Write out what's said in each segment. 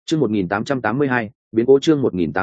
Chương 1882, biến cố chương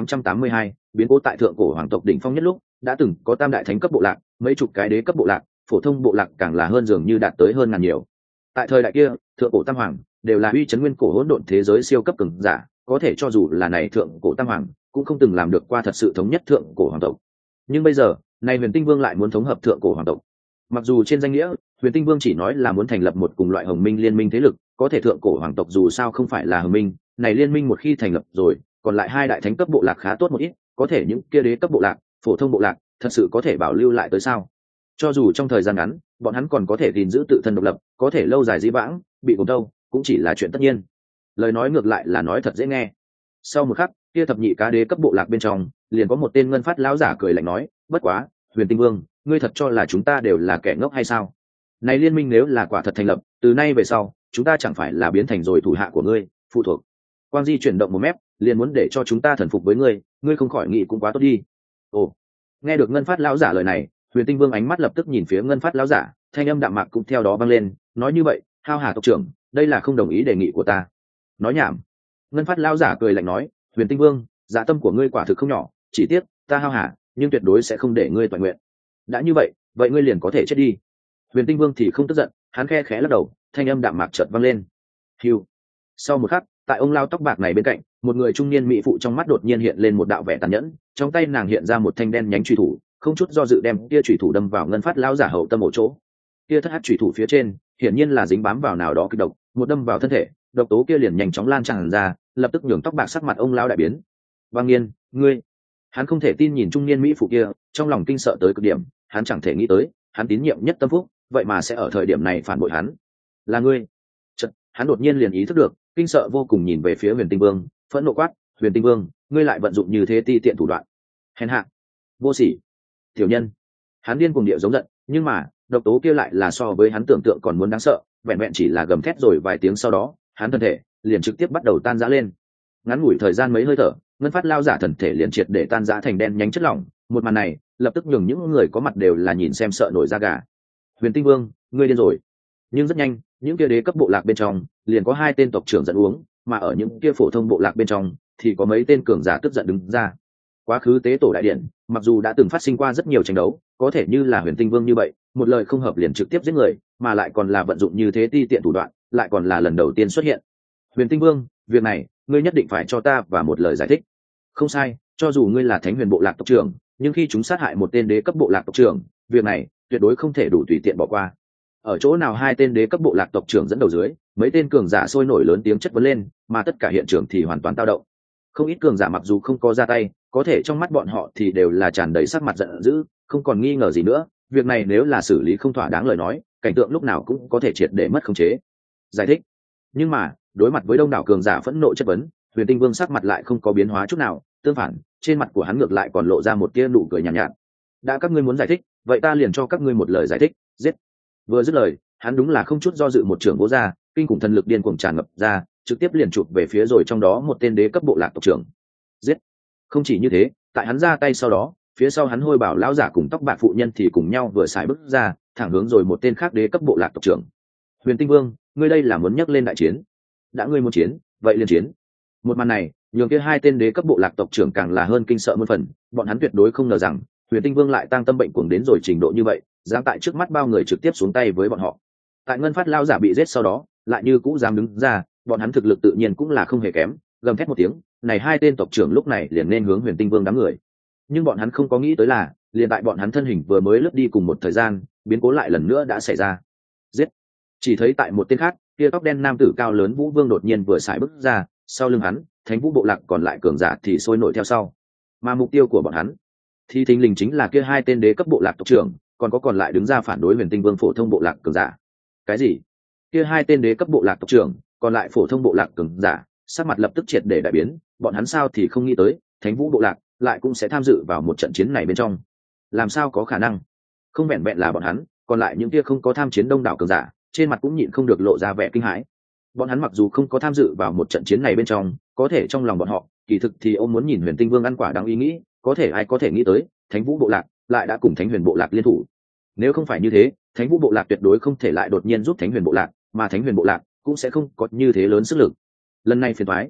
1882, biến cố tại thượng cổ hoàng tộc đỉnh phong nhất lúc, đã từng có tam đại thánh cấp bộ lạc, mấy chục cái đế cấp bộ lạc, phổ thông bộ lạc càng là hơn dường như đạt tới hơn ngàn nhiều. Tại thời đại kia, thượng cổ tam hoàng đều là uy chấn nguyên cổ hỗn độn thế giới siêu cấp cường giả, có thể cho dù là này thượng cổ tam hoàng cũng không từng làm được qua thật sự thống nhất thượng cổ hoàng tộc. Nhưng bây giờ, này Huyền Tinh Vương lại muốn thống hợp thượng cổ hoàng tộc. Mặc dù trên danh nghĩa, Huyền Tinh Vương chỉ nói là muốn thành lập một cùng loại hồng minh liên minh thế lực, có thể thượng cổ hoàng tộc dù sao không phải là hồng minh, này liên minh một khi thành lập rồi, còn lại hai đại thánh cấp bộ lạc khá tốt một ít, có thể những kia đế cấp bộ lạc, phổ thông bộ lạc, thật sự có thể bảo lưu lại tới sao? Cho dù trong thời gian ngắn, bọn hắn còn có thể gìn giữ tự thân độc lập, có thể lâu dài dĩ vãng, bị cùng đâu, cũng chỉ là chuyện tất nhiên. Lời nói ngược lại là nói thật dễ nghe. Sau một khắc, kia thập nhị cá đế cấp bộ lạc bên trong, liền có một tên ngân phát lão giả cười lạnh nói, bất quá, Huyền Tinh Vương, ngươi thật cho là chúng ta đều là kẻ ngốc hay sao? Này liên minh nếu là quả thật thành lập, từ nay về sau, chúng ta chẳng phải là biến thành rồi thủ hạ của ngươi, phụ thuộc. Quang Di chuyển động một mép, liền muốn để cho chúng ta thần phục với ngươi, ngươi không khỏi nghĩ cũng quá tốt đi. Ồ, nghe được ngân phát lão giả lời này, Huyền Tinh Vương ánh mắt lập tức nhìn phía ngân phát lão giả, thanh âm đạm mạc cũng theo đó vang lên, nói như vậy, Hao Hà tộc trưởng, đây là không đồng ý đề nghị của ta. Nói nhảm. Ngân phát lão giả cười lạnh nói, Huyền Tinh Vương, dạ tâm của ngươi quả thực không nhỏ, chỉ tiếc ta Hao Hà, nhưng tuyệt đối sẽ không để ngươi toàn nguyện. Đã như vậy, vậy ngươi liền có thể chết đi. Huyền Tinh Vương thì không tức giận, hắn khe khẽ lắc đầu, thanh âm đạm mạc chợt vang lên. Hưu. Sau một khắc, tại ông lao tóc bạc này bên cạnh, một người trung niên mỹ phụ trong mắt đột nhiên hiện lên một đạo vẻ tàn nhẫn, trong tay nàng hiện ra một thanh đen nhánh chùy thủ, không chút do dự đem kia chùy thủ đâm vào ngân phát lão giả hậu tâm ổ chỗ. Kia thất hắc chùy thủ phía trên, hiển nhiên là dính bám vào nào đó kịch độc, một đâm vào thân thể, độc tố kia liền nhanh chóng lan tràn ra, lập tức nhường tóc bạc sắc mặt ông lão đại biến. Băng Nghiên, ngươi! Hắn không thể tin nhìn trung niên mỹ phụ kia, trong lòng kinh sợ tới cực điểm, hắn chẳng thể nghĩ tới, hắn tín nhiệm nhất Tâm Phúc, vậy mà sẽ ở thời điểm này phản bội hắn. Là ngươi! Chợt, hắn đột nhiên liền ý thức được, kinh sợ vô cùng nhìn về phía Huyền Tinh Vương, phẫn nộ quát, Huyền Tinh Vương, ngươi lại vận dụng như thế ti tiện thủ đoạn, hèn hạ, vô sỉ, tiểu nhân. Hắn điên cuồng địa giống giận, nhưng mà độc tố kia lại là so với hắn tưởng tượng còn muốn đáng sợ, vẹn vẹn chỉ là gầm thét rồi vài tiếng sau đó, hắn thân thể liền trực tiếp bắt đầu tan rã lên. Ngắn ngủi thời gian mấy hơi thở, ngân phát lao giả thần thể liền triệt để tan rã thành đen nhánh chất lỏng. Một màn này lập tức nhường những người có mặt đều là nhìn xem sợ nổi da gà. Huyền Tinh Vương, ngươi điên rồi. Nhưng rất nhanh, những kia đế cấp bộ lạc bên trong liền có hai tên tộc trưởng giận uống, mà ở những kia phổ thông bộ lạc bên trong thì có mấy tên cường giả tức giận đứng ra. Quá khứ tế tổ đại điện, mặc dù đã từng phát sinh qua rất nhiều tranh đấu, có thể như là Huyền Tinh Vương như vậy, một lời không hợp liền trực tiếp giết người, mà lại còn là vận dụng như thế ti tiện thủ đoạn, lại còn là lần đầu tiên xuất hiện. Huyền Tinh Vương, việc này, ngươi nhất định phải cho ta và một lời giải thích. Không sai, cho dù ngươi là Thánh Huyền bộ lạc tộc trưởng, nhưng khi chúng sát hại một tên đế cấp bộ lạc tộc trưởng, việc này tuyệt đối không thể đủ tùy tiện bỏ qua. Ở chỗ nào hai tên đế cấp bộ lạc tộc trưởng dẫn đầu dưới, mấy tên cường giả sôi nổi lớn tiếng chất vấn lên, mà tất cả hiện trường thì hoàn toàn tao động. Không ít cường giả mặc dù không có ra tay, có thể trong mắt bọn họ thì đều là tràn đầy sắc mặt giận dữ, không còn nghi ngờ gì nữa, việc này nếu là xử lý không thỏa đáng lời nói, cảnh tượng lúc nào cũng có thể triệt để mất khống chế. Giải thích. Nhưng mà, đối mặt với đông đảo cường giả phẫn nộ chất vấn, Huyền Tinh Vương sắc mặt lại không có biến hóa chút nào, tương phản, trên mặt của hắn ngược lại còn lộ ra một tia nụ cười nhàn nhạt. Đã các ngươi muốn giải thích, vậy ta liền cho các ngươi một lời giải thích, giết. Vừa dứt lời, hắn đúng là không chút do dự một trường vỗ ra, kinh khủng thần lực điên cuồng tràn ngập ra, trực tiếp liền chụp về phía rồi trong đó một tên đế cấp bộ lạc tộc trưởng. Giết. Không chỉ như thế, tại hắn ra tay sau đó, phía sau hắn hôi bảo lão giả cùng tóc bạc phụ nhân thì cùng nhau vừa xài bước ra, thẳng hướng rồi một tên khác đế cấp bộ lạc tộc trưởng. Huyền Tinh Vương, ngươi đây là muốn nhắc lên đại chiến? Đã ngươi muốn chiến, vậy liền chiến. Một màn này, nhường kia hai tên đế cấp bộ lạc tộc trưởng càng là hơn kinh sợ muôn phần, bọn hắn tuyệt đối không ngờ rằng Huyền Tinh Vương lại tăng tâm bệnh cuồng đến rồi trình độ như vậy, dám tại trước mắt bao người trực tiếp xuống tay với bọn họ. Tại ngân phát lao giả bị giết sau đó, lại như cũ dám đứng ra, bọn hắn thực lực tự nhiên cũng là không hề kém, gầm thét một tiếng, này hai tên tộc trưởng lúc này liền nên hướng Huyền Tinh Vương đám người. Nhưng bọn hắn không có nghĩ tới là, liền tại bọn hắn thân hình vừa mới lướt đi cùng một thời gian, biến cố lại lần nữa đã xảy ra. Giết. Chỉ thấy tại một tên khác, kia tóc đen nam tử cao lớn Vũ Vương đột nhiên vừa xài bước ra, sau lưng hắn, Thánh Vũ bộ lạc còn lại cường giả thì sôi nổi theo sau. Mà mục tiêu của bọn hắn thì thình lình chính là kia hai tên đế cấp bộ lạc tộc trưởng, còn lại đứng ra phản đối Huyền Tinh Vương phổ thông bộ lạc cường giả. Cái gì? Kia hai tên đế cấp bộ lạc tộc trưởng, còn lại phổ thông bộ lạc cường giả, sắc mặt lập tức triệt để đại biến, bọn hắn sao thì không nghĩ tới, Thánh Vũ bộ lạc lại cũng sẽ tham dự vào một trận chiến này bên trong. Làm sao có khả năng? Không vẹn vẹn là bọn hắn, còn lại những kia không có tham chiến đông đảo cường giả, trên mặt cũng nhịn không được lộ ra vẻ kinh hãi. Bọn hắn mặc dù không có tham dự vào một trận chiến này bên trong, có thể trong lòng bọn họ, kỳ thực thì ông muốn nhìn Huyền Tinh Vương ăn quả đáng ý nghĩ, có thể ai có thể nghĩ tới, Thánh Vũ bộ lạc lại đã cùng Thánh Huyền bộ lạc liên thủ. Nếu không phải như thế, Thánh Vũ bộ lạc tuyệt đối không thể lại đột nhiên giúp Thánh Huyền bộ lạc, mà Thánh Huyền bộ lạc cũng sẽ không có như thế lớn sức lực. Lần này phiền toái.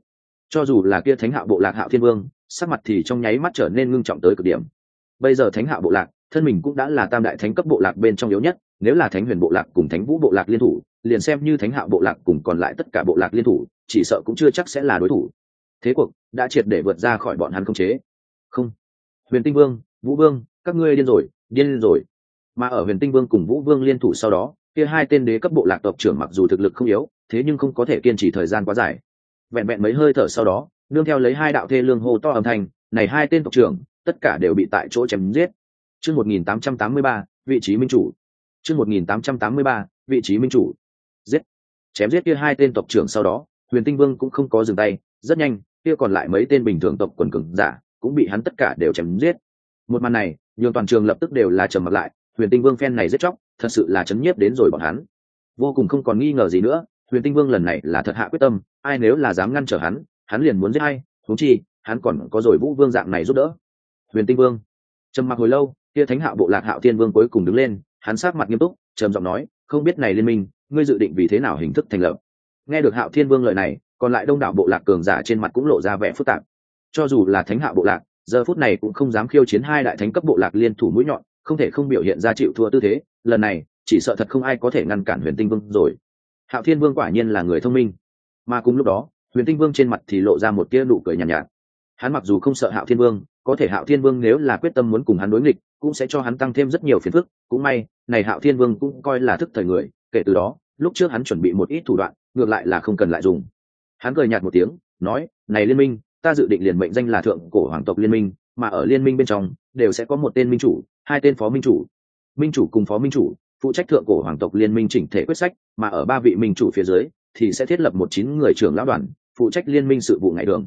Cho dù là kia thánh hạo bộ lạc Hạo Thiên Vương, sắc mặt thì trong nháy mắt trở nên ngưng trọng tới cực điểm. Bây giờ thánh hạo bộ lạc thân mình cũng đã là tam đại thánh cấp bộ lạc bên trong yếu nhất, nếu là thánh huyền bộ lạc cùng thánh vũ bộ lạc liên thủ, liền xem như thánh hạo bộ lạc cùng còn lại tất cả bộ lạc liên thủ, chỉ sợ cũng chưa chắc sẽ là đối thủ. Thế cuộc đã triệt để vượt ra khỏi bọn hắn khống chế. Không, Huyền Tinh Vương, Vũ Vương, các ngươi điên rồi, điên rồi. Mà ở Huyền Tinh Vương cùng Vũ Vương liên thủ sau đó, kia hai tên đế cấp bộ lạc tộc trưởng mặc dù thực lực không yếu, thế nhưng không có thể kiên trì thời gian quá dài. Vẹn vẹn mấy hơi thở sau đó, nương theo lấy hai đạo thê lương hô to âm thanh, này hai tên tộc trưởng tất cả đều bị tại chỗ chém giết. Chương 1883, vị trí minh chủ. Chương 1883, vị trí minh chủ. Giết. Chém giết kia hai tên tộc trưởng sau đó, Huyền Tinh Vương cũng không có dừng tay, rất nhanh, kia còn lại mấy tên bình thường tộc quần cường giả cũng bị hắn tất cả đều chém giết. Một màn này, nhường toàn trường lập tức đều là trầm mặc lại, Huyền Tinh Vương phen này giết chóc, thật sự là chấn nhiếp đến rồi bọn hắn. Vô cùng không còn nghi ngờ gì nữa, Huyền Tinh Vương lần này là thật hạ quyết tâm, ai nếu là dám ngăn trở hắn liền muốn giết ai, huống chi, hắn còn có rồi Vũ Vương dạng này giúp đỡ. Huyền Tinh Vương trầm mặc hồi lâu, kia thánh hạo bộ lạc Hạo Thiên Vương cuối cùng đứng lên, hắn sát mặt nghiêm túc, trầm giọng nói, không biết này liên minh, ngươi dự định vì thế nào hình thức thành lập? Nghe được Hạo Thiên Vương lời này, còn lại đông đảo bộ lạc cường giả trên mặt cũng lộ ra vẻ phức tạp. Cho dù là thánh hạo bộ lạc, giờ phút này cũng không dám khiêu chiến hai đại thánh cấp bộ lạc liên thủ mũi nhọn, không thể không biểu hiện ra chịu thua tư thế, lần này chỉ sợ thật không ai có thể ngăn cản Huyền Tinh Vương rồi. Hạo Thiên Vương quả nhiên là người thông minh. Mà cùng lúc đó, Huyền Tinh Vương trên mặt thì lộ ra một tia nụ cười nhàn nhạt. Hắn mặc dù không sợ Hạo Thiên Vương, có thể Hạo Thiên Vương nếu là quyết tâm muốn cùng hắn đối nghịch, cũng sẽ cho hắn tăng thêm rất nhiều phiền phức. Cũng may, này Hạo Thiên Vương cũng coi là thức thời người, kể từ đó, lúc trước hắn chuẩn bị một ít thủ đoạn, ngược lại là không cần lại dùng. Hắn cười nhạt một tiếng, nói, này liên minh, ta dự định liền mệnh danh là thượng cổ hoàng tộc liên minh, mà ở liên minh bên trong đều sẽ có một tên minh chủ, hai tên phó minh chủ. Minh chủ cùng phó minh chủ phụ trách thượng cổ hoàng tộc liên minh chỉnh thể quyết sách, mà ở ba vị minh chủ phía dưới thì sẽ thiết lập một 9 người trưởng lão đoàn, phụ trách liên minh sự vụ ngày đường.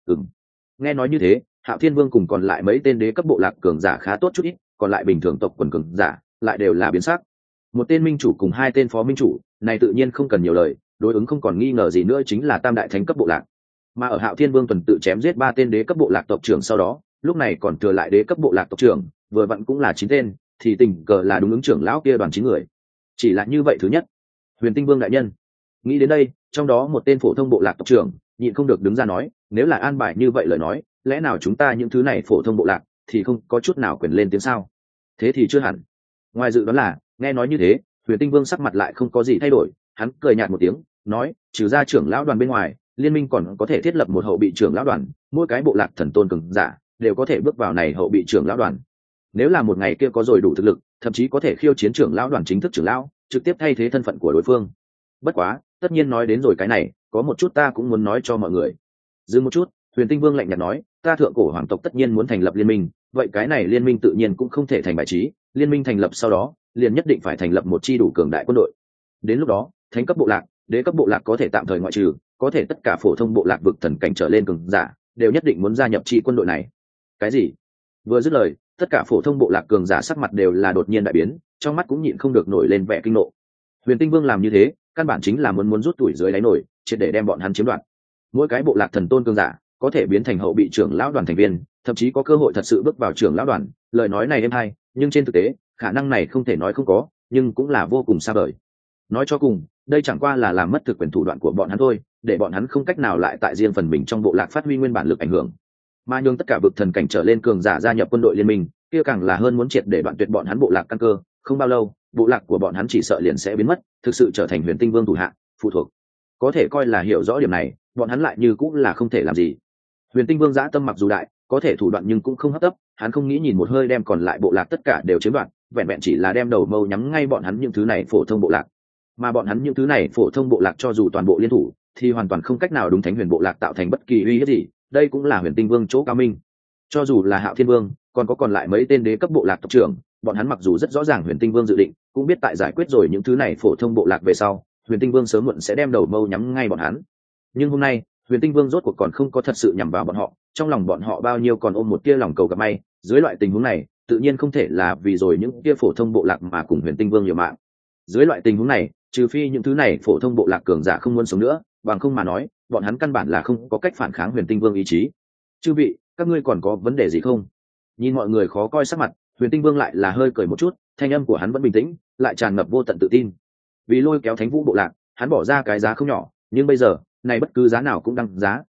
Nghe nói như thế, Hạo Thiên Vương cùng còn lại mấy tên đế cấp bộ lạc cường giả khá tốt chút ít, còn lại bình thường tộc quần cường giả lại đều là biến sắc. Một tên minh chủ cùng hai tên phó minh chủ, này tự nhiên không cần nhiều lời, đối ứng không còn nghi ngờ gì nữa chính là tam đại thánh cấp bộ lạc. Mà ở Hạo Thiên Vương tuần tự chém giết 3 tên đế cấp bộ lạc tộc trưởng sau đó, lúc này còn thừa lại đế cấp bộ lạc tộc trưởng, vừa vặn cũng là 9 tên, thì tình cờ là đúng ứng trưởng lão kia đoàn 9 người. Chỉ là như vậy thứ nhất. Huyền Tinh Vương đại nhân, nghĩ đến đây, trong đó một tên phổ thông bộ lạc tộc trưởng nhịn không được đứng ra nói, nếu là an bài như vậy lời nói, lẽ nào chúng ta những thứ này phổ thông bộ lạc thì không có chút nào quyền lên tiếng sao? Thế thì chưa hẳn. Ngoài dự đoán là, nghe nói như thế, Huyền Tinh Vương sắc mặt lại không có gì thay đổi, hắn cười nhạt một tiếng, nói, trừ ra trưởng lão đoàn bên ngoài, liên minh còn có thể thiết lập một hậu bị trưởng lão đoàn, mỗi cái bộ lạc thần tôn cường giả đều có thể bước vào này hậu bị trưởng lão đoàn. Nếu là một ngày kia có rồi đủ thực lực, thậm chí có thể khiêu chiến trưởng lão đoàn chính thức trưởng lão, trực tiếp thay thế thân phận của đối phương. Bất quá, tất nhiên nói đến rồi cái này, có một chút ta cũng muốn nói cho mọi người. Dừng một chút, Huyền Tinh Vương lạnh nhạt nói, ta thượng cổ hoàng tộc tất nhiên muốn thành lập liên minh, vậy cái này liên minh tự nhiên cũng không thể thành bài trí, liên minh thành lập sau đó, liền nhất định phải thành lập một chi đủ cường đại quân đội. Đến lúc đó, thánh cấp bộ lạc, đế cấp bộ lạc có thể tạm thời ngoại trừ, có thể tất cả phổ thông bộ lạc vực thần cảnh trở lên cường giả, đều nhất định muốn gia nhập chi quân đội này. Cái gì? Vừa dứt lời, tất cả phổ thông bộ lạc cường giả sắc mặt đều là đột nhiên đại biến, trong mắt cũng nhịn không được nổi lên vẻ kinh nộ. Huyền Tinh Vương làm như thế, căn bản chính là muốn rút tuổi dưới đáy nổi, triệt để đem bọn hắn chiếm đoạt. Mỗi cái bộ lạc thần tôn cường giả có thể biến thành hậu bị trưởng lão đoàn thành viên, thậm chí có cơ hội thật sự bước vào trưởng lão đoàn. Lời nói này êm hay, nhưng trên thực tế, khả năng này không thể nói không có, nhưng cũng là vô cùng xa vời. Nói cho cùng, đây chẳng qua là làm mất thực quyền thủ đoạn của bọn hắn thôi, để bọn hắn không cách nào lại tại riêng phần mình trong bộ lạc phát huy nguyên bản lực ảnh hưởng. Mà nhường tất cả vực thần cảnh trở lên cường giả gia nhập quân đội liên minh, kia càng là hơn muốn triệt để đoạn tuyệt bọn hắn bộ lạc căn cơ, không bao lâu, bộ lạc của bọn hắn chỉ sợ liền sẽ biến mất, thực sự trở thành Huyền Tinh Vương thủ hạ, phụ thuộc. Có thể coi là hiểu rõ điểm này, bọn hắn lại như cũng là không thể làm gì. Huyền Tinh Vương dã tâm mặc dù đại, có thể thủ đoạn nhưng cũng không hấp tấp, hắn không nghĩ nhìn một hơi đem còn lại bộ lạc tất cả đều chiếm đoạt, vẹn vẹn chỉ là đem đầu mâu nhắm ngay bọn hắn những thứ này phổ thông bộ lạc. Mà bọn hắn những thứ này phổ thông bộ lạc cho dù toàn bộ liên thủ, thì hoàn toàn không cách nào đúng Thánh Huyền bộ lạc tạo thành bất kỳ uy hiếp gì, đây cũng là Huyền Tinh Vương chỗ cao minh. Cho dù là Hạo Thiên Vương, còn lại mấy tên đế cấp bộ lạc tộc trưởng, bọn hắn mặc dù rất rõ ràng Huyền Tinh Vương dự định, cũng biết tại giải quyết rồi những thứ này phổ thông bộ lạc về sau, Huyền Tinh Vương sớm muộn sẽ đem đầu mâu nhắm ngay bọn hắn. Nhưng hôm nay, Huyền Tinh Vương rốt cuộc còn không có thật sự nhằm vào bọn họ, trong lòng bọn họ bao nhiêu còn ôm một tia lòng cầu gặp may, dưới loại tình huống này, tự nhiên không thể là vì rồi những tia phổ thông bộ lạc mà cùng Huyền Tinh Vương liều mạng. Dưới loại tình huống này, trừ phi những thứ này phổ thông bộ lạc cường giả không muốn sống nữa, bằng không mà nói, bọn hắn căn bản là không có cách phản kháng Huyền Tinh Vương ý chí. Chư vị, các ngươi còn có vấn đề gì không? Nhìn mọi người khó coi sắc mặt, Huyền Tinh Vương lại là hơi cười một chút, thanh âm của hắn vẫn bình tĩnh, lại tràn ngập vô tận tự tin. Vì lôi kéo Thánh Vũ bộ lạc, hắn bỏ ra cái giá không nhỏ, nhưng bây giờ, này bất cứ giá nào cũng đăng giá,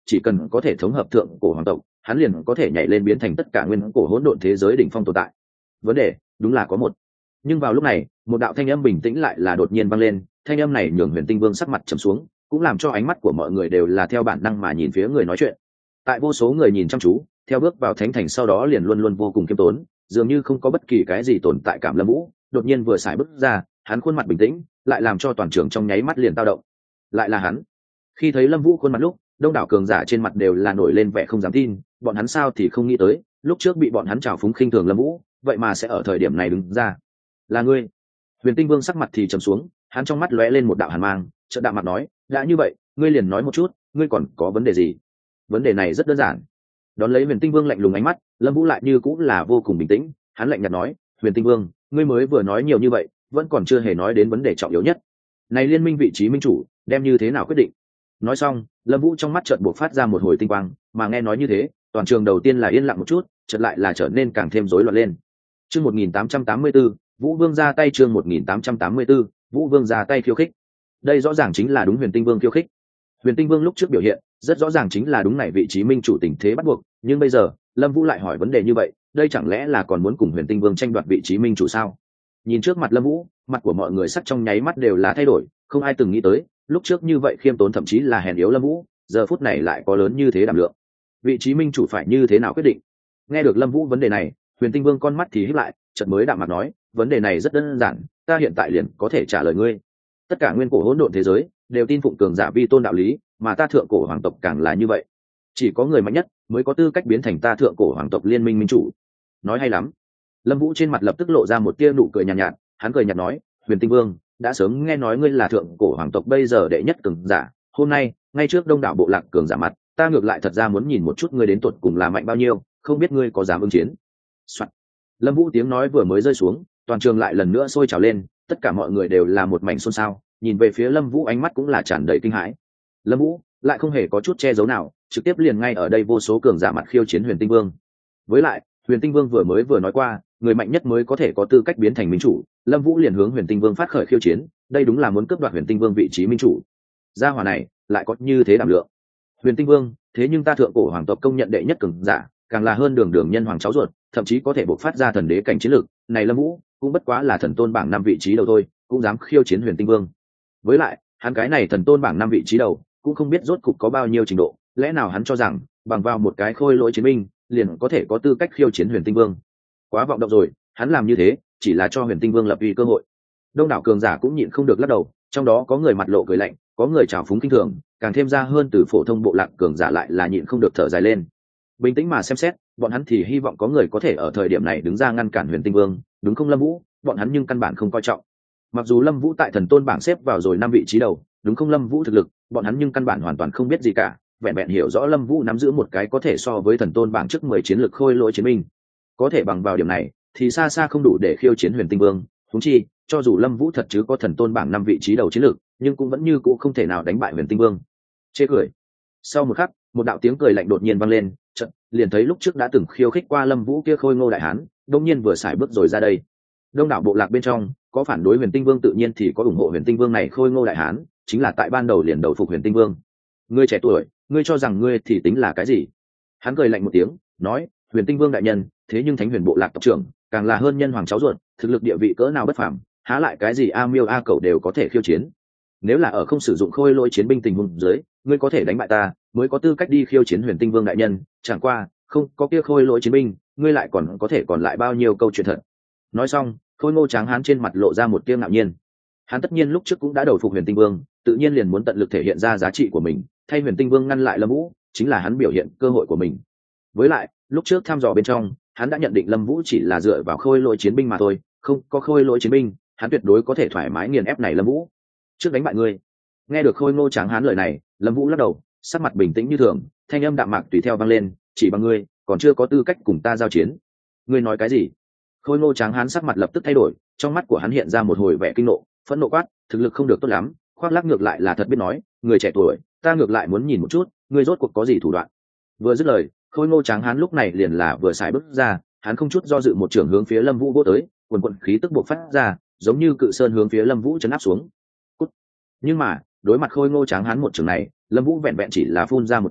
chỉ cần có thể thống hợp thượng cổ hoàng tộc, hắn liền có thể nhảy lên biến thành tất cả nguyên cổ hỗn độn thế giới đỉnh phong tồn tại. Vấn đề đúng là có một. Nhưng vào lúc này, một đạo thanh âm bình tĩnh lại là đột nhiên vang lên, thanh âm này nhường Huyền Tinh Vương sắc mặt trầm xuống, cũng làm cho ánh mắt của mọi người đều là theo bản năng mà nhìn phía người nói chuyện. Tại vô số người nhìn chăm chú, theo bước vào thánh thành sau đó liền luôn luôn vô cùng kiêm tốn, dường như không có bất kỳ cái gì tồn tại cảm. Lâm Vũ đột nhiên vừa xài bước ra, hắn khuôn mặt bình tĩnh, lại làm cho toàn trường trong nháy mắt liền tao động. Lại là hắn. Khi thấy Lâm Vũ khuôn mặt lúc, đông đảo cường giả trên mặt đều là nổi lên vẻ không dám tin, bọn hắn sao thì không nghĩ tới, lúc trước bị bọn hắn trào phúng khinh thường Lâm Vũ, vậy mà sẽ ở thời điểm này đứng ra. Là ngươi? Huyền Tinh Vương sắc mặt thì trầm xuống, hắn trong mắt lóe lên một đạo hàn mang, chợt đạm mặt nói, đã như vậy, ngươi liền nói một chút, ngươi còn có vấn đề gì? Vấn đề này rất đơn giản. Đón lấy Huyền Tinh Vương lạnh lùng ánh mắt, Lâm Vũ lại như cũng là vô cùng bình tĩnh, hắn lạnh nhạt nói, Huyền Tinh Vương, ngươi mới vừa nói nhiều như vậy, vẫn còn chưa hề nói đến vấn đề trọng yếu nhất. Này liên minh vị trí minh chủ, đem như thế nào quyết định? Nói xong, Lâm Vũ trong mắt chợt bộc phát ra một hồi tinh quang, mà nghe nói như thế, toàn trường đầu tiên là yên lặng một chút, chợt lại là trở nên càng thêm rối loạn lên. Chương 1884, Vũ Vương ra tay. Chương 1884, Vũ Vương ra tay khiêu khích. Đây rõ ràng chính là đúng Huyền Tinh Vương khiêu khích. Huyền Tinh Vương lúc trước biểu hiện, rất rõ ràng chính là đúng này vị trí minh chủ tình thế bắt buộc, nhưng bây giờ, Lâm Vũ lại hỏi vấn đề như vậy, đây chẳng lẽ là còn muốn cùng Huyền Tinh Vương tranh đoạt vị trí minh chủ sao? Nhìn trước mặt Lâm Vũ, mặt của mọi người sắc trong nháy mắt đều là thay đổi, không ai từng nghĩ tới, lúc trước như vậy khiêm tốn thậm chí là hèn yếu Lâm Vũ, giờ phút này lại có lớn như thế đảm lượng. Vị trí minh chủ phải như thế nào quyết định? Nghe được Lâm Vũ vấn đề này, Huyền Tinh Vương con mắt thì híp lại, chợt mới đạm mặt nói, vấn đề này rất đơn giản, ta hiện tại liền có thể trả lời ngươi. Tất cả nguyên cổ hỗn độn thế giới đều tin phụng cường giả vi tôn đạo lý, mà ta thượng cổ hoàng tộc càng là như vậy. Chỉ có người mạnh nhất mới có tư cách biến thành ta thượng cổ hoàng tộc liên minh minh chủ. Nói hay lắm. Lâm Vũ trên mặt lập tức lộ ra một tia nụ cười nhàn nhạt, hắn cười nhạt nói, Huyền Tinh Vương, đã sớm nghe nói ngươi là thượng cổ hoàng tộc bây giờ đệ nhất cường giả, hôm nay, ngay trước đông đảo bộ lạc cường giả mặt, ta ngược lại thật ra muốn nhìn một chút ngươi đến tuột cùng là mạnh bao nhiêu, không biết ngươi có dám ứng chiến. Soạn. Lâm Vũ tiếng nói vừa mới rơi xuống, toàn trường lại lần nữa sôi trào lên, tất cả mọi người đều là một mảnh xôn xao, nhìn về phía Lâm Vũ ánh mắt cũng là tràn đầy kinh hãi. Lâm Vũ lại không hề có chút che giấu nào, trực tiếp liền ngay ở đây vô số cường giả mặt khiêu chiến Huyền Tinh Vương. Với lại, Huyền Tinh Vương vừa nói qua, người mạnh nhất mới có thể có tư cách biến thành minh chủ, Lâm Vũ liền hướng Huyền Tinh Vương phát khởi khiêu chiến, đây đúng là muốn cướp đoạt Huyền Tinh Vương vị trí minh chủ. Gia hỏa này lại có như thế đảm lượng. Huyền Tinh Vương, thế nhưng ta thượng cổ hoàng tộc công nhận đệ nhất cường giả, càng là hơn đường đường nhân hoàng cháu ruột, thậm chí có thể bộc phát ra thần đế cảnh chiến lược, này Lâm Vũ cũng bất quá là thần tôn bảng 5 vị trí đầu thôi, cũng dám khiêu chiến Huyền Tinh Vương. Với lại, hắn cái này thần tôn bảng 5 vị trí đầu, cũng không biết rốt cục có bao nhiêu trình độ, lẽ nào hắn cho rằng bằng vào một cái khôi lỗi chiến binh, liền có thể có tư cách khiêu chiến Huyền Tinh Vương? Quá vọng động rồi, hắn làm như thế, chỉ là cho Huyền Tinh Vương lập uy cơ hội. Đông đảo cường giả cũng nhịn không được lắc đầu, trong đó có người mặt lộ cười lạnh, có người trào phúng kinh thường, càng thêm ra hơn từ phổ thông bộ lạc cường giả lại là nhịn không được thở dài lên. Bình tĩnh mà xem xét, bọn hắn thì hy vọng có người có thể ở thời điểm này đứng ra ngăn cản Huyền Tinh Vương, đúng không Lâm Vũ? Bọn hắn nhưng căn bản không coi trọng. Mặc dù Lâm Vũ tại thần tôn bảng xếp vào rồi 5 vị trí đầu, đúng không Lâm Vũ thực lực, bọn hắn nhưng căn bản hoàn toàn không biết gì cả, vẹn vẹn hiểu rõ Lâm Vũ nắm giữ một cái có thể so với thần tôn bảng trước 10 chiến lược khôi lỗi chiến binh. Có thể bằng vào điểm này, thì xa xa không đủ để khiêu chiến Huyền Tinh Vương, huống chi, cho dù Lâm Vũ thật chứ có thần tôn bảng 5 vị trí đầu chiến lược, nhưng cũng vẫn như cũ không thể nào đánh bại Huyền Tinh Vương. Chê cười. Sau một khắc, một đạo tiếng cười lạnh đột nhiên vang lên, chợt liền thấy lúc trước đã từng khiêu khích qua Lâm Vũ kia khôi ngô đại hán, đột nhiên vừa xài bước rồi ra đây. Đông đảo bộ lạc bên trong, có phản đối Huyền Tinh Vương tự nhiên thì có ủng hộ Huyền Tinh Vương này khôi ngô đại hán, chính là tại ban đầu liền đầu phục Huyền Tinh Vương. Ngươi trẻ tuổi, ngươi cho rằng ngươi thì tính là cái gì? Hắn cười lạnh một tiếng, nói, Huyền Tinh Vương đại nhân, thế nhưng Thánh Huyền bộ lạc tộc trưởng, càng là hơn nhân hoàng cháu ruột, thực lực địa vị cỡ nào bất phàm, há lại cái gì a miêu a cẩu đều có thể khiêu chiến. Nếu là ở không sử dụng khôi lỗi chiến binh tình huống dưới, ngươi có thể đánh bại ta, mới có tư cách đi khiêu chiến Huyền Tinh Vương đại nhân, chẳng qua, không có kia khôi lỗi chiến binh, ngươi lại còn có thể còn lại bao nhiêu câu chuyện thật. Nói xong, khôi ngô tráng hán trên mặt lộ ra một tia ngạo nhiên. Hắn tất nhiên lúc trước cũng đã đầu phục Huyền Tinh Vương, tự nhiên liền muốn tận lực thể hiện ra giá trị của mình, thay Huyền Tinh Vương ngăn lại Lâm Vũ, chính là hắn biểu hiện cơ hội của mình. Với lại, lúc trước thăm dò bên trong, hắn đã nhận định Lâm Vũ chỉ là dựa vào khôi lỗi chiến binh mà thôi, không có khôi lỗi chiến binh, hắn tuyệt đối có thể thoải mái nghiền ép này Lâm Vũ. Trước đánh bại ngươi. Nghe được khôi ngô tráng hán lời này, Lâm Vũ lắc đầu, sắc mặt bình tĩnh như thường, thanh âm đạm mạc tùy theo vang lên, chỉ bằng ngươi, còn chưa có tư cách cùng ta giao chiến. Ngươi nói cái gì? Khôi ngô tráng hán sắc mặt lập tức thay đổi, trong mắt của hắn hiện ra một hồi vẻ kinh nộ, phẫn nộ quát, thực lực không được tốt lắm, khoác lác ngược lại là thật biết nói, người trẻ tuổi, ta ngược lại muốn nhìn một chút, ngươi rốt cuộc có gì thủ đoạn. Vừa dứt lời, khôi ngô tráng hán lúc này liền là vừa xài bước ra, hắn không chút do dự một trường hướng phía Lâm Vũ vỗ tới, quần quần khí tức bộc phát ra, giống như cự sơn hướng phía Lâm Vũ chấn áp xuống. Cút. Nhưng mà, đối mặt khôi ngô tráng hán một trường này, Lâm Vũ vẹn vẹn chỉ là phun ra một chữ,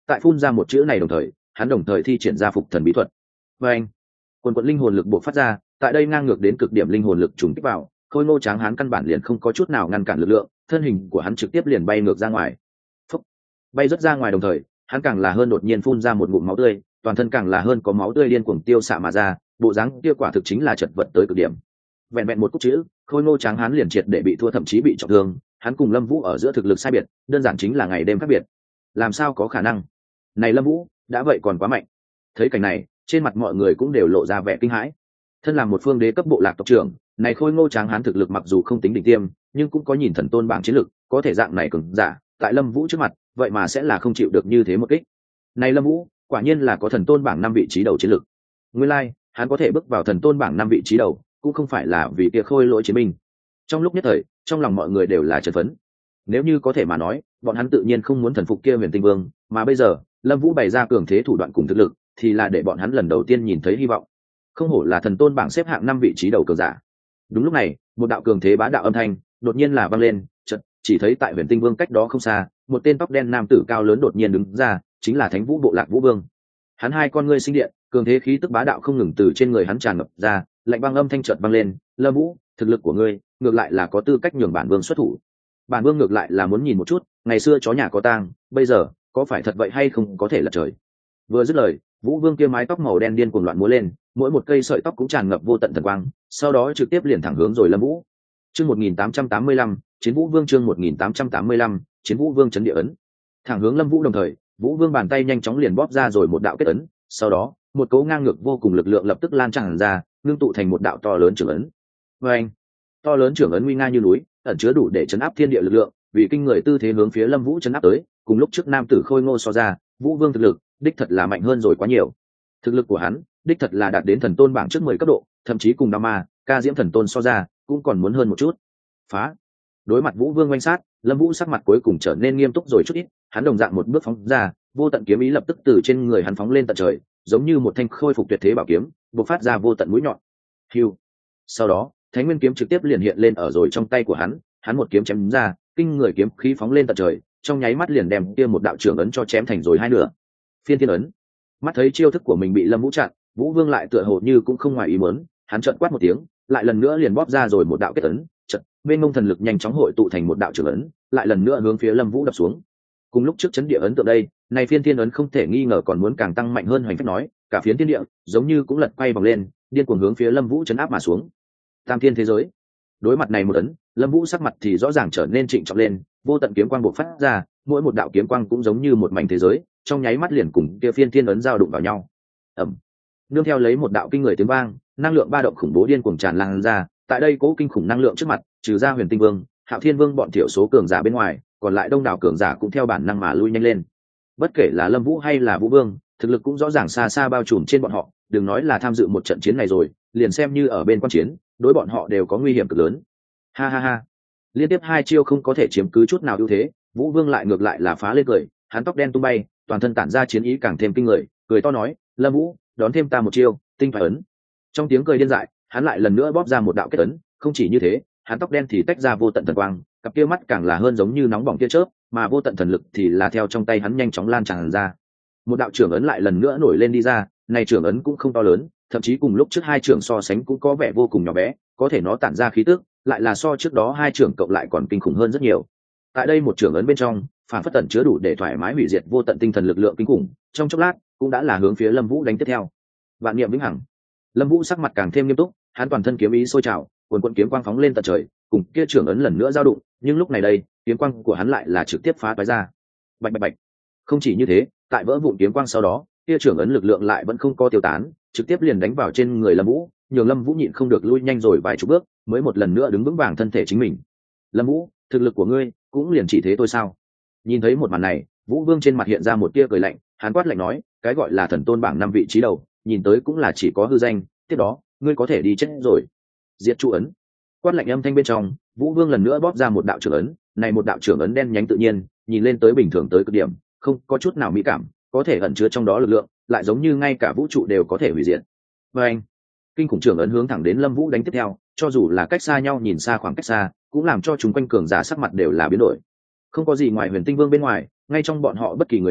tại phun ra một chữ này đồng thời hắn đồng thời thi triển ra phục thần bí thuật. Và anh quần quận linh hồn lực buộc phát ra, tại đây ngang ngược đến cực điểm linh hồn lực trùng kích vào, khôi ngô tráng hắn căn bản liền không có chút nào ngăn cản lực lượng, thân hình của hắn trực tiếp liền bay ngược ra ngoài. Phúc. Bay rất ra ngoài đồng thời hắn càng là hơn đột nhiên phun ra một ngụm máu tươi, toàn thân càng là hơn có máu tươi điên cuồng tiêu xạ mà ra, bộ dáng kia quả thực chính là chật vật tới cực điểm. Vẹn vẹn một cú chữ, khôi ngô tráng hắn liền triệt để bị thua, thậm chí bị trọng thương. Hắn cùng Lâm Vũ ở giữa thực lực sai biệt, đơn giản chính là ngày đêm khác biệt. Làm sao có khả năng? Này Lâm Vũ, đã vậy còn quá mạnh. Thấy cảnh này, trên mặt mọi người cũng đều lộ ra vẻ kinh hãi. Thân làm một phương đế cấp bộ lạc tộc trưởng, này khôi ngô tráng hán thực lực mặc dù không tính đỉnh tiêm, nhưng cũng có nhìn thần tôn bảng chiến lực, có thể dạng này cường giả, tại Lâm Vũ trước mặt, vậy mà sẽ là không chịu được như thế một kích. Này Lâm Vũ, quả nhiên là có thần tôn bảng 5 vị trí đầu chiến lực. Nguyên lai, like, hắn có thể bước vào thần tôn bảng 5 vị trí đầu, cũng không phải là vì kia khôi lỗi chiến binh. Trong lúc nhất thời, trong lòng mọi người đều là chấn phấn. Nếu như có thể mà nói, bọn hắn tự nhiên không muốn thần phục kia Huyền Tinh Vương, mà bây giờ, Lâm Vũ bày ra cường thế thủ đoạn cùng thực lực, thì là để bọn hắn lần đầu tiên nhìn thấy hy vọng. Không hổ là thần tôn bảng xếp hạng 5 vị trí đầu cường giả. Đúng lúc này, một đạo cường thế bá đạo âm thanh đột nhiên là vang lên, chợt chỉ thấy tại Huyền Tinh Vương cách đó không xa, một tên tóc đen nam tử cao lớn đột nhiên đứng ra, chính là Thánh Vũ bộ lạc Vũ Vương. Hắn hai con ngươi sinh điện, cường thế khí tức bá đạo không ngừng từ trên người hắn tràn ngập ra, lạnh băng âm thanh chợt vang lên, "Lâm Vũ, thực lực của ngươi, ngược lại là có tư cách nhường bản vương xuất thủ. Bản vương ngược lại là muốn nhìn một chút, ngày xưa chó nhà có tang, bây giờ có phải thật vậy hay không có thể lật trời." Vừa dứt lời, Vũ Vương kia mái tóc màu đen điên cuồng loạn múa lên, mỗi một cây sợi tóc cũng tràn ngập vô tận thần quang, sau đó trực tiếp liền thẳng hướng rồi Lâm Vũ. Chương 1885, Chiến Vũ Vương chương 1885, Chiến Vũ Vương chấn địa ấn. Thẳng hướng Lâm Vũ đồng thời, Vũ Vương bàn tay nhanh chóng liền bóp ra rồi một đạo kết ấn, sau đó, một cỗ ngang ngược vô cùng lực lượng lập tức lan tràn ra, ngưng tụ thành một đạo to lớn trưởng ấn. Oeng! To lớn trưởng ấn nguy nga như núi, ẩn chứa đủ để chấn áp thiên địa lực lượng, vì kinh người tư thế hướng phía Lâm Vũ chấn áp tới, cùng lúc trước nam tử khôi ngô so ra, Vũ Vương thực lực đích thật là mạnh hơn rồi quá nhiều. Thực lực của hắn, đích thật là đạt đến thần tôn bảng trước 10 cấp độ, thậm chí cùng Đao Ma, Ca Diễm thần tôn so ra, cũng còn muốn hơn một chút. Phá! Đối mặt Vũ Vương oanh sát, Lâm Vũ sắc mặt cuối cùng trở nên nghiêm túc rồi chút ít, hắn đồng dạng một bước phóng ra, vô tận kiếm ý lập tức từ trên người hắn phóng lên tận trời, giống như một thanh khôi phục tuyệt thế bảo kiếm, bộc phát ra vô tận mũi nhọn. Hưu. Sau đó, Thánh Nguyên kiếm trực tiếp liền hiện lên ở rồi trong tay của hắn, hắn một kiếm chém ra, kinh người kiếm khí phóng lên tận trời, trong nháy mắt liền đem kia một đạo trưởng ấn cho chém thành rồi hai nửa. Phiên Thiên ấn. Mắt thấy chiêu thức của mình bị Lâm Vũ chặn, Vũ Vương lại tựa hồ như cũng không ngoài ý muốn, hắn trợn quát một tiếng, lại lần nữa liền bóp ra rồi một đạo kết ấn, chợt, mênh mông thần lực nhanh chóng hội tụ thành một đạo trưởng ấn, lại lần nữa hướng phía Lâm Vũ đập xuống. Cùng lúc trước chấn địa ấn tượng đây, này Phiên Thiên ấn không thể nghi ngờ còn muốn càng tăng mạnh hơn hoành phách nói, cả phiến thiên địa giống như cũng lật quay vòng lên, điên cuồng hướng phía Lâm Vũ chấn áp mà xuống. Tam thiên thế giới. Đối mặt này một ấn, Lâm Vũ sắc mặt thì rõ ràng trở nên trịnh trọng lên, vô tận kiếm quang bộc phát ra, mỗi một đạo kiếm quang cũng giống như một mảnh thế giới, trong nháy mắt liền cùng kia Phiên Thiên ấn giao đụng vào nhau. Ầm. Nương theo lấy một đạo kinh người tiếng vang, năng lượng ba động khủng bố điên cuồng tràn lan ra, tại đây cố kinh khủng năng lượng trước mặt, trừ ra Huyền Tinh Vương, Hạo Thiên Vương bọn thiểu số cường giả bên ngoài, còn lại đông đảo cường giả cũng theo bản năng mà lui nhanh lên. Bất kể là Lâm Vũ hay là Vũ Vương, thực lực cũng rõ ràng xa xa bao trùm trên bọn họ, đừng nói là tham dự một trận chiến này rồi, liền xem như ở bên quan chiến, đối bọn họ đều có nguy hiểm cực lớn. Ha ha ha. Liên tiếp hai chiêu không có thể chiếm cứ chút nào ưu thế, Vũ Vương lại ngược lại là phá lên cười, hắn tóc đen tung bay, toàn thân tản ra chiến ý càng thêm kinh người, cười to nói, "Lâm Vũ, đón thêm ta một chiêu, Tinh Thoại ấn." Trong tiếng cười điên dại, hắn lại lần nữa bóp ra một đạo kết ấn, không chỉ như thế, hắn tóc đen thì tách ra vô tận thần quang, cặp kia mắt càng là hơn giống như nóng bỏng tia chớp, mà vô tận thần lực thì là theo trong tay hắn nhanh chóng lan tràn ra. Một đạo trưởng ấn lại lần nữa nổi lên đi ra, này trưởng ấn cũng không to lớn, thậm chí cùng lúc trước hai trưởng so sánh cũng có vẻ vô cùng nhỏ bé, có thể nó tản ra khí tức, lại là so trước đó hai trưởng cộng lại còn kinh khủng hơn rất nhiều. Tại đây một trưởng ấn bên trong, phản phất tẩn chứa đủ để thoải mái hủy diệt vô tận tinh thần lực lượng kinh khủng, trong chốc lát cũng đã là hướng phía Lâm Vũ đánh tiếp theo. Vạn niệm vĩnh hằng. Lâm Vũ sắc mặt càng thêm nghiêm túc, hắn toàn thân kiếm ý sôi trào, cuồn cuộn kiếm quang phóng lên tận trời, cùng kia trưởng ấn lần nữa giao đụng, nhưng lúc này đây, kiếm quang của hắn lại là trực tiếp phá toái ra. Bạch bạch bạch. Không chỉ như thế, tại vỡ vụn kiếm quang sau đó, kia trưởng ấn lực lượng lại vẫn không có tiêu tán, trực tiếp liền đánh vào trên người Lâm Vũ, nhường Lâm Vũ nhịn không được lui nhanh rồi vài chục bước, mới một lần nữa đứng vững vàng thân thể chính mình. Lâm Vũ, thực lực của ngươi cũng liền chỉ thế thôi sao? Nhìn thấy một màn này, Vũ Vương trên mặt hiện ra một tia cười lạnh, hắn quát lạnh nói, cái gọi là thần tôn bảng 5 vị trí đầu, nhìn tới cũng là chỉ có hư danh, tiếp đó, ngươi có thể đi chết rồi. Diệt trụ ấn. Quát lạnh âm thanh bên trong, Vũ Vương lần nữa bóp ra một đạo trưởng ấn, này một đạo trưởng ấn đen nhánh tự nhiên, nhìn lên tới bình thường tới cực điểm, không có chút nào mỹ cảm, có thể ẩn chứa trong đó lực lượng, lại giống như ngay cả vũ trụ đều có thể hủy diệt. Và anh, kinh khủng trưởng ấn hướng thẳng đến Lâm Vũ đánh tiếp theo, cho dù là cách xa nhau nhìn xa khoảng cách xa, cũng làm cho chúng quanh cường giả sắc mặt đều là biến đổi. Không có gì ngoài Huyền Tinh Vương bên ngoài, ngay trong bọn họ bất kỳ người nào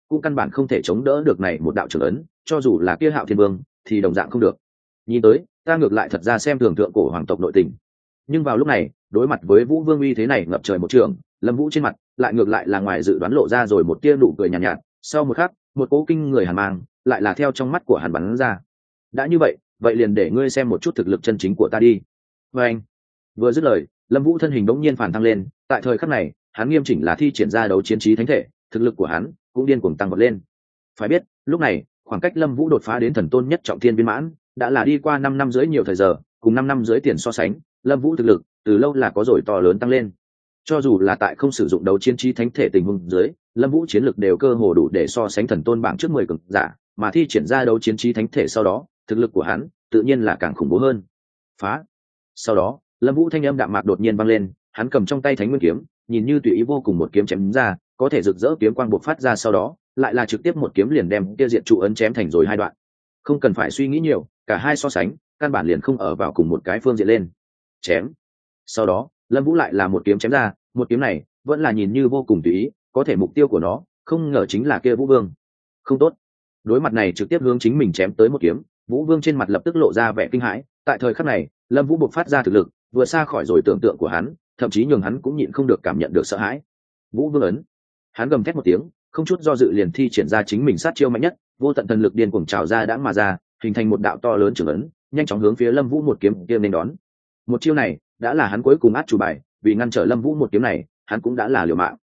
cũng căn bản không thể chống đỡ được này một đạo trưởng ấn, cho dù là kia Hạo Thiên Vương thì đồng dạng không được. Nhìn tới ta ngược lại thật ra xem thường thượng cổ hoàng tộc nội tình. Nhưng vào lúc này đối mặt với Vũ Vương uy thế này ngập trời một trường, Lâm Vũ trên mặt lại ngược lại là ngoài dự đoán lộ ra rồi một tia nụ cười nhàn nhạt, nhạt. Sau một khắc một cỗ kinh người hàn mang lại là theo trong mắt của hắn bắn ra. Đã như vậy vậy liền để ngươi xem một chút thực lực chân chính của ta đi. Và anh vừa dứt lời, Lâm Vũ thân hình đống nhiên phản tăng lên. Tại thời khắc này hắn nghiêm chỉnh là thi triển ra đấu chiến trí thánh thể, thực lực của hắn cũng điên cuồng tăng vọt lên. Phải biết lúc này khoảng cách Lâm Vũ đột phá đến thần tôn nhất trọng thiên viên mãn đã là đi qua 5 năm rưỡi nhiều thời giờ, cùng 5 năm rưỡi tiền so sánh, Lâm Vũ thực lực từ lâu là có rồi to lớn tăng lên. Cho dù là tại không sử dụng đấu chiến trí thánh thể tình huống dưới, Lâm Vũ chiến lực đều cơ hồ đủ để so sánh thần tôn bảng trước 10 cường giả, mà thi triển ra đấu chiến trí thánh thể sau đó, thực lực của hắn tự nhiên là càng khủng bố hơn. Phá. Sau đó, Lâm Vũ thanh âm đạm mạc đột nhiên vang lên, hắn cầm trong tay Thánh Nguyên kiếm, nhìn như tùy ý vô cùng một kiếm chém ra, có thể rực rỡ kiếm quang bộc phát ra sau đó, lại là trực tiếp một kiếm liền đem kia diện trụ ấn chém thành rồi hai đoạn. Không cần phải suy nghĩ nhiều, cả hai so sánh, căn bản liền không ở vào cùng một cái phương diện lên. Chém. Sau đó, Lâm Vũ lại là một kiếm chém ra, một kiếm này vẫn là nhìn như vô cùng tùy ý, có thể mục tiêu của nó không ngờ chính là kia Vũ Vương. Không tốt. Đối mặt này trực tiếp hướng chính mình chém tới một kiếm, Vũ Vương trên mặt lập tức lộ ra vẻ kinh hãi. Tại thời khắc này, Lâm Vũ bộc phát ra thực lực vừa xa khỏi rồi tưởng tượng của hắn, thậm chí nhường hắn cũng nhịn không được cảm nhận được sợ hãi. Vũ Vương ấn. Hắn gầm thét một tiếng, không chút do dự liền thi triển ra chính mình sát chiêu mạnh nhất, vô tận thần lực điên cuồng trào ra đã mà ra, hình thành một đạo to lớn trường ấn, nhanh chóng hướng phía Lâm Vũ một kiếm kia nên đón. Một chiêu này đã là hắn cuối cùng át chủ bài, vì ngăn trở Lâm Vũ một kiếm này, hắn cũng đã là liều mạng.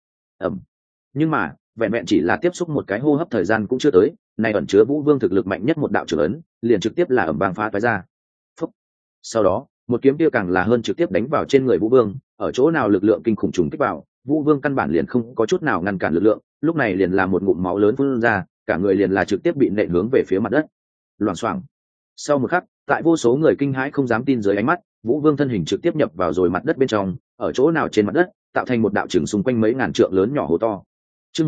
Nhưng mà, vẹn vẹn chỉ là tiếp xúc một cái hô hấp thời gian cũng chưa tới, này ẩn chứa Vũ Vương thực lực mạnh nhất một đạo trường ấn, liền trực tiếp là ầm vang phá toái ra. Phúc. Sau đó, một kiếm kia càng là hơn trực tiếp đánh vào trên người Vũ Vương, ở chỗ nào lực lượng kinh khủng trùng kích vào, Vũ Vương căn bản liền không có chút nào ngăn cản lực lượng, lúc này liền là một ngụm máu lớn phun ra, cả người liền là trực tiếp bị nện hướng về phía mặt đất. Loảng xoảng. Sau một khắc, tại vô số người kinh hãi không dám tin dưới ánh mắt, Vũ Vương thân hình trực tiếp nhập vào rồi mặt đất bên trong, ở chỗ nào trên mặt đất, tạo thành một đạo trường xung quanh mấy ngàn trượng lớn nhỏ hố to. Chương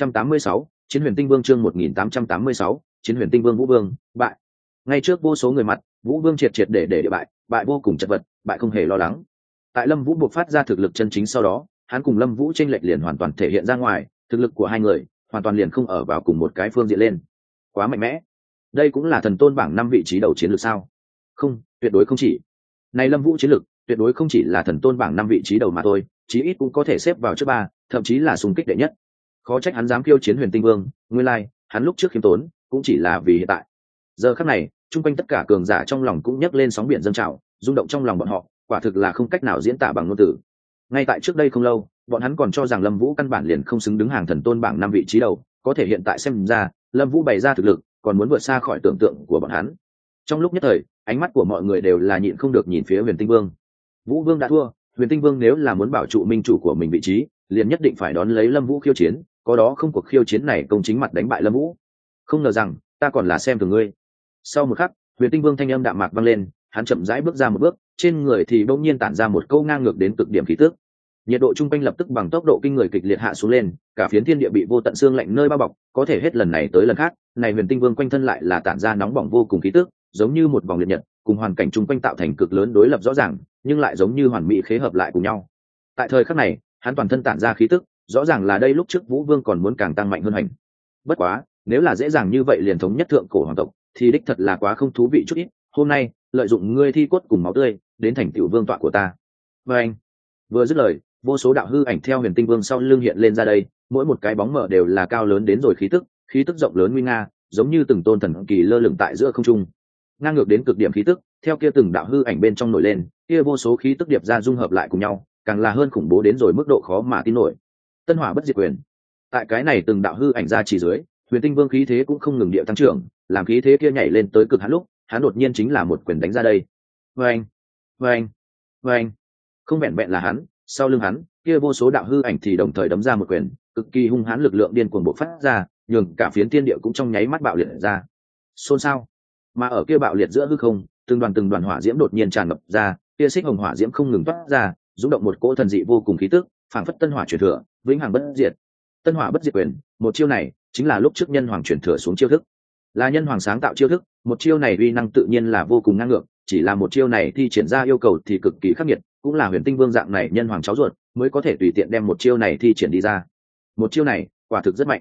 1886, Chiến Huyền Tinh Vương chương 1886, Chiến Huyền Tinh Vương Vũ Vương, bại. Ngay trước vô số người mặt, Vũ Vương triệt triệt để địa bại, bại vô cùng chật vật, bại không hề lo lắng. Tại Lâm Vũ buộc phát ra thực lực chân chính sau đó, hắn cùng Lâm Vũ chênh lệch liền hoàn toàn thể hiện ra ngoài, thực lực của hai người hoàn toàn liền không ở vào cùng một cái phương diện lên. Quá mạnh mẽ. Đây cũng là thần tôn bảng 5 vị trí đầu chiến lược sao? Không, tuyệt đối không chỉ. Này Lâm Vũ chiến lược tuyệt đối không chỉ là thần tôn bảng 5 vị trí đầu mà thôi, chí ít cũng có thể xếp vào trước 3, thậm chí là xung kích đệ nhất. Khó trách hắn dám khiêu chiến Huyền Tinh Vương, nguyên lai, hắn lúc trước khiêm tốn, cũng chỉ là vì hiện tại. Giờ khắc này, chung quanh tất cả cường giả trong lòng cũng nhấc lên sóng biển dâng trào, rung động trong lòng bọn họ, quả thực là không cách nào diễn tả bằng ngôn từ. Ngay tại trước đây không lâu, bọn hắn còn cho rằng Lâm Vũ căn bản liền không xứng đứng hàng thần tôn bảng 5 vị trí đầu, có thể hiện tại xem ra, Lâm Vũ bày ra thực lực, còn muốn vượt xa khỏi tưởng tượng của bọn hắn. Trong lúc nhất thời, ánh mắt của mọi người đều là nhịn không được nhìn phía Huyền Tinh Vương. Vũ Vương đã thua, Huyền Tinh Vương nếu là muốn bảo trụ minh chủ của mình vị trí, liền nhất định phải đón lấy Lâm Vũ khiêu chiến, có đó không cuộc khiêu chiến này công chính mặt đánh bại Lâm Vũ. Không ngờ rằng, ta còn là xem thường ngươi. Sau một khắc, Huyền Tinh Vương thanh âm đạm mạc vang lên, hắn chậm rãi bước ra một bước, trên người thì bỗng nhiên tản ra một câu ngang ngược đến cực điểm khí tức. Nhiệt độ trung quanh lập tức bằng tốc độ kinh người kịch liệt hạ xuống lên, cả phiến thiên địa bị vô tận xương lạnh nơi bao bọc, có thể hết lần này tới lần khác, này Huyền Tinh Vương quanh thân lại là tản ra nóng bỏng vô cùng khí tức, giống như một vòng liệt nhật, cùng hoàn cảnh trung quanh tạo thành cực lớn đối lập rõ ràng, nhưng lại giống như hoàn mỹ khế hợp lại cùng nhau. Tại thời khắc này, hắn toàn thân tản ra khí tức, rõ ràng là đây lúc trước Vũ Vương còn muốn càng tăng mạnh hơn hành. Bất quá, nếu là dễ dàng như vậy liền thống nhất thượng cổ hoàng tộc, thì đích thật là quá không thú vị chút ít. Hôm nay, lợi dụng ngươi thi cốt cùng máu tươi, đến thành tựu vương tọa của ta. Và anh vừa dứt lời, vô số đạo hư ảnh theo Huyền Tinh Vương sau lưng hiện lên ra đây, mỗi một cái bóng mở đều là cao lớn đến rồi khí tức rộng lớn nguy nga, giống như từng tôn thần kỳ lơ lửng tại giữa không trung. Ngang ngược đến cực điểm khí tức, theo kia từng đạo hư ảnh bên trong nổi lên, kia vô số khí tức điệp ra dung hợp lại cùng nhau, càng là hơn khủng bố đến rồi mức độ khó mà tin nổi. Tân Hỏa Bất Diệt Quyền. Tại cái này từng đạo hư ảnh ra chỉ dưới, Huyền Tinh Vương khí thế cũng không ngừng địa tăng trưởng, làm khí thế kia nhảy lên tới cực hạn lúc, hắn đột nhiên chính là một quyền đánh ra đây. Oeng, oeng, oeng. Không vẹn vẹn là hắn, sau lưng hắn, kia vô số đạo hư ảnh thì đồng thời đấm ra một quyền, cực kỳ hung hãn lực lượng điên cuồng bộc phát ra, nhường cả phiến thiên địa cũng trong nháy mắt bạo liệt ra. Xôn xao. Mà ở kia bạo liệt giữa hư không, từng đoàn hỏa diễm đột nhiên tràn ngập ra, kia xích hồng hỏa diễm không ngừng toát ra, rung động một cỗ thần dị vô cùng khí tức, phảng phất tân hỏa truyền thừa, vĩnh hằng bất diệt. Tân Hỏa Bất Diệt Quyền, một chiêu này chính là lúc trước nhân hoàng truyền thừa xuống chiêu thức, là nhân hoàng sáng tạo chiêu thức. Một chiêu này uy năng tự nhiên là vô cùng ngang ngược, chỉ là một chiêu này thi triển ra yêu cầu thì cực kỳ khắc nghiệt, cũng là Huyền Tinh Vương dạng này nhân hoàng cháu ruột mới có thể tùy tiện đem một chiêu này thi triển đi ra. Một chiêu này quả thực rất mạnh.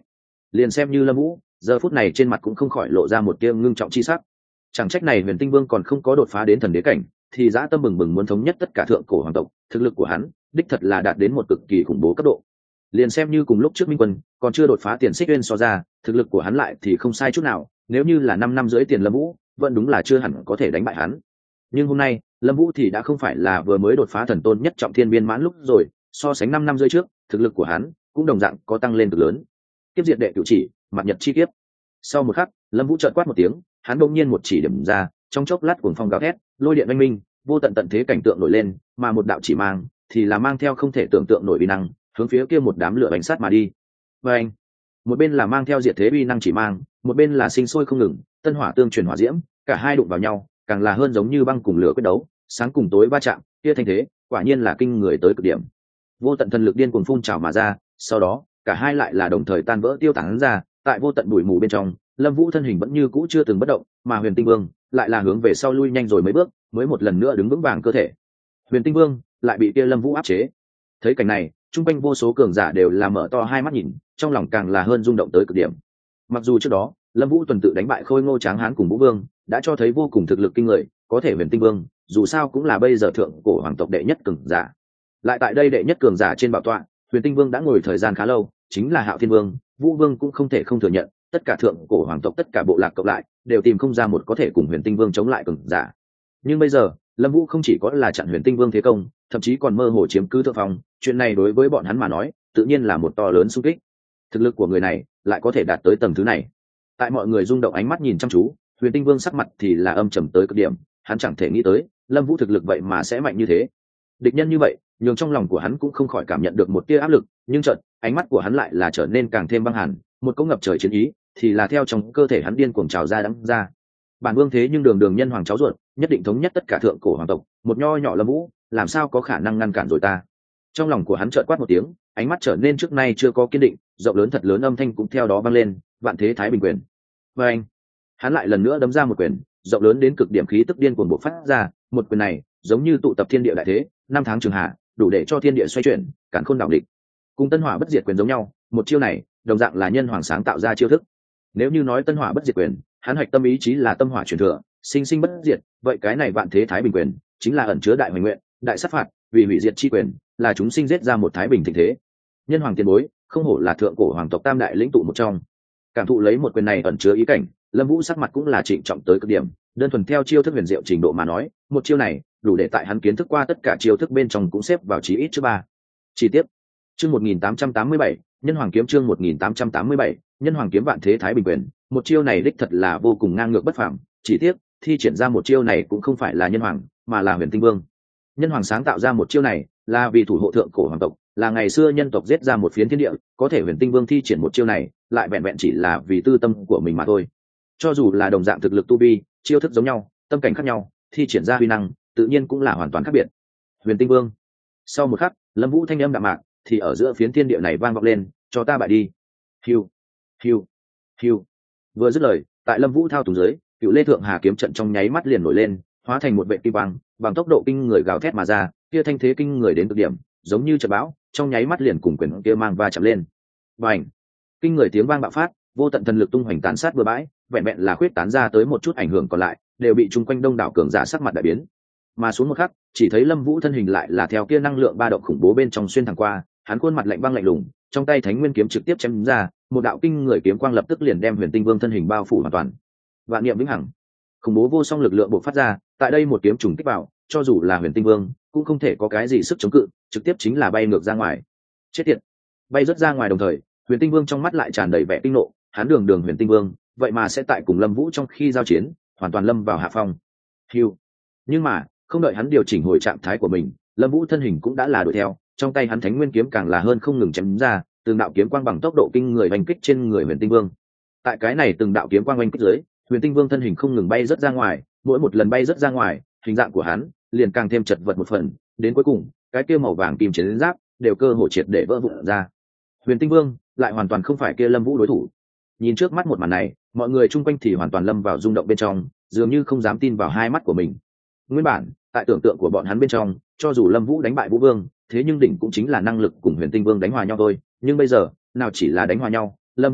Liền xem như Lâm Vũ giờ phút này trên mặt cũng không khỏi lộ ra một tia ngưng trọng chi sắc. Chẳng trách này Huyền Tinh Vương còn không có đột phá đến thần đế cảnh, thì dã tâm bừng bừng muốn thống nhất tất cả thượng cổ hoàng tộc, thực lực của hắn đích thật là đạt đến một cực kỳ khủng bố cấp độ. Liền xem như cùng lúc trước Minh Quân còn chưa đột phá Tiền Xích Uyên so ra, thực lực của hắn lại thì không sai chút nào, nếu như là 5 năm rưỡi tiền Lâm Vũ, vẫn đúng là chưa hẳn có thể đánh bại hắn. Nhưng hôm nay, Lâm Vũ thì đã không phải là vừa mới đột phá thần tôn nhất trọng thiên viên mãn lúc rồi, so sánh 5 năm rưỡi trước, thực lực của hắn cũng đồng dạng có tăng lên cực lớn. Kiếp diệt đệ cửu chỉ, mặt nhật chi kiếp. Sau một khắc, Lâm Vũ chợt quát một tiếng, hắn bỗng nhiên một chỉ điểm ra, trong chốc lát cuồng phong gào thét, lôi điện oanh minh, vô tận tận thế cảnh tượng nổi lên, mà một đạo chỉ mang thì là mang theo không thể tưởng tượng nổi uy năng, hướng phía kia một đám lửa bánh sát mà đi. Và anh, một bên là mang theo diệt thế uy năng chỉ mang, một bên là sinh sôi không ngừng, tân hỏa tương truyền hỏa diễm, cả hai đụng vào nhau, càng là hơn giống như băng cùng lửa quyết đấu, sáng cùng tối va chạm, kia thanh thế, quả nhiên là kinh người tới cực điểm. Vô tận thần lực điên cuồng phun trào mà ra, sau đó, cả hai lại là đồng thời tan vỡ tiêu tán ra, tại vô tận bụi mù bên trong, Lâm Vũ thân hình vẫn như cũ chưa từng bất động, mà Huyền Tinh Vương lại là hướng về sau lui nhanh rồi mấy bước, mới một lần nữa đứng vững vàng cơ thể. Huyền Tinh Vương lại bị kia Lâm Vũ áp chế. Thấy cảnh này, trung quanh vô số cường giả đều là mở to hai mắt nhìn, trong lòng càng là hơn rung động tới cực điểm. Mặc dù trước đó, Lâm Vũ tuần tự đánh bại Khôi Ngô Tráng Hán cùng Vũ Vương, đã cho thấy vô cùng thực lực kinh người, có thể Huyền Tinh Vương, dù sao cũng là bây giờ thượng cổ hoàng tộc đệ nhất cường giả. Lại tại đây đệ nhất cường giả trên bảo tọa, Huyền Tinh Vương đã ngồi thời gian khá lâu, chính là Hạo Thiên Vương, Vũ Vương cũng không thể không thừa nhận, tất cả thượng cổ hoàng tộc tất cả bộ lạc cộng lại, đều tìm không ra một có thể cùng Huyền Tinh Vương chống lại cường giả. Nhưng bây giờ, Lâm Vũ không chỉ có là chặn Huyền Tinh Vương thế công, thậm chí còn mơ hồ chiếm cứ thượng phong, chuyện này đối với bọn hắn mà nói, tự nhiên là một to lớn xung kích. Thực lực của người này lại có thể đạt tới tầng thứ này. Tại mọi người rung động ánh mắt nhìn chăm chú, Huyền Tinh Vương sắc mặt thì là âm trầm tới cực điểm, hắn chẳng thể nghĩ tới, Lâm Vũ thực lực vậy mà sẽ mạnh như thế. Địch nhân như vậy, nhường trong lòng của hắn cũng không khỏi cảm nhận được một tia áp lực, nhưng chợt, ánh mắt của hắn lại là trở nên càng thêm băng hàn, một cỗ ngập trời chiến ý thì là theo trong cơ thể hắn điên cuồng trào ra đắng ra. Bản Vương thế nhưng đường đường nhân hoàng cháu ruột, nhất định thống nhất tất cả thượng cổ hoàng tộc, một nho nhỏ Lâm Vũ, làm sao có khả năng ngăn cản rồi ta. Trong lòng của hắn chợt quát một tiếng, ánh mắt trở nên trước nay chưa có kiên định, rộng lớn thật lớn âm thanh cũng theo đó vang lên, vạn thế thái bình quyền. Và anh, hắn lại lần nữa đấm ra một quyền, rộng lớn đến cực điểm khí tức điên cuồng bộc phát ra, một quyền này giống như tụ tập thiên địa đại thế, 5 tháng trường hạ, đủ để cho thiên địa xoay chuyển, càn khôn đảo địch. Cùng tân hỏa bất diệt quyền giống nhau, một chiêu này đồng dạng là nhân hoàng sáng tạo ra chiêu thức. Nếu như nói tân hỏa bất diệt quyền, hắn hoạch tâm ý chí là tâm hỏa truyền thừa, sinh sinh bất diệt, vậy cái này vạn thế thái bình quyền chính là ẩn chứa đại hoành nguyện, đại sát phạt, vì hủy diệt chi quyền, là chúng sinh giết ra một thái bình thịnh thế. Nhân hoàng tiền bối, không hổ là thượng cổ hoàng tộc tam đại lĩnh tụ một trong. Cảm thụ lấy một quyền này ẩn chứa ý cảnh, Lâm Vũ sắc mặt cũng là trịnh trọng tới cực điểm, đơn thuần theo chiêu thức huyền diệu trình độ mà nói, một chiêu này đủ để tại hắn kiến thức qua tất cả chiêu thức bên trong cũng xếp vào chí ít trước 3. Chi tiết. Chương 1887, Nhân Hoàng kiếm chương 1887, Nhân Hoàng kiếm vạn thế thái bình quyền, một chiêu này đích thật là vô cùng ngang ngược bất phàm, chỉ tiếc, thi triển ra một chiêu này cũng không phải là nhân hoàng, mà là Huyền Tinh Vương. Nhân hoàng sáng tạo ra một chiêu này, là vì thủ hộ thượng cổ hoàng tộc, là ngày xưa nhân tộc giết ra một phiến thiên địa, có thể Huyền Tinh Vương thi triển một chiêu này, lại vẹn vẹn chỉ là vì tư tâm của mình mà thôi. Cho dù là đồng dạng thực lực tu vi, chiêu thức giống nhau, tâm cảnh khác nhau, thi triển ra huy năng, tự nhiên cũng là hoàn toàn khác biệt. Huyền Tinh Vương. Sau một khắc, Lâm Vũ thanh âm đạm mạc, thì ở giữa phiến thiên địa này vang vọng lên, cho ta bại đi. Hiu, hiu, hiu. Vừa dứt lời, tại Lâm Vũ thao túng dưới, Cựu Lê Thượng Hà kiếm trận trong nháy mắt liền nổi lên, hóa thành một vệ kim quang, bằng tốc độ kinh người gào thét mà ra, kia thanh thế kinh người đến cực điểm, giống như trận bão, trong nháy mắt liền cùng quyền kia mang va chạm lên. Bành! Kinh người tiếng vang bạo phát, vô tận thần lực tung hoành tán sát bừa bãi, vẹn vẹn là khuyết tán ra tới một chút ảnh hưởng còn lại, đều bị chung quanh đông đảo cường giả sắc mặt đại biến. Mà xuống một khắc, chỉ thấy Lâm Vũ thân hình lại là theo kia năng lượng ba động khủng bố bên trong xuyên thẳng qua, hắn khuôn mặt lạnh băng lạnh lùng, trong tay Thánh Nguyên kiếm trực tiếp chém ra, một đạo kinh người kiếm quang lập tức liền đem Huyền Tinh Vương thân hình bao phủ hoàn toàn. Vạn niệm vĩnh hằng, khủng bố vô song lực lượng bộc phát ra, tại đây một kiếm trùng kích vào, cho dù là Huyền Tinh Vương cũng không thể có cái gì sức chống cự, trực tiếp chính là bay ngược ra ngoài. Chết tiệt! Bay rất ra ngoài đồng thời, Huyền Tinh Vương trong mắt lại tràn đầy vẻ kinh nộ, hắn đường đường Huyền Tinh Vương, vậy mà sẽ tại cùng Lâm Vũ trong khi giao chiến, hoàn toàn lâm vào hạ phong. Hưu. Nhưng mà, không đợi hắn điều chỉnh hồi trạng thái của mình, Lâm Vũ thân hình cũng đã là đuổi theo, trong tay hắn Thánh Nguyên kiếm càng là hơn không ngừng chém ra, từng đạo kiếm quang bằng tốc độ kinh người oanh kích trên người Huyền Tinh Vương. Tại cái này từng đạo kiếm quang oanh kích dưới, Huyền Tinh Vương thân hình không ngừng bay rất ra ngoài, mỗi một lần bay rất ra ngoài, hình dạng của hắn liền càng thêm chật vật một phần, đến cuối cùng, cái kia màu vàng kim chiến giáp đều cơ hồ triệt để vỡ vụn ra. Huyền Tinh Vương lại hoàn toàn không phải kia Lâm Vũ đối thủ. Nhìn trước mắt một màn này, mọi người chung quanh thì hoàn toàn lâm vào rung động bên trong, dường như không dám tin vào hai mắt của mình. Nguyên bản, tại tưởng tượng của bọn hắn bên trong, cho dù Lâm Vũ đánh bại Vũ Vương, thế nhưng đỉnh cũng chính là năng lực cùng Huyền Tinh Vương đánh hòa nhau thôi, nhưng bây giờ, nào chỉ là đánh hòa nhau, Lâm Vũ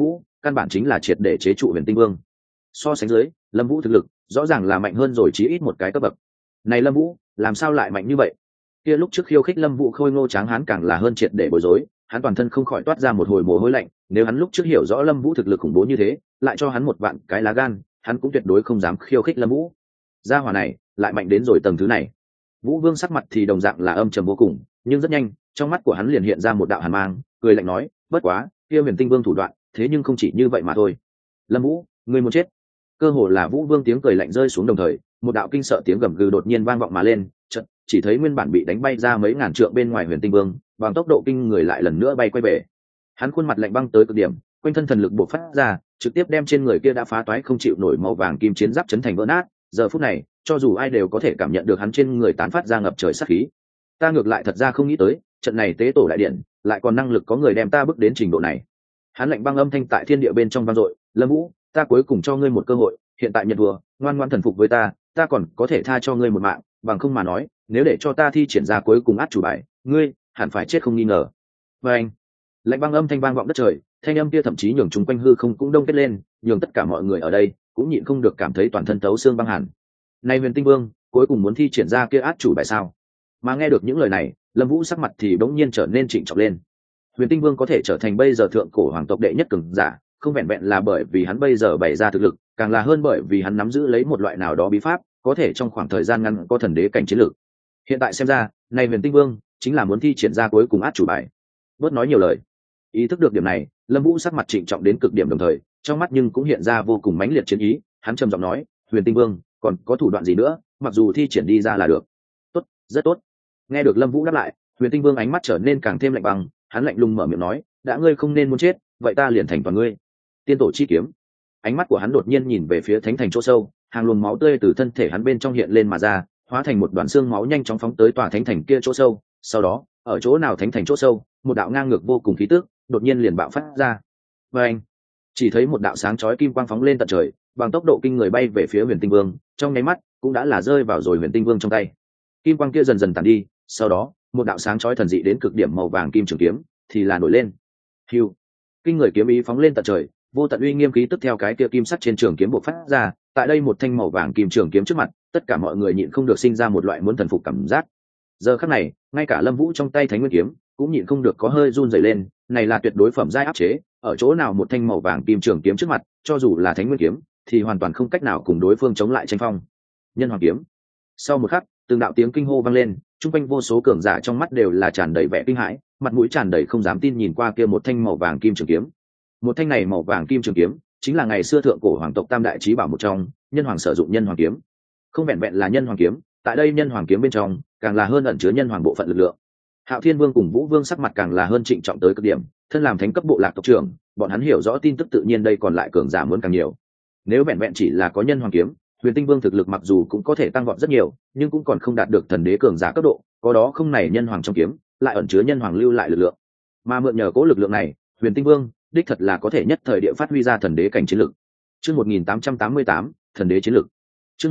căn bản chính là triệt để chế trụ huyền tinh vương. So sánh dưới, Lâm Vũ thực lực rõ ràng là mạnh hơn rồi chí ít một cái cấp bậc. Này Lâm Vũ làm sao lại mạnh như vậy? Kia lúc trước khiêu khích Lâm Vũ khôi ngô tráng hán càng là hơn triệt để bối rối, hắn toàn thân không khỏi toát ra một hồi mồ hôi lạnh. Nếu hắn lúc trước hiểu rõ Lâm Vũ thực lực khủng bố như thế, lại cho hắn một vạn cái lá gan, hắn cũng tuyệt đối không dám khiêu khích Lâm Vũ. Gia hỏa này lại mạnh đến rồi tầng thứ này. Vũ Vương sắc mặt thì đồng dạng là âm trầm vô cùng, nhưng rất nhanh trong mắt của hắn liền hiện ra một đạo hàn mang, cười lạnh nói, bất quá kia huyền tinh vương thủ đoạn thế nhưng không chỉ như vậy mà thôi. Lâm Vũ, ngươi muốn chết? Cơ hồ là Vũ Vương tiếng cười lạnh rơi xuống đồng thời, một đạo kinh sợ tiếng gầm gừ đột nhiên vang vọng mà lên, chợt chỉ thấy nguyên bản bị đánh bay ra mấy ngàn trượng bên ngoài huyền tinh vương bằng tốc độ kinh người lại lần nữa bay quay về. Hắn khuôn mặt lạnh băng tới cực điểm, quanh thân thần lực bộc phát ra, trực tiếp đem trên người kia đã phá toái không chịu nổi màu vàng kim chiến giáp chấn thành vỡ nát. Giờ phút này cho dù ai đều có thể cảm nhận được hắn trên người tán phát ra ngập trời sát khí. Ta ngược lại thật ra không nghĩ tới, trận này tế tổ đại điện lại còn năng lực có người đem ta bước đến trình độ này. Hắn lạnh băng âm thanh tại thiên địa bên trong vang dội, Lâm Vũ, ta cuối cùng cho ngươi một cơ hội, hiện tại nhận thua, ngoan ngoãn thần phục với ta, ta còn có thể tha cho ngươi một mạng, bằng không mà nói, nếu để cho ta thi triển ra cuối cùng át chủ bài, ngươi hẳn phải chết không nghi ngờ. Và anh, lạnh băng âm thanh vang vọng đất trời, thanh âm kia thậm chí nhường chúng quanh hư không cũng đông kết lên, nhường tất cả mọi người ở đây cũng nhịn không được cảm thấy toàn thân thấu xương băng hàn. Này huyền tinh vương cuối cùng muốn thi triển ra kia át chủ bài sao? Mà nghe được những lời này, Lâm Vũ sắc mặt thì bỗng nhiên trở nên trịnh trọng lên. Huyền tinh vương có thể trở thành bây giờ thượng cổ hoàng tộc đệ nhất cường giả, không vẹn vẹn là bởi vì hắn bây giờ bày ra thực lực, càng là hơn bởi vì hắn nắm giữ lấy một loại nào đó bí pháp, có thể trong khoảng thời gian ngắn có thần đế cảnh chiến lược. Hiện tại xem ra, này huyền tinh vương chính là muốn thi triển ra cuối cùng át chủ bài. Bớt nói nhiều lời. Ý thức được điểm này, Lâm Vũ sắc mặt trịnh trọng đến cực điểm, đồng thời trong mắt nhưng cũng hiện ra vô cùng mãnh liệt chiến ý. Hắn trầm giọng nói, huyền tinh vương còn có thủ đoạn gì nữa, mặc dù thi triển đi ra là được. Tốt, rất tốt. Nghe được Lâm Vũ đáp lại, huyền tinh vương ánh mắt trở nên càng thêm lạnh băng, hắn lạnh lùng mở miệng nói, đã ngươi không nên muốn chết, vậy ta liền thành toàn ngươi. Tiên tổ chi kiếm. Ánh mắt của hắn đột nhiên nhìn về phía thánh thành chỗ sâu, hàng luồng máu tươi từ thân thể hắn bên trong hiện lên mà ra, hóa thành một đoàn xương máu nhanh chóng phóng tới tòa thánh thành kia chỗ sâu. Sau đó, ở chỗ nào thánh thành chỗ sâu, một đạo ngang ngược vô cùng khí tức đột nhiên liền bạo phát ra. Và anh, chỉ thấy một đạo sáng chói kim quang phóng lên tận trời, bằng tốc độ kinh người bay về phía huyền tinh vương, trong nháy mắt cũng đã là rơi vào rồi huyền tinh vương trong tay. Kim quang kia dần dần tàn đi, sau đó một đạo sáng chói thần dị đến cực điểm màu vàng kim trường kiếm thì là nổi lên. Hưu, kinh người kiếm ý phóng lên tận trời, vô tận uy nghiêm khí tức theo cái kia kim sắt trên trường kiếm bộc phát ra. Tại đây một thanh màu vàng kim trường kiếm trước mặt, tất cả mọi người nhịn không được sinh ra một loại muốn thần phục cảm giác. Giờ khắc này, ngay cả Lâm Vũ trong tay thánh nguyên kiếm cũng nhịn không được có hơi run rẩy lên. Này là tuyệt đối phẩm giai áp chế, ở chỗ nào một thanh màu vàng kim trường kiếm trước mặt, cho dù là thánh nguyên kiếm thì hoàn toàn không cách nào cùng đối phương chống lại tranh phong. Nhân hoàng kiếm. Sau một khắc, từng đạo tiếng kinh hô vang lên, chung quanh vô số cường giả trong mắt đều là tràn đầy vẻ kinh hãi, mặt mũi tràn đầy không dám tin nhìn qua kia một thanh màu vàng kim trường kiếm. Một thanh này màu vàng kim trường kiếm chính là ngày xưa thượng cổ hoàng tộc tam đại chí bảo một trong, nhân hoàng sử dụng nhân hoàng kiếm. Không vẹn vẹn là nhân hoàng kiếm, tại đây nhân hoàng kiếm bên trong càng là hơn ẩn chứa nhân hoàng bộ phận lực lượng. Hạo Thiên Vương cùng Vũ Vương sắc mặt càng là hơn trịnh trọng tới cực điểm, thân làm thánh cấp bộ lạc tộc trưởng, bọn hắn hiểu rõ tin tức tự nhiên đây còn lại cường giả muốn càng nhiều. Nếu vẹn vẹn chỉ là có nhân hoàng kiếm, huyền tinh vương thực lực mặc dù cũng có thể tăng vọt rất nhiều, nhưng cũng còn không đạt được thần đế cường giả cấp độ, có đó không này nhân hoàng trong kiếm lại ẩn chứa nhân hoàng lưu lại lực lượng, mà mượn nhờ cố lực lượng này, huyền tinh vương đích thật là có thể nhất thời địa phát huy ra thần đế cảnh chiến lực. Chương 1888, thần đế chiến lực. Chương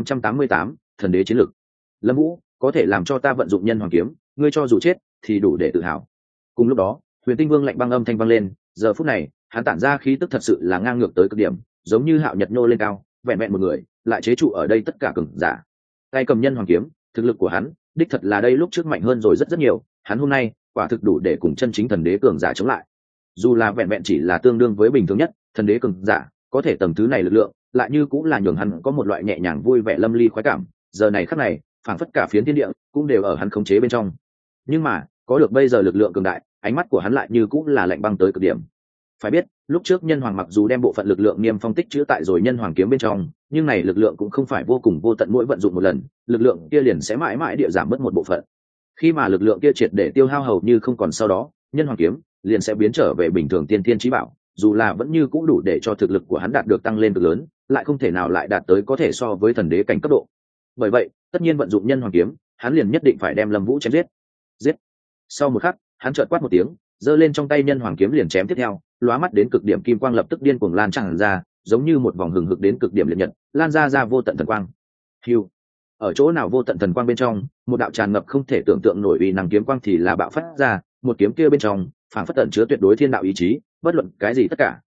1888, thần đế chiến lực. Lâm Vũ, có thể làm cho ta vận dụng nhân hoàng kiếm, ngươi cho dù chết thì đủ để tự hào. Cùng lúc đó, huyền tinh vương lạnh băng âm thanh vang lên, giờ phút này hắn tản ra khí tức thật sự là ngang ngược tới cực điểm, giống như hạo nhật nhô lên cao, vẹn vẹn một người lại chế trụ ở đây tất cả cường giả. Tay cầm nhân hoàng kiếm, thực lực của hắn đích thật là đây lúc trước mạnh hơn rồi rất rất nhiều, hắn hôm nay quả thực đủ để cùng chân chính thần đế cường giả chống lại. Dù là vẹn vẹn chỉ là tương đương với bình thường nhất thần đế cường giả, có thể tầng thứ này lực lượng lại như cũng là nhường hắn có một loại nhẹ nhàng vui vẻ lâm ly khoái cảm. Giờ này khắc này, phảng phất cả phiến thiên địa cũng đều ở hắn khống chế bên trong. Nhưng mà có được bây giờ lực lượng cường đại, ánh mắt của hắn lại như cũng là lạnh băng tới cực điểm. Phải biết, lúc trước nhân hoàng mặc dù đem bộ phận lực lượng niêm phong tích chứa tại rồi nhân hoàng kiếm bên trong, nhưng này lực lượng cũng không phải vô cùng vô tận, mỗi vận dụng một lần, lực lượng kia liền sẽ mãi mãi địa giảm mất một bộ phận. Khi mà lực lượng kia triệt để tiêu hao hầu như không còn, sau đó nhân hoàng kiếm liền sẽ biến trở về bình thường tiên thiên chí bảo, dù là vẫn như cũng đủ để cho thực lực của hắn đạt được tăng lên cực lớn, lại không thể nào lại đạt tới có thể so với thần đế cảnh cấp độ. Bởi vậy, tất nhiên vận dụng nhân hoàng kiếm, hắn liền nhất định phải đem Lâm Vũ chém giết. Giết. Sau một khắc, hắn chợt quát một tiếng, giơ lên trong tay nhân hoàng kiếm liền chém tiếp theo, lóa mắt đến cực điểm kim quang lập tức điên cuồng lan tràn ra, giống như một vòng hừng hực đến cực điểm liệt nhật, lan ra vô tận thần quang. Hưu. Ở chỗ nào vô tận thần quang bên trong, một đạo tràn ngập không thể tưởng tượng nổi uy năng kiếm quang thì là bạo phát ra, một kiếm kia bên trong phảng phất tẩn chứa tuyệt đối thiên đạo ý chí, bất luận cái gì tất cả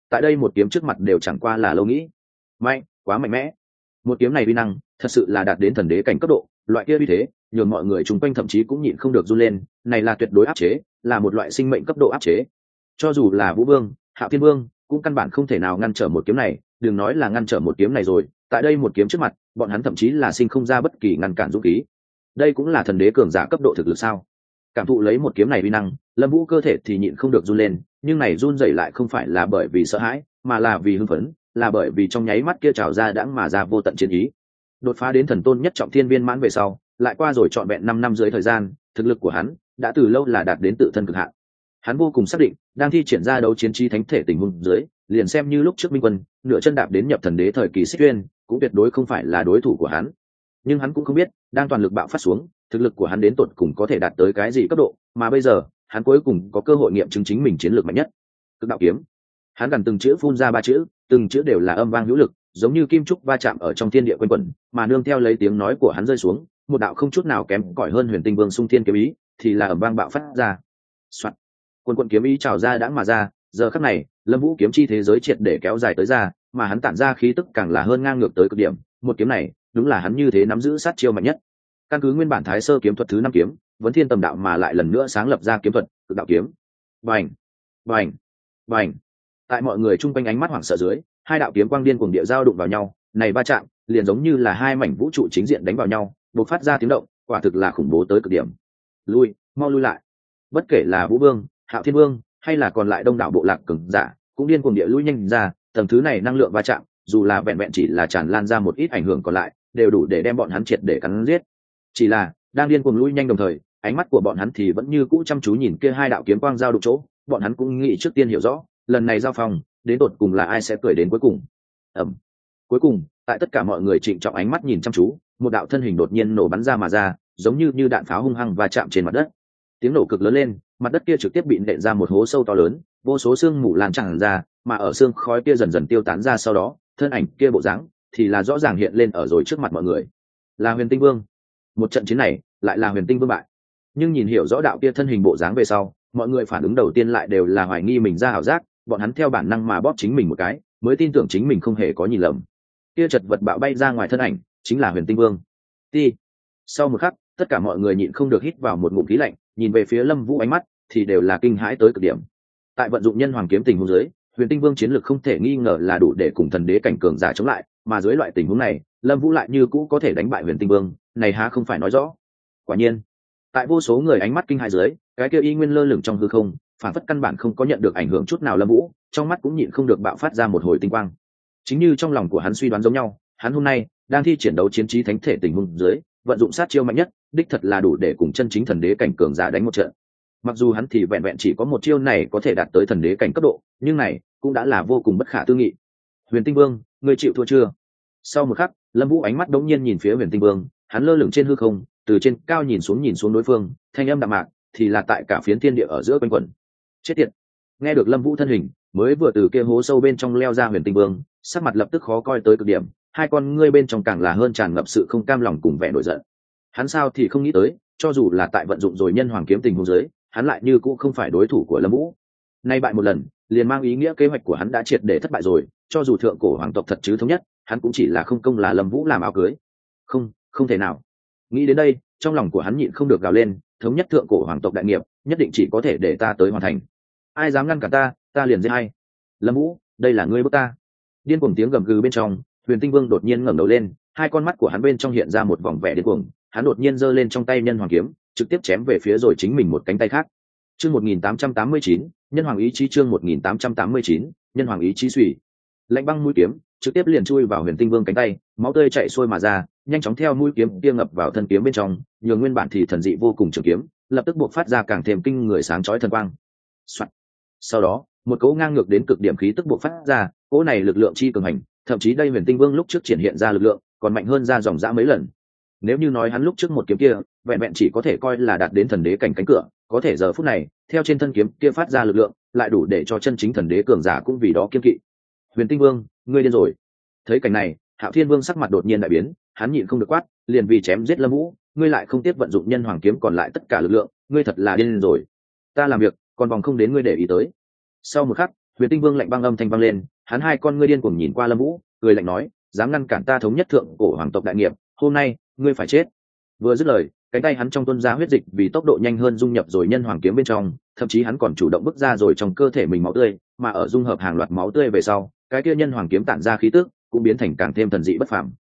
tại đây một kiếm trước mặt đều chẳng qua là lâu nghĩ. Mạnh, quá mạnh mẽ. Một kiếm này uy năng thật sự là đạt đến thần đế cảnh cấp độ, loại kia uy thế nhường mọi người chung quanh thậm chí cũng nhịn không được run lên. Này là tuyệt đối áp chế, là một loại sinh mệnh cấp độ áp chế. Cho dù là Vũ Vương, Hạo Thiên Vương cũng căn bản không thể nào ngăn trở một kiếm này, đừng nói là ngăn trở một kiếm này rồi, tại đây một kiếm trước mặt bọn hắn thậm chí là sinh không ra bất kỳ ngăn cản dũng khí. Đây cũng là thần đế cường giả cấp độ thực lực sao? Cảm thụ lấy một kiếm này uy năng, Lâm Vũ cơ thể thì nhịn không được run lên, nhưng này run rẩy lại không phải là bởi vì sợ hãi, mà là vì hưng phấn, là bởi vì trong nháy mắt kia trào ra đãng mà ra vô tận chiến ý. Đột phá đến thần tôn nhất trọng thiên viên mãn về sau, lại qua rồi trọn vẹn 5 năm dưới thời gian, thực lực của hắn đã từ lâu là đạt đến tự thân cực hạn. Hắn vô cùng xác định, đang thi triển ra đấu chiến chi thánh thể tình huống dưới, liền xem như lúc trước Minh Quân, nửa chân đạp đến nhập thần đế thời kỳ Xích Uyên, cũng tuyệt đối không phải là đối thủ của hắn. Nhưng hắn cũng không biết, đang toàn lực bạo phát xuống, thực lực của hắn đến tột cùng có thể đạt tới cái gì cấp độ, mà bây giờ, hắn cuối cùng có cơ hội nghiệm chứng chính mình chiến lược mạnh nhất. Cực đạo kiếm. Hắn gần từng chữ phun ra 3 chữ, từng chữ đều là âm vang hữu lực, giống như kim trúc va chạm ở trong thiên địa quanh quẩn, mà nương theo lấy tiếng nói của hắn rơi xuống, một đạo không chút nào kém cỏi hơn Huyền Tinh Vương xung thiên kiếm ý, thì là ầm vang bạo phát ra. Soạt. Quần quần kiếm ý trào ra đãng mà ra, giờ khắc này, Lâm Vũ kiếm chi thế giới triệt để kéo dài tới ra, mà hắn tản ra khí tức càng là hơn ngang ngược tới cực điểm, một kiếm này, đúng là hắn như thế nắm giữ sát chiêu mạnh nhất. Căn cứ nguyên bản Thái Sơ kiếm thuật thứ 5 kiếm, Vấn Thiên Tầm Đạo mà lại lần nữa sáng lập ra kiếm thuật, Cực Đạo kiếm. Bành, bành, bành. Tại mọi người chung quanh ánh mắt hoảng sợ dưới, hai đạo kiếm quang điên cuồng địa giao đụng vào nhau, này va chạm, liền giống như là hai mảnh vũ trụ chính diện đánh vào nhau, bộc phát ra tiếng động, quả thực là khủng bố tới cực điểm. Lui, mau lui lại. Bất kể là Vũ Vương, Hạo Thiên Vương, hay là còn lại đông đảo bộ lạc cường giả, cũng điên cuồng địa lui nhanh ra, tầng thứ này năng lượng va chạm, dù là vẹn vẹn chỉ là tràn lan ra một ít ảnh hưởng còn lại, đều đủ để đem bọn hắn triệt để cắn giết. Chỉ là, đang điên cuồng lui nhanh đồng thời, ánh mắt của bọn hắn thì vẫn như cũ chăm chú nhìn kia hai đạo kiếm quang giao đụng chỗ, bọn hắn cũng nghĩ trước tiên hiểu rõ, lần này giao phòng, đến tột cùng là ai sẽ cười đến cuối cùng. Cuối cùng, tại tất cả mọi người trịnh trọng ánh mắt nhìn chăm chú, một đạo thân hình đột nhiên nổ bắn ra mà ra, giống như đạn pháo hung hăng va chạm trên mặt đất. Tiếng nổ cực lớn lên, mặt đất kia trực tiếp bị nện ra một hố sâu to lớn, vô số xương mù lan tràn ra, mà ở xương khói kia dần dần tiêu tán ra sau đó, thân ảnh kia bộ dáng thì là rõ ràng hiện lên ở rồi trước mặt mọi người. Là Huyền Tinh Vương. Một trận chiến này, lại là Huyền Tinh Vương bại. Nhưng nhìn hiểu rõ đạo kia thân hình bộ dáng về sau, mọi người phản ứng đầu tiên lại đều là hoài nghi mình ra ảo giác, bọn hắn theo bản năng mà bóp chính mình một cái, mới tin tưởng chính mình không hề có nhìn lầm. Kia chật vật bạo bay ra ngoài thân ảnh, chính là Huyền Tinh Vương. Ti. Sau một khắc, tất cả mọi người nhịn không được hít vào một ngụm khí lạnh, nhìn về phía Lâm Vũ ánh mắt thì đều là kinh hãi tới cực điểm. Tại vận dụng nhân hoàng kiếm tình huống dưới, Huyền Tinh Vương chiến lược không thể nghi ngờ là đủ để cùng thần đế cảnh cường giả chống lại, mà dưới loại tình huống này, Lâm Vũ lại như cũ có thể đánh bại Huyền Tinh Vương, này há không phải nói rõ. Quả nhiên, tại vô số người ánh mắt kinh hãi dưới, cái kia y nguyên lơ lửng trong hư không, phản phất căn bản không có nhận được ảnh hưởng chút nào Lâm Vũ, trong mắt cũng nhịn không được bạo phát ra một hồi tinh quang. Chính như trong lòng của hắn suy đoán giống nhau, hắn hôm nay đang thi triển đấu chiến trí thánh thể tình huống dưới, vận dụng sát chiêu mạnh nhất, đích thật là đủ để cùng chân chính thần đế cảnh cường giả đánh một trận. Mặc dù hắn thì vẹn vẹn chỉ có một chiêu này có thể đạt tới thần đế cảnh cấp độ, nhưng này cũng đã là vô cùng bất khả tư nghị. Huyền Tinh Vương, ngươi chịu thua chưa? Sau một khắc, Lâm Vũ ánh mắt đống nhiên nhìn phía Huyền Tinh Vương, hắn lơ lửng trên hư không, từ trên cao nhìn xuống đối phương, thanh âm đạm mạc thì là tại cả phiến thiên địa ở giữa quanh quẩn. Chết tiệt! Nghe được Lâm Vũ thân hình mới vừa từ kia hố sâu bên trong leo ra Huyền Tinh Vương, sắc mặt lập tức khó coi tới cực điểm, hai con ngươi bên trong càng là hơn tràn ngập sự không cam lòng cùng vẻ nổi giận. Hắn sao thì không nghĩ tới, cho dù là tại vận dụng rồi nhân hoàng kiếm tình huống dưới, hắn lại như cũng không phải đối thủ của Lâm Vũ. Nay bại một lần, liền mang ý nghĩa kế hoạch của hắn đã triệt để thất bại rồi, cho dù thượng cổ hoàng tộc thật chứ thống nhất, hắn cũng chỉ là không công là Lâm Vũ làm áo cưới. Không thể nào. Nghĩ đến đây, trong lòng của hắn nhịn không được gào lên, thống nhất thượng cổ hoàng tộc đại nghiệp, nhất định chỉ có thể để ta tới hoàn thành. Ai dám ngăn cản ta, ta liền giết hay. Lâm Vũ, đây là ngươi bức ta. Điên cuồng tiếng gầm gừ bên trong, Huyền Tinh Vương đột nhiên ngẩng đầu lên, hai con mắt của hắn bên trong hiện ra một vòng vẻ điên cuồng, hắn đột nhiên giơ lên trong tay nhân hoàng kiếm, trực tiếp chém về phía rồi chính mình một cánh tay khác. Chương 1889, nhân hoàng ý chí chương 1889, nhân hoàng ý chí suy. Lạnh băng mũi kiếm trực tiếp liền chui vào Huyền Tinh Vương cánh tay, máu tươi chảy xuôi mà ra, nhanh chóng theo mũi kiếm kia ngập vào thân kiếm bên trong, nhường nguyên bản thì thần dị vô cùng trường kiếm, lập tức buộc phát ra càng thêm kinh người sáng chói thần quang. Soạn. Sau đó, một cỗ ngang ngược đến cực điểm khí tức buộc phát ra, cỗ này lực lượng chi cường hành, thậm chí đây Huyền Tinh Vương lúc trước triển hiện ra lực lượng, còn mạnh hơn ra dòng dã mấy lần. Nếu như nói hắn lúc trước một kiếm kia, vẹn vẹn chỉ có thể coi là đạt đến thần đế cảnh cánh cửa, có thể giờ phút này, theo trên thân kiếm kia phát ra lực lượng, lại đủ để cho chân chính thần đế cường giả cũng vì đó kiêng kỵ. Huyền Tinh Vương, ngươi điên rồi. Thấy cảnh này, Hạo Thiên Vương sắc mặt đột nhiên đại biến, hắn nhịn không được quát, liền vì chém giết Lâm Vũ, ngươi lại không tiếp vận dụng nhân hoàng kiếm còn lại tất cả lực lượng, ngươi thật là điên rồi. Ta làm việc, còn vòng không đến ngươi để ý tới. Sau một khắc, Huyền Tinh Vương lạnh băng âm thanh vang lên, hắn hai con ngươi điên cuồng nhìn qua Lâm Vũ, cười lạnh nói, dám ngăn cản ta thống nhất thượng cổ hoàng tộc đại nghiệp, hôm nay ngươi phải chết. Vừa dứt lời, cánh tay hắn trong tuôn ra huyết dịch vì tốc độ nhanh hơn dung nhập rồi nhân hoàng kiếm bên trong, thậm chí hắn còn chủ động bước ra rồi trong cơ thể mình máu tươi, mà ở dung hợp hàng loạt máu tươi về sau, cái kia nhân hoàng kiếm tản ra khí tức cũng biến thành càng thêm thần dị bất phàm.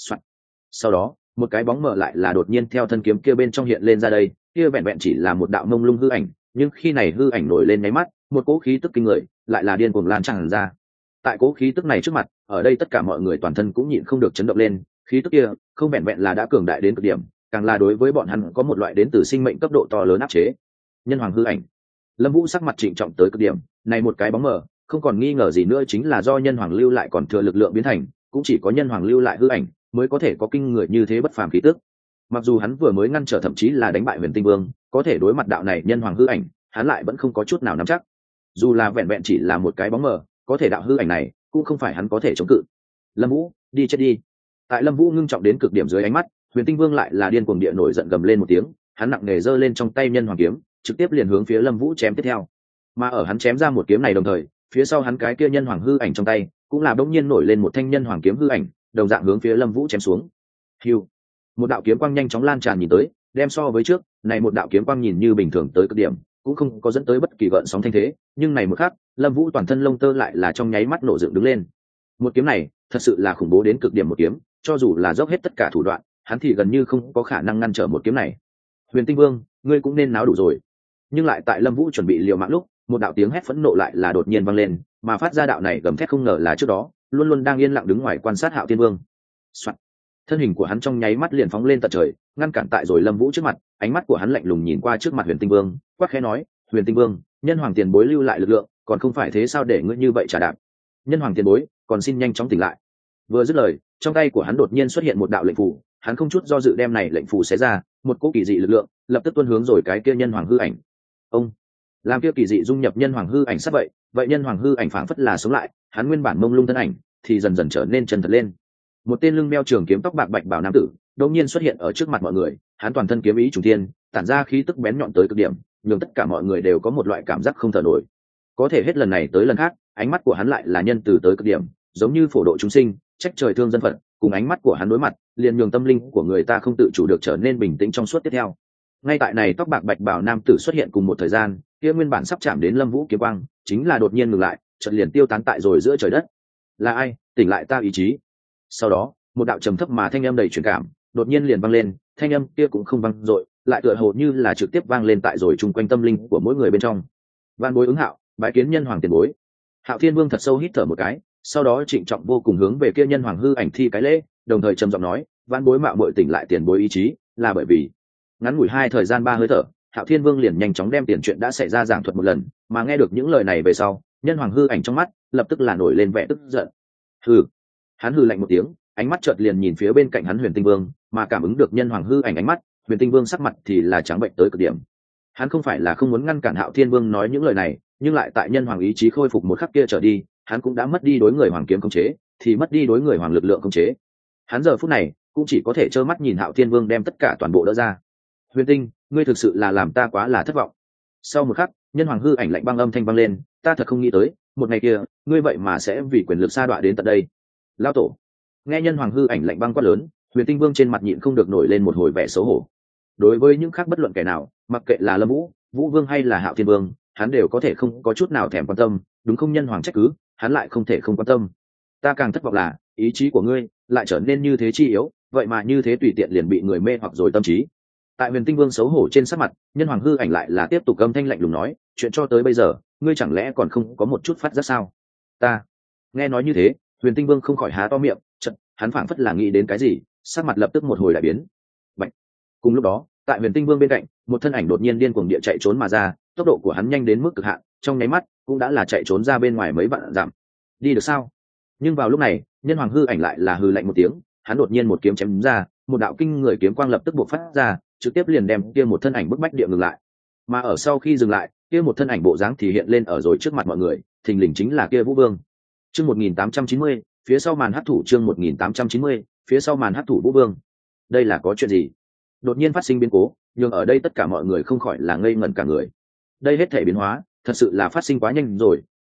Sau đó, một cái bóng mờ lại là đột nhiên theo thân kiếm kia bên trong hiện lên ra đây, kia vẹn vẹn chỉ là một đạo mông lung hư ảnh, nhưng khi này hư ảnh nổi lên mấy mắt, một cỗ khí tức kinh người lại là điên cuồng lan tràn ra. Tại cỗ khí tức này trước mặt, ở đây tất cả mọi người toàn thân cũng nhịn không được chấn động lên, khí tức kia không vẹn vẹn là đã cường đại đến cực điểm, càng là đối với bọn hắn có một loại đến từ sinh mệnh cấp độ to lớn áp chế. Nhân hoàng hư ảnh. Lâm Vũ sắc mặt trịnh trọng tới cực điểm, này một cái bóng mờ, không còn nghi ngờ gì nữa chính là do nhân hoàng lưu lại còn thừa lực lượng biến thành, cũng chỉ có nhân hoàng lưu lại hư ảnh mới có thể có kinh người như thế bất phàm khí tức. Mặc dù hắn vừa mới ngăn trở thậm chí là đánh bại Huyền Tinh Vương, có thể đối mặt đạo này nhân hoàng hư ảnh, hắn lại vẫn không có chút nào nắm chắc. Dù là vẹn vẹn chỉ là một cái bóng mờ, có thể đạo hư ảnh này cũng không phải hắn có thể chống cự. Lâm Vũ, đi chết đi. Tại Lâm Vũ ngưng trọng đến cực điểm dưới ánh mắt, Huyền Tinh Vương lại là điên cuồng địa nổi giận gầm lên một tiếng, hắn nặng nề giơ lên trong tay nhân hoàng kiếm, trực tiếp liền hướng phía Lâm Vũ chém tiếp theo. Mà ở hắn chém ra một kiếm này đồng thời, phía sau hắn cái kia nhân hoàng hư ảnh trong tay cũng là bỗng nhiên nổi lên một thanh nhân hoàng kiếm hư ảnh, đồng dạng hướng phía Lâm Vũ chém xuống. Hưu, một đạo kiếm quang nhanh chóng lan tràn nhìn tới, đem so với trước, này một đạo kiếm quang nhìn như bình thường tới cực điểm, cũng không có dẫn tới bất kỳ gợn sóng thanh thế, nhưng này một khắc, Lâm Vũ toàn thân lông tơ lại là trong nháy mắt nổ dựng đứng lên. Một kiếm này, thật sự là khủng bố đến cực điểm một kiếm, cho dù là dốc hết tất cả thủ đoạn, hắn thì gần như không có khả năng ngăn trở một kiếm này. Huyền Tinh Vương, ngươi cũng nên náo đủ rồi. Nhưng lại tại Lâm Vũ chuẩn bị liều mạng lúc, một đạo tiếng hét phẫn nộ lại là đột nhiên vang lên, mà phát ra đạo này gầm thét không ngờ là trước đó luôn luôn đang yên lặng đứng ngoài quan sát Hạo Thiên Vương. Soạn. Thân hình của hắn trong nháy mắt liền phóng lên tận trời, ngăn cản tại rồi Lâm Vũ trước mặt, ánh mắt của hắn lạnh lùng nhìn qua trước mặt Huyền Tinh Vương, quát khẽ nói, Huyền Tinh Vương, nhân hoàng tiền bối lưu lại lực lượng, còn không phải thế sao để ngươi như vậy trả đạp. Nhân hoàng tiền bối, còn xin nhanh chóng tỉnh lại. Vừa dứt lời, trong tay của hắn đột nhiên xuất hiện một đạo lệnh phù, hắn không chút do dự đem này lệnh phù xé ra, một cỗ kỳ dị lực lượng lập tức tuôn hướng rồi cái kia nhân hoàng hư ảnh. Ông làm kia kỳ dị dung nhập nhân hoàng hư ảnh sắp vậy nhân hoàng hư ảnh phảng phất là sống lại, hắn nguyên bản mông lung thân ảnh thì dần dần trở nên chân thật lên. Một tên lưng đeo trường kiếm tóc bạc bạch bảo nam tử đột nhiên xuất hiện ở trước mặt mọi người, hắn toàn thân kiếm ý trùng thiên, tản ra khí tức bén nhọn tới cực điểm, nhưng tất cả mọi người đều có một loại cảm giác không thở nổi. Có thể hết lần này tới lần khác, ánh mắt của hắn lại là nhân từ tới cực điểm, giống như phổ độ chúng sinh, trách trời thương dân phận, cùng ánh mắt của hắn đối mặt, liền nhường tâm linh của người ta không tự chủ được trở nên bình tĩnh trong suốt tiếp theo. Ngay tại này tóc bạc bạch bảo nam tử xuất hiện cùng một thời gian, kia nguyên bản sắp chạm đến Lâm Vũ kiếm quang, chính là đột nhiên ngừng lại, chợt liền tiêu tán tại rồi giữa trời đất. Là ai, tỉnh lại ta ý chí. Sau đó, một đạo trầm thấp mà thanh âm đầy truyền cảm, đột nhiên liền vang lên, thanh âm kia cũng không vang dội, lại tựa hồ như là trực tiếp vang lên tại rồi chung quanh tâm linh của mỗi người bên trong. Van bối ứng Hạo, bái kiến nhân hoàng tiền bối. Hạo Thiên Vương thật sâu hít thở một cái, sau đó trịnh trọng vô cùng hướng về kia nhân hoàng hư ảnh thi cái lễ, đồng thời trầm giọng nói, van bối mạo muội tỉnh lại tiền bối ý chí, là bởi vì ngắn ngủi hai thời gian ba hơi thở, Hạo Thiên Vương liền nhanh chóng đem tiền chuyện đã xảy ra giảng thuật một lần, mà nghe được những lời này về sau, nhân hoàng hư ảnh trong mắt lập tức là nổi lên vẻ tức giận. Hừ. Hắn hừ lạnh một tiếng, ánh mắt chợt liền nhìn phía bên cạnh hắn Huyền Tinh Vương, mà cảm ứng được nhân hoàng hư ảnh ánh mắt, Huyền Tinh Vương sắc mặt thì là trắng bệnh tới cực điểm. Hắn không phải là không muốn ngăn cản Hạo Thiên Vương nói những lời này, nhưng lại tại nhân hoàng ý chí khôi phục một khắc kia trở đi, hắn cũng đã mất đi đối người hoàng kiếm khống chế, thì mất đi đối người hoàng lực lượng khống chế. Hắn giờ phút này cũng chỉ có thể trơ mắt nhìn Hạo Thiên Vương đem tất cả toàn bộ đỡ ra. Huyền Tinh, ngươi thực sự là làm ta quá là thất vọng. Sau một khắc, nhân hoàng hư ảnh lạnh băng âm thanh vang lên, ta thật không nghĩ tới, một ngày kia, ngươi vậy mà sẽ vì quyền lực sa đọa đến tận đây. Lao tổ. Nghe nhân hoàng hư ảnh lạnh băng quát lớn, Huyền Tinh Vương trên mặt nhịn không được nổi lên một hồi vẻ xấu hổ. Đối với những khác bất luận kẻ nào, mặc kệ là Lâm Vũ, Vũ Vương hay là Hạo Thiên Vương, hắn đều có thể không có chút nào thèm quan tâm, đúng không? Nhân hoàng trách cứ, hắn lại không thể không quan tâm. Ta càng thất vọng là, ý chí của ngươi lại trở nên như thế chi yếu, vậy mà như thế tùy tiện liền bị người mê hoặc rồi tâm trí. Tại Huyền Tinh Vương xấu hổ trên sắc mặt, nhân hoàng hư ảnh lại là tiếp tục âm thanh lạnh lùng nói, chuyện cho tới bây giờ, ngươi chẳng lẽ còn không có một chút phát giác sao? Ta. Nghe nói như thế, Huyền Tinh Vương không khỏi há to miệng, chợt, hắn phảng phất là nghĩ đến cái gì, sắc mặt lập tức một hồi đại biến. Bạch. Cùng lúc đó, tại Huyền Tinh Vương bên cạnh, một thân ảnh đột nhiên điên cuồng địa chạy trốn mà ra, tốc độ của hắn nhanh đến mức cực hạn, trong nháy mắt cũng đã là chạy trốn ra bên ngoài mấy vạn dặm. Đi được sao? Nhưng vào lúc này, nhân hoàng hư ảnh lại là hừ lạnh một tiếng, hắn đột nhiên một kiếm chém ra, một đạo kinh người kiếm quang lập tức bộc phát ra, trực tiếp liền đem kia một thân ảnh bức bách địa ngừng lại. Mà ở sau khi dừng lại, kia một thân ảnh bộ dáng thì hiện lên ở rồi trước mặt mọi người, thình lình chính là kia Vũ Vương. Chương 1890, phía sau màn hắc thủ, chương 1890, phía sau màn hắc thủ Vũ Vương. Đây là có chuyện gì? Đột nhiên phát sinh biến cố, nhưng ở đây tất cả mọi người không khỏi là ngây ngẩn cả người. Đây hết thể biến hóa, thật sự là phát sinh quá nhanh rồi,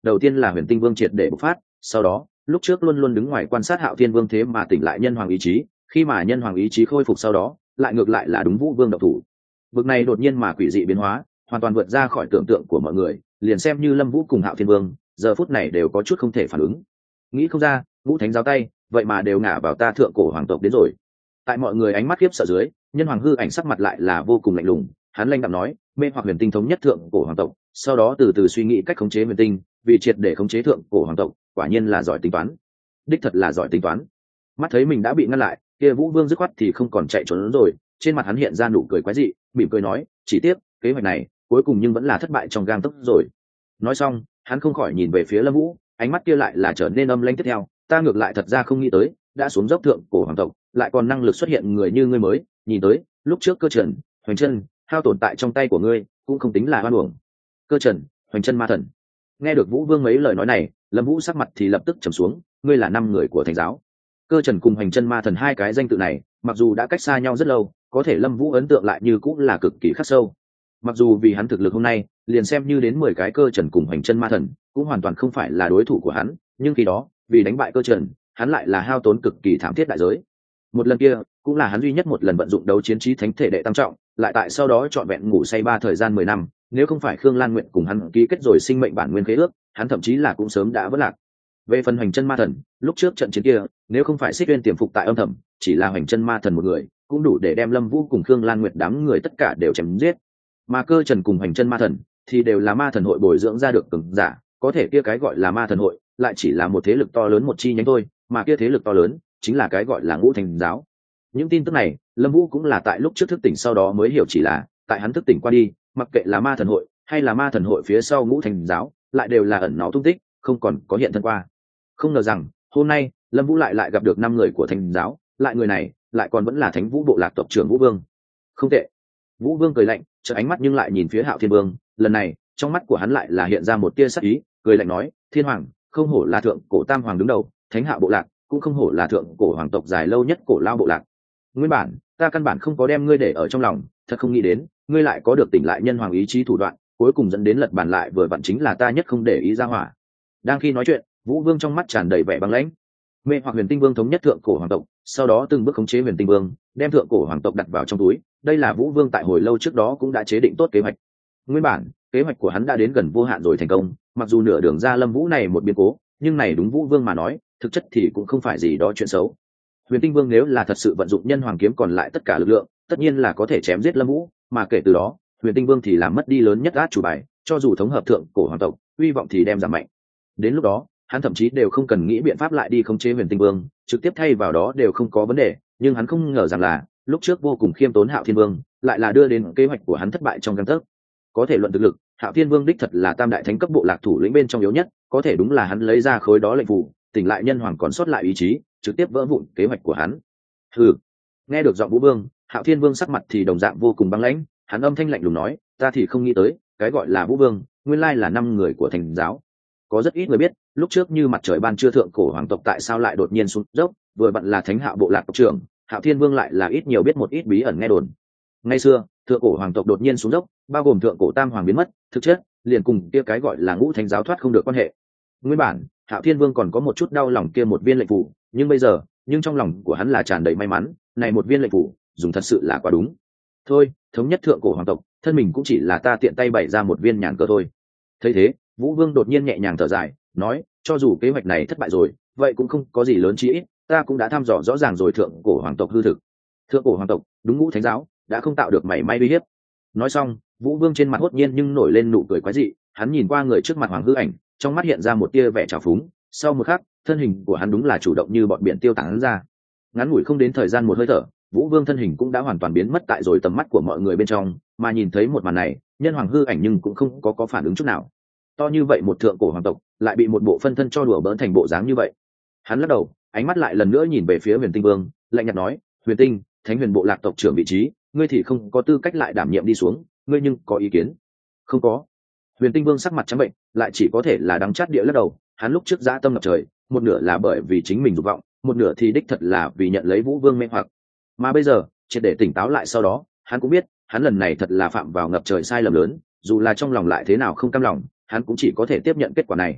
đầu tiên là huyền tinh vương triệt để bộc phát, sau đó lúc trước luôn luôn đứng ngoài quan sát Hạo Thiên Vương thế mà tỉnh lại nhân hoàng ý chí, khi mà nhân hoàng ý chí khôi phục sau đó lại ngược lại là đúng Vũ Vương độc thủ. Vực này đột nhiên mà quỷ dị biến hóa, hoàn toàn vượt ra khỏi tưởng tượng của mọi người, liền xem như Lâm Vũ cùng Hạo Thiên Vương giờ phút này đều có chút không thể phản ứng. Nghĩ không ra Ngũ Thánh giáo tay vậy mà đều ngả vào ta thượng cổ hoàng tộc đến rồi. Tại mọi người ánh mắt khiếp sợ dưới, nhân hoàng hư ảnh sắc mặt lại là vô cùng lạnh lùng, hắn lanh đạm nói, mê hoặc huyền tinh thống nhất thượng cổ hoàng tộc, sau đó từ từ suy nghĩ cách khống chế huyền tinh, vì triệt để khống chế thượng cổ hoàng tộc, quả nhiên là giỏi tính toán. Đích thật là giỏi tính toán. Mắt thấy mình đã bị ngăn lại, kia Vũ Vương dứt khoát thì không còn chạy trốn rồi, trên mặt hắn hiện ra nụ cười quái dị, mỉm cười nói, chỉ tiếc kế hoạch này cuối cùng nhưng vẫn là thất bại trong gang tấc rồi. Nói xong, hắn không khỏi nhìn về phía Lâm Vũ, ánh mắt kia lại là trở nên âm lãnh. Tiếp theo, ta ngược lại thật ra không nghĩ tới, đã xuống dốc thượng cổ hoàng tộc, lại còn năng lực xuất hiện người như ngươi mới, nhìn tới, lúc trước Cơ Trần, Hoành Chân, hao tổn tại trong tay của ngươi, cũng không tính là oan uổng. Cơ Trần, Hoành Chân ma thần. Nghe được Vũ Vương mấy lời nói này, Lâm Vũ sắc mặt thì lập tức trầm xuống, ngươi là 5 người của Thánh giáo. Cơ Trần cùng Hoành Chân ma thần hai cái danh tự này, mặc dù đã cách xa nhau rất lâu, có thể Lâm Vũ ấn tượng lại như cũng là cực kỳ khắc sâu. Mặc dù vì hắn thực lực hôm nay, liền xem như đến 10 cái Cơ Trần cùng Hoành Chân ma thần, cũng hoàn toàn không phải là đối thủ của hắn, nhưng khi đó, vì đánh bại Cơ Trần, hắn lại là hao tốn cực kỳ thảm thiết đại giới. Một lần kia, cũng là hắn duy nhất một lần vận dụng đấu chiến trí thánh thể đệ tăng trọng, lại tại sau đó trọn vẹn ngủ say 3 thời gian 10 năm, nếu không phải Khương Lan Nguyện cùng hắn ký kết rồi sinh mệnh bản nguyên khế ước, hắn thậm chí là cũng sớm đã vỡ lạc. Về phần Hoành Chân ma thần, lúc trước trận chiến kia, nếu không phải Xích Uyên tiềm phục tại âm thầm, chỉ là Hoành Chân ma thần một người, cũng đủ để đem Lâm Vũ cùng Khương Lan Nguyệt đám người tất cả đều chém giết. Mà Cơ Trần cùng Hoành Chân ma thần thì đều là ma thần hội bồi dưỡng ra được cường giả, có thể kia cái gọi là ma thần hội, lại chỉ là một thế lực to lớn một chi nhánh thôi, mà kia thế lực to lớn chính là cái gọi là Ngũ Thánh giáo. Những tin tức này, Lâm Vũ cũng là tại lúc trước thức tỉnh sau đó mới hiểu, chỉ là tại hắn thức tỉnh qua đi, mặc kệ là ma thần hội hay là ma thần hội phía sau Ngũ Thánh giáo, lại đều là ẩn náu tung tích, không còn có hiện thân qua. Không ngờ rằng hôm nay Lâm Vũ lại gặp được 5 người của Thánh giáo, lại người này lại còn vẫn là Thánh Vũ bộ lạc tộc trưởng Vũ Vương. Không tệ. Vũ Vương cười lạnh, chợt ánh mắt nhưng lại nhìn phía Hạo Thiên Vương, lần này trong mắt của hắn lại là hiện ra một tia sắc ý, cười lạnh nói, Thiên Hoàng, không hổ là thượng cổ tam hoàng đứng đầu, Thánh Hạo bộ lạc, cũng không hổ là thượng cổ hoàng tộc dài lâu nhất cổ lao bộ lạc. Nguyên bản ta căn bản không có đem ngươi để ở trong lòng, thật không nghĩ đến ngươi lại có được tỉnh lại nhân hoàng ý chí thủ đoạn, cuối cùng dẫn đến lật bàn lại vừa vặn chính là ta nhất không để ý ra hỏa. Đang khi nói chuyện, Vũ Vương trong mắt tràn đầy vẻ băng lãnh. Mê hoặc Huyền Tinh Vương thống nhất thượng cổ hoàng tộc, sau đó từng bước khống chế Huyền Tinh Vương, đem thượng cổ hoàng tộc đặt vào trong túi, đây là Vũ Vương tại hồi lâu trước đó cũng đã chế định tốt kế hoạch. Nguyên bản kế hoạch của hắn đã đến gần vô hạn rồi thành công, mặc dù nửa đường ra Lâm Vũ này một biến cố, nhưng này đúng Vũ Vương mà nói, thực chất thì cũng không phải gì đó chuyện xấu. Huyền Tinh Vương nếu là thật sự vận dụng nhân hoàng kiếm còn lại tất cả lực lượng, tất nhiên là có thể chém giết Lâm Vũ, mà kể từ đó, Huyền Tinh Vương thì làm mất đi lớn nhất át chủ bài, cho dù thống hợp thượng cổ hoàng tộc, uy vọng thì đem giảm mạnh. Đến lúc đó, hắn thậm chí đều không cần nghĩ biện pháp lại đi khống chế Huyền Tinh Vương, trực tiếp thay vào đó đều không có vấn đề, nhưng hắn không ngờ rằng là, lúc trước vô cùng khiêm tốn Hạo Thiên Vương, lại là đưa đến kế hoạch của hắn thất bại trong gang tấc. Có thể luận thực lực, Hạo Thiên Vương đích thật là tam đại thánh cấp bộ lạc thủ lĩnh bên trong yếu nhất, có thể đúng là hắn lấy ra khối đó lệnh phù, tỉnh lại nhân hoàng còn sót lại ý chí, trực tiếp vỡ vụn kế hoạch của hắn. Hừ. Nghe được giọng Vũ Vương, Hạo Thiên Vương sắc mặt thì đồng dạng vô cùng băng lãnh, hắn âm thanh lạnh lùng nói, ta thì không nghĩ tới, cái gọi là Vũ Vương, nguyên lai là 5 người của Thánh giáo. Có rất ít người biết, lúc trước như mặt trời ban trưa thượng cổ hoàng tộc tại sao lại đột nhiên xuống dốc, vừa vặn là Thánh Hạo bộ lạc tộc trưởng, Hạo Thiên Vương lại là ít nhiều biết một ít bí ẩn nghe đồn. Ngày xưa, thượng cổ hoàng tộc đột nhiên xuống dốc, bao gồm thượng cổ tam hoàng biến mất, thực chất liền cùng kia cái gọi là Ngũ Thánh giáo thoát không được quan hệ. Nguyên bản, Hạo Thiên Vương còn có một chút đau lòng kia một viên lệnh phù, nhưng bây giờ, trong lòng của hắn là tràn đầy may mắn, này một viên lệnh phù, dùng thật sự là quá đúng. Thôi, thống nhất thượng cổ hoàng tộc, thân mình cũng chỉ là ta tiện tay bày ra một viên nhàn cờ thôi. Thấy thế, Vũ Vương đột nhiên nhẹ nhàng thở dài, nói, cho dù kế hoạch này thất bại rồi, vậy cũng không có gì lớn, chí ít ta cũng đã thăm dò rõ ràng rồi thượng cổ hoàng tộc hư thực. Thượng cổ hoàng tộc, đúng Ngũ Thánh giáo, đã không tạo được mảy may uy hiếp. Nói xong, Vũ Vương trên mặt hốt nhiên nhưng nổi lên nụ cười quái dị, hắn nhìn qua người trước mặt hoàng hư ảnh, trong mắt hiện ra một tia vẻ trào phúng, sau một khắc, thân hình của hắn đúng là chủ động như bọn biển tiêu tán ra. Ngắn ngủi không đến thời gian một hơi thở, Vũ Vương thân hình cũng đã hoàn toàn biến mất tại rồi tầm mắt của mọi người bên trong, mà nhìn thấy một màn này, nhân hoàng hư ảnh nhưng cũng không có phản ứng chút nào. To như vậy một thượng cổ hoàng tộc, lại bị một bộ phân thân cho đùa bỡn thành bộ dáng như vậy. Hắn lắc đầu, ánh mắt lại lần nữa nhìn về phía Huyền Tinh Vương, lạnh nhạt nói, Huyền Tinh, Thánh Huyền bộ lạc tộc trưởng vị trí, ngươi thì không có tư cách lại đảm nhiệm đi xuống, ngươi nhưng có ý kiến? Không có. Huyền Tinh Vương sắc mặt trắng bệnh, lại chỉ có thể là đắng chát địa lắc đầu, hắn lúc trước dã tâm ngập trời, một nửa là bởi vì chính mình dục vọng, một nửa thì đích thật là vì nhận lấy Vũ Vương mê hoặc. Mà bây giờ, triệt để tỉnh táo lại sau đó, hắn cũng biết, hắn lần này thật là phạm vào ngập trời sai lầm lớn, dù là trong lòng lại thế nào không cam lòng, hắn cũng chỉ có thể tiếp nhận kết quả này.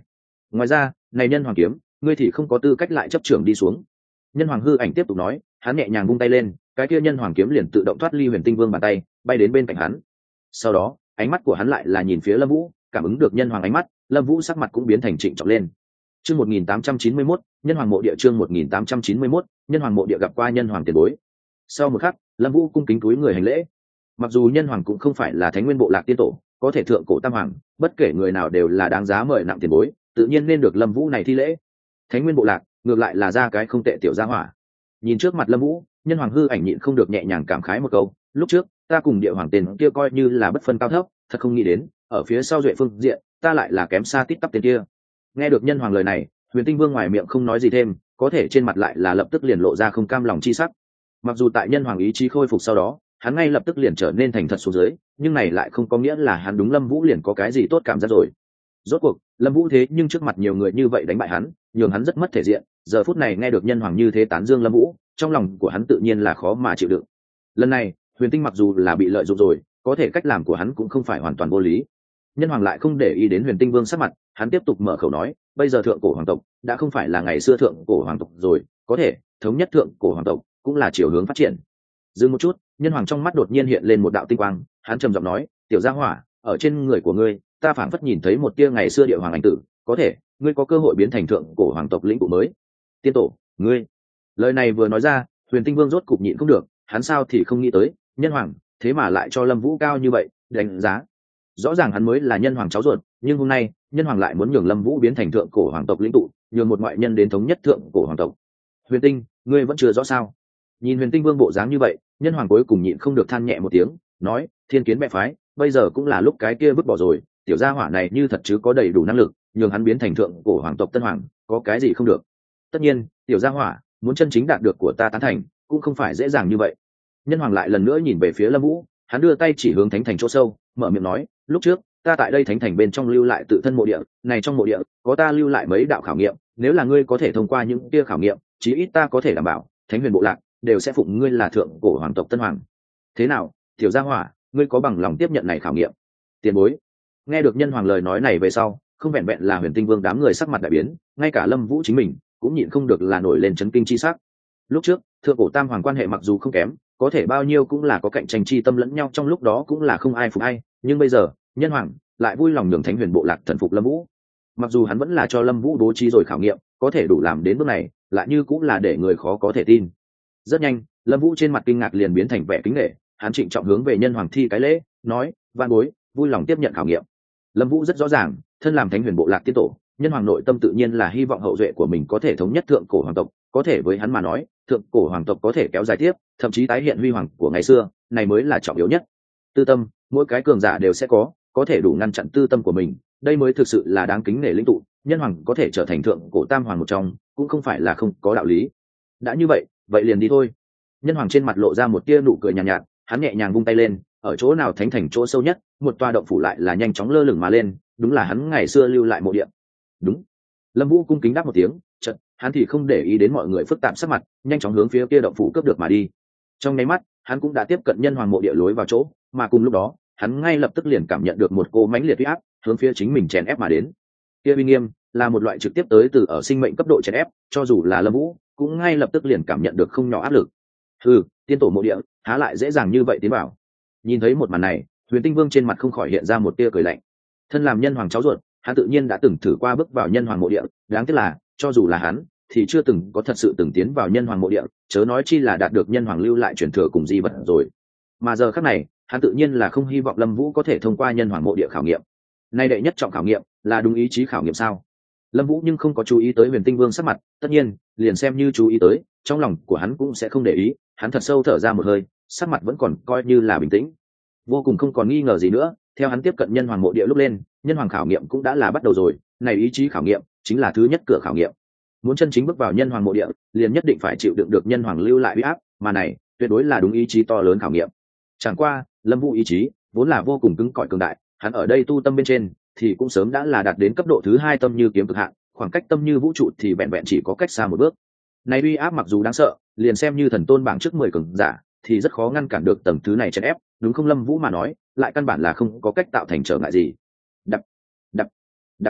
ngoài ra này nhân hoàng kiếm ngươi thì không có tư cách lại chấp trưởng đi xuống. Nhân hoàng hư ảnh tiếp tục nói, hắn nhẹ nhàng vung tay lên, cái kia nhân hoàng kiếm liền tự động thoát ly Huyền Tinh Vương bàn tay, bay đến bên cạnh hắn. Sau đó ánh mắt của hắn lại là nhìn phía Lâm Vũ, cảm ứng được nhân hoàng ánh mắt, Lâm Vũ sắc mặt cũng biến thành trịnh trọng lên. Chương 1891, nhân hoàng mộ địa. Chương 1891, nhân hoàng mộ địa gặp qua nhân hoàng tiền bối. Sau một khắc, Lâm Vũ cung kính cúi người hành lễ. Mặc dù nhân hoàng cũng không phải là Thánh Nguyên bộ lạc tiên tổ, có thể thượng cổ tam hoàng, bất kể người nào đều là đáng giá mời nặng tiền bối, tự nhiên nên được Lâm Vũ này thi lễ. Thánh Nguyên bộ lạc, ngược lại là ra cái không tệ tiểu gia hỏa. Nhìn trước mặt Lâm Vũ, nhân hoàng hư ảnh nhịn không được nhẹ nhàng cảm khái một câu, lúc trước, ta cùng địa hoàng tiền kia coi như là bất phân cao thấp, thật không nghĩ đến, ở phía sau duệ phương diện, ta lại là kém xa tít tắp tiền kia. Nghe được nhân hoàng lời này, Huyền Tinh Vương ngoài miệng không nói gì thêm, có thể trên mặt lại là lập tức liền lộ ra không cam lòng chi sắc. Mặc dù tại nhân hoàng ý chí khôi phục sau đó, hắn ngay lập tức liền trở nên thành thật xuống dưới, nhưng này lại không có nghĩa là hắn đúng Lâm Vũ liền có cái gì tốt cảm giác rồi. Rốt cuộc, Lâm Vũ thế nhưng trước mặt nhiều người như vậy đánh bại hắn, nhường hắn rất mất thể diện, giờ phút này nghe được nhân hoàng như thế tán dương Lâm Vũ, trong lòng của hắn tự nhiên là khó mà chịu đựng. Lần này, Huyền Tinh mặc dù là bị lợi dụng rồi, có thể cách làm của hắn cũng không phải hoàn toàn vô lý. Nhân hoàng lại không để ý đến Huyền Tinh Vương sắc mặt, hắn tiếp tục mở khẩu nói, bây giờ thượng cổ hoàng tộc đã không phải là ngày xưa thượng cổ hoàng tộc rồi, có thể thống nhất thượng cổ hoàng tộc cũng là chiều hướng phát triển. Dừng một chút, nhân hoàng trong mắt đột nhiên hiện lên một đạo tinh quang, hắn trầm giọng nói, tiểu gia hỏa, ở trên người của ngươi, ta phảng phất nhìn thấy một tia ngày xưa địa hoàng ảnh tử, có thể ngươi có cơ hội biến thành thượng cổ hoàng tộc lĩnh tụ mới. Tiên tổ, ngươi. Lời này vừa nói ra, Huyền Tinh Vương rốt cục nhịn không được, hắn sao thì không nghĩ tới, nhân hoàng thế mà lại cho Lâm Vũ cao như vậy đánh giá. Rõ ràng hắn mới là nhân hoàng cháu ruột, nhưng hôm nay nhân hoàng lại muốn nhường Lâm Vũ biến thành thượng cổ hoàng tộc lĩnh tụ, nhường một ngoại nhân đến thống nhất thượng cổ hoàng tộc. Huyền Tinh, ngươi vẫn chưa rõ sao? Nhìn Huyền Tinh Vương bộ dáng như vậy, nhân hoàng cuối cùng nhịn không được than nhẹ một tiếng, nói, thiên kiến mẹ phái, bây giờ cũng là lúc cái kia vứt bỏ rồi, tiểu gia hỏa này như thật chứ có đầy đủ năng lực, nhường hắn biến thành thượng cổ hoàng tộc tân hoàng, có cái gì không được. Tất nhiên, tiểu gia hỏa muốn chân chính đạt được của ta tán thành, cũng không phải dễ dàng như vậy. Nhân hoàng lại lần nữa nhìn về phía Lâm Vũ, hắn đưa tay chỉ hướng thánh thành chỗ sâu, mở miệng nói, lúc trước ta tại đây thánh thành bên trong lưu lại tự thân mộ địa, này trong mộ địa có ta lưu lại mấy đạo khảo nghiệm, nếu là ngươi có thể thông qua những kia khảo nghiệm, chí ít ta có thể đảm bảo Thánh Huyền bộ lạc đều sẽ phụng ngươi là thượng cổ hoàng tộc tân hoàng. Thế nào, tiểu gia hỏa, ngươi có bằng lòng tiếp nhận này khảo nghiệm? Tiền bối. Nghe được nhân hoàng lời nói này về sau, không vẹn vẹn là Huyền Tinh Vương đám người sắc mặt đại biến, ngay cả Lâm Vũ chính mình cũng nhịn không được là nổi lên chấn kinh chi sắc. Lúc trước thượng cổ tam hoàng quan hệ mặc dù không kém, có thể bao nhiêu cũng là có cạnh tranh chi tâm lẫn nhau, trong lúc đó cũng là không ai phục ai, nhưng bây giờ nhân hoàng lại vui lòng nhường Thánh Huyền bộ lạc thần phục Lâm Vũ. Mặc dù hắn vẫn là cho Lâm Vũ bố trí rồi khảo nghiệm, có thể đủ làm đến bước này lại như cũng là để người khó có thể tin. Rất nhanh, Lâm Vũ trên mặt kinh ngạc liền biến thành vẻ kính nể, hắn trịnh trọng hướng về nhân hoàng thi cái lễ, nói, van bối vui lòng tiếp nhận khảo nghiệm. Lâm Vũ rất rõ ràng, thân làm Thánh Huyền bộ lạc tiên tổ, nhân hoàng nội tâm tự nhiên là hy vọng hậu duệ của mình có thể thống nhất thượng cổ hoàng tộc, có thể với hắn mà nói, thượng cổ hoàng tộc có thể kéo dài tiếp, thậm chí tái hiện huy hoàng của ngày xưa, này mới là trọng yếu nhất. Tư tâm, mỗi cái cường giả đều sẽ có thể đủ ngăn chặn tư tâm của mình, đây mới thực sự là đáng kính nể lĩnh tụ, nhân hoàng có thể trở thành thượng cổ tam hoàng một trong, cũng không phải là không có đạo lý. Đã như vậy, vậy liền đi thôi. Nhân hoàng trên mặt lộ ra một tia nụ cười nhàn nhạt, hắn nhẹ nhàng vung tay lên, ở chỗ nào thánh thành chỗ sâu nhất, một tòa động phủ lại là nhanh chóng lơ lửng mà lên, đúng là hắn ngày xưa lưu lại mộ địa. Đúng. Lâm Vũ cung kính đáp một tiếng, chợt hắn thì không để ý đến mọi người phức tạp sắc mặt, nhanh chóng hướng phía kia động phủ cướp được mà đi. Trong nháy mắt, hắn cũng đã tiếp cận nhân hoàng mộ địa lối vào chỗ, mà cùng lúc đó, hắn ngay lập tức liền cảm nhận được một cô mãnh liệt uy áp hướng phía chính mình chèn ép mà đến. Kia uy nghiêm là một loại trực tiếp tới từ ở sinh mệnh cấp độ chèn ép, cho dù là Lâm Vũ cũng ngay lập tức liền cảm nhận được không nhỏ áp lực. Tiên tổ mộ địa há lại dễ dàng như vậy tiến vào. Nhìn thấy một màn này, Huyền Tinh Vương trên mặt không khỏi hiện ra một tia cười lạnh. Thân làm nhân hoàng cháu ruột, hắn tự nhiên đã từng thử qua bước vào nhân hoàng mộ địa, đáng tiếc là cho dù là hắn thì chưa từng có thật sự từng tiến vào nhân hoàng mộ địa, chớ nói chi là đạt được nhân hoàng lưu lại truyền thừa cùng di vật rồi. Mà giờ khắc này, hắn tự nhiên là không hy vọng Lâm Vũ có thể thông qua nhân hoàng mộ địa khảo nghiệm. Nay đệ nhất trọng khảo nghiệm là đúng ý chí khảo nghiệm sao? Lâm Vũ nhưng không có chú ý tới Huyền Tinh Vương sắc mặt, tất nhiên, liền xem như chú ý tới, trong lòng của hắn cũng sẽ không để ý, hắn thật sâu thở ra một hơi, sắc mặt vẫn còn coi như là bình tĩnh. Vô cùng không còn nghi ngờ gì nữa, theo hắn tiếp cận nhân hoàng mộ địa lúc lên, nhân hoàng khảo nghiệm cũng đã là bắt đầu rồi, này ý chí khảo nghiệm chính là thứ nhất cửa khảo nghiệm. Muốn chân chính bước vào nhân hoàng mộ địa, liền nhất định phải chịu đựng được nhân hoàng lưu lại uy áp, mà này tuyệt đối là đúng ý chí to lớn khảo nghiệm. Chẳng qua, Lâm Vũ ý chí vốn là vô cùng cứng cỏi cường đại, hắn ở đây tu tâm bên trên thì cũng sớm đã là đạt đến cấp độ thứ hai tâm như kiếm cực hạn, khoảng cách tâm như vũ trụ thì vẹn vẹn chỉ có cách xa một bước. Này uy áp mặc dù đáng sợ, liền xem như thần tôn bảng trước 10 cường giả thì rất khó ngăn cản được tầng thứ này chèn ép, đúng không? Lâm Vũ mà nói, lại căn bản là không có cách tạo thành trở ngại gì. Đập, đập, đập.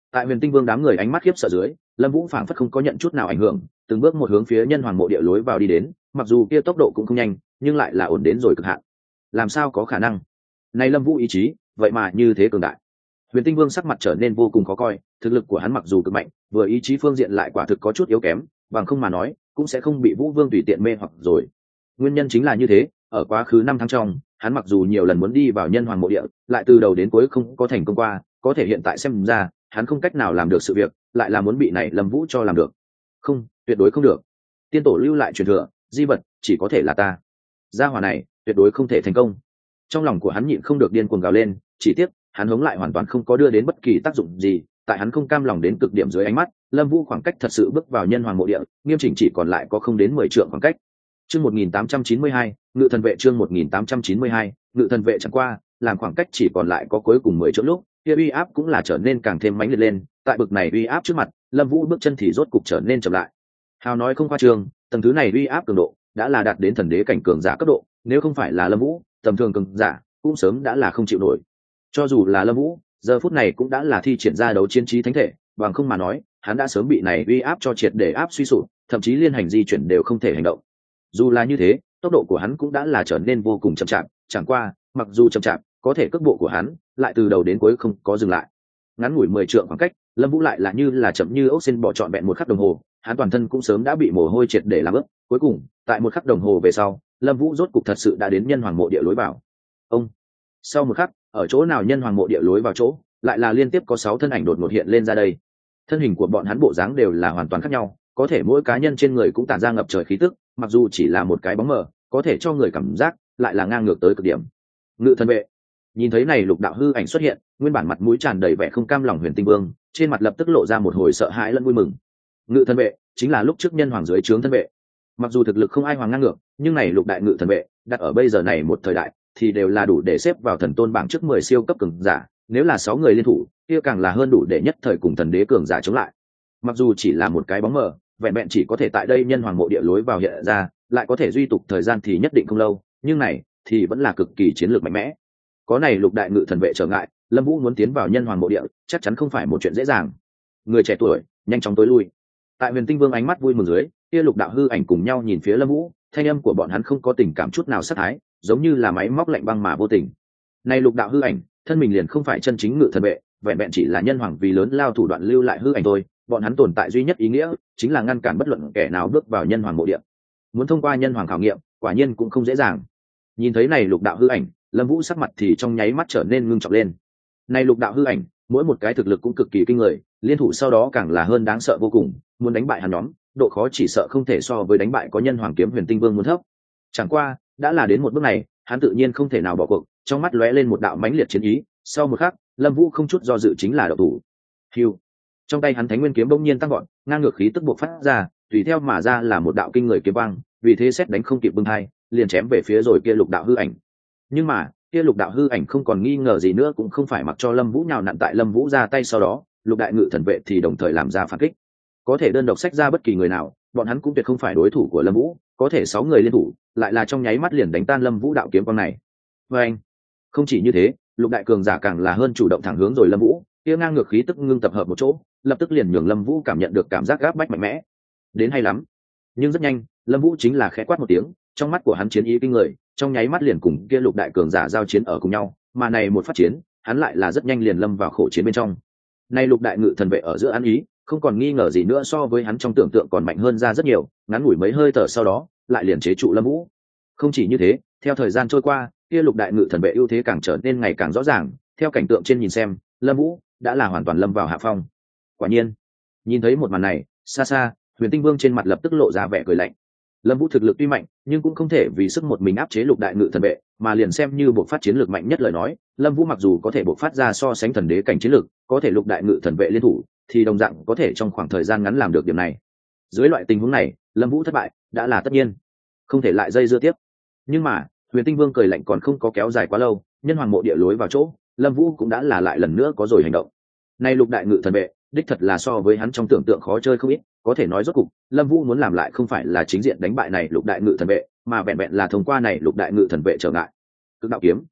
Tại Huyền Tinh Vương đám người ánh mắt khiếp sợ dưới, Lâm Vũ phảng phất không có nhận chút nào ảnh hưởng, từng bước một hướng phía nhân hoàng mộ địa lối vào đi đến, mặc dù kia tốc độ cũng không nhanh, nhưng lại là ổn đến rồi cực hạn. Làm sao có khả năng? Này Lâm Vũ ý chí, vậy mà như thế cường đại. Huyền Tinh Vương sắc mặt trở nên vô cùng khó coi, thực lực của hắn mặc dù cực mạnh, vừa ý chí phương diện lại quả thực có chút yếu kém, bằng không mà nói, cũng sẽ không bị Vũ Vương tùy tiện mê hoặc rồi. Nguyên nhân chính là như thế, ở quá khứ 5 tháng trong, hắn mặc dù nhiều lần muốn đi vào nhân hoàng mộ địa, lại từ đầu đến cuối không có thành công qua, có thể hiện tại xem ra, hắn không cách nào làm được sự việc, lại là muốn bị này Lâm Vũ cho làm được. Không, tuyệt đối không được. Tiên tổ lưu lại truyền thừa, di vật chỉ có thể là ta. Gia hỏa này, tuyệt đối không thể thành công. Trong lòng của hắn nhịn không được điên cuồng gào lên, chỉ tiếc, hắn hống lại hoàn toàn không có đưa đến bất kỳ tác dụng gì, tại hắn không cam lòng đến cực điểm dưới ánh mắt, Lâm Vũ khoảng cách thật sự bước vào nhân hoàng mộ địa, nghiêm chỉnh chỉ còn lại có không đến 10 trượng khoảng cách. Chương 1892, Ngự thần vệ chương 1892, Ngự thần vệ chẳng qua, làm khoảng cách chỉ còn lại có cuối cùng 10 trượng lúc, kia uy áp cũng là trở nên càng thêm mãnh liệt lên, tại bực này uy áp trước mặt, Lâm Vũ bước chân thì rốt cục trở nên chậm lại. Hào nói không khoa trương, tầng thứ này uy áp cường độ đã là đạt đến thần đế cảnh cường giả cấp độ, nếu không phải là Lâm Vũ, tầm thường cường giả cũng sớm đã là không chịu nổi. Cho dù là Lâm Vũ, giờ phút này cũng đã là thi triển ra đấu chiến trí thánh thể, bằng không mà nói, hắn đã sớm bị này uy áp cho triệt để áp suy sụp, thậm chí liên hành di chuyển đều không thể hành động. Dù là như thế, tốc độ của hắn cũng đã là trở nên vô cùng chậm chạp, chẳng qua, mặc dù chậm chạp, có thể cước bộ của hắn lại từ đầu đến cuối không có dừng lại. Ngắn ngủi 10 trượng khoảng cách, Lâm Vũ lại là như là chậm như ốc sên bỏ trọn vẹn một khắc đồng hồ, hắn toàn thân cũng sớm đã bị mồ hôi triệt để làm ướt. Cuối cùng, tại một khắc đồng hồ về sau, Lâm Vũ rốt cục thật sự đã đến nhân hoàng mộ địa lối vào. Ông. Sau một khắc, ở chỗ nào nhân hoàng mộ địa lối vào chỗ, lại là liên tiếp có 6 thân ảnh đột ngột hiện lên ra đây. Thân hình của bọn hắn bộ dáng đều là hoàn toàn khác nhau, có thể mỗi cá nhân trên người cũng tản ra ngập trời khí tức, mặc dù chỉ là một cái bóng mờ, có thể cho người cảm giác lại là ngang ngược tới cực điểm. Ngự thần vệ. Nhìn thấy này lục đạo hư ảnh xuất hiện, nguyên bản mặt mũi tràn đầy vẻ không cam lòng Huyền Tinh Vương, trên mặt lập tức lộ ra một hồi sợ hãi lẫn vui mừng. Ngự thần vệ chính là lúc trước nhân hoàng dưới trướng thân vệ. Mặc dù thực lực không ai hoàng ngang ngược, nhưng này lục đại ngự thần vệ đặt ở bây giờ này một thời đại thì đều là đủ để xếp vào thần tôn bảng trước 10 siêu cấp cường giả, nếu là 6 người liên thủ, kia càng là hơn đủ để nhất thời cùng thần đế cường giả chống lại. Mặc dù chỉ là một cái bóng mờ, vẹn vẹn chỉ có thể tại đây nhân hoàng mộ địa lối vào hiện ra, lại có thể duy tục thời gian thì nhất định không lâu, nhưng này thì vẫn là cực kỳ chiến lược mạnh mẽ. Có này lục đại ngự thần vệ trở ngại, Lâm Vũ muốn tiến vào nhân hoàng mộ địa, chắc chắn không phải một chuyện dễ dàng. Người trẻ tuổi, nhanh chóng tối lui. Tại Huyền Tinh Vương ánh mắt vui mừng dưới, kia lục đạo hư ảnh cùng nhau nhìn phía Lâm Vũ, thanh âm của bọn hắn không có tình cảm chút nào sát thái, giống như là máy móc lạnh băng mà vô tình. Này lục đạo hư ảnh, thân mình liền không phải chân chính ngự thần vệ, vẹn vẹn chỉ là nhân hoàng vì lớn lao thủ đoạn lưu lại hư ảnh thôi, bọn hắn tồn tại duy nhất ý nghĩa chính là ngăn cản bất luận kẻ nào bước vào nhân hoàng mộ địa. Muốn thông qua nhân hoàng khảo nghiệm, quả nhiên cũng không dễ dàng. Nhìn thấy này lục đạo hư ảnh, Lâm Vũ sắc mặt thì trong nháy mắt trở nên ngưng trọng lên. Này lục đạo hư ảnh, mỗi một cái thực lực cũng cực kỳ kinh người, liên thủ sau đó càng là hơn đáng sợ vô cùng, muốn đánh bại hắn nhóm, độ khó chỉ sợ không thể so với đánh bại có nhân hoàng kiếm Huyền Tinh Vương muốn thấp. Chẳng qua, đã là đến một bước này, hắn tự nhiên không thể nào bỏ cuộc, trong mắt lóe lên một đạo mãnh liệt chiến ý, sau một khắc, Lâm Vũ không chút do dự chính là động thủ. Hưu. Trong tay hắn Thánh Nguyên kiếm bỗng nhiên tăng vọt, ngang ngược khí tức bộc phát ra, tùy theo mà ra là một đạo kinh người kiếm quang, vì thế xét đánh không kịp bưng hai, liền chém về phía rồi kia lục đạo hư ảnh. Nhưng mà, kia lục đạo hư ảnh không còn nghi ngờ gì nữa cũng không phải mặc cho Lâm Vũ nhào nặn tại Lâm Vũ ra tay, sau đó, lục đại ngự thần vệ thì đồng thời làm ra phản kích. Có thể đơn độc xách ra bất kỳ người nào, bọn hắn cũng tuyệt không phải đối thủ của Lâm Vũ, có thể 6 người liên thủ, lại là trong nháy mắt liền đánh tan Lâm Vũ đạo kiếm quang này. Và anh, không chỉ như thế, lục đại cường giả càng là hơn chủ động thẳng hướng rồi Lâm Vũ, kia ngang ngược khí tức ngưng tập hợp một chỗ, lập tức liền nhường Lâm Vũ cảm nhận được cảm giác gáp bách mạnh mẽ. Đến hay lắm. Nhưng rất nhanh, Lâm Vũ chính là khẽ quát một tiếng, trong mắt của hắn chiến ý kinh người, trong nháy mắt liền cùng kia lục đại cường giả giao chiến ở cùng nhau, mà này một phát chiến, hắn lại là rất nhanh liền lâm vào khổ chiến bên trong. Này lục đại ngự thần vệ ở giữa ăn ý, không còn nghi ngờ gì nữa so với hắn trong tưởng tượng còn mạnh hơn ra rất nhiều, ngắn ngủi mấy hơi thở sau đó, lại liền chế trụ Lâm Vũ. Không chỉ như thế, theo thời gian trôi qua, kia lục đại ngự thần vệ ưu thế càng trở nên ngày càng rõ ràng, theo cảnh tượng trên nhìn xem, Lâm Vũ đã là hoàn toàn lâm vào hạ phong. Quả nhiên, nhìn thấy một màn này, xa xa, Huyền Tinh Vương trên mặt lập tức lộ ra vẻ cười lạnh. Lâm Vũ thực lực tuy mạnh, nhưng cũng không thể vì sức một mình áp chế lục đại ngự thần vệ, mà liền xem như buộc phát chiến lược mạnh nhất lời nói, Lâm Vũ mặc dù có thể buộc phát ra so sánh thần đế cảnh chiến lược, có thể lục đại ngự thần vệ liên thủ, thì đồng dạng có thể trong khoảng thời gian ngắn làm được điểm này. Dưới loại tình huống này, Lâm Vũ thất bại đã là tất nhiên, không thể lại dây dưa tiếp. Nhưng mà, Huyền Tinh Vương cười lạnh còn không có kéo dài quá lâu, nhân hoàng mộ địa lối vào chỗ, Lâm Vũ cũng đã là lại lần nữa có rồi hành động. Nay lục đại ngự thần vệ, đích thật là so với hắn trong tưởng tượng khó chơi không ít, có thể nói rốt cục, Lâm Vũ muốn làm lại không phải là chính diện đánh bại này lục đại ngự thần vệ, mà vẹn vẹn là thông qua này lục đại ngự thần vệ trở ngại. Cực đạo kiếm.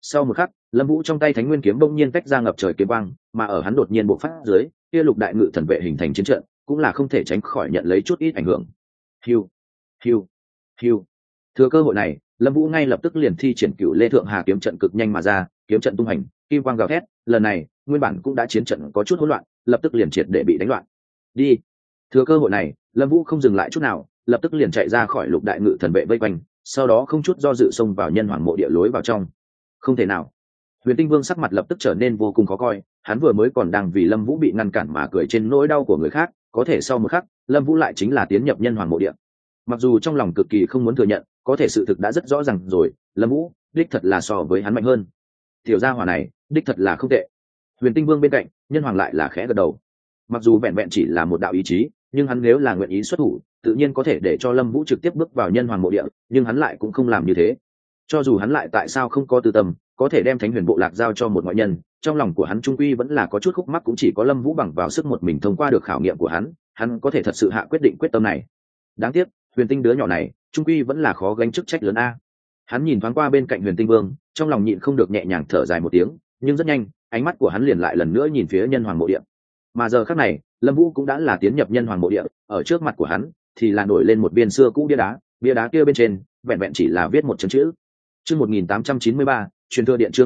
Sau một khắc, Lâm Vũ trong tay Thánh Nguyên kiếm bỗng nhiên tách ra ngập trời kiếm quang, mà ở hắn đột nhiên bộc phát dưới, kia lục đại ngự thần vệ hình thành chiến trận, cũng là không thể tránh khỏi nhận lấy chút ít ảnh hưởng. Hiu, hiu, hiu. Thừa cơ hội này, Lâm Vũ ngay lập tức liền thi triển Cửu Lê Thượng Hà kiếm trận cực nhanh mà ra, kiếm trận tung hành, kim quang gào thét, lần này, nguyên bản cũng đã chiến trận có chút hỗn loạn, lập tức liền triệt để bị đánh loạn. Đi. Thừa cơ hội này, Lâm Vũ không dừng lại chút nào, lập tức liền chạy ra khỏi lục đại ngự thần vệ vây quanh, sau đó không chút do dự xông vào nhân hoàng mộ địa lối vào trong. Không thể nào. Huyền Tinh Vương sắc mặt lập tức trở nên vô cùng khó coi, hắn vừa mới còn đang vì Lâm Vũ bị ngăn cản mà cười trên nỗi đau của người khác, có thể sau một khắc, Lâm Vũ lại chính là tiến nhập nhân hoàng mộ địa. Mặc dù trong lòng cực kỳ không muốn thừa nhận, có thể sự thực đã rất rõ ràng rồi, Lâm Vũ đích thật là so với hắn mạnh hơn. Tiểu gia hỏa này, đích thật là không tệ. Huyền Tinh Vương bên cạnh, nhân hoàng lại là khẽ gật đầu. Mặc dù vẹn vẹn chỉ là một đạo ý chí, nhưng hắn nếu là nguyện ý xuất thủ, tự nhiên có thể để cho Lâm Vũ trực tiếp bước vào nhân hoàng mộ địa, nhưng hắn lại cũng không làm như thế. Cho dù hắn lại tại sao không có tư tâm, có thể đem Thánh Huyền Bộ Lạc giao cho một ngoại nhân, trong lòng của hắn trung quy vẫn là có chút khúc mắc, cũng chỉ có Lâm Vũ bằng vào sức một mình thông qua được khảo nghiệm của hắn có thể thật sự hạ quyết định quyết tâm này. Đáng tiếc, Huyền Tinh đứa nhỏ này, trung quy vẫn là khó gánh chức trách lớn a. Hắn nhìn thoáng qua bên cạnh Huyền Tinh Vương, trong lòng nhịn không được nhẹ nhàng thở dài một tiếng, nhưng rất nhanh, ánh mắt của hắn liền lại lần nữa nhìn phía nhân hoàng mộ địa. Mà giờ khắc này, Lâm Vũ cũng đã là tiến nhập nhân hoàng mộ địa, ở trước mặt của hắn thì là nổi lên một viên xưa cũ bia đá kia bên trên vẹn vẹn chỉ là viết một chấm chữ. Chương 1893, truyền thừa điện. Chương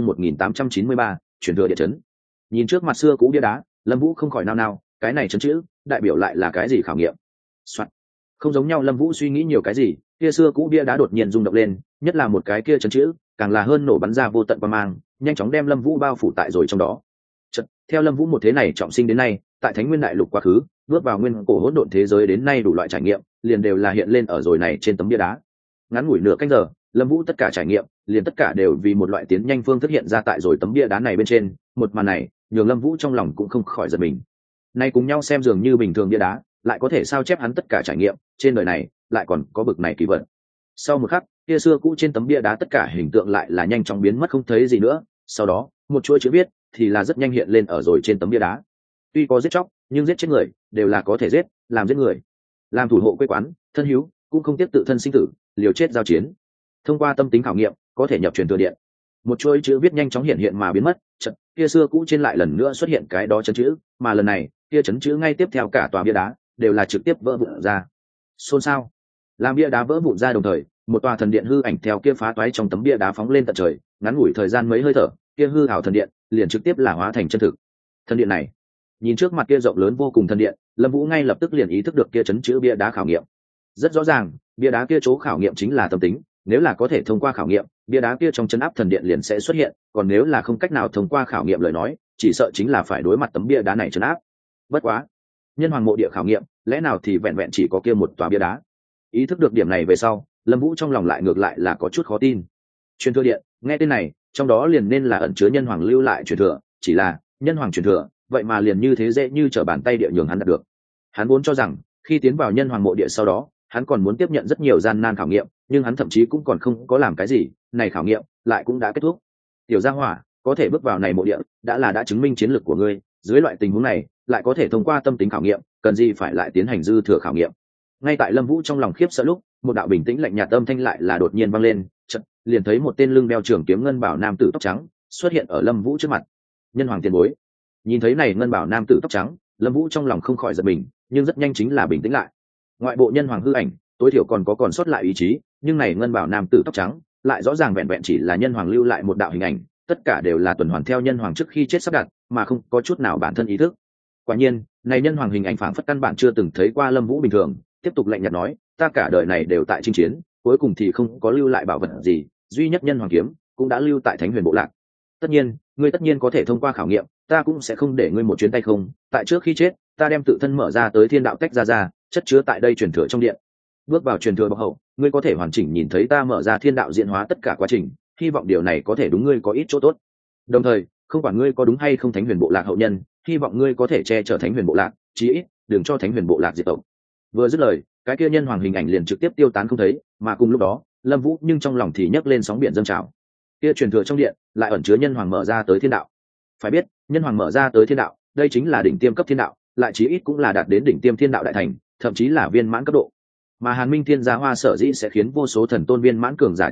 1893, truyền thừa điện trấn. Nhìn trước mặt xưa cũ bia đá, Lâm Vũ không khỏi nao nao, cái này chấm chữ, đại biểu lại là cái gì khảo nghiệm? Soạn. Không giống nhau, Lâm Vũ suy nghĩ nhiều cái gì, kia xưa cũ bia đá đột nhiên rung động lên, nhất là một cái kia chấm chữ, càng là hơn nổ bắn ra vô tận quang mang, nhanh chóng đem Lâm Vũ bao phủ tại rồi trong đó. Chợt, theo Lâm Vũ một thế này trọng sinh đến nay, tại Thánh Nguyên Đại Lục quá khứ, bước vào nguyên cổ hỗn độn thế giới đến nay đủ loại trải nghiệm, liền đều là hiện lên ở rồi này trên tấm bia đá. Ngắn ngủi nửa canh giờ, Lâm Vũ tất cả trải nghiệm, liền tất cả đều vì một loại tiến nhanh phương thức hiện ra tại rồi tấm bia đá này bên trên, một màn này, nhường Lâm Vũ trong lòng cũng không khỏi giật mình. Nay cùng nhau xem dường như bình thường bia đá, lại có thể sao chép hắn tất cả trải nghiệm, trên đời này lại còn có bực này kỳ vật. Sau một khắc, kia xưa cũ trên tấm bia đá tất cả hình tượng lại là nhanh chóng biến mất không thấy gì nữa, sau đó, một chuỗi chữ viết thì là rất nhanh hiện lên ở rồi trên tấm bia đá. Tuy có giết chóc, nhưng giết chết người đều là có thể giết, làm giết người, làm thủ hộ quê quán, thân hữu, cũng không tiếp tự thân sinh tử, liều chết giao chiến. Thông qua tâm tính khảo nghiệm, có thể nhập truyền thừa điện. Một chuỗi chữ viết nhanh chóng hiện mà biến mất, chợt kia xưa cũ trên lại lần nữa xuất hiện cái đó chấn chữ, mà lần này, kia chấn chữ ngay tiếp theo cả tòa bia đá đều là trực tiếp vỡ vụn ra. Xôn xao. Làm bia đá vỡ vụn ra đồng thời, một tòa thần điện hư ảnh theo kia phá toái trong tấm bia đá phóng lên tận trời, ngắn ngủi thời gian mấy hơi thở, kia hư ảo thần điện liền trực tiếp là hóa thành chân thực. Thần điện này, nhìn trước mặt kia rộng lớn vô cùng thần điện, Lâm Vũ ngay lập tức liền ý thức được kia chấn chữ bia đá khảo nghiệm. Rất rõ ràng, bia đá kia chỗ khảo nghiệm chính là tâm tính, nếu là có thể thông qua khảo nghiệm, bia đá kia trong chân áp thần điện liền sẽ xuất hiện, còn nếu là không cách nào thông qua khảo nghiệm lời nói, chỉ sợ chính là phải đối mặt tấm bia đá này trấn áp. Bất quá, nhân hoàng mộ địa khảo nghiệm, lẽ nào thì vẹn vẹn chỉ có kia một tòa bia đá? Ý thức được điểm này về sau, Lâm Vũ trong lòng lại ngược lại là có chút khó tin. Truyền thừa điện, nghe tên này, trong đó liền nên là ẩn chứa nhân hoàng lưu lại truyền thừa, chỉ là nhân hoàng truyền thừa, vậy mà liền như thế dễ như trở bàn tay địa nhường hắn đạt được. Hắn vốn cho rằng, khi tiến vào nhân hoàng mộ địa sau đó, hắn còn muốn tiếp nhận rất nhiều gian nan khảo nghiệm, nhưng hắn thậm chí cũng còn không có làm cái gì, này khảo nghiệm lại cũng đã kết thúc. Tiểu gia hỏa, có thể bước vào này mộ địa, đã chứng minh chiến lược của ngươi, dưới loại tình huống này, lại có thể thông qua tâm tính khảo nghiệm, cần gì phải lại tiến hành dư thừa khảo nghiệm. Ngay tại Lâm Vũ trong lòng khiếp sợ lúc, một đạo bình tĩnh lạnh nhạt âm thanh lại là đột nhiên vang lên, chợt liền thấy một tên lưng đeo trường kiếm ngân bảo nam tử tóc trắng xuất hiện ở Lâm Vũ trước mặt. Nhân hoàng tiền bối. Nhìn thấy này ngân bảo nam tử tóc trắng, Lâm Vũ trong lòng không khỏi giật mình, nhưng rất nhanh chính là bình tĩnh lại. Ngoại bộ nhân hoàng hư ảnh, tối thiểu còn sót lại ý chí, nhưng này ngân bảo nam tử tóc trắng lại rõ ràng vẹn vẹn chỉ là nhân hoàng lưu lại một đạo hình ảnh, tất cả đều là tuần hoàn theo nhân hoàng trước khi chết sắp đặt, mà không có chút nào bản thân ý thức. Quả nhiên, này nhân hoàng hình ảnh phảng phất căn bản chưa từng thấy qua Lâm Vũ bình thường, tiếp tục lạnh nhạt nói, ta cả đời này đều tại chinh chiến, cuối cùng thì không có lưu lại bảo vật gì, duy nhất nhân hoàng kiếm cũng đã lưu tại Thánh Huyền Bộ Lạc. Tất nhiên, ngươi tất nhiên có thể thông qua khảo nghiệm, ta cũng sẽ không để ngươi một chuyến tay không, tại trước khi chết, ta đem tự thân mở ra tới thiên đạo tách ra, chất chứa tại đây truyền thừa trong điện. Bước vào truyền thừa bậc hậu, ngươi có thể hoàn chỉnh nhìn thấy ta mở ra thiên đạo diễn hóa tất cả quá trình, hy vọng điều này có thể đúng ngươi có ít chỗ tốt. Đồng thời, không quản ngươi có đúng hay không Thánh Huyền Bộ Lạc hậu nhân, hy vọng ngươi có thể che chở Thánh Huyền Bộ Lạc, chí ít đừng cho Thánh Huyền Bộ Lạc diệt tộc. Vừa dứt lời, cái kia nhân hoàng hình ảnh liền trực tiếp tiêu tán không thấy, mà cùng lúc đó, Lâm Vũ nhưng trong lòng thì nhấc lên sóng biển dâng trào. Kia truyền thừa trong điện lại ẩn chứa nhân hoàng mở ra tới thiên đạo. Phải biết, nhân hoàng mở ra tới thiên đạo, đây chính là đỉnh tiêm cấp thiên đạo, lại chí ít cũng là đạt đến đỉnh tiêm thiên đạo đại thành, thậm chí là viên mãn cấp độ. Mà Hàn Minh Thiên Giá Hoa sở dĩ sẽ khiến vô số thần tôn viên mãn cường giả tranh đoạt,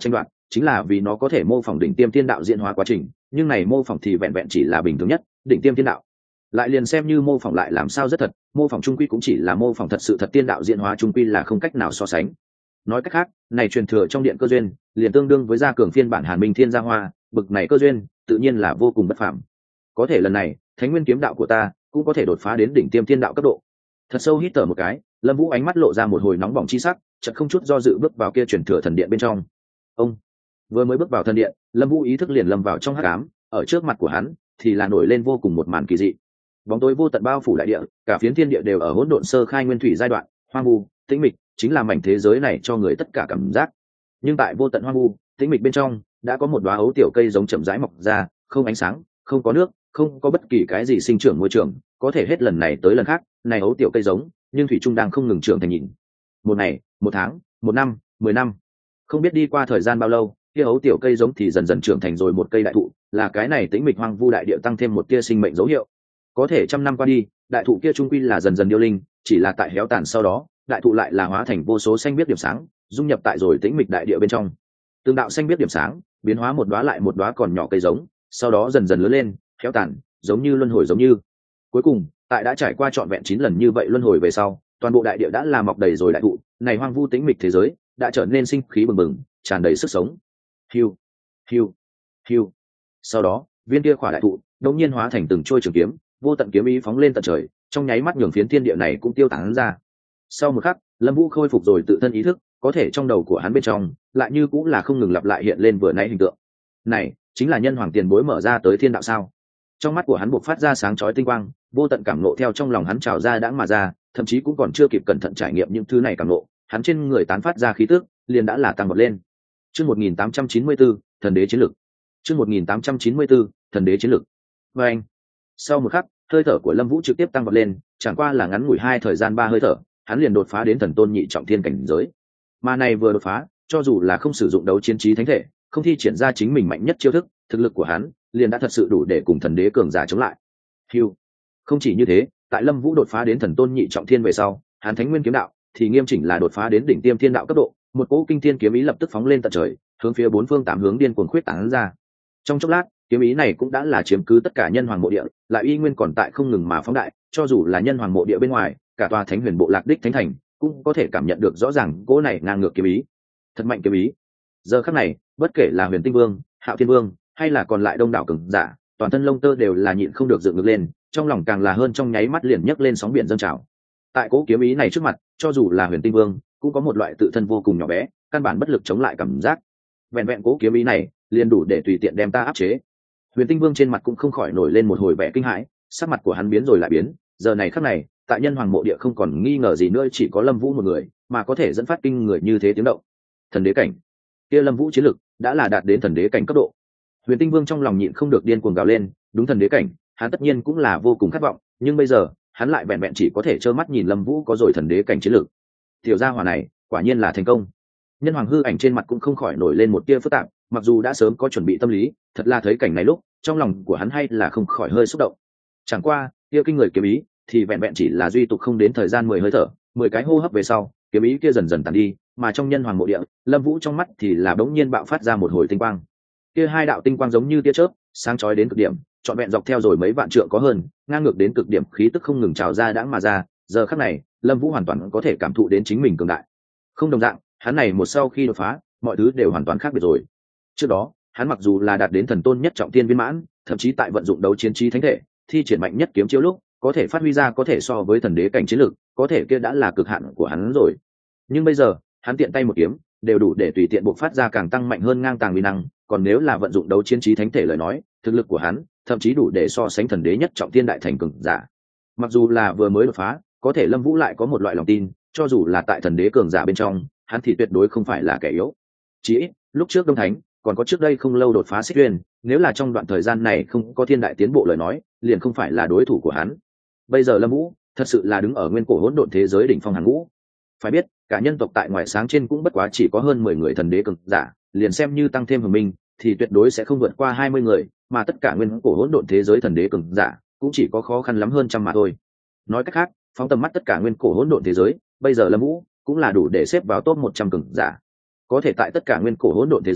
chính là vì nó có thể mô phỏng đỉnh tiêm thiên đạo diễn hóa quá trình, nhưng này mô phỏng thì vẹn vẹn chỉ là bình thường nhất, đỉnh tiêm thiên đạo lại liền xem như mô phỏng lại làm sao rất thật, mô phỏng trung quy cũng chỉ là mô phỏng thật sự thật, tiên đạo diễn hóa trung quy là không cách nào so sánh. Nói cách khác, này truyền thừa trong điện cơ duyên liền tương đương với gia cường phiên bản Hàn Minh Thiên Gia Hoa, bực này cơ duyên tự nhiên là vô cùng bất phàm. Có thể lần này thánh nguyên kiếm đạo của ta cũng có thể đột phá đến đỉnh tiêm thiên đạo cấp độ. Thật sâu hít thở một cái, Lâm Vũ ánh mắt lộ ra một hồi nóng bỏng chi sắc, chợt không chút do dự bước vào kia truyền thừa thần điện bên trong. Ông vừa mới bước vào thần điện, Lâm Vũ ý thức liền lâm vào trong hắc ám, ở trước mặt của hắn thì là nổi lên vô cùng một màn kỳ dị. Bóng tối vô tận bao phủ đại địa, cả phiến thiên địa đều ở hỗn độn sơ khai nguyên thủy giai đoạn, hoang vu, tĩnh mịch, chính là mảnh thế giới này cho người tất cả cảm giác. Nhưng tại vô tận hoang vu, tĩnh mịch bên trong, đã có một đóa ấu tiểu cây giống chậm rãi mọc ra, không ánh sáng, không có nước, không có bất kỳ cái gì sinh trưởng môi trường, có thể hết lần này tới lần khác, này ấu tiểu cây giống, nhưng thủy trung đang không ngừng trưởng thành nhìn. Một ngày, một tháng, một năm, 10 năm, không biết đi qua thời gian bao lâu, kia ấu tiểu cây giống thì dần dần trưởng thành rồi một cây đại thụ, là cái này tĩnh mịch hoang vu đại địa tăng thêm một tia sinh mệnh dấu hiệu. Có thể trăm năm qua đi, đại thụ kia trung quy là dần dần điêu linh, chỉ là tại héo tàn sau đó, đại thụ lại là hóa thành vô số xanh biết điểm sáng, dung nhập tại rồi tĩnh mịch đại địa bên trong. Tương đạo xanh biết điểm sáng, biến hóa một đóa lại một đóa còn nhỏ cây giống, sau đó dần dần lớn lên, héo tàn, giống như luân hồi giống như. Cuối cùng, tại đã trải qua trọn vẹn 9 lần như vậy luân hồi về sau, toàn bộ đại địa đã là mọc đầy rồi đại thụ, này hoang vu tĩnh mịch thế giới đã trở nên sinh khí bừng bừng, tràn đầy sức sống. Hiu, hiu, hiu. Sau đó, viên kia khỏa đại thụ đột nhiên hóa thành từng trôi trường kiếm, vô tận kiếm ý phóng lên tận trời, trong nháy mắt nhường phiến thiên địa này cũng tiêu tán ra. Sau một khắc, Lâm Vũ khôi phục rồi tự thân ý thức, có thể trong đầu của hắn bên trong lại như cũng là không ngừng lặp lại hiện lên vừa nãy hình tượng. Này, chính là nhân hoàng tiền bối mở ra tới thiên đạo sao? Trong mắt của hắn bộc phát ra sáng chói tinh quang, vô tận cảm nộ theo trong lòng hắn trào ra đãng mà ra, thậm chí cũng còn chưa kịp cẩn thận trải nghiệm những thứ này cảm nộ, hắn trên người tán phát ra khí tức, liền đã là tăng vọt lên. Chương 1894, thần đế chiến lực. Chương 1894, thần đế chiến lực. Và anh, sau một khắc, hơi thở của Lâm Vũ trực tiếp tăng vọt lên, chẳng qua là ngắn ngủi thời gian 3 hơi thở, hắn liền đột phá đến thần tôn nhị trọng thiên cảnh giới. Mà này vừa đột phá, cho dù là không sử dụng đấu chiến trí thánh thể, không thi triển ra chính mình mạnh nhất chiêu thức, thực lực của hắn liền đã thật sự đủ để cùng thần đế cường giả chống lại. Hưu. Không chỉ như thế, tại Lâm Vũ đột phá đến thần tôn nhị trọng thiên về sau, hắn thánh nguyên kiếm đạo thì nghiêm chỉnh là đột phá đến đỉnh tiêm thiên đạo cấp độ, một cỗ kinh thiên kiếm ý lập tức phóng lên tận trời, hướng phía bốn phương tám hướng điên cuồng khuyết tán ra. Trong chốc lát, kiếm ý này cũng đã là chiếm cứ tất cả nhân hoàng mộ địa, lại y nguyên còn tại không ngừng mà phóng đại, cho dù là nhân hoàng mộ địa bên ngoài, cả tòa thánh huyền bộ lạc đích thánh thành cũng có thể cảm nhận được rõ ràng cỗ này ngang ngược kiếm ý. Thật mạnh kiếm ý. Giờ khắc này, bất kể là Huyền Tinh Vương, Hạo Thiên Vương, hay là còn lại đông đảo cường giả, toàn thân lông tơ đều là nhịn không được dựng ngược lên, trong lòng càng là hơn trong nháy mắt liền nhấc lên sóng biển dâng trào. Tại cỗ kiếm ý này trước mặt, cho dù là Huyền Tinh Vương, cũng có một loại tự thân vô cùng nhỏ bé, căn bản bất lực chống lại cảm giác. Vẹn vẹn cỗ kiếm ý này, liền đủ để tùy tiện đem ta áp chế. Huyền Tinh Vương trên mặt cũng không khỏi nổi lên một hồi vẻ kinh hãi, sắc mặt của hắn biến rồi lại biến, giờ này khắc này, tại nhân hoàng mộ địa không còn nghi ngờ gì nữa, chỉ có Lâm Vũ một người, mà có thể dẫn phát kinh người như thế tiếng động. Thần đế cảnh. Kia Lâm Vũ chiến lực đã là đạt đến thần đế cảnh cấp độ. Huyền Tinh Vương trong lòng nhịn không được điên cuồng gào lên, đúng thần đế cảnh, hắn tất nhiên cũng là vô cùng khát vọng, nhưng bây giờ, hắn lại vẹn vẹn chỉ có thể trơ mắt nhìn Lâm Vũ có rồi thần đế cảnh chiến lực. Tiểu gia hỏa này, quả nhiên là thành công. Nhân hoàng hư ảnh trên mặt cũng không khỏi nổi lên một tia phức tạp, mặc dù đã sớm có chuẩn bị tâm lý, thật là thấy cảnh này lúc, trong lòng của hắn hay là không khỏi hơi xúc động. Chẳng qua, kia kinh người kiếm ý thì vẹn vẹn chỉ là duy tục không đến thời gian 10 hơi thở, 10 cái hô hấp về sau, kiếm ý kia dần dần tàn đi, mà trong nhân hoàng mộ địa, Lâm Vũ trong mắt thì là bỗng nhiên bạo phát ra một hồi tinh quang. Kia hai đạo tinh quang giống như tia chớp, sáng chói đến cực điểm, trọn vẹn dọc theo rồi mấy vạn trượng có hơn, ngang ngược đến cực điểm, khí tức không ngừng trào ra đãng mà ra, giờ khắc này, Lâm Vũ hoàn toàn có thể cảm thụ đến chính mình cường đại. Không đồng dạng, hắn này một sau khi đột phá, mọi thứ đều hoàn toàn khác biệt rồi. Trước đó, hắn mặc dù là đạt đến thần tôn nhất trọng thiên viên mãn, thậm chí tại vận dụng đấu chiến trí thánh thể, thi triển mạnh nhất kiếm chiêu lúc, có thể phát huy ra có thể so với thần đế cảnh chiến lực, có thể kia đã là cực hạn của hắn rồi. Nhưng bây giờ, hắn tiện tay một kiếm, đều đủ để tùy tiện bộc phát ra càng tăng mạnh hơn ngang tàng uy năng, còn nếu là vận dụng đấu chiến trí thánh thể lời nói, thực lực của hắn thậm chí đủ để so sánh thần đế nhất trọng thiên đại thành cường giả. Mặc dù là vừa mới đột phá, có thể Lâm Vũ lại có một loại lòng tin, cho dù là tại thần đế cường giả bên trong, hắn thì tuyệt đối không phải là kẻ yếu. Chỉ ít, lúc trước Đông Thánh, còn có trước đây không lâu đột phá Xích Uyên, nếu là trong đoạn thời gian này không có thiên đại tiến bộ lời nói, liền không phải là đối thủ của hắn. Bây giờ Lâm Vũ thật sự là đứng ở nguyên cổ hỗn độn thế giới đỉnh phong hàng ngũ. Phải biết, cả nhân tộc tại ngoài sáng trên cũng bất quá chỉ có hơn 10 người thần đế cường giả, liền xem như tăng thêm Hồng Minh, thì tuyệt đối sẽ không vượt qua 20 người, mà tất cả nguyên cổ hỗn độn thế giới thần đế cường giả cũng chỉ có khó khăn lắm hơn trăm mà thôi. Nói cách khác, phóng tầm mắt tất cả nguyên cổ hỗn độn thế giới, bây giờ Lâm Vũ cũng là đủ để xếp vào top 100 cường giả. Có thể tại tất cả nguyên cổ hỗn độn thế giới,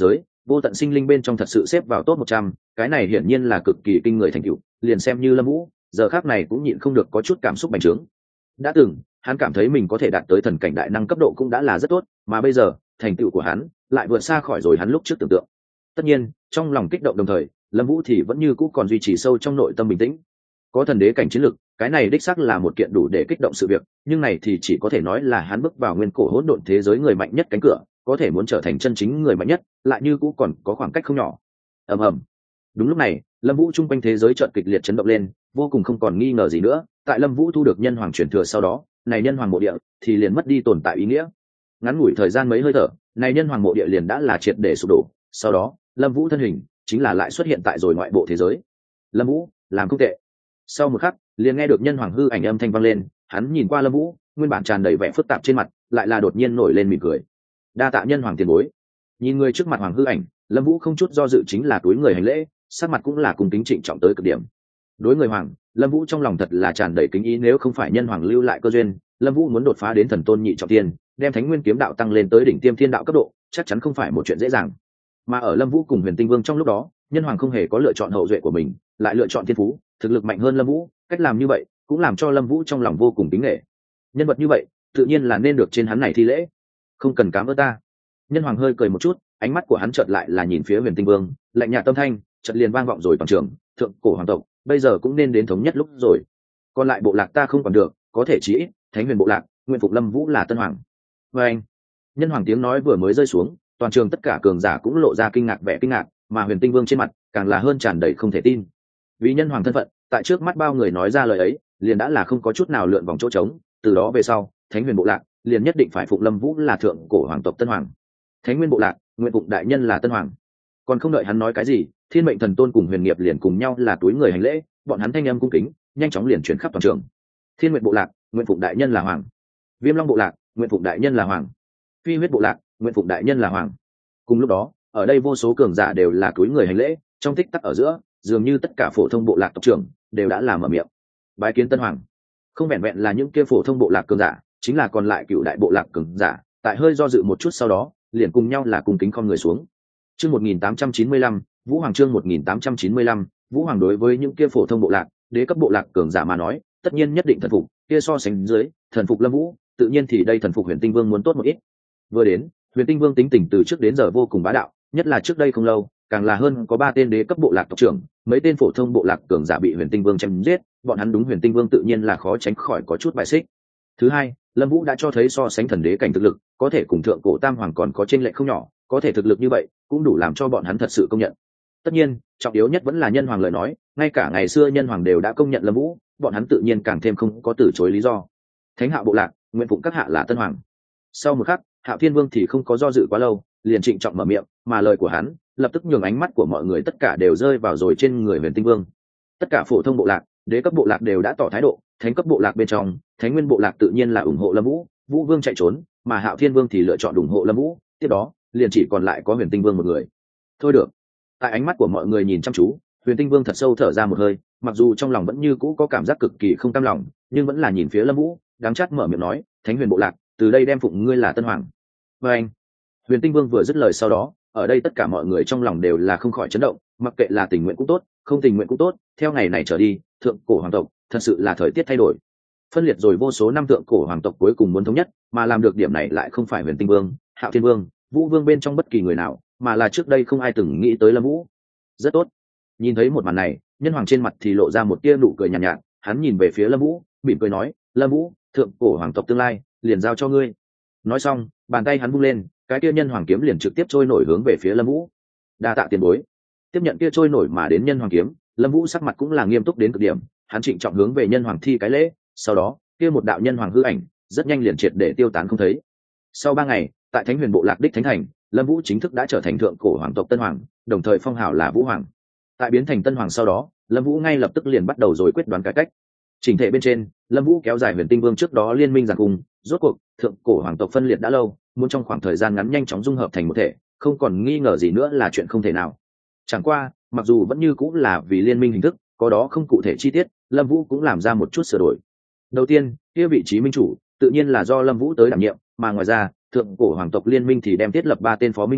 vô tận sinh linh bên trong thật sự xếp vào top 100, cái này hiển nhiên là cực kỳ kinh người thành tựu, liền xem như Lâm Vũ, giờ khắc này cũng nhịn không được có chút cảm xúc bành trướng. Đã từng, hắn cảm thấy mình có thể đạt tới thần cảnh đại năng cấp độ cũng đã là rất tốt, mà bây giờ, thành tựu của hắn lại vượt xa khỏi rồi hắn lúc trước tưởng tượng. Tất nhiên, trong lòng kích động đồng thời, Lâm Vũ thì vẫn như cũ còn duy trì sâu trong nội tâm bình tĩnh. Có thần đế cảnh chiến lực, cái này đích xác là một kiện đủ để kích động sự việc, nhưng này thì chỉ có thể nói là hắn bước vào nguyên cổ hỗn độn thế giới người mạnh nhất cánh cửa, có thể muốn trở thành chân chính người mạnh nhất, lại như cũ còn có khoảng cách không nhỏ. Ầm ầm. Đúng lúc này, Lâm Vũ trung quanh thế giới chợt kịch liệt chấn động lên, vô cùng không còn nghi ngờ gì nữa, tại Lâm Vũ thu được nhân hoàng truyền thừa sau đó, này nhân hoàng mộ địa thì liền mất đi tồn tại ý nghĩa. Ngắn ngủi thời gian mấy hơi thở, này nhân hoàng mộ địa liền đã là triệt để sụp đổ, sau đó, Lâm Vũ thân hình chính là lại xuất hiện tại rồi ngoại bộ thế giới. Lâm Vũ, làm không tệ. Sau một khắc, liền nghe được nhân hoàng hư ảnh âm thanh vang lên, hắn nhìn qua Lâm Vũ, nguyên bản tràn đầy vẻ phức tạp trên mặt, lại là đột nhiên nổi lên mỉm cười. Đa tạ nhân hoàng tiền bối. Nhìn người trước mặt hoàng hư ảnh, Lâm Vũ không chút do dự chính là túi người hành lễ, sắc mặt cũng là cùng kính trịnh trọng tới cực điểm. Đối người hoàng, Lâm Vũ trong lòng thật là tràn đầy kính ý, nếu không phải nhân hoàng lưu lại cơ duyên, Lâm Vũ muốn đột phá đến thần tôn nhị trọng thiên, đem Thánh Nguyên kiếm đạo tăng lên tới đỉnh tiêm thiên đạo cấp độ, chắc chắn không phải một chuyện dễ dàng. Mà ở Lâm Vũ cùng Huyền Tinh Vương trong lúc đó, nhân hoàng không hề có lựa chọn hậu duệ của mình, lại lựa chọn thiên phú, thực lực mạnh hơn Lâm Vũ, cách làm như vậy cũng làm cho Lâm Vũ trong lòng vô cùng kính nể. Nhân vật như vậy, tự nhiên là nên được trên hắn này thi lễ. Không cần cám ơn ta. Nhân hoàng hơi cười một chút, ánh mắt của hắn chợt lại là nhìn phía Huyền Tinh Vương, lạnh nhạt tâm thanh chợt liền vang vọng rồi toàn trường, thượng cổ hoàng tộc, bây giờ cũng nên đến thống nhất lúc rồi. Còn lại bộ lạc ta không còn được, có thể chí ít, Thánh Huyền bộ lạc, nguyện phục Lâm Vũ là tân hoàng. Và anh, nhân hoàng tiếng nói vừa mới rơi xuống, toàn trường tất cả cường giả cũng lộ ra kinh ngạc vẻ kinh ngạc, mà Huyền Tinh Vương trên mặt càng là hơn tràn đầy không thể tin. Vì nhân hoàng thân phận, tại trước mắt bao người nói ra lời ấy, liền đã là không có chút nào lượn vòng chỗ trống, từ đó về sau, Thánh Huyền bộ lạc liền nhất định phải phục Lâm Vũ là thượng cổ hoàng tộc tân hoàng. Thánh Nguyên bộ lạc, nguyện phụng đại nhân là tân hoàng. Còn không đợi hắn nói cái gì, Thiên Mệnh Thần Tôn cùng Huyền Nghiệp liền cùng nhau là túi người hành lễ, bọn hắn thanh âm cung kính, nhanh chóng liền chuyển khắp toàn trường. Thiên Nguyện bộ lạc, nguyện phụng đại nhân là hoàng. Viêm Long bộ lạc, nguyện phụng đại nhân là hoàng. Phi Huyết bộ lạc, nguyện phụng đại nhân là hoàng. Cùng lúc đó, ở đây vô số cường giả đều là túi người hành lễ, trong tích tắc ở giữa, dường như tất cả phổ thông bộ lạc tộc trưởng đều đã làm mở miệng bái kiến tân hoàng. Không vẹn vẹn là những kia phổ thông bộ lạc cường giả, chính là còn lại cựu đại bộ lạc cường giả, tại hơi do dự một chút sau đó, liền cùng nhau là cùng kính khom người xuống. Chương 1895, Vũ Hoàng chương 1895, Vũ Hoàng đối với những kia phổ thông bộ lạc, đế cấp bộ lạc cường giả mà nói, tất nhiên nhất định thần phục, kia so sánh dưới, thần phục Lâm Vũ, tự nhiên thì đây thần phục Huyền Tinh Vương muốn tốt một ít. Vừa đến, Huyền Tinh Vương tính tình từ trước đến giờ vô cùng bá đạo, nhất là trước đây không lâu, càng là hơn có 3 tên đế cấp bộ lạc tộc trưởng, mấy tên phổ thông bộ lạc cường giả bị Huyền Tinh Vương chém giết, bọn hắn đúng Huyền Tinh Vương tự nhiên là khó tránh khỏi có chút bài xích. Thứ hai, Lâm Vũ đã cho thấy so sánh thần đế cảnh thực lực, có thể cùng thượng cổ tam hoàng còn có chênh lệch không nhỏ, có thể thực lực như vậy, cũng đủ làm cho bọn hắn thật sự công nhận. Tất nhiên, trọng yếu nhất vẫn là nhân hoàng lời nói, ngay cả ngày xưa nhân hoàng đều đã công nhận Lâm Vũ, bọn hắn tự nhiên càng thêm không có từ chối lý do. Thánh Hạo bộ lạc, nguyện phụng các hạ là tân hoàng. Sau một khắc, Hạo Thiên Vương thì không có do dự quá lâu, liền trịnh trọng mở miệng, mà lời của hắn lập tức nhường ánh mắt của mọi người tất cả đều rơi vào rồi trên người Huyền Tinh Vương. Tất cả phổ thông bộ lạc, đế cấp bộ lạc đều đã tỏ thái độ, thánh cấp bộ lạc bên trong, Thánh Nguyên bộ lạc tự nhiên là ủng hộ Lâm Vũ, Vũ Vương chạy trốn, mà Hạo Thiên Vương thì lựa chọn ủng hộ Lâm Vũ, tiếp đó, liền chỉ còn lại có Huyền Tinh Vương một người. Thôi được. Tại ánh mắt của mọi người nhìn chăm chú, Huyền Tinh Vương thật sâu thở ra một hơi, mặc dù trong lòng vẫn như cũ có cảm giác cực kỳ không cam lòng, nhưng vẫn là nhìn phía Lâm Vũ, đắng chát mở miệng nói, Thánh Huyền bộ lạc, từ đây đem phụng ngươi là tân hoàng. Và anh, Huyền Tinh Vương vừa dứt lời sau đó, ở đây tất cả mọi người trong lòng đều là không khỏi chấn động, mặc kệ là tình nguyện cũng tốt, không tình nguyện cũng tốt, theo ngày này trở đi, thượng cổ hoàng tộc thật sự là thời tiết thay đổi. Phân liệt rồi vô số năm thượng cổ hoàng tộc cuối cùng muốn thống nhất, mà làm được điểm này lại không phải Huyền Tinh Vương, Hạo Thiên Vương, Vũ Vương bên trong bất kỳ người nào, mà là trước đây không ai từng nghĩ tới Lâm Vũ. Rất tốt. Nhìn thấy một màn này, nhân hoàng trên mặt thì lộ ra một tia nụ cười nhàn nhạt, hắn nhìn về phía Lâm Vũ, mỉm cười nói, Lâm Vũ, thượng cổ hoàng tộc tương lai, liền giao cho ngươi. Nói xong, bàn tay hắn vung lên, cái kia nhân hoàng kiếm liền trực tiếp trôi nổi hướng về phía Lâm Vũ. Đa tạ tiền bối. Tiếp nhận kia trôi nổi mà đến nhân hoàng kiếm, Lâm Vũ sắc mặt cũng là nghiêm túc đến cực điểm, hắn trịnh trọng hướng về nhân hoàng thi cái lễ, sau đó, kia một đạo nhân hoàng hư ảnh, rất nhanh liền triệt để tiêu tán không thấy. Sau 3 ngày, tại Thánh Huyền bộ lạc đích thánh thành, Lâm Vũ chính thức đã trở thành thượng cổ hoàng tộc tân hoàng, đồng thời phong hào là Vũ hoàng. Tại biến thành tân hoàng sau đó, Lâm Vũ ngay lập tức liền bắt đầu rồi quyết đoán cải cách. Chỉnh thể bên trên, Lâm Vũ kéo dài Huyền Tinh Vương trước đó liên minh giằng cùng, rốt cuộc, thượng cổ hoàng tộc phân liệt đã lâu, muốn trong khoảng thời gian ngắn nhanh chóng dung hợp thành một thể, không còn nghi ngờ gì nữa là chuyện không thể nào. Chẳng qua, mặc dù vẫn như cũng là vì liên minh hình thức, có đó không cụ thể chi tiết, Lâm Vũ cũng làm ra một chút sửa đổi. Đầu tiên, kia vị trí minh chủ, tự nhiên là do Lâm Vũ tới đảm nhiệm, mà ngoài ra, thượng cổ hoàng tộc liên minh thì đem thiết lập 3 tên phó minh chủ,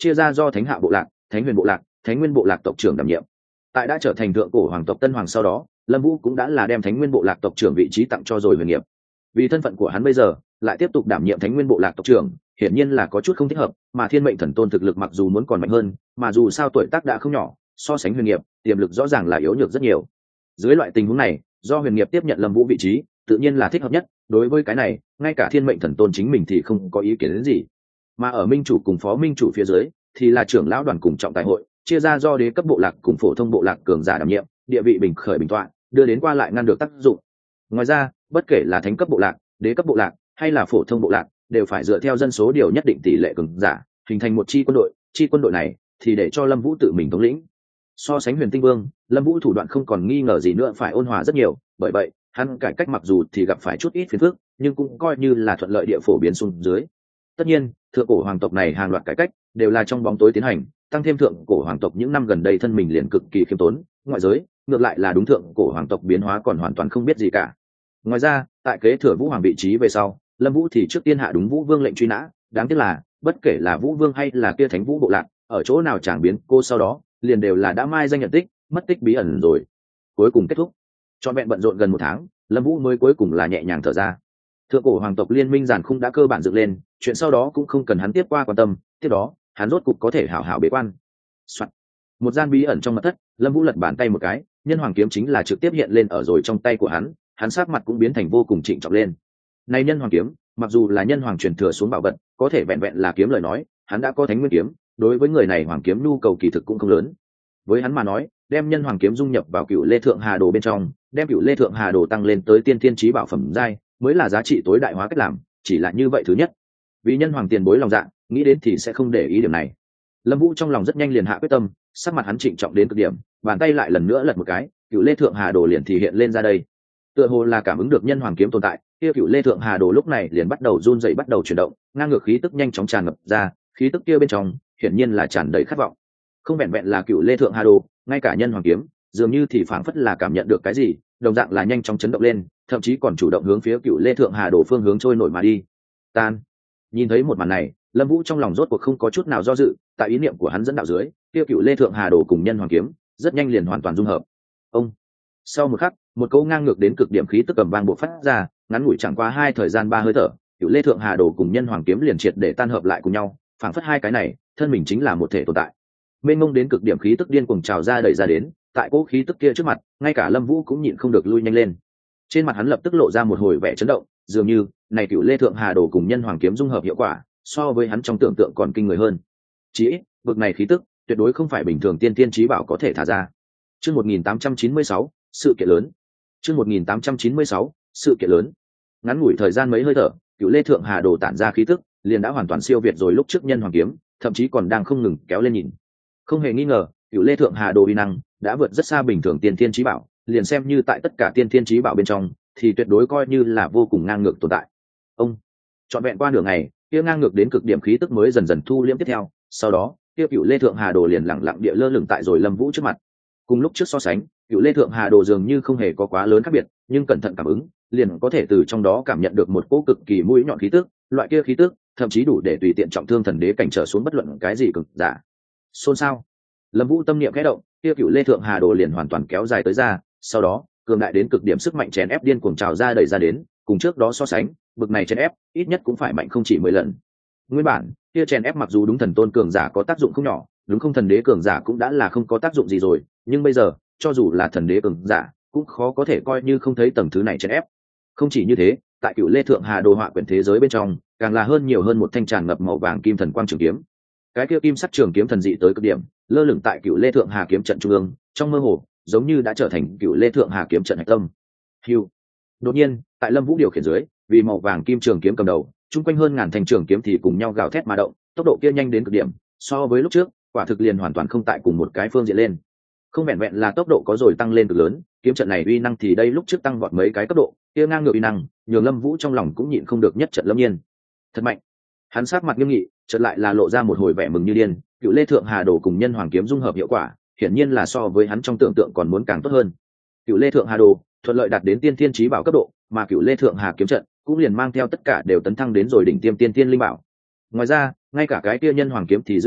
chia ra do thánh hạ bộ lạc, thánh huyền bộ lạc, thánh nguyên bộ lạc tộc trưởng đảm nhiệm. Tại đã trở thành thượng cổ hoàng tộc tân hoàng sau đó, Lâm Vũ cũng đã là đem thánh nguyên bộ lạc tộc trưởng vị trí tặng cho rồi huyền nghiệp. Vì thân phận của hắn bây giờ lại tiếp tục đảm nhiệm thánh nguyên bộ lạc tộc trưởng, hiển nhiên là có chút không thích hợp, mà thiên mệnh thần tôn thực lực mặc dù muốn còn mạnh hơn, mà dù sao tuổi tác đã không nhỏ, so sánh huyền nghiệp tiềm lực rõ ràng là yếu nhược rất nhiều. Dưới loại tình huống này, do huyền nghiệp tiếp nhận Lâm Vũ vị trí tự nhiên là thích hợp nhất. Đối với cái này, ngay cả thiên mệnh thần tôn chính mình thì không có ý kiến đến gì. Mà ở minh chủ cùng phó minh chủ phía dưới thì là trưởng lão đoàn cùng trọng tài hội, chia ra do đế cấp bộ lạc cùng phổ thông bộ lạc cường giả đảm nhiệm, địa vị bình khởi bình tọa, đưa đến qua lại ngăn được tác dụng. Ngoài ra, bất kể là thánh cấp bộ lạc, đế cấp bộ lạc hay là phổ thông bộ lạc, đều phải dựa theo dân số điều nhất định tỷ lệ cường giả, hình thành một chi quân đội. Chi quân đội này thì để cho Lâm Vũ tự mình thống lĩnh. So sánh Huyền Tinh Vương, Lâm Vũ thủ đoạn không còn nghi ngờ gì nữa phải ôn hòa rất nhiều, bởi vậy hắn cải cách mặc dù thì gặp phải chút ít phiền phức, nhưng cũng coi như là thuận lợi địa phổ biến xuống dưới. Tất nhiên, thượng cổ hoàng tộc này hàng loạt cải cách đều là trong bóng tối tiến hành, tăng thêm thượng cổ hoàng tộc những năm gần đây thân mình liền cực kỳ khiêm tốn, ngoại giới ngược lại là đúng thượng cổ hoàng tộc biến hóa còn hoàn toàn không biết gì cả. Ngoài ra, tại kế thừa Vũ hoàng vị trí về sau, Lâm Vũ thì trước tiên hạ đúng Vũ Vương lệnh truy nã, đáng tiếc là bất kể là Vũ Vương hay là kia Thánh Vũ bộ lạc, ở chỗ nào chẳng biến cô sau đó liền đều là đã mai danh nhận tích, mất tích bí ẩn rồi. Cuối cùng kết thúc, trọn vẹn bận rộn gần 1 tháng, Lâm Vũ mới cuối cùng là nhẹ nhàng thở ra. Thượng cổ hoàng tộc liên minh giàn khung đã cơ bản dựng lên, chuyện sau đó cũng không cần hắn tiếp qua quan tâm, tiếp đó hắn rốt cục có thể hảo hảo bế quan. Soạn. Một gian bí ẩn trong mật thất, Lâm Vũ lật bàn tay một cái, nhân hoàng kiếm chính là trực tiếp hiện lên ở rồi trong tay của hắn sắc mặt cũng biến thành vô cùng trịnh trọng lên. Này nhân hoàng kiếm, mặc dù là nhân hoàng truyền thừa xuống bảo vật, có thể vẹn vẹn là kiếm lời nói, hắn đã có thánh nguyên kiếm, đối với người này hoàng kiếm nhu cầu kỳ thực cũng không lớn. Với hắn mà nói, đem nhân hoàng kiếm dung nhập vào Cựu Lê Thượng Hà Đồ bên trong, đem Cựu Lê Thượng Hà Đồ tăng lên tới tiên thiên chí bảo phẩm giai, mới là giá trị tối đại hóa cách làm, chỉ là như vậy thứ nhất. Vì nhân hoàng tiền bối lòng dạ, nghĩ đến thì sẽ không để ý điểm này. Lâm Vũ trong lòng rất nhanh liền hạ quyết tâm, sắc mặt hắn trịnh trọng đến cực điểm, bàn tay lại lần nữa lật một cái, Cựu Lê Thượng Hà Đồ liền thì hiện lên ra đây. Tựa hồ là cảm ứng được nhân hoàng kiếm tồn tại, kia Cựu Lê Thượng Hà Đồ lúc này liền bắt đầu run rẩy, bắt đầu chuyển động, ngang ngược khí tức nhanh chóng tràn ngập ra, khí tức kia bên trong hiển nhiên là tràn đầy khát vọng. Không vẹn vẹn là Cựu Lê Thượng Hà Đồ, ngay cả nhân hoàng kiếm dường như thì phảng phất là cảm nhận được cái gì, đồng dạng là nhanh chóng chấn động lên, thậm chí còn chủ động hướng phía Cựu Lê Thượng Hà Đồ phương hướng trôi nổi mà đi. Tan. Nhìn thấy một màn này, Lâm Vũ trong lòng rốt cuộc không có chút nào do dự, tại ý niệm của hắn dẫn đạo dưới, kia Cựu Lê Thượng Hà Đồ cùng nhân hoàng kiếm rất nhanh liền hoàn toàn dung hợp. Ông. Sau một khắc, một câu ngang ngược đến cực điểm khí tức cầm vang bộc phát ra, ngắn ngủi chẳng qua 2 thời gian 3 hơi thở, Cựu Lê Thượng Hà Đồ cùng nhân hoàng kiếm liền triệt để tan hợp lại cùng nhau, phảng phất hai cái này, thân mình chính là một thể tồn tại. Mênh mông đến cực điểm khí tức điên cuồng trào ra đẩy ra đến, tại cỗ khí tức kia trước mặt, ngay cả Lâm Vũ cũng nhịn không được lui nhanh lên. Trên mặt hắn lập tức lộ ra một hồi vẻ chấn động, dường như này Cựu Lê Thượng Hà Đồ cùng nhân hoàng kiếm dung hợp hiệu quả, so với hắn trong tưởng tượng còn kinh người hơn. Chỉ ít, vực này khí tức, tuyệt đối không phải bình thường tiên tiên chí bảo có thể thả ra. Chương 1896, sự kiện lớn. Chương 1896, sự kiện lớn. Ngắn ngủi thời gian mấy hơi thở, Cựu Lê Thượng Hà Đồ tản ra khí tức, liền đã hoàn toàn siêu việt rồi lúc trước nhân hoàng kiếm, thậm chí còn đang không ngừng kéo lên nhìn. Không hề nghi ngờ, Cựu Lê Thượng Hà Đồ uy năng đã vượt rất xa bình thường tiên thiên chí bảo, liền xem như tại tất cả tiên thiên chí bảo bên trong, thì tuyệt đối coi như là vô cùng ngang ngược tồn tại. Ông trọn vẹn qua nửa ngày, kia ngang ngược đến cực điểm khí tức mới dần dần thu liễm tiếp theo, sau đó, kia Cựu Lê Thượng Hà Đồ liền lặng lặng địa lơ lửng tại rồi Lâm Vũ trước mặt. Cùng lúc trước so sánh, Cựu Lê Thượng Hà Đồ dường như không hề có quá lớn khác biệt, nhưng cẩn thận cảm ứng, liền có thể từ trong đó cảm nhận được một cỗ cực kỳ mũi nhọn khí tức, loại kia khí tức, thậm chí đủ để tùy tiện trọng thương thần đế cảnh trở xuống bất luận cái gì cực giả. Xôn xao. Lâm Vũ tâm niệm khẽ động, kia Cựu Lê Thượng Hà Đồ liền hoàn toàn kéo dài tới ra, sau đó, cường đại đến cực điểm sức mạnh chèn ép điên cuồng trào ra đẩy ra đến, cùng trước đó so sánh, bực này chèn ép, ít nhất cũng phải mạnh không chỉ 10 lần. Nguyên bản, kia chèn ép mặc dù đúng thần tôn cường giả có tác dụng không nhỏ, đúng không thần đế cường giả cũng đã là không có tác dụng gì rồi, nhưng bây giờ, cho dù là thần đế cường giả, cũng khó có thể coi như không thấy tầng thứ này chèn ép. Không chỉ như thế, tại Cựu Lê Thượng Hà Đồ họa quyển thế giới bên trong, càng là hơn nhiều hơn một thanh tràn ngập màu vàng kim thần quang trường kiếm. Cái kia kim sắc trường kiếm thần dị tới cực điểm, lơ lửng tại Cựu Lê Thượng Hà kiếm trận trung ương, trong mơ hồ, giống như đã trở thành Cựu Lê Thượng Hà kiếm trận hạch tâm. Hưu. Đột nhiên, tại Lâm Vũ điều khiển dưới, vì màu vàng kim trường kiếm cầm đầu, chung quanh hơn ngàn thanh trường kiếm thì cùng nhau gào thét mà động, tốc độ kia nhanh đến cực điểm, so với lúc trước, quả thực liền hoàn toàn không tại cùng một cái phương diện lên. Không vẹn vẹn là tốc độ có rồi tăng lên cực lớn, kiếm trận này uy năng thì đây lúc trước tăng vọt mấy cái cấp độ, kia ngang ngược uy năng, nhường Lâm Vũ trong lòng cũng nhịn không được nhất trận lâm nhiên. Thật mạnh. Hắn sát mặt nghiêm nghị, chợt lại là lộ ra một hồi vẻ mừng như điên, Cựu Lê Thượng Hà Đồ cùng nhân hoàng kiếm dung hợp hiệu quả, hiển nhiên là so với hắn trong tưởng tượng còn muốn càng tốt hơn. Cựu Lê Thượng Hà Đồ thuận lợi đạt đến tiên thiên chí bảo cấp độ, mà Cựu Lê Thượng Hà kiếm trận cũng liền mang theo tất cả đều tấn thăng đến rồi đỉnh tiêm tiên thiên linh bảo. Ngoài ra, ngay cả cái kia nhân hoàng kiếm thì giữ lại,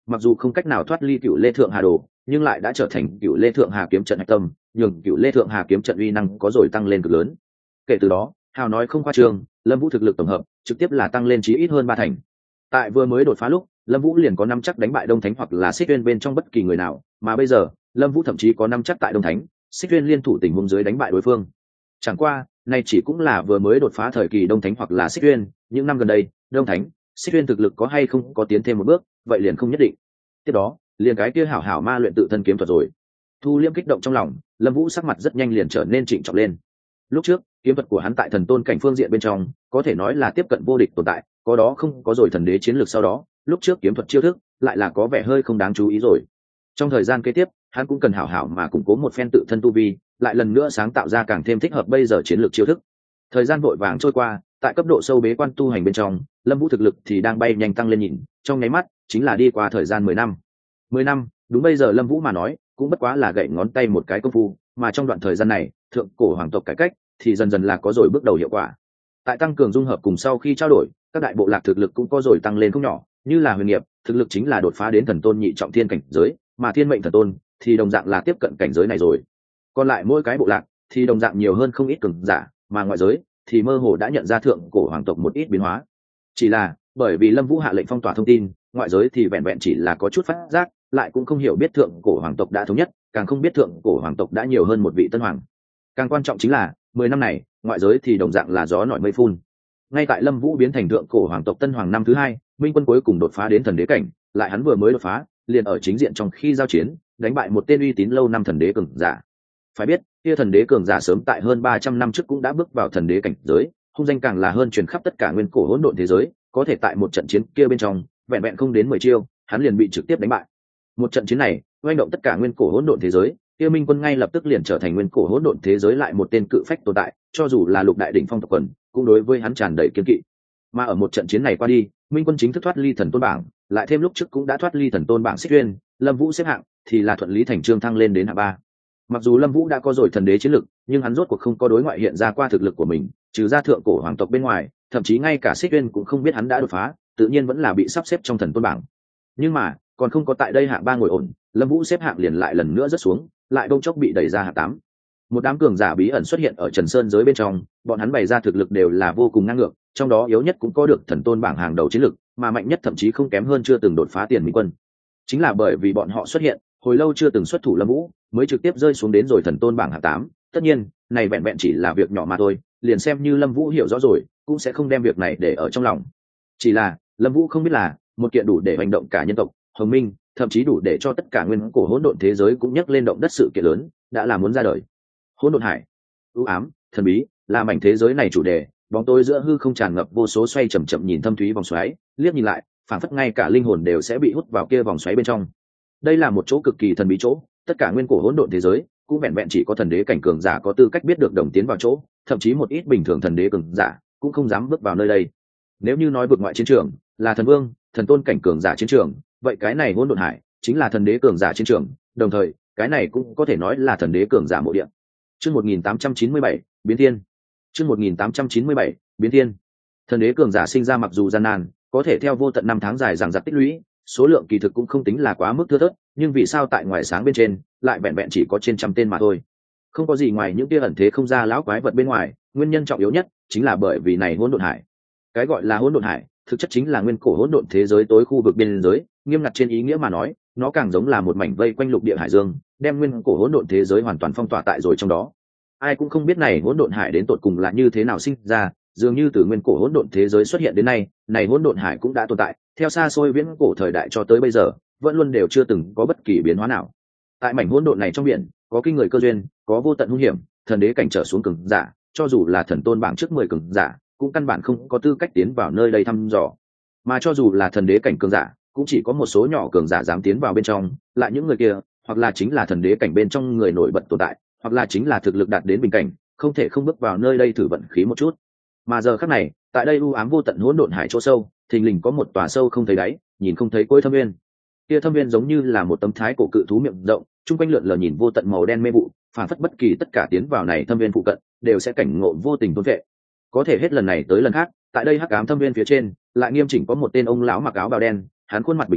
mặc dù không cách nào thoát ly Cựu Lê Thượng Hà Đồ, nhưng lại đã trở thành Cựu Lê Thượng Hà kiếm trận hạch tâm, nhường Cựu Lê Thượng Hà kiếm trận uy năng có rồi tăng lên cực lớn. Kể từ đó, hào nói không khoa trương, Lâm Vũ thực lực tổng hợp trực tiếp là tăng lên chí ít hơn 3 thành. Tại vừa mới đột phá lúc, Lâm Vũ liền có năm chắc đánh bại Đông Thánh hoặc là Xích Uyên bên trong bất kỳ người nào, mà bây giờ, Lâm Vũ thậm chí có năm chắc tại Đông Thánh, Xích Uyên liên thủ tình huống dưới đánh bại đối phương. Chẳng qua, nay chỉ cũng là vừa mới đột phá thời kỳ Đông Thánh hoặc là Xích Uyên, những năm gần đây, Đông Thánh, Xích Uyên thực lực có hay không có tiến thêm một bước, vậy liền không nhất định. Tiếp đó, liền cái kia hảo hảo ma luyện tự thân kiếm thuật rồi. Thu liễm kích động trong lòng, Lâm Vũ sắc mặt rất nhanh liền trở nên trịnh trọng lên. Lúc trước, kiếm thuật của hắn tại thần tôn cảnh phương diện bên trong, có thể nói là tiếp cận vô địch tồn tại, có đó không có rồi thần đế chiến lược sau đó, lúc trước kiếm thuật chiêu thức lại là có vẻ hơi không đáng chú ý rồi. Trong thời gian kế tiếp, hắn cũng cần hảo hảo mà củng cố một phen tự thân tu vi, lại lần nữa sáng tạo ra càng thêm thích hợp bây giờ chiến lược chiêu thức. Thời gian vội vàng trôi qua, tại cấp độ sâu bế quan tu hành bên trong, Lâm Vũ thực lực thì đang bay nhanh tăng lên nhìn, trong nháy mắt chính là đi qua thời gian 10 năm. 10 năm, đúng bây giờ Lâm Vũ mà nói, cũng bất quá là gậy ngón tay một cái công phu, mà trong đoạn thời gian này, thượng cổ hoàng tộc cải cách thì dần dần là có rồi bước đầu hiệu quả. Tại tăng cường dung hợp cùng sau khi trao đổi, các đại bộ lạc thực lực cũng có rồi tăng lên không nhỏ, như là Huyền Nghiệp, thực lực chính là đột phá đến thần tôn nhị trọng thiên cảnh giới, mà Thiên Mệnh thần tôn thì đồng dạng là tiếp cận cảnh giới này rồi. Còn lại mỗi cái bộ lạc thì đồng dạng nhiều hơn không ít cường giả, mà ngoại giới thì mơ hồ đã nhận ra thượng cổ hoàng tộc một ít biến hóa. Chỉ là bởi vì Lâm Vũ hạ lệnh phong tỏa thông tin, ngoại giới thì vẹn vẹn chỉ là có chút phát giác, lại cũng không hiểu biết thượng cổ hoàng tộc đã thống nhất, càng không biết thượng cổ hoàng tộc đã nhiều hơn một vị tân hoàng. Càng quan trọng chính là 10 năm này, ngoại giới thì đồng dạng là gió nổi mây phun. Ngay tại Lâm Vũ biến thành thượng cổ hoàng tộc tân hoàng năm thứ 2, Minh Quân cuối cùng đột phá đến thần đế cảnh, lại hắn vừa mới đột phá, liền ở chính diện trong khi giao chiến, đánh bại một tên uy tín lâu năm thần đế cường giả. Phải biết, kia thần đế cường giả sớm tại hơn 300 năm trước cũng đã bước vào thần đế cảnh giới, hung danh càng là hơn truyền khắp tất cả nguyên cổ hỗn độn thế giới, có thể tại một trận chiến kia bên trong, vẹn vẹn không đến 10 chiêu, hắn liền bị trực tiếp đánh bại. Một trận chiến này, oanh động tất cả nguyên cổ hỗn độn thế giới, kia Minh Quân ngay lập tức liền trở thành nguyên cổ hỗn độn thế giới lại một tên cự phách tồn tại, cho dù là lục đại đỉnh phong tộc quần, cũng đối với hắn tràn đầy kiên kỵ. Mà ở một trận chiến này qua đi, Minh Quân chính thức thoát ly thần tôn bảng, lại thêm lúc trước cũng đã thoát ly thần tôn bảng Xích Uyên, Lâm Vũ xếp hạng thì là thuận lý thành trương thăng lên đến hạng 3. Mặc dù Lâm Vũ đã có rồi thần đế chiến lực, nhưng hắn rốt cuộc không có đối ngoại hiện ra qua thực lực của mình, trừ ra thượng cổ hoàng tộc bên ngoài, thậm chí ngay cả Xích Uyên cũng không biết hắn đã đột phá, tự nhiên vẫn là bị sắp xếp trong thần tôn bảng. Nhưng mà, còn không có tại đây hạng 3 ngồi ổn, Lâm Vũ xếp hạng liền lại lần nữa rớt xuống, lại bỗng chốc bị đẩy ra hạng 8. Một đám cường giả bí ẩn xuất hiện ở Trần Sơn giới bên trong, bọn hắn bày ra thực lực đều là vô cùng ngang ngược, trong đó yếu nhất cũng có được thần tôn bảng hàng đầu chiến lực, mà mạnh nhất thậm chí không kém hơn chưa từng đột phá Tiền Minh Quân. Chính là bởi vì bọn họ xuất hiện, hồi lâu chưa từng xuất thủ Lâm Vũ, mới trực tiếp rơi xuống đến rồi thần tôn bảng hạng 8. Tất nhiên, này vẹn vẹn chỉ là việc nhỏ mà thôi, liền xem như Lâm Vũ hiểu rõ rồi, cũng sẽ không đem việc này để ở trong lòng. Chỉ là, Lâm Vũ không biết là, một kiện đủ để hành động cả nhân tộc, Hồng Minh, thậm chí đủ để cho tất cả nguyên cổ hỗn độn thế giới cũng nhấc lên động đất sự kiện lớn, đã là muốn ra đời. Hỗn độn hải, u ám, thần bí, là mảnh thế giới này chủ đề, bóng tối giữa hư không tràn ngập vô số xoay chậm chậm nhìn thâm thúy vòng xoáy, liếc nhìn lại, phảng phất ngay cả linh hồn đều sẽ bị hút vào kia vòng xoáy bên trong. Đây là một chỗ cực kỳ thần bí chỗ, tất cả nguyên cổ hỗn độn thế giới cũng vẹn vẹn chỉ có thần đế cảnh cường giả có tư cách biết được đồng tiến vào chỗ, thậm chí một ít bình thường thần đế cường giả cũng không dám bước vào nơi đây. Nếu như nói vượt ngoại chiến trường là thần vương, thần tôn cảnh cường giả chiến trường, vậy cái này hỗn độn hải chính là thần đế cường giả chiến trường, đồng thời cái này cũng có thể nói là thần đế cường giả mộ địa. Chương 1897, biến thiên. Chương 1897, biến thiên. Thần đế cường giả sinh ra mặc dù gian nan, có thể theo vô tận năm tháng dài dằng dặc tích lũy, số lượng kỳ thực cũng không tính là quá mức thưa thớt, nhưng vì sao tại ngoài sáng bên trên lại vẹn vẹn chỉ có trên trăm tên mà thôi? Không có gì ngoài những tia ẩn thế không ra lão quái vật bên ngoài, nguyên nhân trọng yếu nhất chính là bởi vì này hỗn độn hải. Cái gọi là hỗn độn hải, thực chất chính là nguyên cổ hỗn độn thế giới tối khu vực biên giới, nghiêm ngặt trên ý nghĩa mà nói, nó càng giống là một mảnh vây quanh lục địa hải dương, đem nguyên cổ hỗn độn thế giới hoàn toàn phong tỏa tại rồi trong đó. Ai cũng không biết này hỗn độn hải đến tột cùng là như thế nào sinh ra, dường như từ nguyên cổ hỗn độn thế giới xuất hiện đến nay, này hỗn độn hải cũng đã tồn tại, theo xa xôi viễn cổ thời đại cho tới bây giờ, vẫn luôn đều chưa từng có bất kỳ biến hóa nào. Tại mảnh hỗn độn này trong biển, có kinh người cơ duyên, có vô tận hung hiểm, thần đế cảnh trở xuống cường giả, cho dù là thần tôn bảng trước 10 cường giả, cũng căn bản không có tư cách tiến vào nơi đây thăm dò. Mà cho dù là thần đế cảnh cường giả, cũng chỉ có một số nhỏ cường giả dám tiến vào bên trong, lại những người kia, hoặc là chính là thần đế cảnh bên trong người nổi bật tồn tại, hoặc là chính là thực lực đạt đến bình cảnh, không thể không bước vào nơi đây thử vận khí một chút. Mà giờ khắc này, tại đây u ám vô tận hỗn độn hải chỗ sâu, thình lình có một tòa sâu không thấy đáy, nhìn không thấy cuối thâm nguyên. Kia thâm nguyên giống như là một tấm thái cổ cự thú miệng rộng, trung quanh lượn lờ nhìn vô tận màu đen mê vụ, phản phất bất kỳ tất cả tiến vào này thâm nguyên phụ cận, đều sẽ cảnh ngộ vô tình thôn vệ. Có thể hết lần này tới lần khác, tại đây hắc ám thâm nguyên phía trên, lại nghiêm chỉnh có một tên ông lão mặc áo bào đen, hắn khuôn mặt bình tĩnh,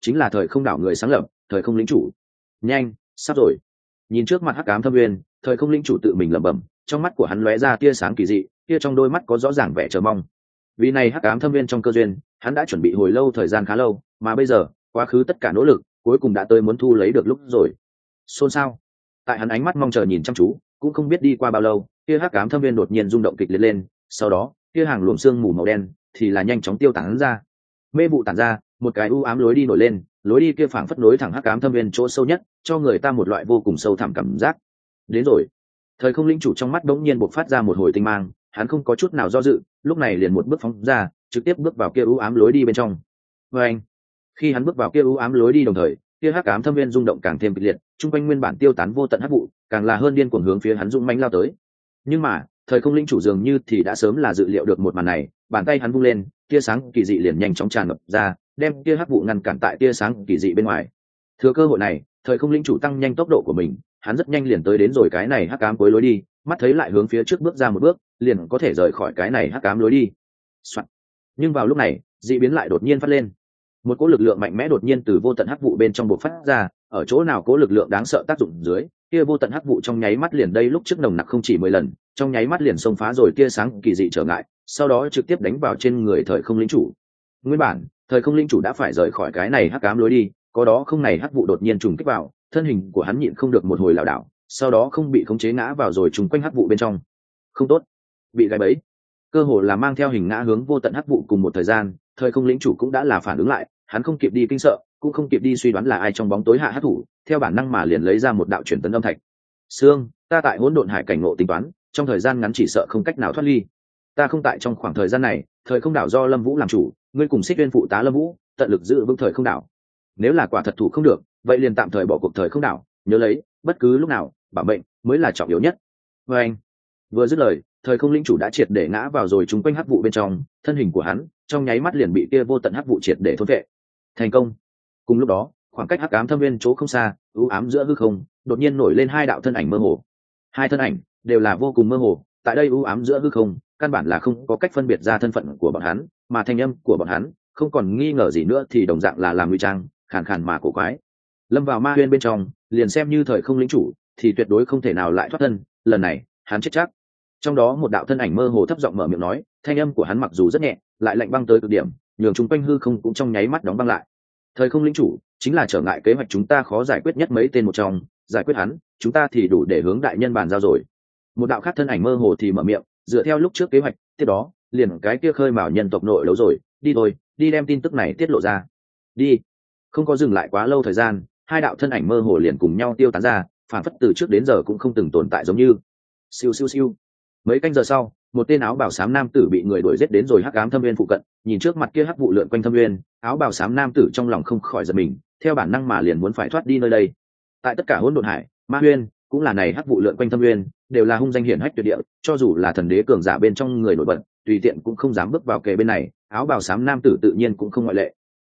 chính là thời không đảo người sáng lập thời không lĩnh chủ. Nhanh, sắp rồi. Nhìn trước mặt hắc ám thâm nguyên, thời không lĩnh chủ tự mình lẩm bẩm, trong mắt của hắn lóe ra tia sáng kỳ dị, tia trong đôi mắt có rõ ràng vẻ chờ mong. Vì này hắc ám thâm nguyên trong cơ duyên, hắn đã chuẩn bị hồi lâu, thời gian khá lâu, mà bây giờ quá khứ tất cả nỗ lực cuối cùng đã tới muốn thu lấy được lúc rồi. Xôn xao. Tại hắn ánh mắt mong chờ nhìn chăm chú, cũng không biết đi qua bao lâu, kia hắc ám thâm nguyên đột nhiên rung động kịch liệt lên, sau đó kia hàng luồng xương mù màu đen thì là nhanh chóng tiêu tán ra. Mê vụ tản ra, một cái u ám lối đi nổi lên, lối đi kia phảng phất nối thẳng hắc ám thâm nguyên chỗ sâu nhất, cho người ta một loại vô cùng sâu thẳm cảm giác. Đến rồi. Thời không linh chủ trong mắt bỗng nhiên bộc phát ra một hồi tinh mang, hắn không có chút nào do dự, lúc này liền một bước phóng ra, trực tiếp bước vào kia u ám lối đi bên trong. Và anh, khi hắn bước vào kia u ám lối đi đồng thời, kia hắc ám thâm viên rung động càng thêm kịch liệt, trung quanh nguyên bản tiêu tán vô tận hắc vụ, càng là hơn điên cuồng hướng phía hắn dũng mãnh lao tới. Nhưng mà, thời không linh chủ dường như thì đã sớm là dự liệu được một màn này, bàn tay hắn vung lên, tia sáng kỳ dị liền nhanh chóng tràn ngập ra, đem tia hắc vụ ngăn cản tại tia sáng kỳ dị bên ngoài. Thừa cơ hội này, thời không linh chủ tăng nhanh tốc độ của mình, hắn rất nhanh liền tới đến rồi cái này hắc ám cuối lối đi, mắt thấy lại hướng phía trước bước ra một bước, liền có thể rời khỏi cái này hắc ám lối đi. Soạn. Nhưng vào lúc này, dị biến lại đột nhiên phát lên. Một cỗ lực lượng mạnh mẽ đột nhiên từ vô tận hắc vụ bên trong bộc phát ra, ở chỗ nào cỗ lực lượng đáng sợ tác dụng dưới, kia vô tận hắc vụ trong nháy mắt liền đây lúc trước nồng nặc không chỉ 10 lần, trong nháy mắt liền xông phá rồi tia sáng kỳ dị trở ngại, sau đó trực tiếp đánh vào trên người thời không lĩnh chủ. Nguyên bản, thời không lĩnh chủ đã phải rời khỏi cái này hắc ám lối đi, có đó không này hắc vụ đột nhiên trùng kích vào, thân hình của hắn nhịn không được một hồi lảo đảo, sau đó không bị khống chế ngã vào rồi trùng quanh hắc vụ bên trong. Không tốt, bị gài bẫy. Cơ hồ là mang theo hình ngã hướng vô tận hắc vụ cùng một thời gian, thời không lĩnh chủ cũng đã là phản ứng lại, hắn không kịp đi kinh sợ, cũng không kịp đi suy đoán là ai trong bóng tối hạ hắc thủ, theo bản năng mà liền lấy ra một đạo truyền tấn âm thạch. Sương, ta tại hỗn độn hải cảnh ngộ tính toán, trong thời gian ngắn chỉ sợ không cách nào thoát ly. Ta không tại trong khoảng thời gian này, thời không đảo do Lâm Vũ làm chủ, ngươi cùng Xích Uyên phụ tá Lâm Vũ, tận lực giữ vững thời không đảo. Nếu là quả thật thủ không được, vậy liền tạm thời bỏ cuộc thời không đảo, nhớ lấy, bất cứ lúc nào, bảo mệnh mới là trọng yếu nhất. Và anh, vừa dứt lời, thời không linh chủ đã triệt để ngã vào rồi chúng quanh hắc vụ bên trong, thân hình của hắn trong nháy mắt liền bị kia vô tận hắc vụ triệt để thôn vệ. Thành công. Cùng lúc đó, khoảng cách hắc ám thâm viên chỗ không xa, u ám giữa hư không, đột nhiên nổi lên hai đạo thân ảnh mơ hồ. Hai thân ảnh đều là vô cùng mơ hồ, tại đây u ám giữa hư không, căn bản là không có cách phân biệt ra thân phận của bọn hắn, mà thanh âm của bọn hắn không còn nghi ngờ gì nữa thì đồng dạng là làm ngụy trang, khàn khàn mà cổ quái. Lâm vào ma huyên bên trong, liền xem như thời không lĩnh chủ, thì tuyệt đối không thể nào lại thoát thân, lần này, hắn chết chắc. Trong đó một đạo thân ảnh mơ hồ thấp giọng mở miệng nói, thanh âm của hắn mặc dù rất nhẹ, lại lạnh băng tới cực điểm, nhường chúng quanh hư không cũng trong nháy mắt đóng băng lại. Thời không lĩnh chủ chính là trở ngại kế hoạch chúng ta khó giải quyết nhất mấy tên một trong, giải quyết hắn, chúng ta thì đủ để hướng đại nhân bàn giao rồi. Một đạo khác thân ảnh mơ hồ thì mở miệng, dựa theo lúc trước kế hoạch, tiếp đó, liền cái kia khơi mào nhân tộc nội đấu rồi, đi thôi, đi đem tin tức này tiết lộ ra. Đi. Không có dừng lại quá lâu thời gian, hai đạo thân ảnh mơ hồ liền cùng nhau tiêu tán ra, phản phất từ trước đến giờ cũng không từng tồn tại giống như. Siêu siêu siêu. Mấy canh giờ sau, một tên áo bào xám nam tử bị người đuổi giết đến rồi hắc ám thâm nguyên phụ cận, nhìn trước mặt kia hắc vụ lượn quanh thâm nguyên, áo bào xám nam tử trong lòng không khỏi giật mình, theo bản năng mà liền muốn phải thoát đi nơi đây. Tại tất cả hỗn độn hải, ma nguyên cũng là này hắc vụ lượn quanh thâm nguyên, đều là hung danh hiển hách tuyệt địa, cho dù là thần đế cường giả bên trong người nổi bật, tùy tiện cũng không dám bước vào kề bên này, áo bào xám nam tử tự nhiên cũng không ngoại lệ.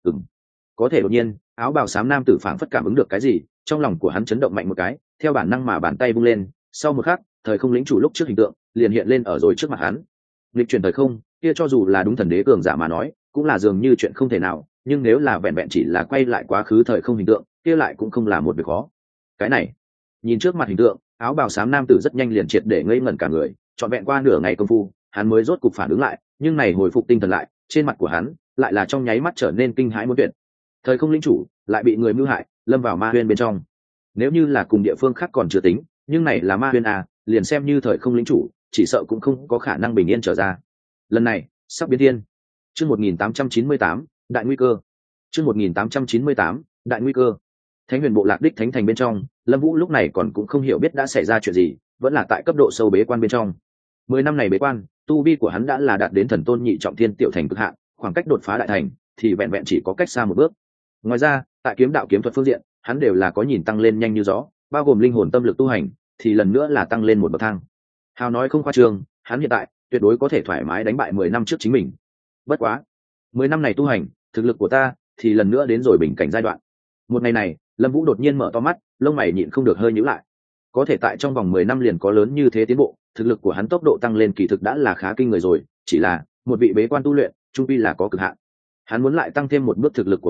Có thể đột nhiên, áo bào xám nam tử phảng phất cảm ứng được cái gì, trong lòng của hắn chấn động mạnh một cái, theo bản năng mà bàn tay vung lên, sau một khắc, thời không lĩnh chủ lúc trước hình tượng liền hiện lên ở rồi trước mặt hắn. Lịch chuyển thời không, kia cho dù là đúng thần đế cường giả mà nói, cũng là dường như chuyện không thể nào, nhưng nếu là vẹn vẹn chỉ là quay lại quá khứ thời không hình tượng, kia lại cũng không là một việc khó. Cái này, nhìn trước mặt hình tượng, áo bào xám nam tử rất nhanh liền triệt để ngây ngẩn cả người, trọn vẹn qua nửa ngày công phu, hắn mới rốt cục phản ứng lại, nhưng này hồi phục tinh thần lại, trên mặt của hắn lại là trong nháy mắt trở nên kinh hãi muốn tuyệt. Thời không lĩnh chủ lại bị người mưu hại, lâm vào ma huyên bên trong. Nếu như là cùng địa phương khác còn chưa tính, nhưng này là ma huyên à, liền xem như thời không lĩnh chủ, chỉ sợ cũng không có khả năng bình yên trở ra. Lần này, sắp biến thiên. Chương 1898, đại nguy cơ. Chương 1898, đại nguy cơ. Thánh huyền bộ lạc đích thánh thành bên trong, Lâm Vũ lúc này còn cũng không hiểu biết đã xảy ra chuyện gì, vẫn là tại cấp độ sâu bế quan bên trong. 10 năm này bế quan, tu vi của hắn đã là đạt đến thần tôn nhị trọng thiên tiểu thành cực hạn, khoảng cách đột phá đại thành thì vẹn vẹn chỉ có cách xa một bước. Ngoài ra, tại kiếm đạo kiếm thuật phương diện, hắn đều là có nhìn tăng lên nhanh như gió, bao gồm linh hồn tâm lực tu hành, thì lần nữa là tăng lên một bậc thang. Hào nói không khoa trương, hắn hiện tại tuyệt đối có thể thoải mái đánh bại 10 năm trước chính mình. Bất quá, 10 năm này tu hành, thực lực của ta thì lần nữa đến rồi bình cảnh giai đoạn. Một ngày này, Lâm Vũ đột nhiên mở to mắt, lông mày nhịn không được hơi nhíu lại. Có thể tại trong vòng 10 năm liền có lớn như thế tiến bộ, thực lực của hắn tốc độ tăng lên kỳ thực đã là khá kinh người rồi, chỉ là một vị bế quan tu luyện, trung quy là có cực hạn. Hắn muốn lại tăng thêm một bước thực lực của mình,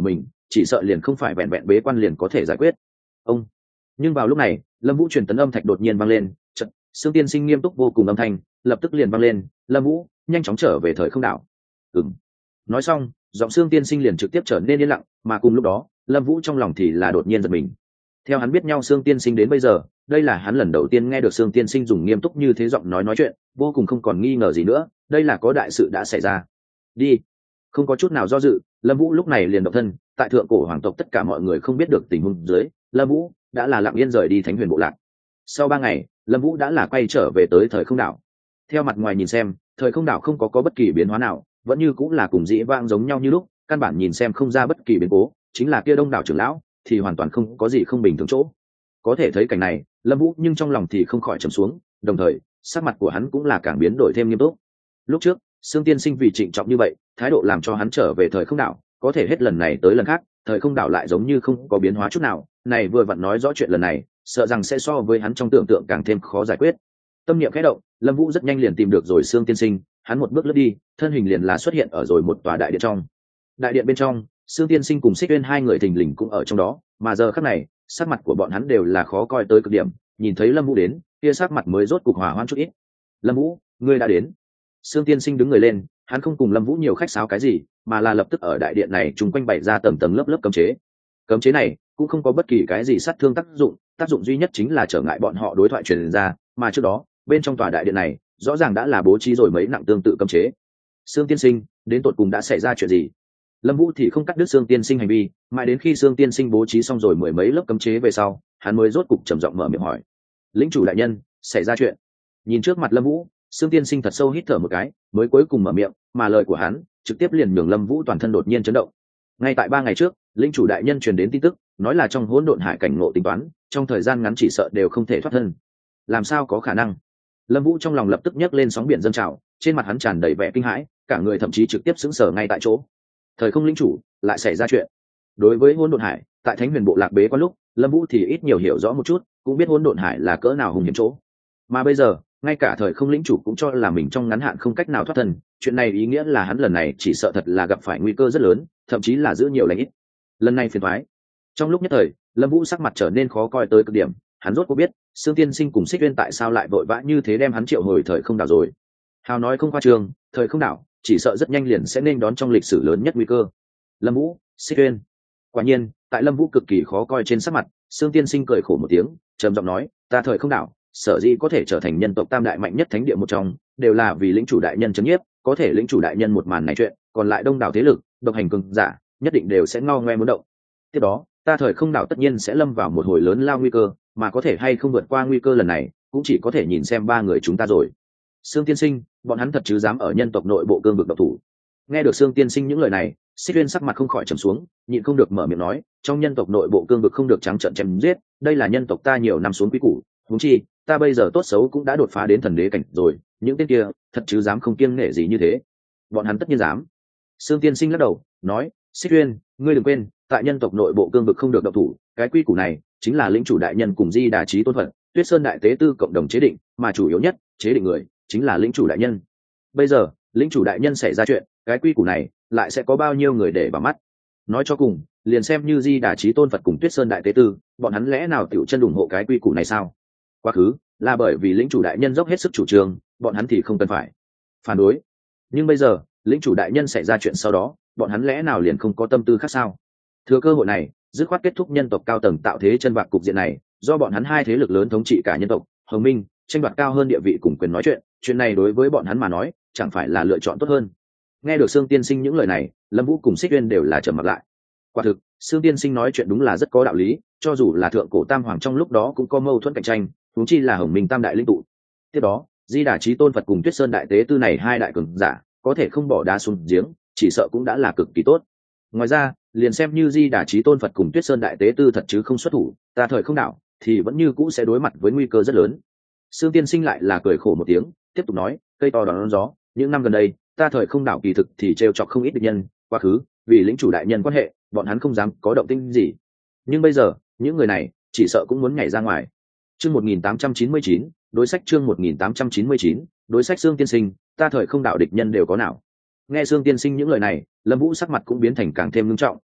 chỉ sợ liền không phải vẹn vẹn bế quan liền có thể giải quyết. Ông. Nhưng vào lúc này, Lâm Vũ truyền tấn âm thạch đột nhiên vang lên, chợt, Sương Tiên Sinh nghiêm túc vô cùng âm thanh, lập tức liền vang lên, "Lâm Vũ, nhanh chóng trở về thời không đảo." Ừm. Nói xong, giọng Sương Tiên Sinh liền trực tiếp trở nên yên lặng, mà cùng lúc đó, Lâm Vũ trong lòng thì là đột nhiên giật mình. Theo hắn biết nhau Sương Tiên Sinh đến bây giờ, đây là hắn lần đầu tiên nghe được Sương Tiên Sinh dùng nghiêm túc như thế giọng nói chuyện, vô cùng không còn nghi ngờ gì nữa, đây là có đại sự đã xảy ra. Đi. Không có chút nào do dự, Lâm Vũ lúc này liền động thân, tại thượng cổ hoàng tộc tất cả mọi người không biết được tình huống dưới, Lâm Vũ đã là lặng yên rời đi Thánh Huyền Bộ Lạc. Sau 3 ngày, Lâm Vũ đã là quay trở về tới thời không đảo. Theo mặt ngoài nhìn xem, thời không đảo không có bất kỳ biến hóa nào, vẫn như cũng là cùng dĩ vãng giống nhau như lúc, căn bản nhìn xem không ra bất kỳ biến cố, chính là kia Đông đảo trưởng lão thì hoàn toàn không có gì không bình thường chỗ. Có thể thấy cảnh này, Lâm Vũ nhưng trong lòng thì không khỏi trầm xuống, đồng thời, sắc mặt của hắn cũng là càng biến đổi thêm nghiêm túc. Lúc trước, Sương Tiên Sinh vì trịnh trọng như vậy, thái độ làm cho hắn trở về thời không đảo, có thể hết lần này tới lần khác, thời không đảo lại giống như không có biến hóa chút nào, này vừa vặn nói rõ chuyện lần này, sợ rằng sẽ so với hắn trong tưởng tượng càng thêm khó giải quyết. Tâm niệm khẽ động, Lâm Vũ rất nhanh liền tìm được rồi Sương Tiên Sinh, hắn một bước lướt đi, thân hình liền là xuất hiện ở rồi một tòa đại điện trong. Đại điện bên trong, Sương Tiên Sinh cùng Xích Uyên hai người thình lình cũng ở trong đó, mà giờ khắc này, sắc mặt của bọn hắn đều là khó coi tới cực điểm, nhìn thấy Lâm Vũ đến, kia sắc mặt mới rốt cục hòa hoãn chút ít. "Lâm Vũ, ngươi đã đến." Sương Tiên Sinh đứng người lên, hắn không cùng Lâm Vũ nhiều khách sáo cái gì, mà là lập tức ở đại điện này trùng quanh bày ra tầng tầng lớp lớp cấm chế. Cấm chế này cũng không có bất kỳ cái gì sát thương tác dụng duy nhất chính là trở ngại bọn họ đối thoại truyền ra, mà trước đó, bên trong tòa đại điện này, rõ ràng đã là bố trí rồi mấy nặng tương tự cấm chế. Sương Tiên Sinh, đến tột cùng đã xảy ra chuyện gì? Lâm Vũ thì không cắt đứt Sương Tiên Sinh hành vi, mãi đến khi Sương Tiên Sinh bố trí xong rồi mười mấy lớp cấm chế về sau, hắn mới rốt cục trầm giọng mở miệng hỏi: "Lĩnh chủ đại nhân, xảy ra chuyện?" Nhìn trước mặt Lâm Vũ, Sương Tiên Sinh thật sâu hít thở một cái, mới cuối cùng mở miệng, mà lời của hắn trực tiếp liền nhường Lâm Vũ toàn thân đột nhiên chấn động. Ngay tại 3 ngày trước, lĩnh chủ đại nhân truyền đến tin tức, nói là trong hỗn độn hải cảnh ngộ tính toán, trong thời gian ngắn chỉ sợ đều không thể thoát thân. Làm sao có khả năng? Lâm Vũ trong lòng lập tức nhấc lên sóng biển dâng trào, trên mặt hắn tràn đầy vẻ kinh hãi, cả người thậm chí trực tiếp sững sờ ngay tại chỗ. Thời không lĩnh chủ, lại xảy ra chuyện. Đối với hỗn độn hải, tại Thánh Huyền Bộ Lạc bế quan lúc, Lâm Vũ thì ít nhiều hiểu rõ một chút, cũng biết hỗn độn hải là cỡ nào hùng hiểm chỗ. Mà bây giờ, ngay cả thời không lĩnh chủ cũng cho là mình trong ngắn hạn không cách nào thoát thân, chuyện này ý nghĩa là hắn lần này chỉ sợ thật là gặp phải nguy cơ rất lớn, thậm chí là giữ nhiều lành ít. Lần này phiền toái. Trong lúc nhất thời, Lâm Vũ sắc mặt trở nên khó coi tới cực điểm, hắn rốt cuộc biết, Sương Tiên Sinh cùng Xích Uyên tại sao lại vội vã như thế đem hắn triệu hồi thời không đảo rồi. Hào nói không khoa trương, thời không đảo chỉ sợ rất nhanh liền sẽ nên đón trong lịch sử lớn nhất nguy cơ. Lâm Vũ, Xích Uyên. Quả nhiên, tại Lâm Vũ cực kỳ khó coi trên sắc mặt, Sương Tiên Sinh cười khổ một tiếng, trầm giọng nói, "Ta thời không đảo, sở dĩ có thể trở thành nhân tộc tam đại mạnh nhất thánh địa một trong, đều là vì lĩnh chủ đại nhân trấn nhiếp, có thể lĩnh chủ đại nhân một màn này chuyện, còn lại đông đảo thế lực, độc hành cường giả, nhất định đều sẽ ngao ngoe muốn động. Tiếp đó, ta thời không đảo tất nhiên sẽ lâm vào một hồi lớn lao nguy cơ, mà có thể hay không vượt qua nguy cơ lần này, cũng chỉ có thể nhìn xem 3 người chúng ta rồi." Sương Tiên Sinh, bọn hắn thật chứ dám ở nhân tộc nội bộ cương vực độc thủ? Nghe được Sương Tiên Sinh những lời này, Xích Uyên sắc mặt không khỏi trầm xuống, nhịn không được mở miệng nói, trong nhân tộc nội bộ cương vực không được trắng trợn chém giết, đây là nhân tộc ta nhiều năm xuống quý củ, huống chi, ta bây giờ tốt xấu cũng đã đột phá đến thần đế cảnh rồi, những tên kia thật chứ dám không kiêng nể gì như thế? Bọn hắn tất nhiên dám. Sương Tiên Sinh lắc đầu, nói, Xích Uyên, ngươi đừng quên, tại nhân tộc nội bộ cương vực không được động thủ, cái quy củ này chính là lĩnh chủ đại nhân cùng Di Đà Chí Tôn Phật, Tuyết Sơn đại tế tư cộng đồng chế định, mà chủ yếu nhất, chế định người chính là lĩnh chủ đại nhân. Bây giờ, lĩnh chủ đại nhân xảy ra chuyện, cái quy củ này lại sẽ có bao nhiêu người để vào mắt? Nói cho cùng, liền xem như Di Đà Chí Tôn Phật cùng Tuyết Sơn đại tế tư, bọn hắn lẽ nào tiểu chân ủng hộ cái quy củ này sao? Quá khứ là bởi vì lĩnh chủ đại nhân dốc hết sức chủ trương, bọn hắn thì không cần phải phản đối. Nhưng bây giờ, lĩnh chủ đại nhân xảy ra chuyện sau đó, bọn hắn lẽ nào liền không có tâm tư khác sao? Thừa cơ hội này, dứt khoát kết thúc nhân tộc cao tầng tạo thế chân bạc cục diện này, do bọn hắn hai thế lực lớn thống trị cả nhân tộc, Hồng Minh, tranh đoạt cao hơn địa vị cùng quyền nói chuyện, chuyện này đối với bọn hắn mà nói, chẳng phải là lựa chọn tốt hơn. Nghe được Sương Tiên Sinh những lời này, Lâm Vũ cùng Xích Uyên đều là trầm mặc lại. Quả thực, Sương Tiên Sinh nói chuyện đúng là rất có đạo lý, cho dù là thượng cổ tam hoàng trong lúc đó cũng có mâu thuẫn cạnh tranh, huống chi là Hồng Minh tam đại linh tụ. Tiếp đó, Di Đà Chí Tôn Phật cùng Tuyết Sơn đại tế tư này hai đại cường giả, có thể không bỏ đá xuống giếng, chỉ sợ cũng đã là cực kỳ tốt. Ngoài ra, liền xem như Di Đà Chí Tôn Phật cùng Tuyết Sơn đại tế tư thật chứ không xuất thủ, ta thời không đảo thì vẫn như cũ sẽ đối mặt với nguy cơ rất lớn. Sương Tiên Sinh lại là cười khổ một tiếng, tiếp tục nói, cây to đón gió, những năm gần đây, ta thời không đảo kỳ thực thì trêu chọc không ít địch nhân, quá khứ, vì lĩnh chủ đại nhân quan hệ, bọn hắn không dám có động tĩnh gì. Nhưng bây giờ, những người này chỉ sợ cũng muốn nhảy ra ngoài. Chương 1899, đối sách chương 1899, đối sách Sương Tiên Sinh, ta thời không đảo địch nhân đều có nào? Nghe Sương Tiên Sinh những lời này, Lâm Vũ sắc mặt cũng biến thành càng thêm nghiêm trọng,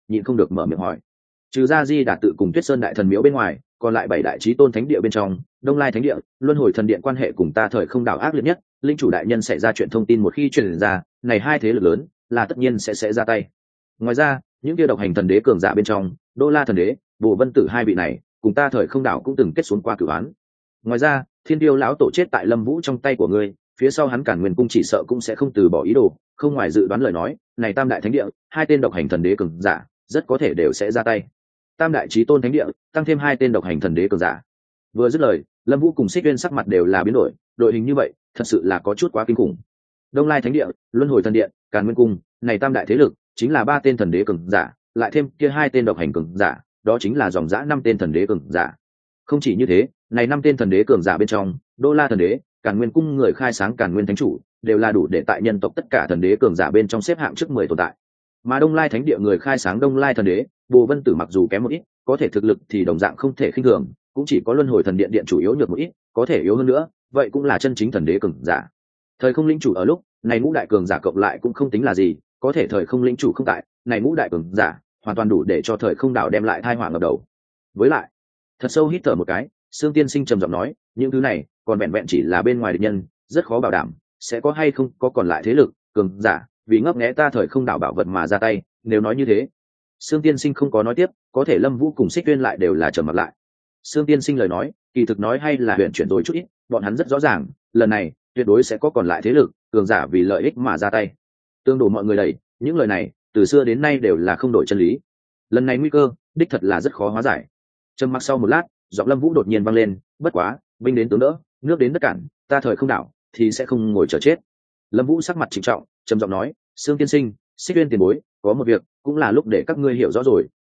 nhịn không được mở miệng hỏi. Trừ ra Di Đạt tự cùng Tuyết Sơn đại thần miếu bên ngoài, còn lại 7 đại chí tôn thánh địa bên trong, Đông Lai thánh địa, Luân Hồi thần điện quan hệ cùng ta thời không đảo ác liệt nhất, linh chủ đại nhân sẽ ra chuyện thông tin một khi truyền ra, này hai thế lực lớn là tất nhiên sẽ ra tay. Ngoài ra, những kia độc hành thần đế cường giả bên trong, Đô La thần đế, Bồ Vân Tử hai vị này, cùng ta thời không đảo cũng từng kết xuống qua cửu án. Ngoài ra, Thiên Tiêu lão tổ chết tại Lâm Vũ trong tay của ngươi, phía sau hắn Cản Nguyên cung chỉ sợ cũng sẽ không từ bỏ ý đồ, không ngoài dự đoán lời nói, này Tam đại thánh địa, hai tên độc hành thần đế cường giả, rất có thể đều sẽ ra tay. Tam đại chí tôn thánh địa, tăng thêm hai tên độc hành thần đế cường giả. Vừa dứt lời, Lâm Vũ cùng Xích Uyên sắc mặt đều là biến đổi, đội hình như vậy, thật sự là có chút quá kinh khủng. Đông Lai thánh địa, Luân Hồi thần điện, Càn Nguyên cung, này tam đại thế lực, chính là ba tên thần đế cường giả, lại thêm kia hai tên độc hành cường giả, đó chính là dòng dã 5 tên thần đế cường giả. Không chỉ như thế, này 5 tên thần đế cường giả bên trong, Đô La thần đế, Càn Nguyên cung người khai sáng Càn Nguyên thánh chủ, đều là đủ để tại nhân tộc tất cả thần đế cường giả bên trong xếp hạng trước 10 tồn tại. Mà Đông Lai thánh địa người khai sáng Đông Lai thần đế, Bồ Vân Tử mặc dù kém một ít, có thể thực lực thì đồng dạng không thể khinh thường, cũng chỉ có Luân Hồi thần điện điện chủ yếu nhược một ít, có thể yếu hơn nữa, vậy cũng là chân chính thần đế cường giả. Thời không linh chủ ở lúc này ngũ đại cường giả cộng lại cũng không tính là gì, có thể thời không linh chủ không tại, này ngũ đại cường giả hoàn toàn đủ để cho thời không đảo đem lại tai họa ngập đầu. Với lại, thật sâu hít thở một cái, Sương Tiên Sinh trầm giọng nói, những thứ này còn vẹn vẹn chỉ là bên ngoài địch nhân, rất khó bảo đảm sẽ có hay không có còn lại thế lực cường giả vì ngấp nghé ta thời không đảo bảo vật mà ra tay. Nếu nói như thế, Sương Tiên Sinh không có nói tiếp, có thể Lâm Vũ cùng Xích Uyên lại đều là trầm mặt lại. Sương Tiên Sinh lời nói, kỳ thực nói hay là huyền chuyển rồi chút ít, bọn hắn rất rõ ràng, lần này tuyệt đối sẽ có còn lại thế lực cường giả vì lợi ích mà ra tay. Tương đổ mọi người đẩy, những lời này từ xưa đến nay đều là không đổi chân lý. Lần này nguy cơ đích thật là rất khó hóa giải. Trầm mặc sau một lát, giọng Lâm Vũ đột nhiên vang lên, bất quá, binh đến tướng đỡ, nước đến đất cản, ta thời không đảo thì sẽ không ngồi chờ chết. Lâm Vũ sắc mặt trịnh trọng, trầm giọng nói, Sương Tiên Sinh, Xích Uyên tiền bối, có một việc cũng là lúc để các ngươi hiểu rõ rồi.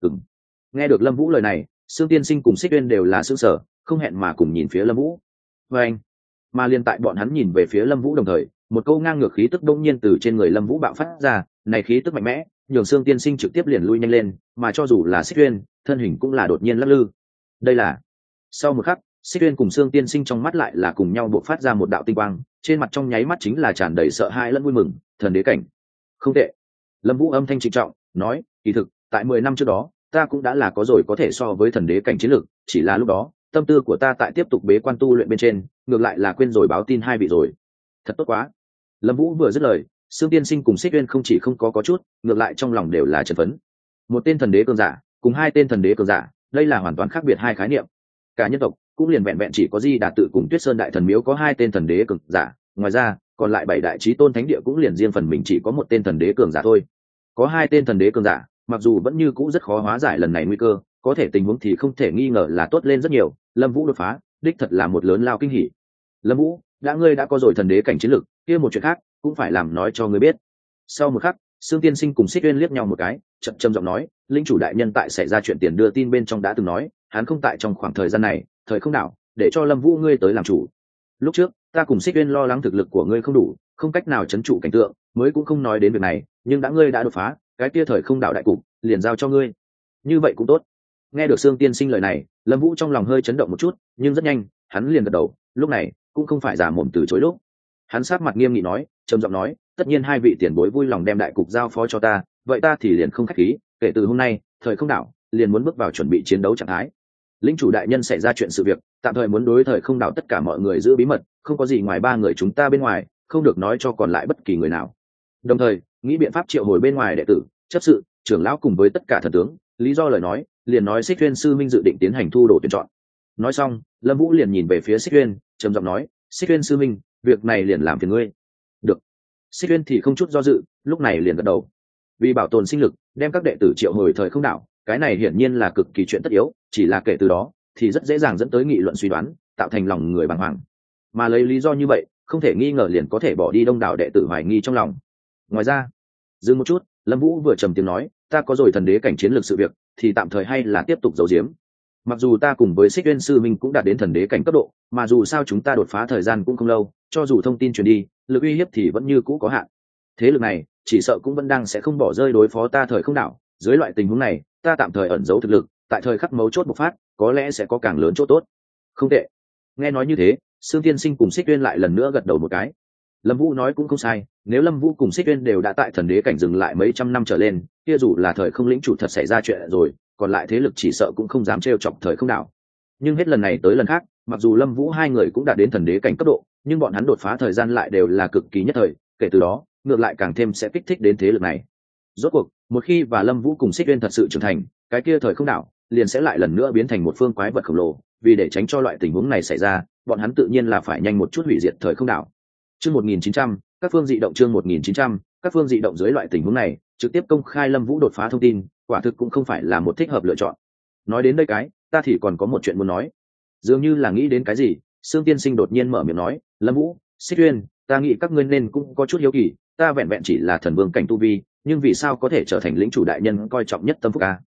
Nghe được Lâm Vũ lời này, Sương Tiên Sinh cùng Xích Uyên đều là sững sờ, không hẹn mà cùng nhìn phía Lâm Vũ. Và anh, mà liên tại bọn hắn nhìn về phía Lâm Vũ đồng thời, một câu ngang ngược khí tức đột nhiên từ trên người Lâm Vũ bạo phát ra, này khí tức mạnh mẽ, nhường Sương Tiên Sinh trực tiếp liền lui nhanh lên, mà cho dù là Xích Uyên, thân hình cũng là đột nhiên lắc lư. Đây là. Sau một khắc, Xích Uyên cùng Sương Tiên Sinh trong mắt lại là cùng nhau bộc phát ra một đạo tinh quang, trên mặt trong nháy mắt chính là tràn đầy sợ hãi lẫn vui mừng, thần đế cảnh. Không tệ. Lâm Vũ âm thanh trịnh trọng, nói, kỳ thực, tại 10 năm trước đó, ta cũng đã là có rồi có thể so với thần đế cảnh chiến lược, chỉ là lúc đó, tâm tư của ta tại tiếp tục bế quan tu luyện bên trên, ngược lại là quên rồi báo tin hai vị rồi. Thật tốt quá. Lâm Vũ vừa dứt lời, Sương Tiên Sinh cùng Xích Uyên không chỉ không có chút, ngược lại trong lòng đều là chấn phấn. Một tên thần đế cường giả, cùng hai tên thần đế cường giả, đây là hoàn toàn khác biệt hai khái niệm. Cả nhân tộc cũng liền vẹn vẹn chỉ có Di Đạt tự cùng Tuyết Sơn đại thần miếu có hai tên thần đế cường giả, ngoài ra, còn lại 7 đại chí tôn thánh địa cũng liền riêng phần mình chỉ có một tên thần đế cường giả thôi. Có hai tên thần đế cường giả, mặc dù vẫn như cũ rất khó hóa giải lần này nguy cơ, có thể tình huống thì không thể nghi ngờ là tốt lên rất nhiều. Lâm Vũ đột phá, đích thật là một lớn lao kinh hỉ. Lâm Vũ, ngươi đã có rồi thần đế cảnh chiến lực, kia một chuyện khác cũng phải làm nói cho ngươi biết. Sau một khắc, Sương Tiên Sinh cùng Xích Uyên liếc nhau một cái, chậm trầm giọng nói, linh chủ đại nhân tại xảy ra chuyện tiền đưa tin bên trong đã từng nói, hắn không tại trong khoảng thời gian này, thời không đảo, để cho Lâm Vũ ngươi tới làm chủ. Lúc trước, ta cùng Xích Uyên lo lắng thực lực của ngươi không đủ, không cách nào trấn trụ cảnh tượng, mới cũng không nói đến việc này, nhưng ngươi đã đột phá, cái kia thời không đảo đại cục liền giao cho ngươi. Như vậy cũng tốt. Nghe được Sương Tiên Sinh lời này, Lâm Vũ trong lòng hơi chấn động một chút, nhưng rất nhanh, hắn liền gật đầu, lúc này cũng không phải giả mồm từ chối lúc. Hắn sát mặt nghiêm nghị nói, trầm giọng nói, tất nhiên hai vị tiền bối vui lòng đem đại cục giao phó cho ta, vậy ta thì liền không khách khí, kể từ hôm nay, thời không đảo liền muốn bước vào chuẩn bị chiến đấu trạng thái. Linh chủ đại nhân xảy ra chuyện sự việc, tạm thời muốn đối thời không đảo tất cả mọi người giữ bí mật, không có gì ngoài 3 người chúng ta bên ngoài, không được nói cho còn lại bất kỳ người nào. Đồng thời, nghĩ biện pháp triệu hồi bên ngoài đệ tử, chấp sự, trưởng lão cùng với tất cả thần tướng, lý do lời nói, liền nói Xích Uyên sư minh dự định tiến hành thu đồ tuyển chọn. Nói xong, Lâm Vũ liền nhìn về phía Xích Uyên, trầm giọng nói, Xích Uyên sư minh, việc này liền làm phiền ngươi. Được. Xích Uyên thì không chút do dự, lúc này liền gật đầu. Vì bảo tồn sinh lực, đem các đệ tử triệu hồi thời không đảo, cái này hiển nhiên là cực kỳ chuyện tất yếu, chỉ là kể từ đó thì rất dễ dàng dẫn tới nghị luận suy đoán, tạo thành lòng người bàng hoàng. Mà lấy lý do như vậy, không thể nghi ngờ liền có thể bỏ đi đông đảo đệ tử hoài nghi trong lòng. Ngoài ra, dừng một chút, Lâm Vũ vừa trầm tiếng nói, ta có rồi thần đế cảnh chiến lược sự việc, thì tạm thời hay là tiếp tục giấu giếm. Mặc dù ta cùng với Xích Uyên sư minh cũng đạt đến thần đế cảnh cấp độ, mà dù sao chúng ta đột phá thời gian cũng không lâu, cho dù thông tin truyền đi, lực uy hiếp thì vẫn như cũ có hạn. Thế lực này, chỉ sợ cũng vẫn đang sẽ không bỏ rơi đối phó ta thời không đảo. Dưới loại tình huống này, ta tạm thời ẩn giấu thực lực, tại thời khắc mấu chốt bộc phát, có lẽ sẽ có càng lớn chỗ tốt. Không tệ. Nghe nói như thế, Sương Tiên Sinh cùng Xích Uyên lại lần nữa gật đầu một cái. Lâm Vũ nói cũng không sai, nếu Lâm Vũ cùng Xích Uyên đều đã tại thần đế cảnh dừng lại mấy trăm năm trở lên, kia dù là thời không lĩnh chủ thật xảy ra chuyện rồi, còn lại thế lực chỉ sợ cũng không dám trêu chọc thời không đảo. Nhưng hết lần này tới lần khác, mặc dù Lâm Vũ hai người cũng đạt đến thần đế cảnh cấp độ, nhưng bọn hắn đột phá thời gian lại đều là cực kỳ nhất thời, kể từ đó ngược lại càng thêm sẽ kích thích đến thế lực này. Rốt cuộc một khi và Lâm Vũ cùng Xích Uyên thật sự trưởng thành, cái kia thời không đảo liền sẽ lại lần nữa biến thành một phương quái vật khổng lồ. Vì để tránh cho loại tình huống này xảy ra, bọn hắn tự nhiên là phải nhanh một chút hủy diệt thời không đảo. Chương 1900, các phương dị động. Chương 1900, các phương dị động. Dưới loại tình huống này, trực tiếp công khai Lâm Vũ đột phá thông tin, quả thực cũng không phải là một thích hợp lựa chọn. Nói đến đây cái, ta thì còn có một chuyện muốn nói. Dường như là nghĩ đến cái gì, Sương Tiên Sinh đột nhiên mở miệng nói, Lâm Vũ, Xích Uyên, ta nghĩ các ngươi nên cũng có chút hiếu kỳ, ta vẹn vẹn chỉ là thần vương cảnh tu vi, nhưng vì sao có thể trở thành lĩnh chủ đại nhân coi trọng nhất tâm phúc a?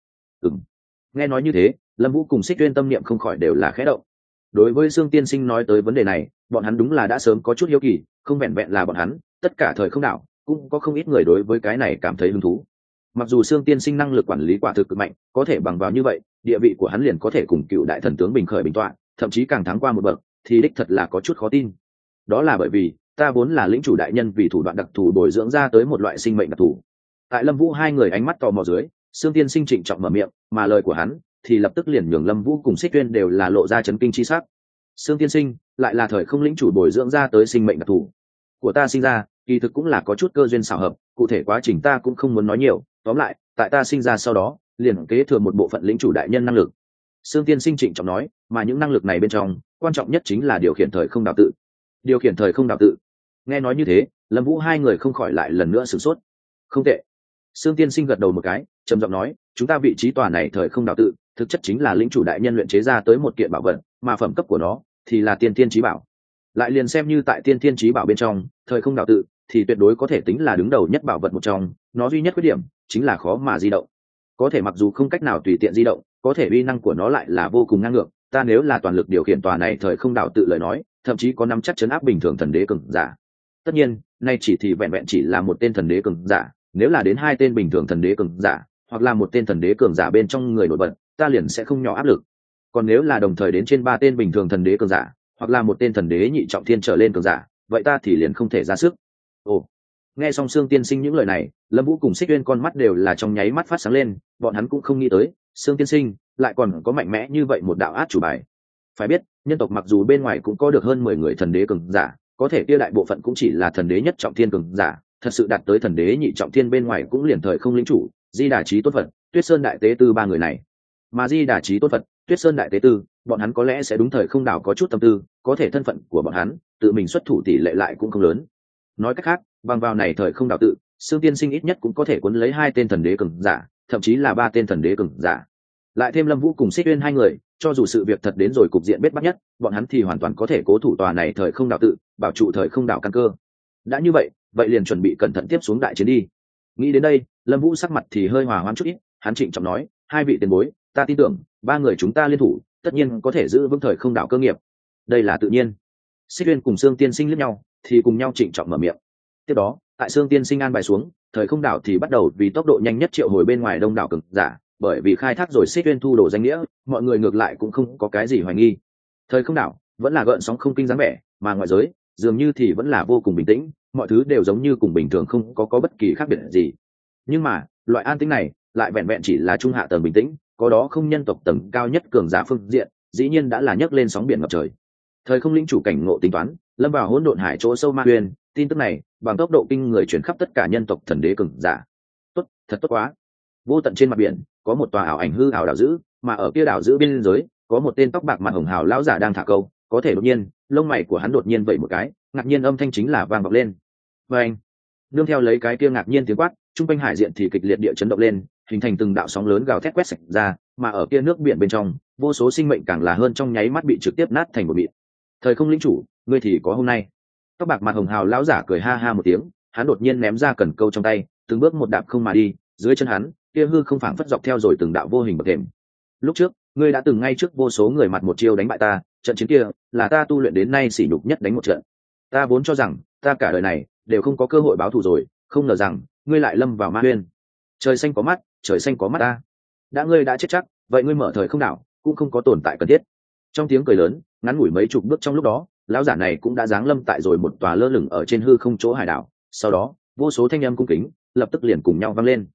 Nghe nói như thế, Lâm Vũ cùng Xích Uyên tâm niệm không khỏi đều là khẽ động. Đối với Sương Tiên Sinh nói tới vấn đề này, bọn hắn đúng là đã sớm có chút hiếu kỳ, không vẹn vẹn là bọn hắn, tất cả thời không đảo cũng có không ít người đối với cái này cảm thấy hứng thú. Mặc dù Sương Tiên Sinh năng lực quản lý quả thực cực mạnh, có thể bằng vào như vậy, địa vị của hắn liền có thể cùng cựu đại thần tướng bình khởi bình tọa, thậm chí càng thắng qua một bậc, thì đích thật là có chút khó tin. Đó là bởi vì ta vốn là lĩnh chủ đại nhân vì thủ đoạn đặc thù bồi dưỡng ra tới một loại sinh mệnh đặc thù. Tại Lâm Vũ hai người ánh mắt tò mò dưới, Sương Tiên Sinh trịnh trọng mở miệng, mà lời của hắn thì lập tức liền nhường Lâm Vũ cùng Xích Uyên đều là lộ ra chấn kinh chi sắc. Sương Tiên Sinh lại là thời không lĩnh chủ bồi dưỡng ra tới sinh mệnh đặc thù. Của ta sinh ra, kỳ thực cũng là có chút cơ duyên xảo hợp, cụ thể quá trình ta cũng không muốn nói nhiều, tóm lại, tại ta sinh ra sau đó, liền kế thừa một bộ phận lĩnh chủ đại nhân năng lực. Sương Tiên Sinh trịnh trọng nói, mà những năng lực này bên trong, quan trọng nhất chính là điều khiển thời không đạo tự. Điều khiển thời không đạo tự. Nghe nói như thế, Lâm Vũ hai người không khỏi lại lần nữa sửng sốt. Không tệ. Sương Tiên Sinh gật đầu một cái, trầm giọng nói, chúng ta vị trí tòa này thời không đạo tự, thực chất chính là lĩnh chủ đại nhân luyện chế ra tới một kiện bảo vật, mà phẩm cấp của nó thì là tiên thiên chí bảo. Lại liền xem như tại tiên thiên chí bảo bên trong, thời không đạo tự thì tuyệt đối có thể tính là đứng đầu nhất bảo vật một trong, nó duy nhất khuyết điểm chính là khó mà di động. Có thể mặc dù không cách nào tùy tiện di động, có thể uy năng của nó lại là vô cùng ngang ngược, ta nếu là toàn lực điều khiển tòa này thời không đạo tự lời nói, thậm chí có nắm chắc chấn áp bình thường thần đế cường giả. Tất nhiên, nay chỉ thì vẹn vẹn chỉ là một tên thần đế cường giả, nếu là đến hai tên bình thường thần đế cường giả, hoặc là một tên thần đế cường giả bên trong người nổi bật, ta liền sẽ không nhỏ áp lực. Còn nếu là đồng thời đến trên ba tên bình thường thần đế cường giả, hoặc là một tên thần đế nhị trọng thiên trở lên cường giả, vậy ta thì liền không thể ra sức. Ồ. Nghe xong Sương Tiên Sinh những lời này, Lâm Vũ cùng Xích Uyên con mắt đều là trong nháy mắt phát sáng lên, bọn hắn cũng không nghĩ tới, Sương Tiên Sinh lại còn có mạnh mẽ như vậy một đạo át chủ bài. Phải biết, nhân tộc mặc dù bên ngoài cũng có được hơn 10 người thần đế cường giả, có thể kia đại bộ phận cũng chỉ là thần đế nhất trọng thiên cường giả, thật sự đạt tới thần đế nhị trọng thiên bên ngoài cũng liền thời không lĩnh chủ, Di Đà Chí Tôn Phật, Tuyết Sơn Đại Tế Tư ba người này. Mà Di Đà Chí Tôn Phật, Tuyết Sơn Đại Tế Tư, bọn hắn có lẽ sẽ đúng thời không đảo có chút tâm tư, có thể thân phận của bọn hắn, tự mình xuất thủ tỷ lệ lại cũng không lớn. Nói cách khác, bằng vào này thời không đảo tự, Sương Tiên Sinh ít nhất cũng có thể cuốn lấy hai tên thần đế cường giả, thậm chí là ba tên thần đế cường giả. Lại thêm Lâm Vũ cùng Xích Uyên hai người, cho dù sự việc thật đến rồi cục diện bết bát nhất, bọn hắn thì hoàn toàn có thể cố thủ tòa này thời không đảo tự, bảo trụ thời không đảo căn cơ. Đã như vậy, vậy liền chuẩn bị cẩn thận tiếp xuống đại chiến đi. Nghĩ đến đây, Lâm Vũ sắc mặt thì hơi hòa hoãn chút ít, hắn trịnh trọng nói, hai vị tiền bối, ta tin tưởng, ba người chúng ta liên thủ, tất nhiên có thể giữ vững thời không đảo cơ nghiệp. Đây là tự nhiên. Xích Uyên cùng Sương Tiên Sinh liếc nhau, thì cùng nhau trịnh trọng mở miệng. Tiếp đó, tại Sương Tiên Sinh an bài xuống, thời không đảo thì bắt đầu vì tốc độ nhanh nhất triệu hồi bên ngoài đông đảo cường giả, bởi vì khai thác rồi Xích Uyên thu đồ danh nghĩa, mọi người ngược lại cũng không có cái gì hoài nghi. Thời không đảo vẫn là gợn sóng không kinh dáng vẻ, mà ngoại giới dường như thì vẫn là vô cùng bình tĩnh, mọi thứ đều giống như cùng bình thường không có bất kỳ khác biệt gì. Nhưng mà, loại an tĩnh này lại vẹn vẹn chỉ là trung hạ tầng bình tĩnh, có đó không nhân tộc tầng cao nhất cường giả phương diện, dĩ nhiên đã là nhấc lên sóng biển ngập trời. Thời không lĩnh chủ cảnh ngộ tính toán, lâm vào hỗn độn hải chỗ sâu ma huyền, tin tức này bằng tốc độ kinh người chuyển khắp tất cả nhân tộc thần đế cường giả. Tốt, thật tốt quá. Vô tận trên mặt biển có một tòa ảo ảnh hư ảo đảo giữ, mà ở kia đảo giữ biên giới có một tên tóc bạc mặt hồng hào lão giả đang thả câu, có thể đột nhiên lông mày của hắn đột nhiên vẩy một cái, ngạc nhiên âm thanh chính là vang vọng lên. Và anh nương theo lấy cái kia ngạc nhiên tiếng quát, trung quanh hải diện thì kịch liệt địa chấn động lên, hình thành từng đạo sóng lớn gào thét quét sạch ra, mà ở kia nước biển bên trong vô số sinh mệnh càng là hơn trong nháy mắt bị trực tiếp nát thành một mịn. Thời không lĩnh chủ, ngươi thì có hôm nay. Tóc bạc mặt hồng hào lão giả cười ha ha một tiếng, hắn đột nhiên ném ra cần câu trong tay, từng bước một đạp không mà đi, dưới chân hắn kia hư không phảng phất dọc theo rồi từng đạo vô hình bậc thềm. Lúc trước ngươi đã từng ngay trước vô số người mặt một chiêu đánh bại ta, trận chiến kia là ta tu luyện đến nay sỉ nhục nhất đánh một trận. Ta vốn cho rằng ta cả đời này đều không có cơ hội báo thù rồi, không ngờ rằng ngươi lại lâm vào ma huyên. Trời xanh có mắt, trời xanh có mắt ta. Đã ngươi đã chết chắc, vậy ngươi mở thời không đảo cũng không có tồn tại cần thiết. Trong tiếng cười lớn, ngắn ngủi mấy chục bước trong lúc đó, lão giả này cũng đã giáng lâm tại rồi một tòa lơ lửng ở trên hư không chỗ hải đảo. Sau đó, vô số thanh âm cung kính lập tức liền cùng nhau vang lên.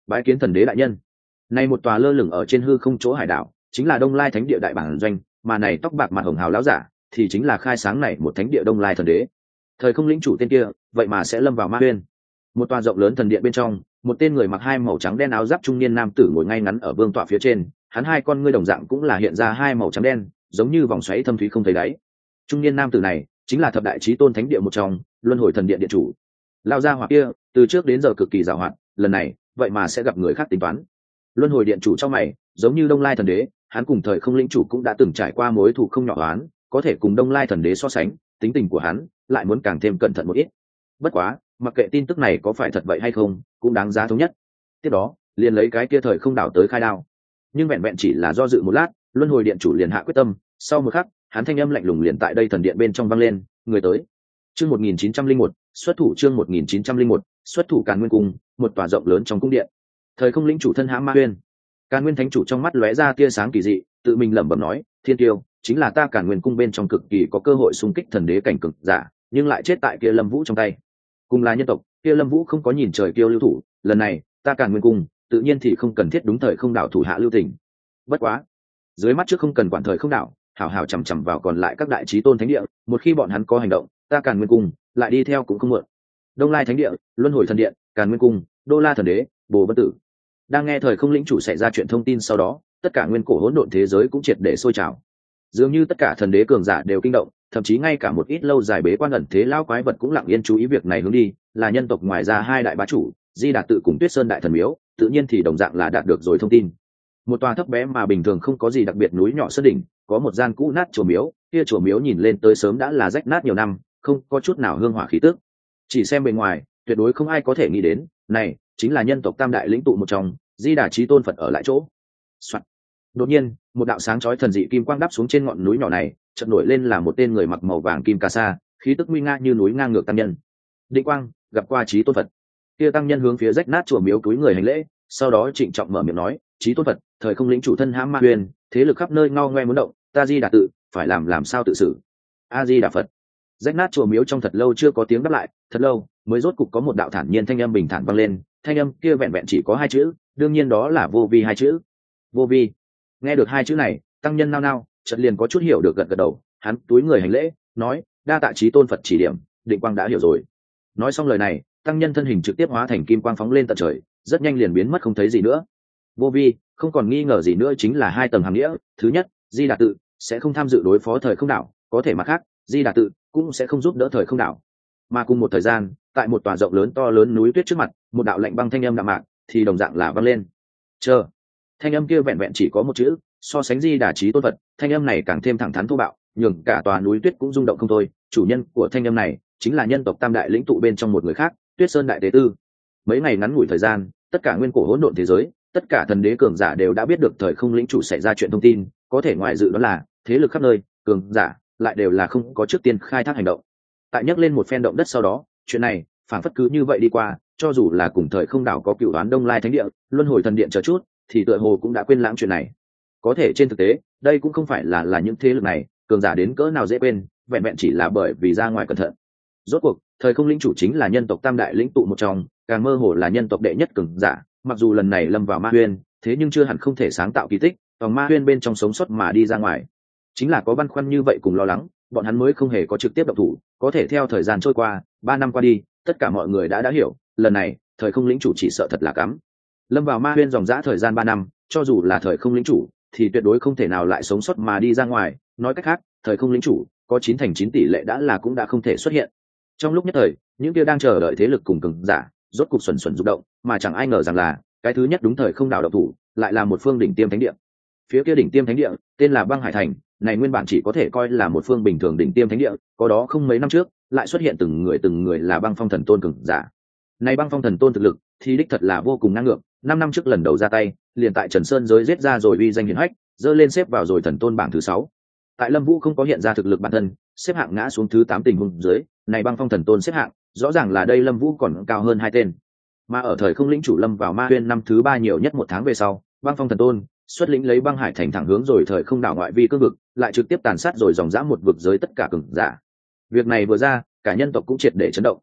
bái kiến thần đế đại nhân. Nay một tòa lơ lửng ở trên hư không chỗ hải đảo chính là Đông Lai Thánh địa đại bản doanh, mà này tóc bạc mặt hồng hào lão giả thì chính là khai sáng này một thánh địa Đông Lai thần đế. Thời không lĩnh chủ tên kia vậy mà sẽ lâm vào ma huyên. Một tòa rộng lớn thần điện bên trong, một tên người mặc hai màu trắng đen áo giáp trung niên nam tử ngồi ngay ngắn ở vương tọa phía trên, hắn hai con ngươi đồng dạng cũng là hiện ra hai màu trắng đen, giống như vòng xoáy thâm thúy không thấy đáy. Trung niên nam tử này chính là thập đại chí tôn thánh địa một trong, luân hồi thần điện điện chủ. Lao gia hỏa kia từ trước đến giờ cực kỳ giàu hạn, lần này vậy mà sẽ gặp người khác tính toán. Luân hồi điện chủ trong mày, giống như Đông Lai thần đế, hắn cùng thời không lĩnh chủ cũng đã từng trải qua mối thù không nhỏ oán, có thể cùng Đông Lai thần đế so sánh, tính tình của hắn lại muốn càng thêm cẩn thận một ít. Bất quá, mặc kệ tin tức này có phải thật vậy hay không, cũng đáng giá thống nhất. Tiếp đó, liền lấy cái kia thời không đảo tới khai đao. Nhưng vẹn vẹn chỉ là do dự một lát, luân hồi điện chủ liền hạ quyết tâm, sau một khắc, hắn thanh âm lạnh lùng liền tại đây thần điện bên trong vang lên, người tới. Chương 1901, xuất thủ chương 1901, xuất thủ Càn Nguyên cung, một tòa rộng lớn trong cung điện. Thời không lĩnh chủ thân hãm ma huyên. Càn Nguyên thánh chủ trong mắt lóe ra tia sáng kỳ dị, tự mình lẩm bẩm nói, thiên tiêu, chính là ta Càn Nguyên cung bên trong cực kỳ có cơ hội xung kích thần đế cảnh cực giả, nhưng lại chết tại kia Lâm Vũ trong tay. Cùng là nhân tộc, kia Lâm Vũ không có nhìn trời kiêu lưu thủ, lần này, ta Càn Nguyên cung, tự nhiên thì không cần thiết đúng thời không đảo thủ hạ lưu tình. Bất quá, dưới mắt trước không cần quản thời không đảo, hảo hảo chằm chằm vào còn lại các đại chí tôn thánh địa, một khi bọn hắn có hành động, ta Càn Nguyên cung lại đi theo cũng không muộn. Đông Lai thánh địa, luân hồi thần điện, Càn Nguyên cung, Đô La thần đế, Bồ Vân tử. Đang nghe thời không lĩnh chủ xảy ra chuyện thông tin sau đó, tất cả nguyên cổ hỗn độn thế giới cũng triệt để sôi trào. Dường như tất cả thần đế cường giả đều kinh động, thậm chí ngay cả một ít lâu dài bế quan ẩn thế lao quái vật cũng lặng yên chú ý việc này hướng đi, là nhân tộc ngoài ra hai đại bá chủ, Di Đạt tự cùng Tuyết Sơn đại thần miếu, tự nhiên thì đồng dạng là đạt được rồi thông tin. Một tòa thấp bé mà bình thường không có gì đặc biệt núi nhỏ sơn đỉnh, có một gian cũ nát chùa miếu, kia chùa miếu nhìn lên tới sớm đã là rách nát nhiều năm, không có chút nào hương hỏa khí tức. Chỉ xem bề ngoài, tuyệt đối không ai có thể nghĩ đến, này chính là nhân tộc tam đại lĩnh tụ một trong, Di Đà Chí Tôn Phật ở lại chỗ. Soạn. Đột nhiên, một đạo sáng chói thần dị kim quang đắp xuống trên ngọn núi nhỏ này, chợt nổi lên là một tên người mặc màu vàng kim cà sa, khí tức nguy nga như núi ngang ngược tăng nhân. Định Quang, gặp qua Chí Tôn Phật. Kia tăng nhân hướng phía rách nát chùa miếu túi người hành lễ, sau đó trịnh trọng mở miệng nói, Chí Tôn Phật, thời không lĩnh chủ thân hãm ma huyền, thế lực khắp nơi ngao ngoe muốn động, ta Di Đà tự, phải làm sao tự xử. A Di Đà Phật. Rách nát chùa miếu trong thật lâu chưa có tiếng đáp lại, thật lâu mới rốt cục có một đạo thản nhiên thanh âm bình thản vang lên, thanh âm kia vẹn vẹn chỉ có hai chữ, đương nhiên đó là vô vi hai chữ. Vô vi. Nghe được hai chữ này, tăng nhân nao nao, chợt liền có chút hiểu được gật gật đầu, hắn túi người hành lễ, nói, đa tạ Chí Tôn Phật chỉ điểm, Định Quang đã hiểu rồi. Nói xong lời này, tăng nhân thân hình trực tiếp hóa thành kim quang phóng lên tận trời, rất nhanh liền biến mất không thấy gì nữa. Vô vi, không còn nghi ngờ gì nữa chính là hai tầng hàm nghĩa, thứ nhất, Di Đà tự sẽ không tham dự đối phó thời không đảo, có thể mặt khác, Di Đà tự cũng sẽ không giúp đỡ thời không đảo. Mà cùng một thời gian, tại một tòa rộng lớn to lớn núi tuyết trước mặt, một đạo lạnh băng thanh âm đạm mạc thì đồng dạng là vang lên. Chờ. Thanh âm kia vẹn vẹn chỉ có một chữ, so sánh Di Đà Chí Tôn Phật, thanh âm này càng thêm thẳng thắn thô bạo, nhường cả tòa núi tuyết cũng rung động không thôi. Chủ nhân của thanh âm này chính là nhân tộc tam đại lĩnh tụ bên trong một người khác, Tuyết Sơn đại tế tư. Mấy ngày ngắn ngủi thời gian, tất cả nguyên cổ hỗn độn thế giới, tất cả thần đế cường giả đều đã biết được thời không lĩnh chủ xảy ra chuyện thông tin, có thể ngoài dự đoán là thế lực khắp nơi, cường giả lại đều là không có trước tiên khai thác hành động. Tại nhắc lên một phen động đất sau đó, chuyện này phảng phất cứ như vậy đi qua, cho dù là cùng thời không đảo có cựu đoán Đông Lai thánh địa, luân hồi thần điện chờ chút, thì tựa hồ cũng đã quên lãng chuyện này. Có thể trên thực tế, đây cũng không phải là những thế lực này cường giả đến cỡ nào dễ quên, vẹn vẹn chỉ là bởi vì ra ngoài cẩn thận. Rốt cuộc, thời không lĩnh chủ chính là nhân tộc tam đại lĩnh tụ một trong, càng mơ hồ là nhân tộc đệ nhất cường giả, mặc dù lần này lâm vào ma huyên, thế nhưng chưa hẳn không thể sáng tạo kỳ tích, tòng ma huyên bên trong sống sót mà đi ra ngoài. Chính là có băn khoăn như vậy cùng lo lắng, bọn hắn mới không hề có trực tiếp động thủ. Có thể theo thời gian trôi qua, 3 năm qua đi, tất cả mọi người đã hiểu, lần này thời không lĩnh chủ chỉ sợ thật là cắm. Lâm vào ma huyên dòng dã thời gian 3 năm, cho dù là thời không lĩnh chủ thì tuyệt đối không thể nào lại sống sót mà đi ra ngoài. Nói cách khác, thời không lĩnh chủ có 9/9 tỷ lệ cũng đã không thể xuất hiện. Trong lúc nhất thời, những kia đang chờ đợi thế lực cùng cường giả rốt cục xuẩn rụng động, mà chẳng ai ngờ rằng là cái thứ nhất đúng thời không đảo động thủ lại là một phương đỉnh tiêm thánh địa. Phía kia đỉnh tiêm thánh địa tên là Băng Hải Thành, này nguyên bản chỉ có thể coi là một phương bình thường đỉnh tiêm thánh địa, có đó không mấy năm trước lại xuất hiện từng người là Băng Phong Thần Tôn cường giả. Này Băng Phong Thần Tôn thực lực thì đích thật là vô cùng ngang ngược, 5 năm trước lần đầu ra tay, liền tại Trần Sơn giới giết ra rồi uy danh hiển hách, dơ lên xếp vào rồi thần tôn bảng thứ 6. Tại Lâm Vũ không có hiện ra thực lực bản thân, xếp hạng ngã xuống thứ 8 tình huống dưới, này Băng Phong Thần Tôn xếp hạng, rõ ràng là đây Lâm Vũ còn cao hơn hai tên. Mà ở thời không lĩnh chủ lâm vào ma huyên năm thứ 3 nhiều nhất 1 tháng về sau, Băng Phong Thần Tôn xuất lĩnh lấy Băng Hải Thành thẳng hướng rồi thời không đảo ngoại vi cương vực, lại trực tiếp tàn sát rồi dòng dã một vực giới tất cả cường giả. Việc này vừa ra, cả nhân tộc cũng triệt để chấn động.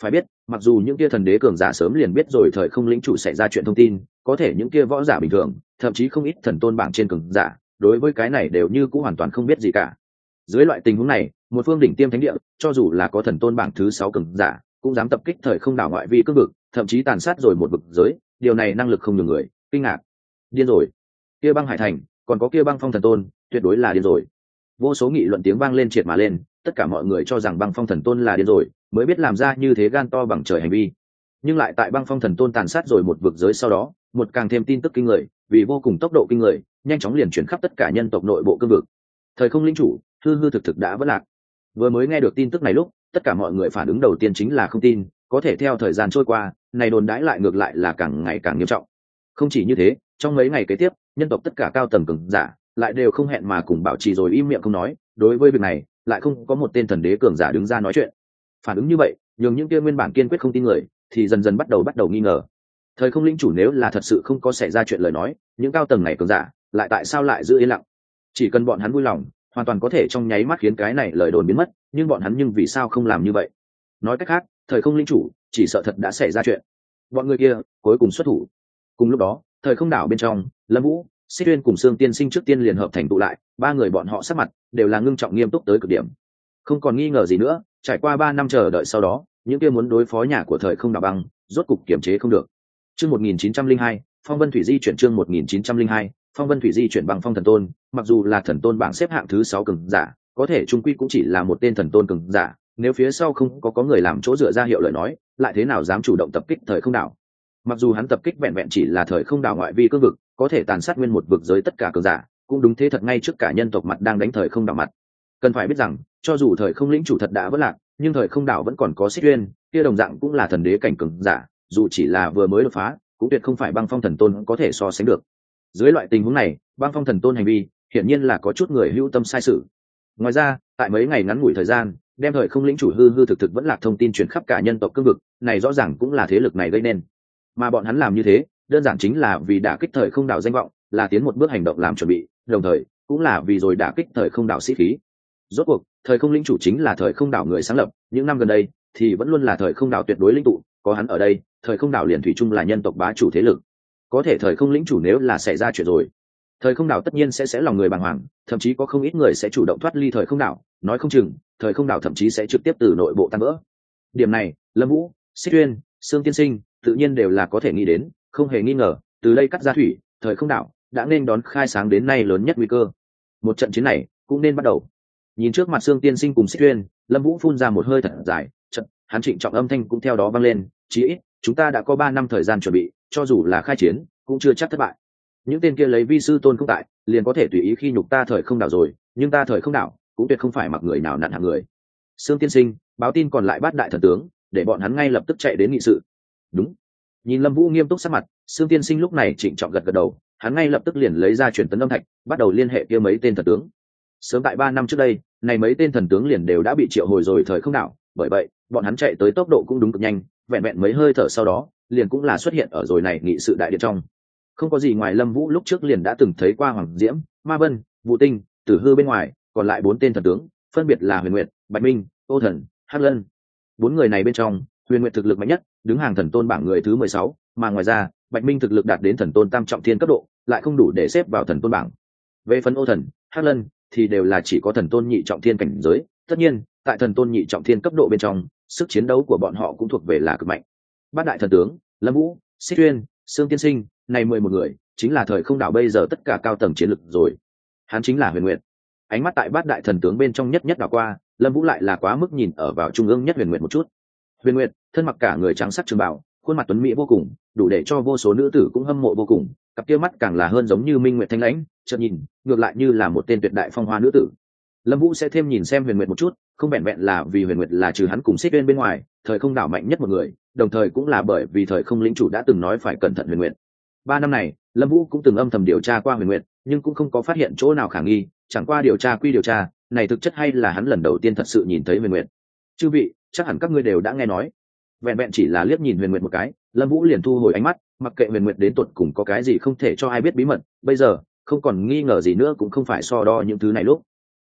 Phải biết mặc dù những kia thần đế cường giả sớm liền biết rồi thời không lĩnh chủ xảy ra chuyện thông tin, có thể những kia võ giả bình thường thậm chí không ít thần tôn bảng trên cường giả đối với cái này đều như cũng hoàn toàn không biết gì cả. Dưới loại tình huống này, một phương đỉnh tiêm thánh địa cho dù là có thần tôn bảng thứ 6 cường giả cũng dám tập kích thời không đảo ngoại vi cương vực, thậm chí tàn sát rồi một vực giới, điều này năng lực không nhường người kinh ngạc. Điên rồi, kia băng hải thành còn có kia băng phong thần tôn tuyệt đối là điên rồi. Vô số nghị luận tiếng vang lên triệt mà lên, tất cả mọi người cho rằng băng phong thần tôn là điên rồi mới biết làm ra như thế gan to bằng trời hành vi. Nhưng lại tại băng phong thần tôn tàn sát rồi một vực giới sau đó, một càng thêm tin tức kinh người vì vô cùng tốc độ kinh người nhanh chóng liền chuyển khắp tất cả nhân tộc nội bộ cương vực. Thời không linh chủ hư hư thực thực đã vỡ lạc. Vừa mới nghe được tin tức này lúc, tất cả mọi người phản ứng đầu tiên chính là không tin, có thể theo thời gian trôi qua này đồn đãi lại ngược lại là càng ngày càng nghiêm trọng. Không chỉ như thế, trong mấy ngày kế tiếp nhân tộc tất cả cao tầng cường giả lại đều không hẹn mà cùng bảo trì rồi im miệng không nói, đối với việc này lại không có một tên thần đế cường giả đứng ra nói chuyện. Phản ứng như vậy nhường những kia nguyên bản kiên quyết không tin người thì dần dần bắt đầu nghi ngờ. Thời không linh chủ nếu là thật sự không có xảy ra chuyện lời nói, những cao tầng này cường giả lại tại sao lại giữ yên lặng? Chỉ cần bọn hắn vui lòng hoàn toàn có thể trong nháy mắt khiến cái này lời đồn biến mất, nhưng bọn hắn nhưng vì sao không làm như vậy? Nói cách khác, thời không linh chủ chỉ sợ thật đã xảy ra chuyện. Bọn người kia cuối cùng xuất thủ. Cùng lúc đó thời không đảo bên trong, Lâm Vũ, Xích Tuyên cùng Sương Tiên Sinh trước tiên liền hợp thành tụ lại, ba người bọn họ sắc mặt đều là ngưng trọng nghiêm túc tới cực điểm. Không còn nghi ngờ gì nữa, trải qua 3 năm chờ đợi sau đó, những kia muốn đối phó nhà của thời không đảo băng rốt cục kiềm chế không được. Chương 1902, Phong Vân Thủy Di chuyển. Chương 1902, Phong Vân Thủy Di chuyển. Bằng phong thần tôn, mặc dù là thần tôn bảng xếp hạng thứ 6 cường giả, có thể trung quy cũng chỉ là một tên thần tôn cường giả, nếu phía sau không có người làm chỗ dựa ra hiệu lời nói, lại thế nào dám chủ động tập kích thời không đảo? Mặc dù hắn tập kích vẹn vẹn chỉ là thời không đảo ngoại vi cương vực, có thể tàn sát nguyên một vực giới tất cả cường giả, cũng đúng thế thật ngay trước cả nhân tộc mặt đang đánh thời không đảo mặt. Cần phải biết rằng, cho dù thời không lĩnh chủ thật đã vỡ lạc, nhưng thời không đảo vẫn còn có Xích Uyên, kia đồng dạng cũng là thần đế cảnh cường giả, dù chỉ là vừa mới đột phá, cũng tuyệt không phải băng phong thần tôn có thể so sánh được. Dưới loại tình huống này, băng phong thần tôn hành vi hiển nhiên là có chút người hữu tâm sai sự. Ngoài ra, tại mấy ngày ngắn ngủi thời gian, đem thời không lĩnh chủ hư hư thực thực vẫn lạc thông tin truyền khắp cả nhân tộc cương vực, này rõ ràng cũng là thế lực này gây nên. Mà bọn hắn làm như thế, đơn giản chính là vì đả kích thời không đảo danh vọng, là tiến một bước hành động làm chuẩn bị, đồng thời cũng là vì rồi đả kích thời không đảo sĩ khí. Rốt cuộc, thời không lĩnh chủ chính là thời không đảo người sáng lập, những năm gần đây thì vẫn luôn là thời không đảo tuyệt đối lĩnh tụ, có hắn ở đây, thời không đảo liền thủy chung là nhân tộc bá chủ thế lực. Có thể thời không lĩnh chủ nếu là xảy ra chuyện rồi, thời không đảo tất nhiên sẽ lòng người bàng hoàng, thậm chí có không ít người sẽ chủ động thoát ly thời không đảo, nói không chừng thời không đảo thậm chí sẽ trực tiếp từ nội bộ tan vỡ. Điểm này, Lâm Vũ, Xích Uyên, Sương Tiên Sinh tự nhiên đều là có thể nghĩ đến, không hề nghi ngờ, từ đây cắt ra thủy, thời không đảo đã nên đón khai sáng đến nay lớn nhất nguy cơ. Một trận chiến này cũng nên bắt đầu. Nhìn trước mặt Sương Tiên Sinh cùng Xích Uyên, Lâm Vũ phun ra một hơi thật dài, trận, hắn trịnh trọng âm thanh cũng theo đó vang lên, chí ít chúng ta đã có 3 năm thời gian chuẩn bị, cho dù là khai chiến cũng chưa chắc thất bại. Những tên kia lấy vi sư tôn không tại, liền có thể tùy ý khi nhục ta thời không đảo rồi, nhưng ta thời không đảo cũng tuyệt không phải mặc người nào nặn hạng người. Sương Tiên Sinh báo tin còn lại bát đại thần tướng, để bọn hắn ngay lập tức chạy đến nghị sự. Đúng. Nhìn Lâm Vũ nghiêm túc sắc mặt, Sương Tiên Sinh lúc này trịnh trọng gật gật đầu, hắn ngay lập tức liền lấy ra truyền tấn âm thạch, bắt đầu liên hệ kia mấy tên thần tướng. Sớm tại 3 năm trước đây, này mấy tên thần tướng liền đều đã bị triệu hồi rồi thời không đảo, bởi vậy bọn hắn chạy tới tốc độ cũng đúng cực nhanh, vẹn vẹn mấy hơi thở sau đó, liền cũng là xuất hiện ở rồi này nghị sự đại điện trong. Không có gì ngoài Lâm Vũ lúc trước liền đã từng thấy qua Hoàng Diễm, Ma Vân, Vũ Tinh, Tử Hư bên ngoài, còn lại 4 tên thần tướng, phân biệt là Huyền Nguyệt, Bạch Minh, Ô Thần, Hắc Lân. 4 người này bên trong, Huyền Nguyệt thực lực mạnh nhất, đứng hàng thần tôn bảng người thứ 16, mà ngoài ra, Bạch Minh thực lực đạt đến thần tôn tam trọng thiên cấp độ, lại không đủ để xếp vào thần tôn bảng. Về phần Ô Thần, Hắc Lân thì đều là chỉ có thần tôn nhị trọng thiên cảnh giới, tất nhiên, tại thần tôn nhị trọng thiên cấp độ bên trong, sức chiến đấu của bọn họ cũng thuộc về là cực mạnh. Bát đại thần tướng, Lâm Vũ, Xích Uyên, Sương Tiên Sinh, này 11 người, chính là thời không đảo bây giờ tất cả cao tầng chiến lực rồi. Hắn chính là Huyền Nguyệt. Ánh mắt tại bát đại thần tướng bên trong nhất đảo qua, Lâm Vũ lại là quá mức nhìn ở vào trung ương nhất Huyền Nguyệt một chút. Huyền Nguyệt, thân mặc cả người trắng sắc trường bào, khuôn mặt tuấn mỹ vô cùng, đủ để cho vô số nữ tử cũng hâm mộ vô cùng, cặp kia mắt càng là hơn giống như minh nguyệt thanh lãnh, chợt nhìn, ngược lại như là một tên tuyệt đại phong hoa nữ tử. Lâm Vũ sẽ thêm nhìn xem Huyền Nguyệt một chút, không vẹn vẹn là vì Huyền Nguyệt là trừ hắn cùng Xích Uyên bên ngoài, thời không đảo mạnh nhất một người, đồng thời cũng là bởi vì thời không lĩnh chủ đã từng nói phải cẩn thận Huyền Nguyệt. 3 năm này, Lâm Vũ cũng từng âm thầm điều tra qua Huyền Nguyệt, nhưng cũng không có phát hiện chỗ nào khả nghi, chẳng qua điều tra quy điều tra, này thực chất hay là hắn lần đầu tiên thật sự nhìn thấy Huyền Nguyệt. Chư vị, chắc hẳn các ngươi đều đã nghe nói. Vẹn vẹn chỉ là liếc nhìn Huyền Nguyệt một cái, Lâm Vũ liền thu hồi ánh mắt, mặc kệ Huyền Nguyệt đến tột cùng có cái gì không thể cho ai biết bí mật, bây giờ không còn nghi ngờ gì nữa cũng không phải so đo những thứ này lúc.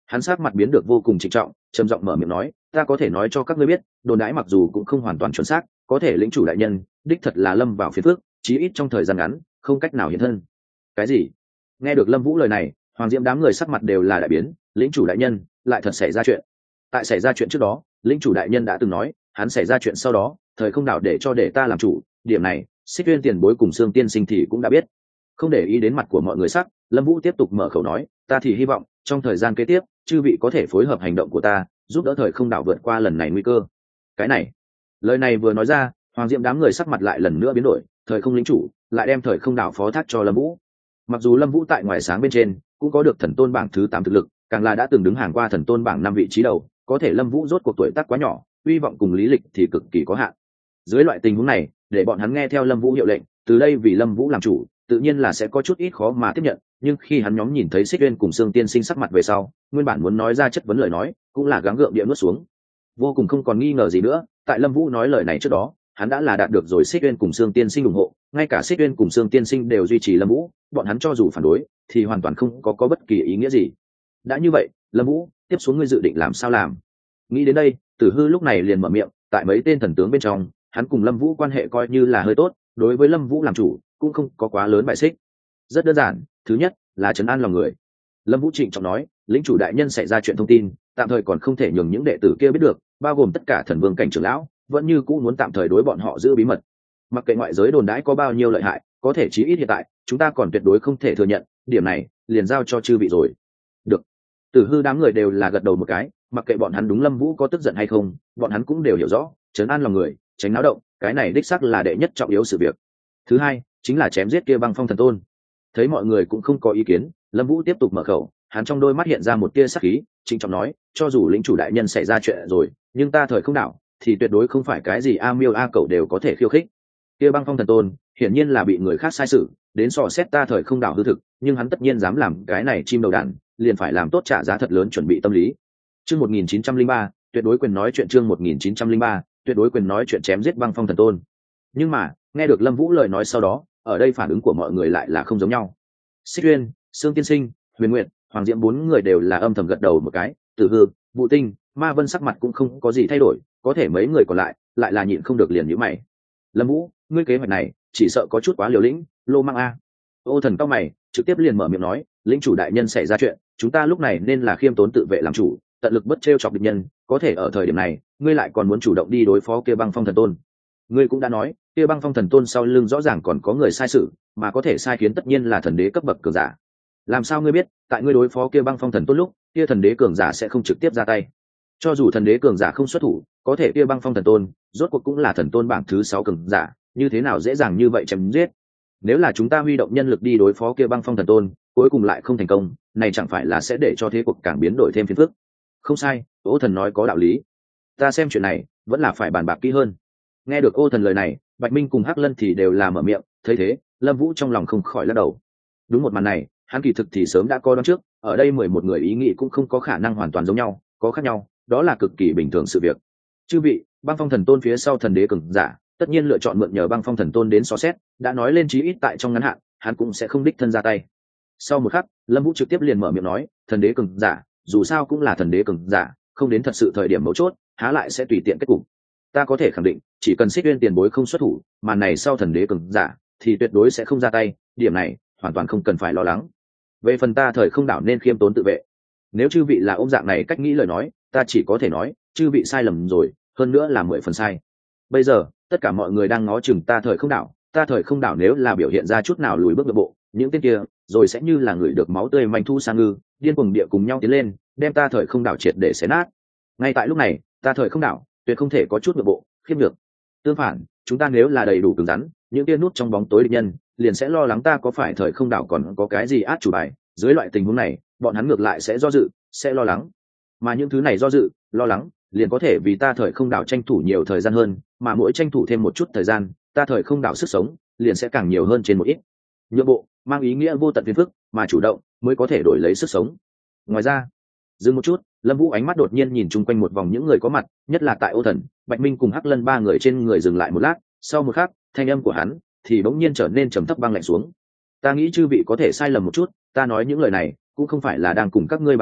Hắn sắc mặt biến được vô cùng trịnh trọng, trầm giọng mở miệng nói, ta có thể nói cho các ngươi biết, đồn đãi mặc dù cũng không hoàn toàn chuẩn xác, có thể lĩnh chủ đại nhân đích thật là lâm vào phiền phước, chí ít trong thời gian ngắn không cách nào hiện thân. Cái gì? Nghe được Lâm Vũ lời này, Hoàng Diễm đám người sắc mặt đều là đại biến, lĩnh chủ đại nhân lại thật xảy ra chuyện. Tại xảy ra chuyện trước đó, lĩnh chủ đại nhân đã từng nói, hắn xảy ra chuyện sau đó, thời không đảo để ta làm chủ, điểm này, Xích Uyên tiền bối cùng Sương Tiên Sinh thì cũng đã biết. Không để ý đến mặt của mọi người sắc, Lâm Vũ tiếp tục mở khẩu nói, ta thì hy vọng trong thời gian kế tiếp, chư vị có thể phối hợp hành động của ta, giúp đỡ thời không đảo vượt qua lần này nguy cơ. Cái này, lời này vừa nói ra, Hoàng Diễm đám người sắc mặt lại lần nữa biến đổi, thời không lĩnh chủ lại đem thời không đảo phó thác cho Lâm Vũ. Mặc dù Lâm Vũ tại ngoài sáng bên trên cũng có được thần tôn bảng thứ 8 thực lực, càng là đã từng đứng hàng qua thần tôn bảng 5 vị trí đầu, có thể Lâm Vũ rốt cuộc tuổi tác quá nhỏ, uy vọng cùng lý lịch thì cực kỳ có hạn. Dưới loại tình huống này, để bọn hắn nghe theo Lâm Vũ hiệu lệnh, từ đây vì Lâm Vũ làm chủ, tự nhiên là sẽ có chút ít khó mà tiếp nhận, nhưng khi hắn nhóm nhìn thấy Xích Uyên cùng Sương Tiên Sinh sắc mặt về sau, nguyên bản muốn nói ra chất vấn lời nói, cũng là gắng gượng địa nuốt xuống. Vô cùng không còn nghi ngờ gì nữa, tại Lâm Vũ nói lời này trước đó, hắn đã là đạt được rồi Xích Uyên cùng Sương Tiên Sinh ủng hộ, ngay cả Xích Uyên cùng Sương Tiên Sinh đều duy trì Lâm Vũ, bọn hắn cho dù phản đối, thì hoàn toàn không có bất kỳ ý nghĩa gì. Đã như vậy, Lâm Vũ, tiếp xuống ngươi dự định làm sao làm? Nghĩ đến đây, Tử Hư lúc này liền mở miệng, tại mấy tên thần tướng bên trong, hắn cùng Lâm Vũ quan hệ coi như là hơi tốt, đối với Lâm Vũ làm chủ, cũng không có quá lớn bại xích. Rất đơn giản, thứ nhất là trấn an lòng người. Lâm Vũ trịnh trọng nói, lĩnh chủ đại nhân xảy ra chuyện thông tin, tạm thời còn không thể nhường những đệ tử kia biết được, bao gồm tất cả thần vương cảnh trưởng lão, vẫn như cũ muốn tạm thời đối bọn họ giữ bí mật. Mặc kệ ngoại giới đồn đãi có bao nhiêu lợi hại, có thể chí ít hiện tại, chúng ta còn tuyệt đối không thể thừa nhận, điểm này liền giao cho chư vị rồi. Được. Tử Hư đám người đều là gật đầu một cái, mặc kệ bọn hắn đúng Lâm Vũ có tức giận hay không, bọn hắn cũng đều hiểu rõ, trấn an lòng người, tránh náo động, cái này đích xác là đệ nhất trọng yếu sự việc. Thứ hai, chính là chém giết kia băng phong thần tôn. Thấy mọi người cũng không có ý kiến, Lâm Vũ tiếp tục mở khẩu, hắn trong đôi mắt hiện ra một tia sắc khí, trịnh trọng nói, cho dù lĩnh chủ đại nhân xảy ra chuyện rồi, nhưng ta thời không đảo thì tuyệt đối không phải cái gì a miêu a cẩu đều có thể khiêu khích. Kia băng phong thần tôn, hiển nhiên là bị người khác sai sử, đến dò xét ta thời không đảo hư thực, nhưng hắn tất nhiên dám làm cái này chim đầu đàn, liền phải làm tốt trả giá thật lớn chuẩn bị tâm lý. Chương 1903, tuyệt đối quyền nói chuyện chương 1903, tuyệt đối quyền nói chuyện chém giết băng phong thần tôn. Nhưng mà, nghe được Lâm Vũ lời nói sau đó, ở đây phản ứng của mọi người lại là không giống nhau. Xích Uyên, Sương Tiên Sinh, Huyền Nguyệt, Hoàng Diễm bốn người đều là âm thầm gật đầu một cái, Tử Hư, Vũ Tinh, Ma Vân sắc mặt cũng không có gì thay đổi, có thể mấy người còn lại là nhịn không được liền nhíu mày. Lâm Vũ, ngươi kế hoạch này, chỉ sợ có chút quá liều lĩnh, lô mang a. Ô Thần cao mày, trực tiếp liền mở miệng nói, lĩnh chủ đại nhân xảy ra chuyện, chúng ta lúc này nên là khiêm tốn tự vệ làm chủ, tận lực bất trêu chọc địch nhân, có thể ở thời điểm này, ngươi lại còn muốn chủ động đi đối phó kia băng phong thần tôn. Ngươi cũng đã nói, kia băng phong thần tôn sau lưng rõ ràng còn có người sai sự, mà có thể sai khiến tất nhiên là thần đế cấp bậc cường giả. Làm sao ngươi biết, tại ngươi đối phó kia băng phong thần tôn lúc, kia thần đế cường giả sẽ không trực tiếp ra tay? Cho dù thần đế cường giả không xuất thủ, có thể kia băng phong thần tôn, rốt cuộc cũng là thần tôn bảng thứ 6 cường giả, như thế nào dễ dàng như vậy chém giết? Nếu là chúng ta huy động nhân lực đi đối phó kia băng phong thần tôn, cuối cùng lại không thành công, này chẳng phải là sẽ để cho thế cuộc càng biến đổi thêm phiền phức? Không sai, Ô Thần nói có đạo lý. Ta xem chuyện này, vẫn là phải bàn bạc kỹ hơn. Nghe được Ô Thần lời này, Bạch Minh cùng Hắc Lân thì đều là mở miệng, thấy thế, Lâm Vũ trong lòng không khỏi lắc đầu. Đúng một màn này, hắn kỳ thực thì sớm đã coi đoán trước, ở đây 11 người ý nghĩ cũng không có khả năng hoàn toàn giống nhau, có khác nhau, đó là cực kỳ bình thường sự việc. Chư vị, băng phong thần tôn phía sau thần đế cường giả, tất nhiên lựa chọn mượn nhờ băng phong thần tôn đến xó xét, đã nói lên chí ít tại trong ngắn hạn, hắn cũng sẽ không đích thân ra tay. Sau một khắc, Lâm Vũ trực tiếp liền mở miệng nói, thần đế cường giả, dù sao cũng là thần đế cường giả, không đến thật sự thời điểm mấu chốt, há lại sẽ tùy tiện kết cục. Ta có thể khẳng định, chỉ cần Xích Uyên tiền bối không xuất thủ, màn này sau thần đế cường giả thì tuyệt đối sẽ không ra tay, điểm này hoàn toàn không cần phải lo lắng. Về phần ta thời không đảo nên khiêm tốn tự vệ. Nếu chư vị là ôm dạng này cách nghĩ lời nói, ta chỉ có thể nói, chư vị sai lầm rồi, hơn nữa là 10 phần sai. Bây giờ, tất cả mọi người đang ngó chừng ta thời không đảo nếu là biểu hiện ra chút nào lùi bước nội bộ, những tên kia rồi sẽ như là người được máu tươi manh thu sang ngư, điên cuồng địa cùng nhau tiến lên, đem ta thời không đảo triệt để xé nát. Ngay tại lúc này, ta thời không đảo tuyệt không thể có chút nội bộ khiếp được. Tương phản, chúng ta nếu là đầy đủ cứng rắn, những tia nút trong bóng tối địch nhân liền sẽ lo lắng ta có phải thời không đảo còn có cái gì át chủ bài. Dưới loại tình huống này, bọn hắn ngược lại sẽ do dự, sẽ lo lắng, mà những thứ này do dự, lo lắng liền có thể vì ta thời không đảo tranh thủ nhiều thời gian hơn, mà mỗi tranh thủ thêm một chút thời gian, ta thời không đảo sức sống liền sẽ càng nhiều hơn trên một ít. Nhượng bộ mang ý nghĩa vô tận phiền phức, mà chủ động mới có thể đổi lấy sức sống. Ngoài ra, dừng một chút, Lâm Vũ ánh mắt đột nhiên nhìn chung quanh một vòng những người có mặt, nhất là tại Ô Thần, Bạch Minh cùng Hắc Lân ba người trên người dừng lại một lát, sau một khắc, thanh âm của hắn thì bỗng nhiên trở nên trầm thấp băng lạnh xuống. Ta nghĩ chư vị có thể sai lầm một chút, ta nói những lời này cũng không phải là đang cùng các ngươi bàn bạc,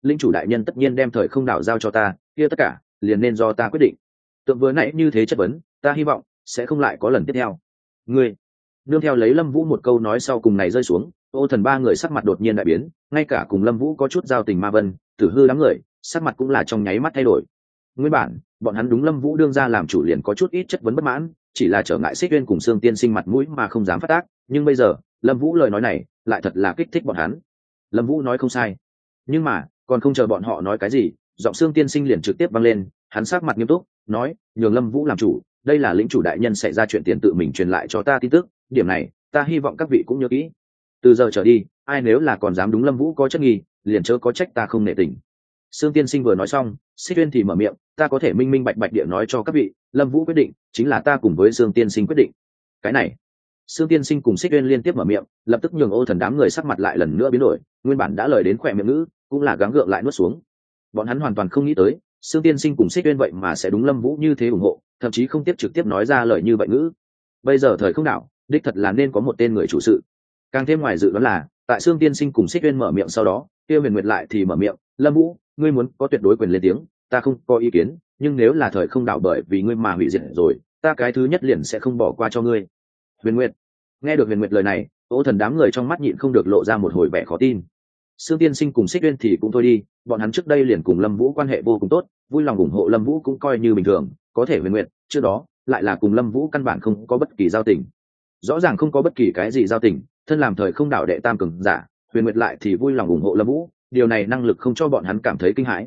linh chủ đại nhân tất nhiên đem thời không đảo giao cho ta, kia tất cả liền nên do ta quyết định. Tượng vừa nãy như thế chất vấn, ta hy vọng sẽ không lại có lần tiếp theo. Ngươi, nương theo lấy Lâm Vũ một câu nói sau cùng này rơi xuống, Ô Thần ba người sắc mặt đột nhiên đại biến, ngay cả cùng Lâm Vũ có chút giao tình Ma Vân, Tử Hư đám người, sắc mặt cũng là trong nháy mắt thay đổi. Nguyên bản, bọn hắn đúng Lâm Vũ đương ra làm chủ liền có chút ít chất vấn bất mãn, chỉ là trở ngại Xích Uyên cùng Sương Tiên Sinh mặt mũi mà không dám phát tác, nhưng bây giờ, Lâm Vũ lời nói này, lại thật là kích thích bọn hắn. Lâm Vũ nói không sai, nhưng mà, còn không chờ bọn họ nói cái gì, giọng Sương Tiên Sinh liền trực tiếp vang lên, hắn sắc mặt nghiêm túc, nói, nhường Lâm Vũ làm chủ, đây là lĩnh chủ đại nhân xảy ra chuyện tiền tự mình truyền lại cho ta tin tức, điểm này, ta hy vọng các vị cũng nhớ kỹ. Từ giờ trở đi, ai nếu là còn dám đúng Lâm Vũ có chất nghi, liền chớ có trách ta không nể tình. Sương Tiên Sinh vừa nói xong, Xích Uyên thì mở miệng, ta có thể minh minh bạch bạch địa nói cho các vị, Lâm Vũ quyết định chính là ta cùng với Sương Tiên Sinh quyết định. Cái này, Sương Tiên Sinh cùng Xích Uyên liên tiếp mở miệng, lập tức nhường Ô Thần đám người sắc mặt lại lần nữa biến đổi, nguyên bản đã lời đến khỏe miệng ngữ, cũng là gắng gượng lại nuốt xuống. Bọn hắn hoàn toàn không nghĩ tới, Sương Tiên Sinh cùng Xích Uyên vậy mà sẽ đúng Lâm Vũ như thế ủng hộ, thậm chí không tiếp trực tiếp nói ra lời như vậy ngữ. Bây giờ thời không đảo, đích thật là nên có một tên người chủ sự. Càng thêm ngoài dự đoán là, tại Sương Tiên Sinh cùng Xích Uyên mở miệng sau đó, Tiêu Huyền Nguyệt lại thì mở miệng, Lâm Vũ, ngươi muốn có tuyệt đối quyền lên tiếng, ta không có ý kiến, nhưng nếu là thời không đảo bởi vì ngươi mà hủy diệt rồi, ta cái thứ nhất liền sẽ không bỏ qua cho ngươi. Huyền Nguyệt. Nghe được Huyền Nguyệt lời này, Ô Thần đám người trong mắt nhịn không được lộ ra một hồi vẻ khó tin. Sương Tiên Sinh cùng Xích Uyên thì cũng thôi đi, bọn hắn trước đây liền cùng Lâm Vũ quan hệ vô cùng tốt, vui lòng ủng hộ Lâm Vũ cũng coi như bình thường, có thể Huyền Nguyệt, trước đó lại là cùng Lâm Vũ căn bản không có bất kỳ giao tình. Rõ ràng không có bất kỳ cái gì giao tình, thân làm thời không đảo đệ tam cường giả, Huyền Nguyệt lại thì vui lòng ủng hộ Lâm Vũ, điều này năng lực không cho bọn hắn cảm thấy kinh hãi.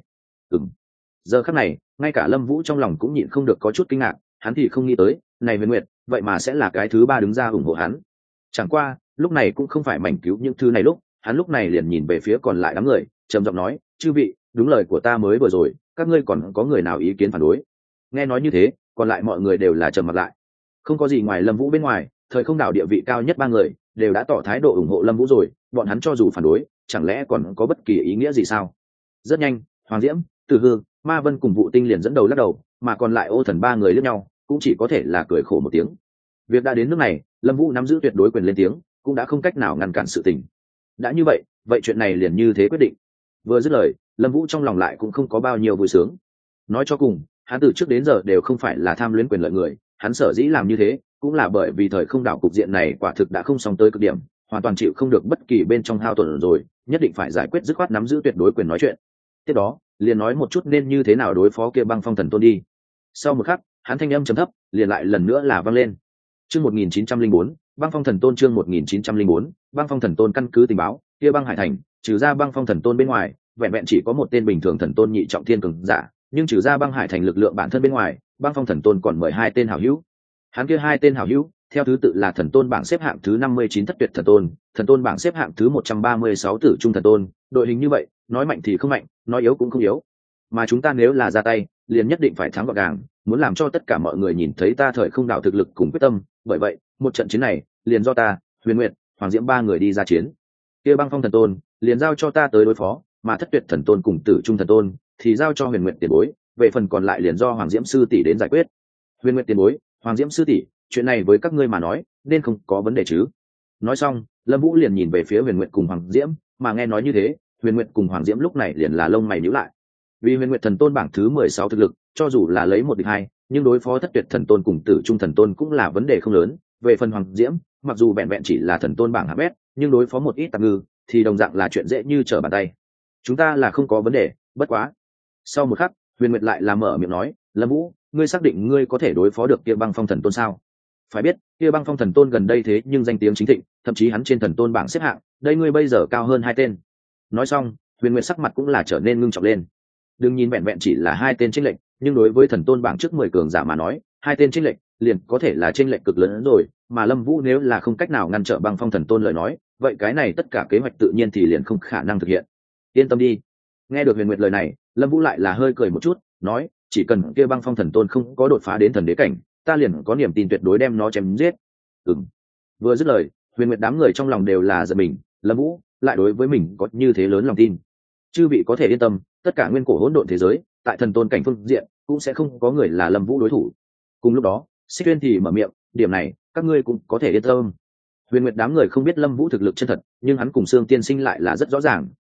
Giờ khắc này, ngay cả Lâm Vũ trong lòng cũng nhịn không được có chút kinh ngạc, hắn thì không nghĩ tới, này Huyền Nguyệt, vậy mà sẽ là cái thứ ba đứng ra ủng hộ hắn. Chẳng qua, lúc này cũng không phải mảnh cứu những thứ này lúc, hắn lúc này liền nhìn về phía còn lại đám người, trầm giọng nói, chư vị, đúng lời của ta mới vừa rồi, các ngươi còn có người nào ý kiến phản đối? Nghe nói như thế, còn lại mọi người đều là trầm mặt lại. Không có gì ngoài Lâm Vũ bên ngoài, thời không đảo địa vị cao nhất ba người đều đã tỏ thái độ ủng hộ Lâm Vũ rồi, bọn hắn cho dù phản đối, chẳng lẽ còn có bất kỳ ý nghĩa gì sao? Rất nhanh, Hoàng Diễm, Từ Hương, Ma Vân cùng Vũ Tinh liền dẫn đầu lắc đầu, mà còn lại Ô Thần ba người liếc nhau, cũng chỉ có thể là cười khổ một tiếng. Việc đã đến nước này, Lâm Vũ nắm giữ tuyệt đối quyền lên tiếng, cũng đã không cách nào ngăn cản sự tình. Đã như vậy, vậy chuyện này liền như thế quyết định. Vừa dứt lời, Lâm Vũ trong lòng lại cũng không có bao nhiêu vui sướng. Nói cho cùng, hắn từ trước đến giờ đều không phải là tham luyến quyền lợi người, hắn sở dĩ làm như thế, cũng là bởi vì thời không đảo cục diện này quả thực đã không xong tới cực điểm, hoàn toàn chịu không được bất kỳ bên trong hao tổn rồi, nhất định phải giải quyết dứt khoát nắm giữ tuyệt đối quyền nói chuyện. Tiếp đó, liền nói một chút nên như thế nào đối phó kia Băng Phong Thần Tôn đi. Sau một khắc, hắn thanh âm trầm thấp, liền lại lần nữa là vang lên. Chương 1904, Băng Phong Thần Tôn chương 1904, Băng Phong Thần Tôn căn cứ tình báo, kia Băng Hải Thành, trừ ra Băng Phong Thần Tôn bên ngoài, vẹn vẹn chỉ có một tên bình thường thần tôn nhị trọng thiên cường giả, nhưng trừ ra Băng Hải Thành lực lượng bản thân bên ngoài, Băng Phong Thần Tôn còn mời hai tên hảo hữu. Hắn kia hai tên hảo hữu, theo thứ tự là Thần Tôn bảng xếp hạng thứ 59 Thất Tuyệt Thần Tôn bảng xếp hạng thứ 136 Tử Trung Thần Tôn, đội hình như vậy, nói mạnh thì không mạnh, nói yếu cũng không yếu. Mà chúng ta nếu là ra tay, liền nhất định phải thắng gọn gàng, muốn làm cho tất cả mọi người nhìn thấy ta thời không đảo thực lực cùng quyết tâm, bởi vậy, một trận chiến này, liền do ta, Huyền Nguyệt, Hoàng Diễm ba người đi ra chiến. Kia Băng Phong Thần Tôn, liền giao cho ta tới đối phó, mà Thất Tuyệt Thần Tôn cùng Tử Trung Thần Tôn thì giao cho Huyền Nguyệt tiền bối, về phần còn lại liền do Hoàng Diễm sư tỷ đến giải quyết. Huyền Nguyệt tiền bối, Hoàng Diễm sư tỷ, chuyện này với các ngươi mà nói, nên không có vấn đề chứ? Nói xong, Lâm Vũ liền nhìn về phía Huyền Nguyệt cùng Hoàng Diễm, mà nghe nói như thế, Huyền Nguyệt cùng Hoàng Diễm lúc này liền là lông mày nhíu lại. Vì Huyền Nguyệt Thần Tôn bảng thứ 16 thực lực, cho dù là lấy một địch hai, nhưng đối phó Thất Tuyệt Thần Tôn cùng Tử Trung Thần Tôn cũng là vấn đề không lớn. Về phần Hoàng Diễm, mặc dù vẹn vẹn chỉ là thần tôn bảng hạng bét, nhưng đối phó một ít tạp ngư thì đồng dạng là chuyện dễ như trở bàn tay. Chúng ta là không có vấn đề, bất quá. Sau một khắc, Huyền Nguyệt lại là mở miệng nói, Lâm Vũ, ngươi xác định ngươi có thể đối phó được kia Băng Phong Thần Tôn sao? Phải biết, kia Băng Phong Thần Tôn gần đây thế nhưng danh tiếng chính thịnh, thậm chí hắn trên thần tôn bảng xếp hạng, đây ngươi bây giờ cao hơn hai tên. Nói xong, Huyền Nguyệt sắc mặt cũng là trở nên ngưng trọng lên. Đừng nhìn vẹn vẹn chỉ là hai tên chênh lệch, nhưng đối với thần tôn bảng trước 10 cường giả mà nói, hai tên chênh lệch liền có thể là chênh lệch cực lớn hơn rồi, mà Lâm Vũ nếu là không cách nào ngăn trở Băng Phong Thần Tôn lời nói, vậy cái này tất cả kế hoạch tự nhiên thì liền không khả năng thực hiện. Yên tâm đi. Nghe được Huyền Nguyệt lời này, Lâm Vũ lại là hơi cười một chút, nói, chỉ cần kia Băng Phong Thần Tôn không có đột phá đến thần đế cảnh, ta liền có niềm tin tuyệt đối đem nó chém giết. Vừa dứt lời, Huyền Nguyệt đám người trong lòng đều là giật mình, Lâm Vũ lại đối với mình có như thế lớn lòng tin. Chư vị có thể yên tâm, tất cả nguyên cổ hỗn độn thế giới, tại thần tôn cảnh phương diện, cũng sẽ không có người là Lâm Vũ đối thủ. Cùng lúc đó, Xích Uyên thì mở miệng, điểm này, các ngươi cũng có thể yên tâm. Huyền Nguyệt đám người không biết Lâm Vũ thực lực chân thật, nhưng hắn cùng Sương Tiên Sinh lại là rất rõ ràng,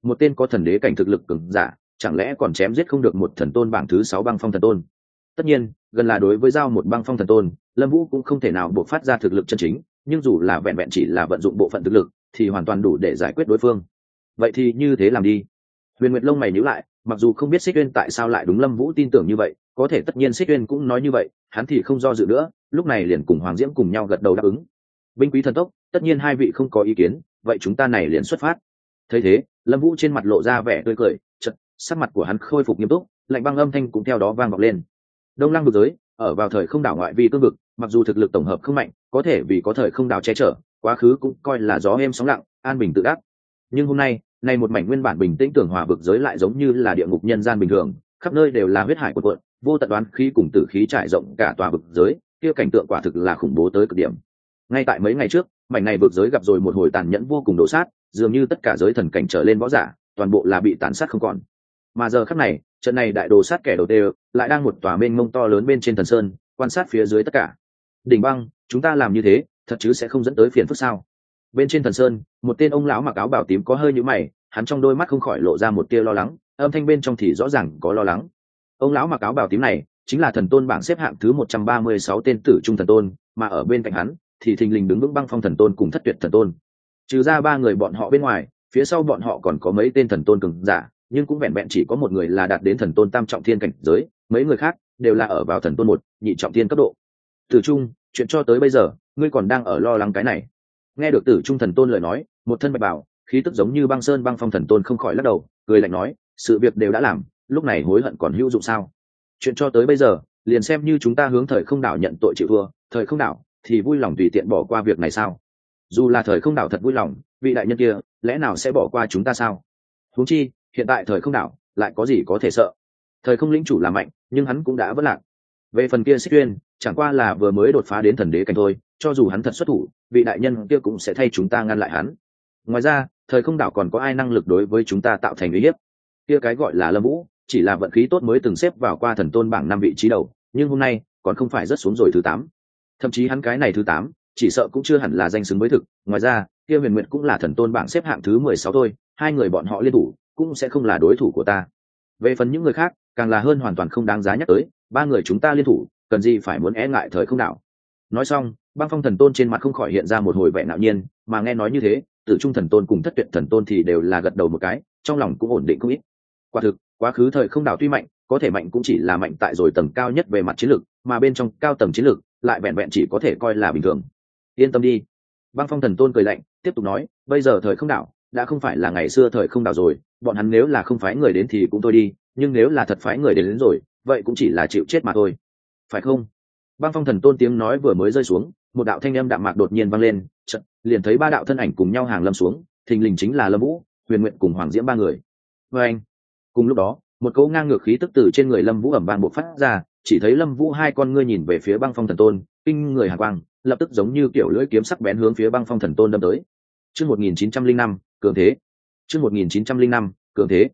một tên có thần đế cảnh thực lực cường giả chẳng lẽ còn chém giết không được một thần tôn bảng thứ 6 băng phong thần tôn. Tất nhiên gần là đối với giao một băng phong thần tôn, Lâm Vũ cũng không thể nào bộc phát ra thực lực chân chính, nhưng dù là vẹn vẹn chỉ là vận dụng bộ phận thực lực thì hoàn toàn đủ để giải quyết đối phương. Vậy thì như thế làm đi. Huyền Nguyệt lông mày nhíu lại, mặc dù không biết Xích Uyên tại sao lại đúng Lâm Vũ tin tưởng như vậy, có thể tất nhiên Xích Uyên cũng nói như vậy, hắn thì không do dự nữa, lúc này liền cùng Hoàng Diễm cùng nhau gật đầu đáp ứng. Binh quý thần tốc, tất nhiên hai vị không có ý kiến, vậy chúng ta này liền xuất phát. Thấy thế, Lâm Vũ trên mặt lộ ra vẻ tươi cười, chợt sắc mặt của hắn khôi phục nghiêm túc, lạnh băng âm thanh cũng theo đó vang vọng lên. Đông Lăng vực giới, ở vào thời không đảo ngoại vi cương vực, mặc dù thực lực tổng hợp không mạnh, có thể vì có thời không đảo che chở, quá khứ cũng coi là gió êm sóng lặng, an bình tự đắc. Nhưng hôm nay, này một mảnh nguyên bản bình tĩnh tưởng hòa vực giới lại giống như là địa ngục nhân gian bình thường, khắp nơi đều là huyết hải cuộn cuộn, vô tận đoán khí cùng tử khí trải rộng cả tòa vực giới, kia cảnh tượng quả thực là khủng bố tới cực điểm. Ngay tại mấy ngày trước, mảnh này vực giới gặp rồi một hồi tàn nhẫn vô cùng đổ sát, dường như tất cả giới thần cảnh trở lên võ giả, toàn bộ là bị tàn sát không còn. Mà giờ khắc này, trận này đại đồ sát kẻ đầu tiên lại đang một tòa mênh mông to lớn bên trên thần sơn, quan sát phía dưới tất cả. Đỉnh Băng, chúng ta làm như thế, thật chứ sẽ không dẫn tới phiền phức sao? Bên trên thần sơn, một tên ông lão mặc áo bào tím có hơi nhíu mày, hắn trong đôi mắt không khỏi lộ ra một tia lo lắng, âm thanh bên trong thì rõ ràng có lo lắng. Ông lão mặc áo bào tím này chính là thần tôn bảng xếp hạng thứ 136 tên tử trung thần tôn, mà ở bên cạnh hắn thì thình lình đứng vững băng phong thần tôn cùng thất tuyệt thần tôn. Trừ ra ba người bọn họ bên ngoài, phía sau bọn họ còn có mấy tên thần tôn cường giả, nhưng cũng vẹn vẹn chỉ có một người là đạt đến thần tôn tam trọng thiên cảnh giới, mấy người khác đều là ở vào thần tôn 1, nhị trọng thiên cấp độ. Tử trung, chuyện cho tới bây giờ, ngươi còn đang ở lo lắng cái này? Nghe được tử trung thần tôn lời nói, một thân bạch bào, khí tức giống như băng sơn băng phong thần tôn không khỏi lắc đầu, cười lạnh nói, sự việc đều đã làm, lúc này hối hận còn hữu dụng sao? Chuyện cho tới bây giờ, liền xem như chúng ta hướng thời không đảo nhận tội chịu thua, thời không đảo thì vui lòng tùy tiện bỏ qua việc này sao? Dù là thời không đảo thật vui lòng, vị đại nhân kia lẽ nào sẽ bỏ qua chúng ta sao? Huống chi hiện tại thời không đảo lại có gì có thể sợ? Thời không lĩnh chủ là mạnh, nhưng hắn cũng đã vất lạc. Về phần kia Xích Uyên, chẳng qua là vừa mới đột phá đến thần đế cảnh thôi, cho dù hắn thật xuất thủ, vị đại nhân kia cũng sẽ thay chúng ta ngăn lại hắn. Ngoài ra, thời không đảo còn có ai năng lực đối với chúng ta tạo thành uy hiếp? Kia cái gọi là Lâm Vũ, chỉ là vận khí tốt mới từng xếp vào qua thần tôn bảng 5 vị trí đầu, nhưng hôm nay còn không phải rớt xuống rồi thứ 8. Thậm chí hắn cái này thứ 8, chỉ sợ cũng chưa hẳn là danh xứng với thực. Ngoài ra, kia Huyền Nguyệt cũng là thần tôn bảng xếp hạng thứ 16 thôi, hai người bọn họ liên thủ cũng sẽ không là đối thủ của ta. Về phần những người khác, càng là hơn hoàn toàn không đáng giá nhắc tới, ba người chúng ta liên thủ, cần gì phải muốn e ngại thời không đảo? Nói xong, băng phong thần tôn trên mặt không khỏi hiện ra một hồi vẻ ngạo nhiên, mà nghe nói như thế, tử trung thần tôn cùng thất tuyệt thần tôn thì đều là gật đầu một cái, trong lòng cũng ổn định không ít. Quả thực, quá khứ thời không đảo tuy mạnh, có thể mạnh cũng chỉ là mạnh tại rồi tầng cao nhất về mặt chiến lược, mà bên trong cao tầng chiến lược lại vẹn vẹn chỉ có thể coi là bình thường. Yên tâm đi. Băng phong thần tôn cười lạnh, tiếp tục nói, bây giờ thời không đảo đã không phải là ngày xưa thời không đảo rồi, bọn hắn nếu là không phái người đến thì cũng thôi đi, nhưng nếu là thật phái người đến rồi, vậy cũng chỉ là chịu chết mà thôi. Phải không? Băng phong thần tôn tiếng nói vừa mới rơi xuống, một đạo thanh âm đạm mạc đột nhiên vang lên, chợt liền thấy ba đạo thân ảnh cùng nhau hàng lâm xuống, thình lình chính là Lâm Vũ, Huyền Nguyệt cùng Hoàng Diễm ba người. Và anh, cùng lúc đó, một cỗ ngang ngược khí tức từ trên người Lâm Vũ ầm vang bộc phát ra, chỉ thấy Lâm Vũ hai con ngươi nhìn về phía băng phong thần tôn, kinh người hàn quang, lập tức giống như kiểu lưỡi kiếm sắc bén hướng phía băng phong thần tôn đâm tới. Chương 1905, cường thế. Chương 1905, cường thế.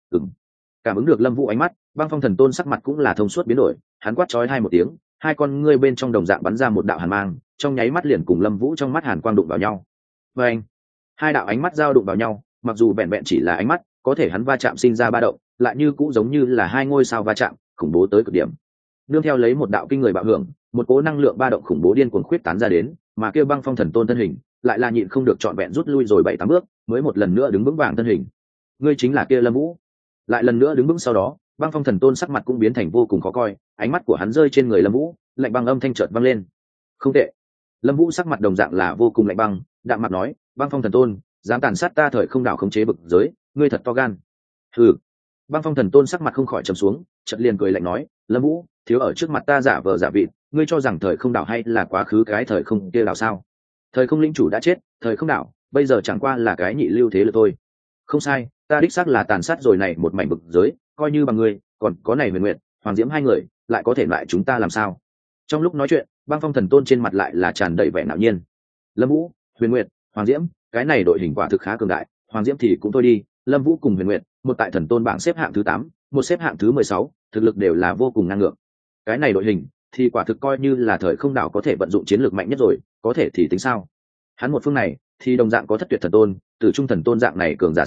Cảm ứng được Lâm Vũ ánh mắt, băng phong thần tôn sắc mặt cũng là thông suốt biến đổi, hắn quát chói hai một tiếng, hai con ngươi bên trong đồng dạng bắn ra một đạo hàn mang, trong nháy mắt liền cùng Lâm Vũ trong mắt hàn quang đụng vào nhau. Và anh, hai đạo ánh mắt giao đụng vào nhau, mặc dù vẹn vẹn chỉ là ánh mắt, có thể hắn va chạm sinh ra ba động, lại như cũng giống như là hai ngôi sao va chạm, khủng bố tới cực điểm. Nương theo lấy một đạo kinh người bạo hưởng, một cỗ năng lượng ba động khủng bố điên cuồng khuyết tán ra đến, mà kia băng phong thần tôn thân hình lại là nhịn không được trọn vẹn rút lui rồi 7-8 bước, mới một lần nữa đứng vững vàng thân hình. Ngươi chính là kia Lâm Vũ. Lại lần nữa đứng vững sau đó, băng phong thần tôn sắc mặt cũng biến thành vô cùng khó coi, ánh mắt của hắn rơi trên người Lâm Vũ, lạnh băng âm thanh chợt vang lên. Không tệ. Lâm Vũ sắc mặt đồng dạng là vô cùng lạnh băng, đạm mặt nói, băng phong thần tôn, dám tàn sát ta thời không đảo khống chế vực giới, ngươi thật to gan. Hừ. Băng phong thần tôn sắc mặt không khỏi trầm xuống, chợt liền cười lạnh nói, Lâm Vũ, thiếu ở trước mặt ta giả vờ giả vịt, ngươi cho rằng thời không đảo hay là quá khứ cái thời không kia đảo sao? Thời không linh chủ đã chết, thời không đảo bây giờ chẳng qua là cái nhị lưu thế lực thôi. Không sai, ta đích xác là tàn sát rồi này một mảnh vực giới, coi như bằng ngươi, còn có này Huyền Nguyệt, Hoàng Diễm hai người, lại có thể lại chúng ta làm sao? Trong lúc nói chuyện, băng phong thần tôn trên mặt lại là tràn đầy vẻ ngạo nhiên. Lâm Vũ, Huyền Nguyệt, Hoàng Diễm, cái này đội hình quả thực khá cường đại, Hoàng Diễm thì cũng thôi đi, Lâm Vũ cùng Huyền Nguyệt, một tại thần tôn bảng xếp hạng thứ 8, một xếp hạng thứ 16, thực lực đều là vô cùng ngang ngược. Cái này đội hình thì quả thực coi như là thời không đảo có thể vận dụng chiến lược mạnh nhất rồi, có thể thì tính sao? Hắn một phương này thì đồng dạng có thất tuyệt thần tôn, tử trung thần tôn dạng này cường giả sao,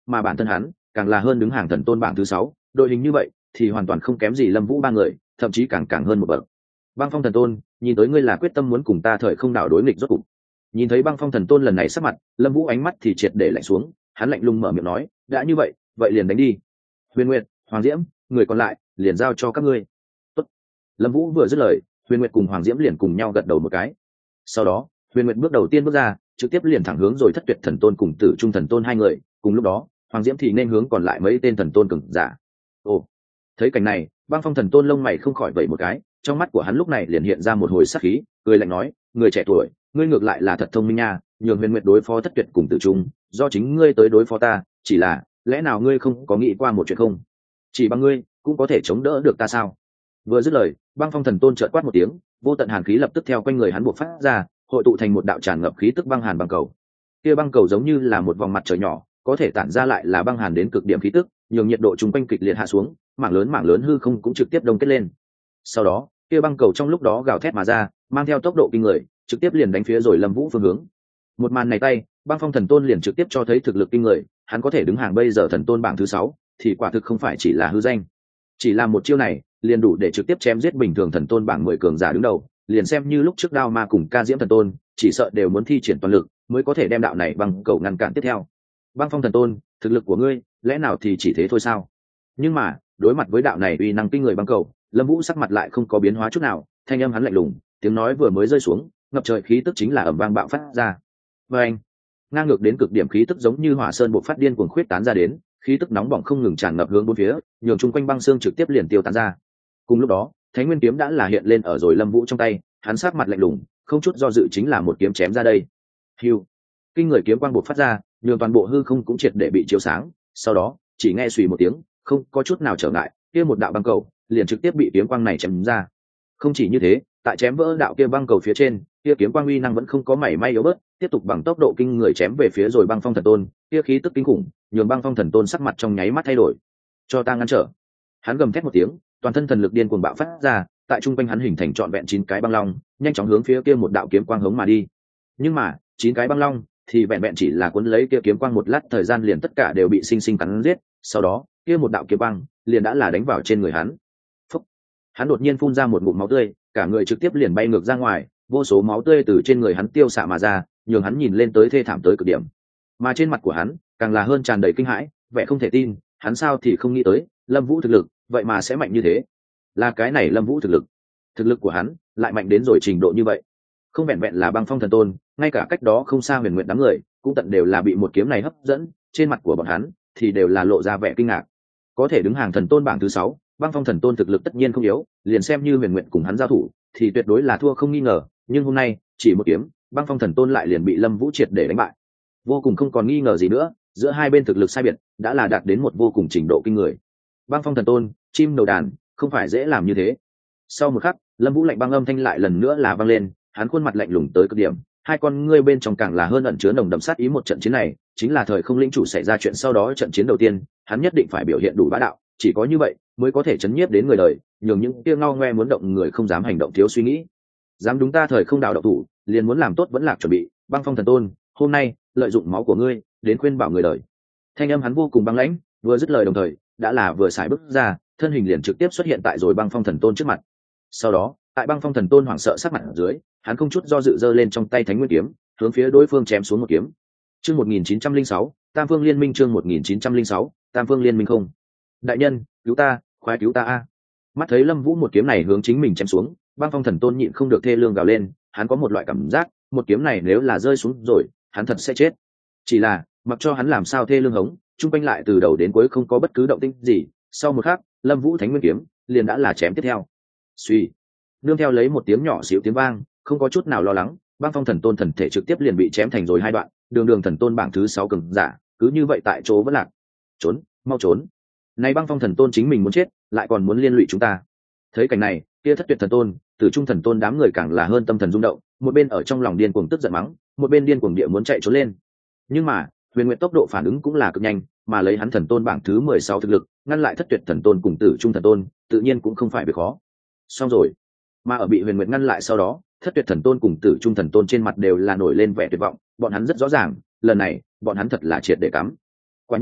mà bản thân hắn càng là hơn đứng hàng thần tôn bảng thứ 6, đội hình như vậy thì hoàn toàn không kém gì Lâm Vũ ba người, thậm chí càng hơn một bậc. Băng Phong thần tôn, nhìn tới ngươi là quyết tâm muốn cùng ta thời không đảo đối nghịch rốt cục. Nhìn thấy Băng Phong thần tôn lần này sắc mặt, Lâm Vũ ánh mắt thì triệt để lạnh xuống, hắn lạnh lùng mở miệng nói, đã như vậy, vậy liền đánh đi. Huyền Nguyệt, Hoàng Diễm, người còn lại liền giao cho các ngươi. Tốt. Lâm Vũ vừa dứt lời, Huyền Nguyệt cùng Hoàng Diễm liền cùng nhau gật đầu một cái. Sau đó, Huyền Nguyệt bước đầu tiên bước ra, trực tiếp liền thẳng hướng rồi Thất Tuyệt thần tôn cùng Tử Trung thần tôn hai người, cùng lúc đó, Hoàng Diễm thì nên hướng còn lại mấy tên thần tôn cường giả. Ồ. Thấy cảnh này, Băng Phong thần tôn lông mày không khỏi vẩy một cái, trong mắt của hắn lúc này liền hiện ra một hồi sắc khí, cười lạnh nói, người trẻ tuổi, ngươi ngược lại là thật thông minh nha, nhường Huyền Nguyệt đối phó Thất Tuyệt cùng Tử Trung, do chính ngươi tới đối phó ta, chỉ là, lẽ nào ngươi không có nghĩ qua một chuyện không? Chỉ bằng ngươi cũng có thể chống đỡ được ta sao? Vừa dứt lời, Băng Phong thần tôn chợt quát một tiếng, vô tận hàn khí lập tức theo quanh người hắn bộc phát ra, hội tụ thành một đạo tràn ngập khí tức băng hàn băng cầu. Kia băng cầu giống như là một vòng mặt trời nhỏ, có thể tản ra lại là băng hàn đến cực điểm khí tức, nhường nhiệt độ chung quanh kịch liệt hạ xuống, mảng lớn hư không cũng trực tiếp đông kết lên. Sau đó, kia băng cầu trong lúc đó gào thét mà ra, mang theo tốc độ kinh người, trực tiếp liền đánh phía rồi Lâm Vũ phương hướng. Một màn này tay, Băng Phong thần tôn liền trực tiếp cho thấy thực lực kinh người, hắn có thể đứng hàng bây giờ thần tôn bảng thứ 6, thì quả thực không phải chỉ là hư danh. Chỉ là một chiêu này, liền đủ để trực tiếp chém giết bình thường thần tôn bảng 10 cường giả đứng đầu, liền xem như lúc trước Đao Ma cùng Ca Diễm thần tôn, chỉ sợ đều muốn thi triển toàn lực, mới có thể đem đạo này băng cầu ngăn cản tiếp theo. Băng Phong thần tôn, thực lực của ngươi, lẽ nào thì chỉ thế thôi sao? Nhưng mà, đối mặt với đạo này uy năng kinh người băng cầu, Lâm Vũ sắc mặt lại không có biến hóa chút nào, thanh âm hắn lạnh lùng, tiếng nói vừa mới rơi xuống, ngập trời khí tức chính là ầm vang bạo phát ra. Oeng! Ngang ngược đến cực điểm khí tức giống như hỏa sơn bộc phát điên cuồng khuyết tán ra đến, khí tức nóng bỏng không ngừng tràn ngập hướng bốn phía, nhường chung quanh băng xương trực tiếp liền tiêu tán ra. Cùng lúc đó, Thánh Nguyên kiếm đã là hiện lên ở rồi Lâm Vũ trong tay, hắn sắc mặt lạnh lùng, không chút do dự chính là một kiếm chém ra đây. Hưu! Kinh người kiếm quang bộc phát ra, nhường toàn bộ hư không cũng triệt để bị chiếu sáng, sau đó, chỉ nghe xùy một tiếng, không có chút nào trở ngại, kia một đạo băng cầu liền trực tiếp bị kiếm quang này chém ra. Không chỉ như thế, tại chém vỡ đạo kia băng cầu phía trên, kia kiếm quang uy năng vẫn không có mảy may yếu bớt, tiếp tục bằng tốc độ kinh người chém về phía rồi Băng Phong thần tôn, kia khí tức kinh khủng, nhường Băng Phong thần tôn sắc mặt trong nháy mắt thay đổi. Cho ta ngăn trở! Hắn gầm thét một tiếng, toàn thân thần lực điên cuồng bạo phát ra, tại trung quanh hắn hình thành trọn vẹn 9 cái băng long, nhanh chóng hướng phía kia một đạo kiếm quang hống mà đi. Nhưng mà, 9 cái băng long thì vẹn vẹn chỉ là cuốn lấy kia kiếm quang một lát thời gian liền tất cả đều bị sinh sinh cắn giết, sau đó, kia một đạo kiếm quang liền đã là đánh vào trên người hắn. Phúc! Hắn đột nhiên phun ra một ngụm máu tươi, cả người trực tiếp liền bay ngược ra ngoài, vô số máu tươi từ trên người hắn tiêu xạ mà ra, nhường hắn nhìn lên tới thê thảm tới cực điểm. Mà trên mặt của hắn càng là hơn tràn đầy kinh hãi, vẻ không thể tin, hắn sao thì không nghĩ tới, Lâm Vũ thực lực vậy mà sẽ mạnh như thế. Là cái này Lâm Vũ thực lực của hắn lại mạnh đến rồi trình độ như vậy. Không vẹn vẹn là Băng Phong thần tôn, ngay cả cách đó không xa Huyền Nguyệt đám người, cũng tận đều là bị một kiếm này hấp dẫn, trên mặt của bọn hắn thì đều là lộ ra vẻ kinh ngạc. Có thể đứng hàng thần tôn bảng thứ 6, Băng Phong thần tôn thực lực tất nhiên không yếu, liền xem như Huyền Nguyệt cùng hắn giao thủ, thì tuyệt đối là thua không nghi ngờ, nhưng hôm nay, chỉ một kiếm, Băng Phong thần tôn lại liền bị Lâm Vũ triệt để đánh bại. Vô cùng không còn nghi ngờ gì nữa, giữa hai bên thực lực sai biệt đã là đạt đến một vô cùng trình độ kinh người. Băng Phong thần tôn, chim đầu đàn, không phải dễ làm như thế. Sau một khắc, Lâm Vũ lạnh băng âm thanh lại lần nữa là vang lên, hắn khuôn mặt lạnh lùng tới cực điểm, hai con ngươi bên trong càng là hơn ẩn chứa nồng đậm sát ý. Một trận chiến này chính là thời không lĩnh chủ xảy ra chuyện sau đó trận chiến đầu tiên, hắn nhất định phải biểu hiện đủ bá đạo, chỉ có như vậy mới có thể chấn nhiếp đến người đời, nhường những kia ngao ngoe muốn động người không dám hành động thiếu suy nghĩ. Dám đúng ta thời không đảo động thủ, liền muốn làm tốt vẫn lạc chuẩn bị. Băng Phong thần tôn, hôm nay lợi dụng máu của ngươi đến khuyên bảo người đời. Thanh âm hắn vô cùng băng lãnh, vừa dứt lời đồng thời đã là vừa xài bước ra, thân hình liền trực tiếp xuất hiện tại rồi Băng Phong thần tôn trước mặt. Sau đó, tại Băng Phong thần tôn hoảng sợ sắc mặt ở dưới, hắn không chút do dự giơ lên trong tay Thánh Nguyên kiếm, hướng phía đối phương chém xuống một kiếm. Chương 1906, Tam Phương Liên Minh. Chương 1906, Tam Phương Liên Minh. Không, đại nhân, cứu ta, khoái cứu ta a! Mắt thấy Lâm Vũ một kiếm này hướng chính mình chém xuống, Băng Phong thần tôn nhịn không được thê lương gào lên, hắn có một loại cảm giác, một kiếm này nếu là rơi xuống rồi, hắn thật sẽ chết. Chỉ là, mặc cho hắn làm sao thê lương hống, trung quanh lại từ đầu đến cuối không có bất cứ động tĩnh gì. Sau một khắc, Lâm Vũ Thánh Nguyên kiếm liền đã là chém tiếp theo. Suy, nương theo lấy một tiếng nhỏ xíu tiếng vang, không có chút nào lo lắng, Băng Phong thần tôn thần thể trực tiếp liền bị chém thành rồi hai đoạn, đường thần tôn bảng thứ 6 cường giả, cứ như vậy tại chỗ vẫn lạc. Trốn, mau trốn. Này Băng Phong thần tôn chính mình muốn chết, lại còn muốn liên lụy chúng ta. Thấy cảnh này, kia Thất Tuyệt thần tôn, Tử Trung thần tôn đám người càng là hơn tâm thần rung động, một bên ở trong lòng điên cuồng tức giận mắng, một bên điên cuồng địa muốn chạy trốn lên. Nhưng mà, Huyền Nguyệt tốc độ phản ứng cũng là cực nhanh, mà lấy hắn thần tôn bảng thứ 16 thực lực, ngăn lại Thất Tuyệt thần tôn cùng Tử Trung thần tôn, tự nhiên cũng không phải việc khó. Xong rồi. Mà ở bị Huyền Nguyệt ngăn lại sau đó, Thất Tuyệt thần tôn cùng Tử Trung thần tôn trên mặt đều là nổi lên vẻ tuyệt vọng, bọn hắn rất rõ ràng, lần này, bọn hắn thật là triệt để cắm. Quả nhiên,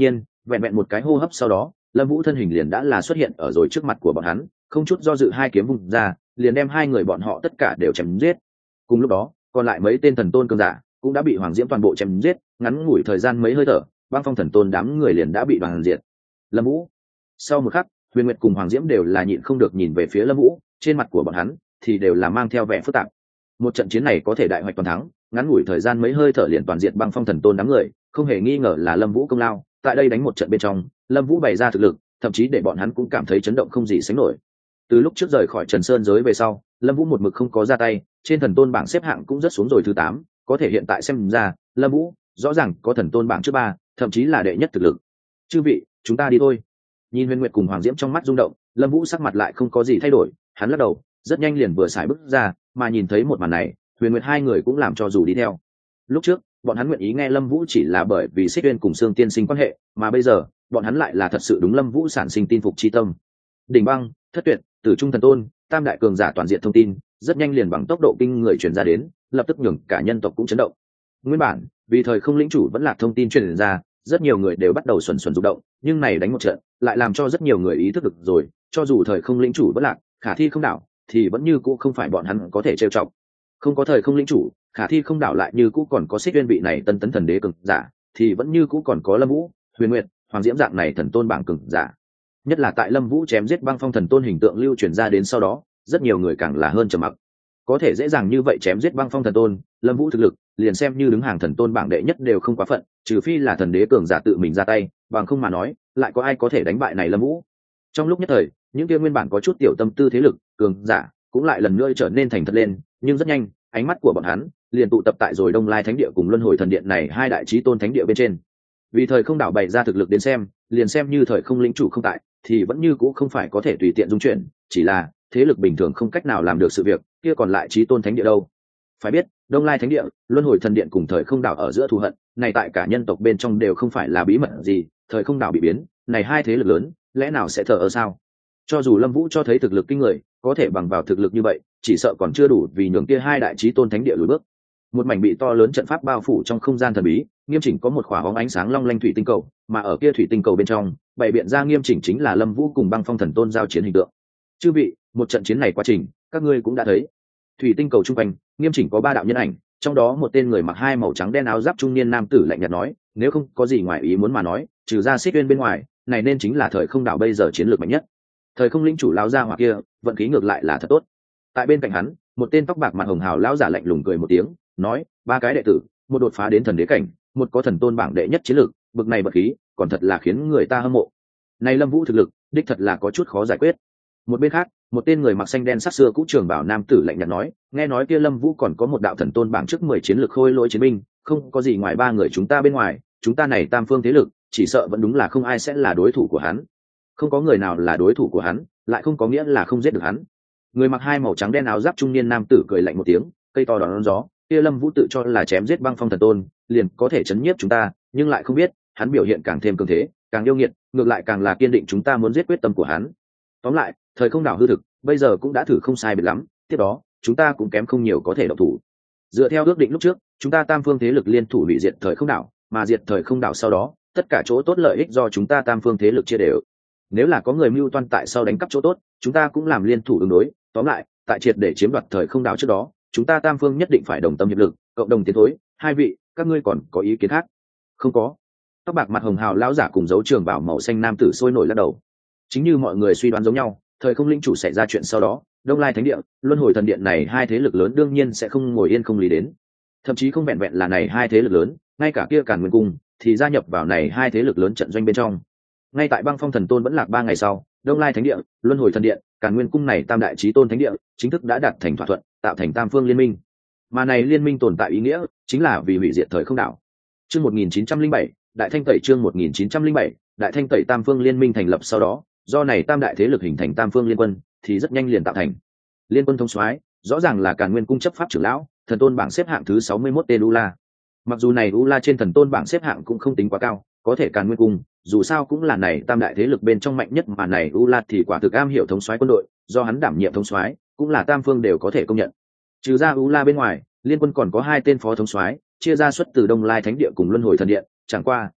vẹn vẹn một cái hô hấp sau đó, Lâm Vũ thân hình liền đã là xuất hiện ở rồi trước mặt của bọn hắn, không chút do dự hai kiếm vung ra, liền đem hai người bọn họ tất cả đều chém giết. Cùng lúc đó, còn lại mấy tên thần tôn cường giả cũng đã bị Hoàng Diễm toàn bộ chém giết, ngắn ngủi thời gian mấy hơi thở, băng phong thần tôn đám người liền đã bị đoàn diệt. Lâm Vũ. Sau một khắc, Huyền Nguyệt cùng Hoàng Diễm đều là nhịn không được nhìn về phía Lâm Vũ, trên mặt của bọn hắn thì đều là mang theo vẻ phức tạp. Một trận chiến này có thể đại hoạch toàn thắng, ngắn ngủi thời gian mấy hơi thở liền toàn diện băng phong thần tôn đám người, không hề nghi ngờ là Lâm Vũ công lao. Tại đây đánh một trận bên trong, Lâm Vũ bày ra thực lực, thậm chí để bọn hắn cũng cảm thấy chấn động không gì sánh nổi. Từ lúc trước rời khỏi Trần Sơn giới về sau, Lâm Vũ một mực không có ra tay, trên thần tôn bảng xếp hạng cũng rất xuống rồi thứ 8, có thể hiện tại xem ra, Lâm Vũ rõ ràng có thần tôn bảng trước 3, thậm chí là đệ nhất thực lực. Chư vị, chúng ta đi thôi. Nhìn Huyền Nguyệt cùng Hoàng Diễm trong mắt rung động, Lâm Vũ sắc mặt lại không có gì thay đổi, hắn lắc đầu, rất nhanh liền vừa xài bước ra, mà nhìn thấy một màn này, Huyền Nguyệt hai người cũng làm cho dù đi theo. Lúc trước, bọn hắn nguyện ý nghe Lâm Vũ chỉ là bởi vì Xích Uyên cùng Sương Tiên Sinh quan hệ, mà bây giờ, bọn hắn lại là thật sự đúng Lâm Vũ sản sinh tin phục chi tâm. Đỉnh Băng, Thất Tuyệt, Tử Trung thần tôn, tam đại cường giả toàn diện thông tin, rất nhanh liền bằng tốc độ kinh người truyền ra đến, lập tức nhường cả nhân tộc cũng chấn động. Nguyên bản, vì thời không lĩnh chủ vẫn là thông tin truyền ra, rất nhiều người đều bắt đầu xuẩn rụng động, nhưng này đánh một trận, lại làm cho rất nhiều người ý thức được rồi, cho dù thời không lĩnh chủ vẫn lạc, khả thi không đảo, thì vẫn như cũ không phải bọn hắn có thể trêu chọc. Không có thời không lĩnh chủ, khả thi không đảo lại như cũ còn có Xích Uyên vị này tân tấn thần đế cường giả, thì vẫn như cũ còn có Lâm Vũ, Huyền Nguyệt, Hoàng Diễm dạng này thần tôn bảng cường giả. Nhất là tại Lâm Vũ chém giết băng phong thần tôn hình tượng lưu truyền ra đến sau đó, rất nhiều người càng là hơn trầm mặc. Có thể dễ dàng như vậy chém giết băng phong thần tôn, Lâm Vũ thực lực liền xem như đứng hàng thần tôn bảng đệ nhất đều không quá phận, trừ phi là thần đế cường giả tự mình ra tay, bằng không mà nói, lại có ai có thể đánh bại này Lâm Vũ. Trong lúc nhất thời, những kia nguyên bản có chút tiểu tâm tư thế lực, cường giả cũng lại lần nữa trở nên thành thật lên, nhưng rất nhanh, ánh mắt của bọn hắn liền tụ tập tại rồi Đông Lai Thánh Địa cùng Luân Hồi Thần Điện này hai đại chí tôn thánh địa bên trên. Vì thời không đảo bày ra thực lực đến xem, liền xem như thời không lĩnh chủ không tại, thì vẫn như cũ không phải có thể tùy tiện dung chuyển, chỉ là thế lực bình thường không cách nào làm được sự việc, kia còn lại chí tôn thánh địa đâu? Phải biết, Đông Lai Thánh Địa, Luân Hồi Thần Điện cùng thời không đảo ở giữa thù hận, này tại cả nhân tộc bên trong đều không phải là bí mật gì, thời không đảo bị biến, này hai thế lực lớn, lẽ nào sẽ thờ ơ sao? Cho dù Lâm Vũ cho thấy thực lực kinh người, có thể bằng vào thực lực như vậy, chỉ sợ còn chưa đủ vì nhường kia hai đại chí tôn thánh địa lùi bước. Một mảnh bị to lớn trận pháp bao phủ trong không gian thần bí, nghiêm chỉnh có một khỏa bóng ánh sáng long lanh thủy tinh cầu, mà ở kia thủy tinh cầu bên trong, bày biện ra nghiêm chỉnh chính là Lâm Vũ cùng băng phong thần tôn giao chiến hình tượng. Chư vị, một trận chiến này quá trình, các ngươi cũng đã thấy. Thủy tinh cầu trung quanh, nghiêm chỉnh có 3 đạo nhân ảnh, trong đó một tên người mặc hai màu trắng đen áo giáp trung niên nam tử lạnh nhạt nói, nếu không có gì ngoài ý muốn mà nói, trừ ra Xích Uyên bên ngoài, này nên chính là thời không đảo bây giờ chiến lược mạnh nhất. Thời không lĩnh chủ lão gia hỏa kia, vận khí ngược lại là thật tốt. Tại bên cạnh hắn, một tên tóc bạc mặt hồng hào lão giả lạnh lùng cười một tiếng, nói, 3 cái đệ tử, một đột phá đến thần đế cảnh, một có thần tôn bảng đệ nhất chiến lược, bực này bậc khí, còn thật là khiến người ta hâm mộ. Này Lâm Vũ thực lực, đích thật là có chút khó giải quyết. Một bên khác, một tên người mặc xanh đen sắc xưa cũ trường bảo nam tử lạnh nhạt nói, nghe nói kia Lâm Vũ còn có một đạo thần tôn bảng trước 10 chiến lược khôi lỗi chiến binh, không có gì ngoài 3 người chúng ta bên ngoài, chúng ta này tam phương thế lực, chỉ sợ vẫn đúng là không ai sẽ là đối thủ của hắn. Không có người nào là đối thủ của hắn, lại không có nghĩa là không giết được hắn. Người mặc hai màu trắng đen áo giáp trung niên nam tử cười lạnh một tiếng, cây to đón gió, kia Lâm Vũ tự cho là chém giết băng phong thần tôn, liền có thể chấn nhiếp chúng ta, nhưng lại không biết, hắn biểu hiện càng thêm cường thế, càng yêu nghiệt, ngược lại càng là kiên định chúng ta muốn giết quyết tâm của hắn. Tóm lại, thời không đảo hư thực, bây giờ cũng đã thử không sai biệt lắm, tiếp đó, chúng ta cũng kém không nhiều có thể động thủ. Dựa theo ước định lúc trước, chúng ta tam phương thế lực liên thủ hủy diệt thời không đảo, mà diệt thời không đảo sau đó, tất cả chỗ tốt lợi ích do chúng ta tam phương thế lực chia đều. Nếu là có người mưu toan tại sau đánh cắp chỗ tốt, chúng ta cũng làm liên thủ ứng đối. Tóm lại, tại triệt để chiếm đoạt thời không đảo trước đó, chúng ta tam phương nhất định phải đồng tâm hiệp lực, cộng đồng tiến thối. Hai vị, các ngươi còn có ý kiến khác? Không có. Tóc bạc mặt hồng hào lão giả cùng dấu trường bảo màu xanh nam tử sôi nổi lắc đầu. Chính như mọi người suy đoán giống nhau, thời không linh chủ xảy ra chuyện sau đó, Đông Lai Thánh Địa, Luân Hồi Thần Điện này hai thế lực lớn đương nhiên sẽ không ngồi yên không lý đến. Thậm chí không vẹn vẹn là này hai thế lực lớn, ngay cả kia Càn Nguyên Cung thì gia nhập vào này hai thế lực lớn trận doanh bên trong. Ngay tại băng phong thần tôn vẫn lạc 3 ngày sau, Đông Lai Thánh Địa, Luân Hồi Thần Điện, Càn Nguyên Cung này tam đại chí tôn thánh địa chính thức đã đạt thành thỏa thuận, tạo thành tam phương liên minh. Mà này liên minh tồn tại ý nghĩa chính là vì hủy diệt thời không đảo. Chương 1907, Đại Thanh Tẩy chương 1907, Đại Thanh Tẩy tam phương liên minh thành lập sau đó, do này tam đại thế lực hình thành tam phương liên quân, thì rất nhanh liền tạo thành. Liên quân thống soái, rõ ràng là Càn Nguyên Cung chấp pháp trưởng lão, thần tôn bảng xếp hạng thứ 61 tên Ula. Mặc dù này Ula trên thần tôn bảng xếp hạng cũng không tính quá cao, có thể Càn Nguyên Cung dù sao cũng là này tam đại thế lực bên trong mạnh nhất, mà này Ula thì quả thực am hiểu thống soái quân đội, do hắn đảm nhiệm thống soái, cũng là tam phương đều có thể công nhận. Trừ ra Ula bên ngoài, liên quân còn có 2 tên phó thống soái, chia ra xuất từ Đông Lai Thánh Địa cùng Luân Hồi Thần Điện, chẳng qua,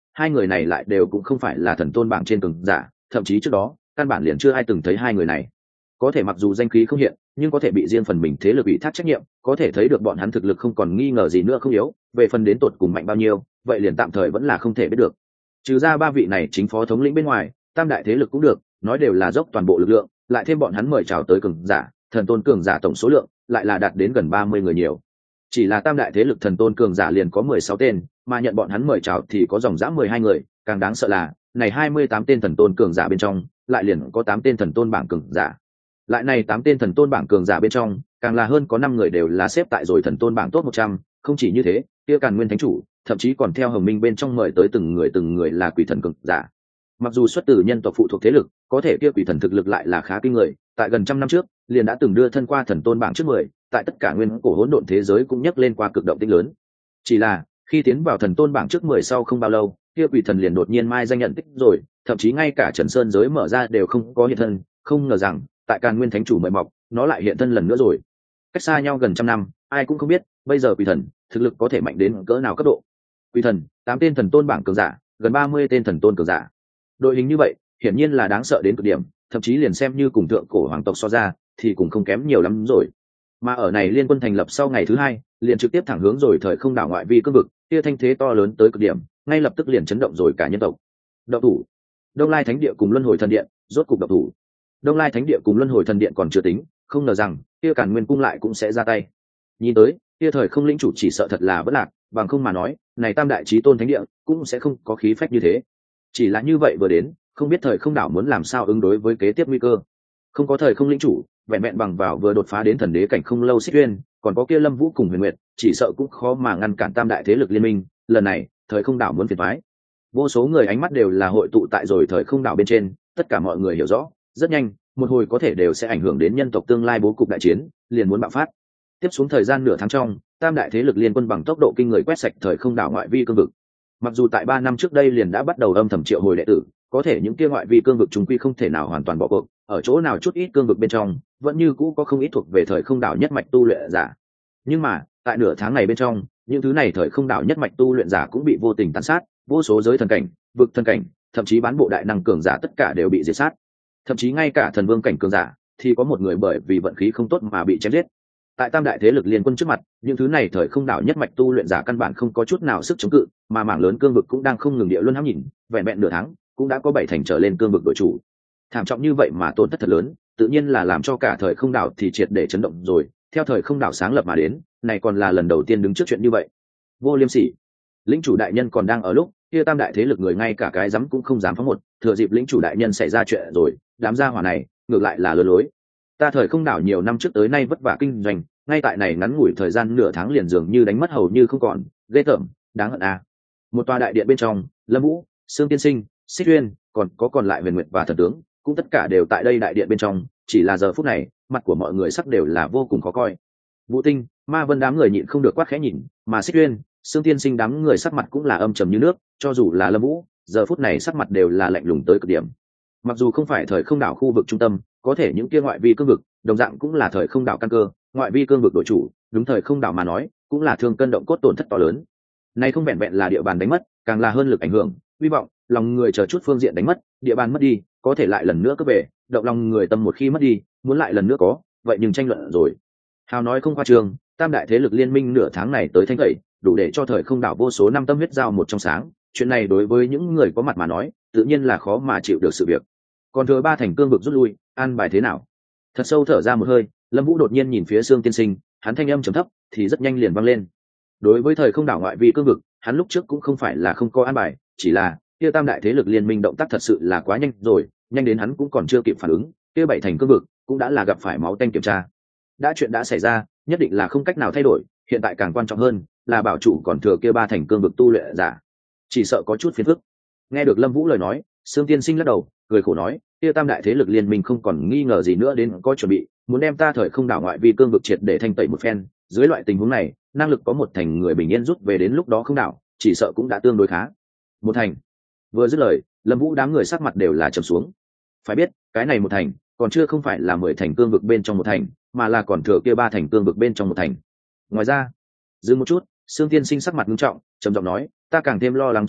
hai người này lại đều cũng không phải là thần tôn bảng trên cường giả, thậm chí trước đó căn bản liền chưa ai từng thấy hai người này. Có thể mặc dù danh khí không hiện, nhưng có thể bị riêng phần mình thế lực ủy thác trách nhiệm, có thể thấy được bọn hắn thực lực không còn nghi ngờ gì nữa không yếu, về phần đến tột cùng mạnh bao nhiêu, vậy liền tạm thời vẫn là không thể biết được. Trừ ra ba vị này chính phó thống lĩnh bên ngoài, tam đại thế lực cũng được, nói đều là dốc toàn bộ lực lượng, lại thêm bọn hắn mời chào tới cường giả, thần tôn cường giả tổng số lượng lại là đạt đến gần 30 người nhiều. Chỉ là tam đại thế lực thần tôn cường giả liền có 16 tên, mà nhận bọn hắn mời chào thì có dòng dã 12 người, càng đáng sợ là, này 28 tên thần tôn cường giả bên trong, lại liền có 8 tên thần tôn bảng cường giả. Lại này 8 tên thần tôn bảng cường giả bên trong, càng là hơn có 5 người đều là xếp tại rồi thần tôn bảng top 100, không chỉ như thế, kia Càn Nguyên Thánh chủ, thậm chí còn theo Hồng Minh bên trong mời tới từng người là quỷ thần cường giả. Mặc dù xuất từ nhân tộc phụ thuộc thế lực, có thể kia quỷ thần thực lực lại là khá kinh người, tại gần trăm năm trước, liền đã từng đưa thân qua thần tôn bảng trước 10, tại tất cả nguyên cổ hỗn độn thế giới cũng nhấc lên qua cực động tĩnh lớn. Chỉ là, khi tiến vào thần tôn bảng trước 10 sau không bao lâu, kia quỷ thần liền đột nhiên mai danh nhận tích rồi, thậm chí ngay cả Trần Sơn giới mở ra đều không có hiện thân, không ngờ rằng, tại Càn Nguyên Thánh chủ mời mọc, nó lại hiện thân lần nữa rồi. Cách xa nhau gần trăm năm, ai cũng không biết, bây giờ quỷ thần thực lực có thể mạnh đến cỡ nào cấp độ. Quỷ thần, 8 tên thần tôn bảng cường giả, gần 30 tên thần tôn cường giả. Đội hình như vậy, hiển nhiên là đáng sợ đến cực điểm, thậm chí liền xem như cùng thượng cổ hoàng tộc so ra, thì cũng không kém nhiều lắm rồi. Mà ở này liên quân thành lập sau ngày thứ hai, liền trực tiếp thẳng hướng rồi thời không đảo ngoại vi cương vực, kia thanh thế to lớn tới cực điểm, ngay lập tức liền chấn động rồi cả nhân tộc. Động thủ. Đông Lai Thánh Địa cùng Luân Hồi Thần Điện, rốt cục động thủ. Đông Lai Thánh Địa cùng Luân Hồi Thần Điện còn chưa tính, không ngờ rằng kia Càn Nguyên cung lại cũng sẽ ra tay. Nhìn tới, kia thời không lĩnh chủ chỉ sợ thật là bất lạc, bằng không mà nói, này Tam Đại Chí Tôn Thánh Địa cũng sẽ không có khí phách như thế. Chỉ là như vậy vừa đến, không biết thời không đảo muốn làm sao ứng đối với kế tiếp nguy cơ. Không có thời không lĩnh chủ, vẹn vẹn bằng vào vừa đột phá đến thần đế cảnh không lâu Xích Uyên, còn có kia Lâm Vũ cùng Huyền Nguyệt, chỉ sợ cũng khó mà ngăn cản tam đại thế lực liên minh, lần này, thời không đảo muốn phiền toái. Vô số người ánh mắt đều là hội tụ tại rồi thời không đảo bên trên, tất cả mọi người hiểu rõ, rất nhanh, một hồi có thể đều sẽ ảnh hưởng đến nhân tộc tương lai bố cục đại chiến, liền muốn bạo phát. Tiếp xuống thời gian nửa tháng trong, tam đại thế lực liên quân bằng tốc độ kinh người quét sạch thời không đảo ngoại vi cương vực. Mặc dù tại 3 năm trước đây liền đã bắt đầu âm thầm triệu hồi đệ tử, có thể những kia ngoại vi cương vực chúng quy không thể nào hoàn toàn bỏ cuộc, ở chỗ nào chút ít cương vực bên trong, vẫn như cũ có không ít thuộc về thời không đảo nhất mạch tu luyện giả. Nhưng mà, tại nửa tháng này bên trong, những thứ này thời không đảo nhất mạch tu luyện giả cũng bị vô tình tàn sát, vô số giới thần cảnh, vực thần cảnh, thậm chí bán bộ đại năng cường giả tất cả đều bị diệt sát. Thậm chí ngay cả thần vương cảnh cường giả, thì có một người bởi vì vận khí không tốt mà bị chém giết. Tại tam đại thế lực liên quân trước mặt, những thứ này thời không đảo nhất mạch tu luyện giả căn bản không có chút nào sức chống cự, mà mảng lớn cương vực cũng đang không ngừng địa luân hãm nhìn, vẹn vẹn nửa tháng, cũng đã có 7 thành trở lên cương vực đội chủ. Thảm trọng như vậy mà tổn thất thật lớn, tự nhiên là làm cho cả thời không đảo thì triệt để chấn động rồi, theo thời không đảo sáng lập mà đến, này còn là lần đầu tiên đứng trước chuyện như vậy. Vô Liêm Sỉ, lĩnh chủ đại nhân còn đang ở lúc, kia tam đại thế lực người ngay cả cái dám cũng không dám phóng một, thừa dịp lĩnh chủ đại nhân xảy ra chuyện rồi, đám gia hỏa này, ngược lại là lừa lối. Ta thời không đảo nhiều năm trước tới nay vất vả kinh doanh, ngay tại này ngắn ngủi thời gian nửa tháng liền dường như đánh mất hầu như không còn, ghê tởm, đáng hận à. Một tòa đại điện bên trong, Lâm Vũ, Sương Tiên Sinh, Xích Uyên, còn lại Huyền Nguyệt và thần tướng, cũng tất cả đều tại đây đại điện bên trong, chỉ là giờ phút này, mặt của mọi người sắc đều là vô cùng khó coi. Vũ Tinh, Ma Vân đám người nhịn không được quát khẽ nhìn, mà Xích Uyên, Sương Tiên Sinh đám người sắc mặt cũng là âm trầm như nước, cho dù là Lâm Vũ, giờ phút này sắc mặt đều là lạnh lùng tới cực điểm. Mặc dù không phải thời không đảo khu vực trung tâm, có thể những kia ngoại vi cương vực, đồng dạng cũng là thời không đảo căn cơ, ngoại vi cương vực đội chủ, đúng thời không đảo mà nói, cũng là thương cân động cốt tổn thất to lớn. Nay không vẹn vẹn là địa bàn đánh mất, càng là hơn lực ảnh hưởng, hy vọng, lòng người chờ chút phương diện đánh mất, địa bàn mất đi, có thể lại lần nữa cướp về, động lòng người tâm một khi mất đi, muốn lại lần nữa có, vậy nhưng tranh luận rồi. Hào nói không khoa trương, tam đại thế lực liên minh nửa tháng này tới thanh tẩy, đủ để cho thời không đảo vô số năm tâm huyết giao một trong sáng, chuyện này đối với những người có mặt mà nói, tự nhiên là khó mà chịu được sự việc. Còn thừa 3 thành cương vực rút lui, an bài thế nào? Thật sâu thở ra một hơi, Lâm Vũ đột nhiên nhìn phía Sương Tiên Sinh, hắn thanh âm trầm thấp, thì rất nhanh liền vang lên. Đối với thời không đảo ngoại vi cương vực, hắn lúc trước cũng không phải là không có an bài, chỉ là kia tam đại thế lực liên minh động tác thật sự là quá nhanh rồi, nhanh đến hắn cũng còn chưa kịp phản ứng, kia 7 thành cương vực cũng đã là gặp phải máu tanh kiểm tra. Đã chuyện đã xảy ra, nhất định là không cách nào thay đổi, hiện tại càng quan trọng hơn là bảo chủ còn thừa kia 3 thành cương vực tu luyện giả, chỉ sợ có chút phiền phức. Nghe được Lâm Vũ lời nói, Sương Tiên Sinh lắc đầu, cười khổ nói, kia tam đại thế lực liên minh không còn nghi ngờ gì nữa đến có chuẩn bị, muốn đem ta thời không đảo ngoại vi cương vực triệt để thanh tẩy một phen, dưới loại tình huống này, năng lực có một thành người bình yên rút về đến lúc đó không đảo, chỉ sợ cũng đã tương đối khá. Một thành. Vừa dứt lời, Lâm Vũ đám người sắc mặt đều là trầm xuống. Phải biết, cái này một thành, còn chưa không phải là 10 thành cương vực bên trong một thành, mà là còn thừa kia 3 thành cương vực bên trong một thành. Ngoài ra, dừng một chút, Sương Tiên Sinh sắc mặt nghiêm trọng, trầm giọng nói, ta càng thêm lo lắng chính là,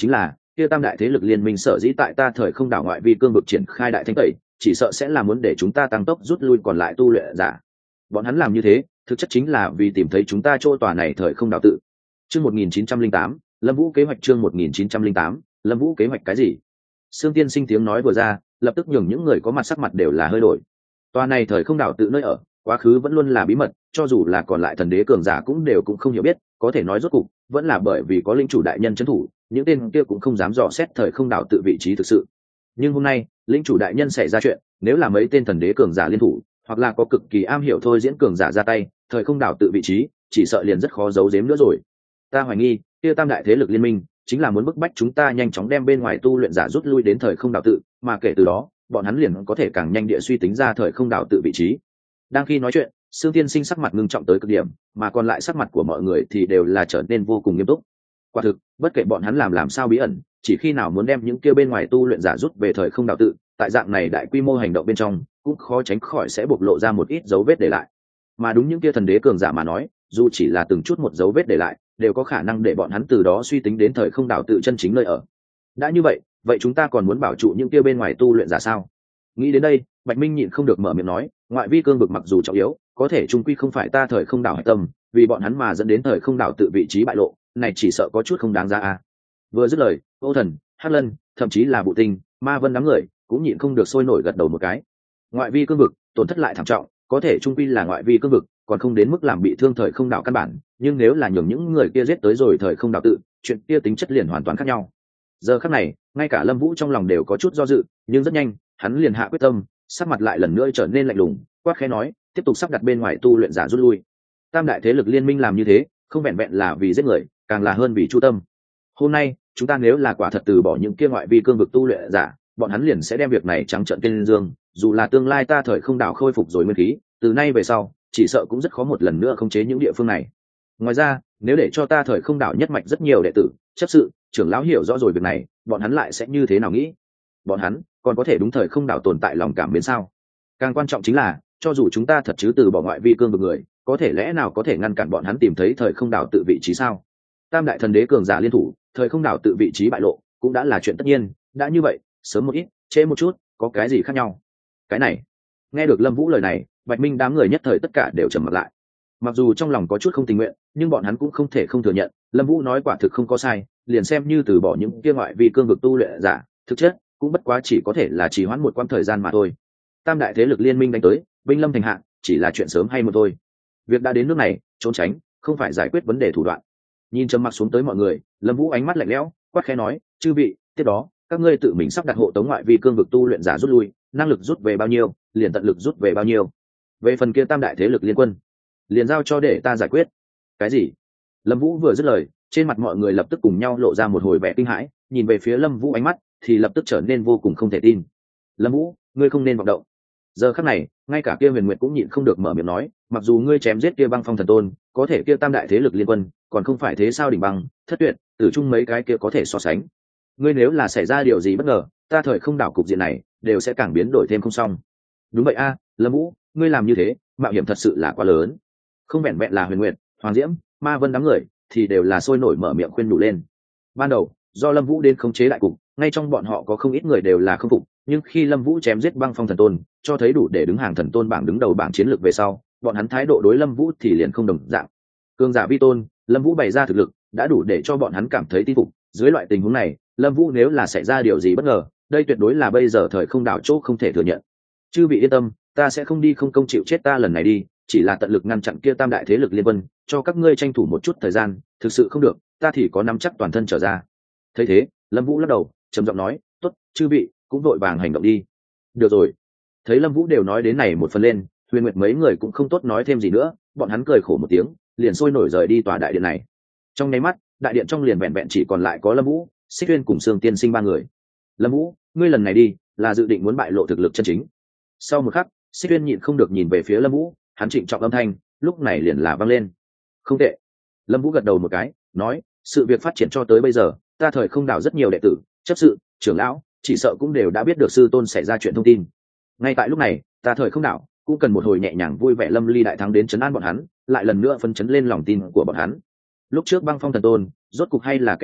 kia tam đại thế lực liên minh sở dĩ tại ta thời không đảo ngoại vi cương vực triển khai đại thanh tẩy, chỉ sợ sẽ là muốn để chúng ta tăng tốc rút lui còn lại tu luyện giả. Bọn hắn làm như thế thực chất chính là vì tìm thấy chúng ta chỗ tòa này thời không đảo tự. Chương 1908, Lâm Vũ kế hoạch. Chương 1908, Lâm Vũ kế hoạch cái gì? Sương Tiên Sinh tiếng nói vừa ra, lập tức nhường những người có mặt sắc mặt đều là hơi đổi. Tòa này thời không đảo tự nơi ở, quá khứ vẫn luôn là bí mật, cho dù là còn lại thần đế cường giả cũng không hiểu biết, có thể nói rốt cục vẫn là bởi vì có linh chủ đại nhân trấn thủ, những tên kia cũng không dám dò xét thời không đảo tự vị trí thực sự. Nhưng hôm nay, linh chủ đại nhân xảy ra chuyện, nếu là mấy tên thần đế cường giả liên thủ, hoặc là có cực kỳ am hiểu thôi diễn cường giả ra tay, thời không đảo tự vị trí, chỉ sợ liền rất khó giấu giếm nữa rồi. Ta hoài nghi, kia tam đại thế lực liên minh chính là muốn bức bách chúng ta nhanh chóng đem bên ngoài tu luyện giả rút lui đến thời không đảo tự, mà kể từ đó, bọn hắn liền có thể càng nhanh địa suy tính ra thời không đảo tự vị trí. Đang khi nói chuyện, Sương Tiên Sinh sắc mặt ngưng trọng tới cực điểm, mà còn lại sắc mặt của mọi người thì đều là trở nên vô cùng nghiêm túc. Quả thực, bất kể bọn hắn làm sao bí ẩn, chỉ khi nào muốn đem những kia bên ngoài tu luyện giả rút về thời không đảo tự, tại dạng này đại quy mô hành động bên trong, cũng khó tránh khỏi sẽ bộc lộ ra một ít dấu vết để lại. Mà đúng những kia thần đế cường giả mà nói, dù chỉ là từng chút một dấu vết để lại, đều có khả năng để bọn hắn từ đó suy tính đến thời không đảo tự chân chính nơi ở. Đã như vậy chúng ta còn muốn bảo trụ những kia bên ngoài tu luyện giả sao? Nghĩ đến đây, Bạch Minh nhịn không được mở miệng nói, ngoại vi cương vực mặc dù trọng yếu, có thể trung quy không phải ta thời không đảo hải tâm, vì bọn hắn mà dẫn đến thời không đảo tự vị trí bại lộ, này chỉ sợ có chút không đáng ra à. Vừa dứt lời, Ô Thần, Hắc Lân, thậm chí là Bụ Tinh, Ma Vân đám người cũng nhịn không được sôi nổi gật đầu một cái. Ngoại vi cương vực tổn thất lại thảm trọng, có thể trung quy là ngoại vi cương vực, còn không đến mức làm bị thương thời không đảo căn bản, nhưng nếu là nhường những người kia giết tới rồi thời không đảo tự, chuyện kia tính chất liền hoàn toàn khác nhau. Giờ khắc này, ngay cả Lâm Vũ trong lòng đều có chút do dự, nhưng rất nhanh, hắn liền hạ quyết tâm, sắc mặt lại lần nữa trở nên lạnh lùng, quát khẽ nói, tiếp tục sắp đặt bên ngoài tu luyện giả rút lui. Tam đại thế lực liên minh làm như thế, không vẹn vẹn là vì giết người, càng là hơn vì chu tâm. Hôm nay, chúng ta nếu là quả thật từ bỏ những kia ngoại vi cương vực tu luyện giả, bọn hắn liền sẽ đem việc này trắng trợn kênh dương, dù là tương lai ta thời không đảo khôi phục rồi nguyên khí, từ nay về sau, chỉ sợ cũng rất khó một lần nữa khống chế những địa phương này. Ngoài ra, nếu để cho ta thời không đảo nhất mạch rất nhiều đệ tử, chấp sự, trưởng lão hiểu rõ rồi việc này, bọn hắn lại sẽ như thế nào nghĩ? Bọn hắn còn có thể đúng thời không đảo tồn tại lòng cảm biến sao? Càng quan trọng chính là, cho dù chúng ta thật chứ từ bỏ ngoại vi cương vực người, có thể lẽ nào có thể ngăn cản bọn hắn tìm thấy thời không đảo tự vị trí sao? Tam đại thần đế cường giả liên thủ, thời không đảo tự vị trí bại lộ, cũng đã là chuyện tất nhiên, đã như vậy, sớm một ít, trễ một chút, có cái gì khác nhau? Cái này, nghe được Lâm Vũ lời này, Bạch Minh đám người nhất thời tất cả đều trầm mặt lại. Mặc dù trong lòng có chút không tình nguyện, nhưng bọn hắn cũng không thể không thừa nhận, Lâm Vũ nói quả thực không có sai, liền xem như từ bỏ những kia ngoại vi cương vực tu luyện giả, thực chất cũng bất quá chỉ có thể là trì hoãn một quãng thời gian mà thôi. Tam đại thế lực liên minh đánh tới, binh lâm thành hạ, chỉ là chuyện sớm hay muộn thôi. Việc đã đến nước này, trốn tránh không phải giải quyết vấn đề thủ đoạn. Nhìn trầm mặc xuống tới mọi người, Lâm Vũ ánh mắt lạnh lẽo, quát khẽ nói, chư vị, tiếp đó các ngươi tự mình sắp đặt hộ tống ngoại vi cương vực tu luyện giả rút lui, năng lực rút về bao nhiêu, liền tận lực rút về bao nhiêu. Về phần kia tam đại thế lực liên quân, liền giao cho để ta giải quyết. Cái gì? Lâm Vũ vừa dứt lời, trên mặt mọi người lập tức cùng nhau lộ ra một hồi vẻ kinh hãi, nhìn về phía Lâm Vũ ánh mắt thì lập tức trở nên vô cùng không thể tin. Lâm Vũ, ngươi không nên vọng động. Giờ khắc này, ngay cả kia Huyền Nguyệt cũng nhịn không được mở miệng nói, mặc dù ngươi chém giết kia Băng Phong thần tôn, có thể kia tam đại thế lực liên quân, còn không phải thế sao đỉnh băng, thất tuyệt, tử trung mấy cái kia có thể so sánh. Ngươi nếu là xảy ra điều gì bất ngờ, ta thời không đảo cục diện này đều sẽ càng biến đổi thêm không xong. Đúng vậy a, Lâm Vũ, ngươi làm như thế, mạo hiểm thật sự là quá lớn. Không vẹn vẹn là Huyền Nguyệt, Hoàng Diễm, Ma Vân đám người thì đều là sôi nổi mở miệng khuyên nhủ lên. Ban đầu, do Lâm Vũ đến khống chế đại cục, ngay trong bọn họ có không ít người đều là không phục, nhưng khi Lâm Vũ chém giết Băng Phong thần tôn, cho thấy đủ để đứng hàng thần tôn bảng đứng đầu bảng chiến lược về sau, bọn hắn thái độ đối Lâm Vũ thì liền không đồng dạng. Cường giả vi tôn, Lâm Vũ bày ra thực lực, đã đủ để cho bọn hắn cảm thấy tin phục. Dưới loại tình huống này, Lâm Vũ nếu là xảy ra điều gì bất ngờ, đây tuyệt đối là bây giờ thời không đảo chỗ không thể thừa nhận. Chư vị yên tâm, ta sẽ không đi không công chịu chết ta lần này đi, chỉ là tận lực ngăn chặn kia tam đại thế lực liên quân, cho các ngươi tranh thủ một chút thời gian, thực sự không được, ta thì có nắm chắc toàn thân trở ra. Thấy thế, Lâm Vũ lắc đầu, trầm giọng nói, tốt, chư vị cũng vội vàng hành động đi. Được rồi. Thấy Lâm Vũ đều nói đến này một phần lên, Huyền Nguyệt mấy người cũng không tốt nói thêm gì nữa, bọn hắn cười khổ một tiếng, liền sôi nổi rời đi tòa đại điện này. Trong nháy mắt, đại điện trong liền vẹn vẹn chỉ còn lại có Lâm Vũ, Xích Uyên cùng Sương Tiên Sinh ba người. Lâm Vũ, ngươi lần này đi, là dự định muốn bại lộ thực lực chân chính. Sau một khắc, Xích Uyên nhịn không được nhìn về phía Lâm Vũ, hắn trịnh trọng âm thanh, lúc này liền là vang lên. Không tệ. Lâm Vũ gật đầu một cái, nói, sự việc phát triển cho tới bây giờ, ta thời không đảo rất nhiều đệ tử, chấp sự, trưởng lão, chỉ sợ cũng đều đã biết được sư tôn xảy ra chuyện thông tin. Ngay tại lúc này, ta thời không đảo cũng cần một hồi nhẹ nhàng vui vẻ lâm ly đại thắng đến trấn an bọn hắn, lại lần nữa phấn chấn lên lòng tin của bọn hắn. Lúc trước Băng Phong thần tôn, rốt cục hay là kém một ít,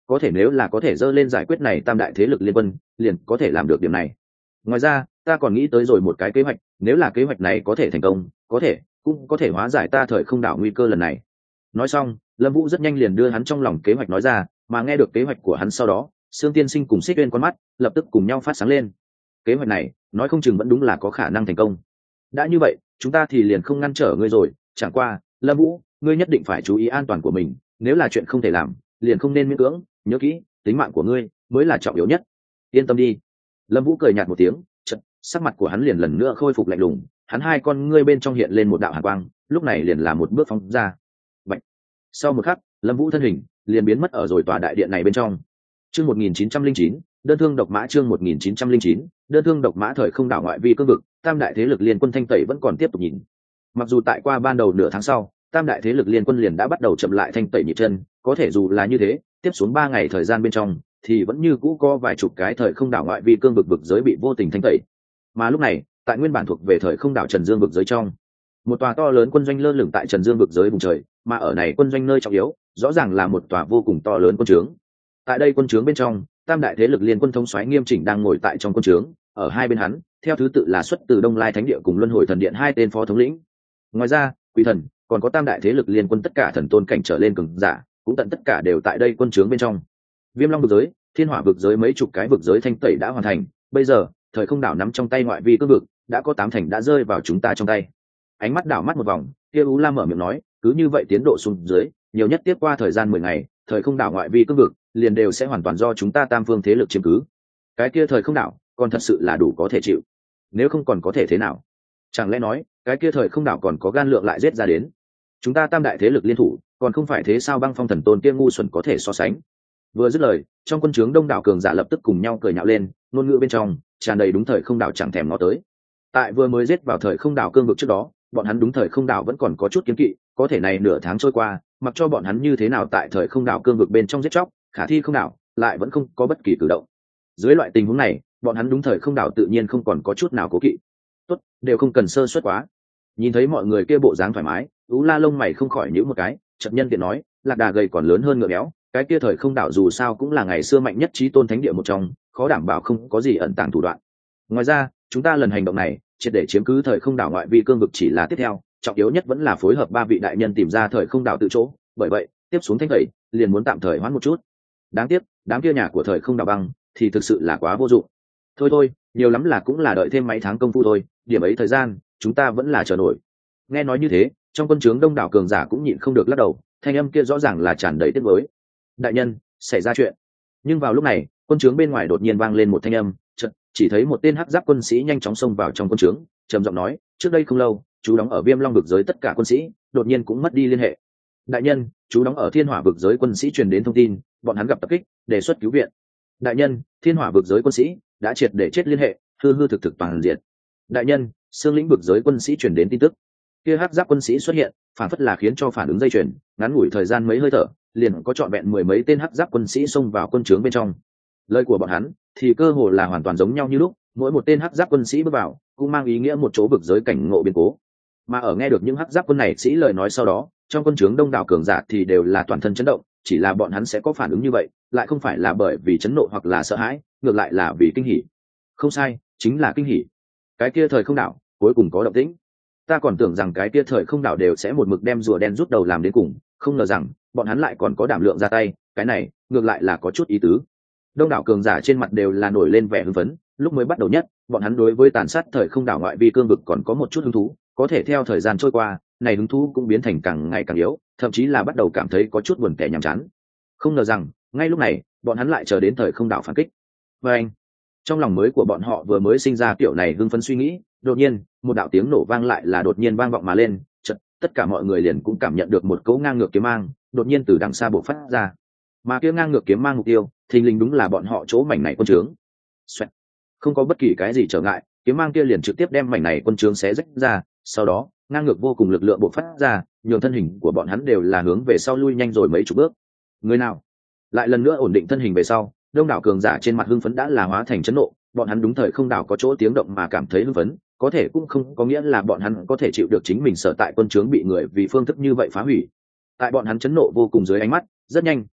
có thể nếu là có thể dơ lên giải quyết này tam đại thế lực liên quân liền có thể làm được điểm này. Ngoài ra ta còn nghĩ tới rồi một cái kế hoạch, nếu là kế hoạch này có thể thành công, có thể cũng có thể hóa giải ta thời không đảo nguy cơ lần này. Nói xong Lâm Vũ rất nhanh liền đưa hắn trong lòng kế hoạch nói ra, mà nghe được kế hoạch của hắn sau đó, Sương Tiên Sinh cùng Xích Uyên con mắt lập tức cùng nhau phát sáng lên. Kế hoạch này nói không chừng vẫn đúng là có khả năng thành công. Đã như vậy chúng ta thì liền không ngăn trở ngươi rồi, chẳng qua Lâm Vũ, ngươi nhất định phải chú ý an toàn của mình, nếu là chuyện không thể làm liền không nên miễn cưỡng, nhớ kỹ tính mạng của ngươi mới là trọng yếu nhất. Yên tâm đi. Lâm Vũ cười nhạt một tiếng, chợt sắc mặt của hắn liền lần nữa khôi phục lạnh lùng, hắn hai con ngươi bên trong hiện lên một đạo hàn quang, lúc này liền là một bước phóng ra. Bạch. Sau một khắc Lâm Vũ thân hình liền biến mất ở rồi tòa đại điện này bên trong. Chương 1909, đơn thương độc mã. Chương 1909, đơn thương độc mã. Thời không đảo ngoại vi cương vực, tam đại thế lực liên quân thanh tẩy vẫn còn tiếp tục nhìn. Mặc dù tại qua ban đầu nửa tháng sau, tam đại thế lực liên quân liền đã bắt đầu chậm lại thanh tẩy nhịp chân, có thể dù là như thế, tiếp xuống 3 ngày thời gian bên trong thì vẫn như cũ có vài chục cái thời không đảo ngoại vi cương vực vực giới bị vô tình thanh tẩy. Mà lúc này, tại nguyên bản thuộc về thời không đảo Trần Dương vực giới trong, một tòa to lớn quân doanh lơ lửng tại Trần Dương vực giới vùng trời, mà ở này quân doanh nơi trọng yếu, rõ ràng là một tòa vô cùng to lớn quân trướng. Tại đây quân trướng bên trong, tam đại thế lực liên quân thống soái Nghiêm Chỉnh đang ngồi tại trong quân trướng, ở hai bên hắn, theo thứ tự là xuất từ Đông Lai Thánh Địa cùng Luân Hồi Thần Điện hai tên phó thống lĩnh. Ngoài ra, Quỷ Thần, còn có tam đại thế lực liên quân tất cả thần tôn cảnh trở lên cường giả, cũng tận tất cả đều tại đây quân trướng bên trong. Viêm Long vực giới, Thiên Hỏa vực giới mấy chục cái vực giới thanh tẩy đã hoàn thành, bây giờ, thời không đảo nắm trong tay ngoại vi cương vực, đã có 8 thành đã rơi vào chúng ta trong tay. Ánh mắt đảo mắt một vòng, kia Ú La mở miệng nói, cứ như vậy tiến độ xuống dưới, nhiều nhất tiếp qua thời gian 10 ngày, thời không đảo ngoại vi cương vực liền đều sẽ hoàn toàn do chúng ta tam phương thế lực chiếm cứ. Cái kia thời không đảo còn thật sự là đủ có thể chịu, nếu không còn có thể thế nào? Chẳng lẽ nói cái kia thời không đảo còn có gan lượng lại giết ra đến? Chúng ta tam đại thế lực liên thủ, còn không phải thế sao Băng Phong thần tôn kia ngu xuẩn có thể so sánh? Vừa dứt lời, trong quân trướng đông đảo cường giả lập tức cùng nhau cười nhạo lên, ngôn ngữ bên trong tràn đầy đúng thời không đảo chẳng thèm ngó tới. Tại vừa mới giết vào thời không đảo cương vực trước đó, bọn hắn đúng thời không đảo vẫn còn có chút kiêng kỵ, có thể này nửa tháng trôi qua, mặc cho bọn hắn như thế nào tại thời không đảo cương vực bên trong giết chóc, khả thi không đảo lại vẫn không có bất kỳ cử động. Dưới loại tình huống này, bọn hắn đúng thời không đảo tự nhiên không còn có chút nào cố kỵ. Tốt, đều không cần sơ suất quá. Nhìn thấy mọi người kia bộ dáng thoải mái, Ú La lông mày không khỏi nhíu một cái, chợt nhân tiện nói, lạc đà gầy còn lớn hơn ngựa béo, cái kia thời không đảo dù sao cũng là ngày xưa mạnh nhất chí tôn thánh địa một trong, khó đảm bảo không có gì ẩn tàng thủ đoạn. Ngoài ra, chúng ta lần hành động này triệt để chiếm cứ thời không đảo ngoại vi cương vực chỉ là tiếp theo, trọng yếu nhất vẫn là phối hợp 3 vị đại nhân tìm ra thời không đảo tự chỗ, bởi vậy tiếp xuống thanh tẩy liền muốn tạm thời hoãn một chút. Đáng tiếc đám kia nhà của thời không đảo băng thì thực sự là quá vô dụng. Thôi, nhiều lắm là cũng là đợi thêm mấy tháng công phu thôi, điểm ấy thời gian chúng ta vẫn là chờ nổi. Nghe nói như thế, trong quân trướng đông đảo cường giả cũng nhịn không được lắc đầu, thanh âm kia rõ ràng là tràn đầy tiếc nuối. Đại nhân, xảy ra chuyện. Nhưng vào lúc này, quân trướng bên ngoài đột nhiên vang lên một thanh âm, chỉ thấy một tên hắc giáp quân sĩ nhanh chóng xông vào trong quân trướng, trầm giọng nói, trước đây không lâu, chú đóng ở Viêm Long vực giới tất cả quân sĩ đột nhiên cũng mất đi liên hệ. Đại nhân, chú đóng ở Thiên Hỏa vực giới quân sĩ truyền đến thông tin, bọn hắn gặp tập kích, đề xuất cứu viện. Đại nhân, Thiên Hỏa vực giới quân sĩ đã triệt để chết liên hệ, hư thực toàn diệt. Đại nhân, Xương Lĩnh vực giới quân sĩ truyền đến tin tức, kia hắc giáp quân sĩ xuất hiện, phản phất là khiến cho phản ứng dây chuyền, ngắn ngủi thời gian mấy hơi thở, liền có trọn vẹn 10 mấy tên hắc giáp quân sĩ xông vào quân trướng bên trong. Lời của bọn hắn thì cơ hồ là hoàn toàn giống nhau như lúc, mỗi một tên hắc giáp quân sĩ bước vào cũng mang ý nghĩa một chỗ vực giới cảnh ngộ biến cố. Mà ở nghe được những hắc giáp quân này sĩ lời nói sau đó, trong quân trướng đông đảo cường giả thì đều là toàn thân chấn động, chỉ là bọn hắn sẽ có phản ứng như vậy, lại không phải là bởi vì chấn nộ hoặc là sợ hãi, ngược lại là vì kinh hỉ. Không sai, chính là kinh hỉ. Cái kia thời không đảo cuối cùng có động tĩnh. Ta còn tưởng rằng cái kia thời không đảo đều sẽ một mực đem rùa đen rút đầu làm đến cùng, không ngờ rằng bọn hắn lại còn có đảm lượng ra tay, cái này ngược lại là có chút ý tứ. Đông đảo cường giả trên mặt đều là nổi lên vẻ hưng phấn, lúc mới bắt đầu nhất, bọn hắn đối với tàn sát thời không đảo ngoại vi cương vực còn có một chút hứng thú, có thể theo thời gian trôi qua, này hứng thú cũng biến thành càng ngày càng yếu, thậm chí là bắt đầu cảm thấy có chút buồn tẻ nhàm chán. Không ngờ rằng, ngay lúc này, bọn hắn lại chờ đến thời không đảo phản kích. Và anh, trong lòng mới của bọn họ vừa mới sinh ra kiểu này hưng phấn suy nghĩ, đột nhiên, một đạo tiếng nổ vang lại là đột nhiên vang vọng mà lên, chợt, tất cả mọi người liền cũng cảm nhận được một cỗ ngang ngược kiếm mang, đột nhiên từ đằng xa bộc phát ra. Mà kia ngang ngược kiếm mang mục tiêu, thình lình đúng là bọn họ chỗ mảnh này quân trướng. Xoẹt. Không có bất kỳ cái gì trở ngại, kiếm mang kia liền trực tiếp đem mảnh này quân trướng xé rách ra, sau đó, ngang ngược vô cùng lực lượng bộc phát ra, nhường thân hình của bọn hắn đều là hướng về sau lui nhanh rồi mấy chục bước. Người nào? Lại lần nữa ổn định thân hình về sau, đông đảo cường giả trên mặt hưng phấn đã là hóa thành chấn nộ, bọn hắn đúng thời không đảo có chỗ tiếng động mà cảm thấy hưng phấn, có thể cũng không có nghĩa là bọn hắn có thể chịu được chính mình sở tại quân trướng bị người vì phương thức như vậy phá hủy. Tại bọn hắn chấn nộ vô cùng dưới ánh mắt, rất nhanh,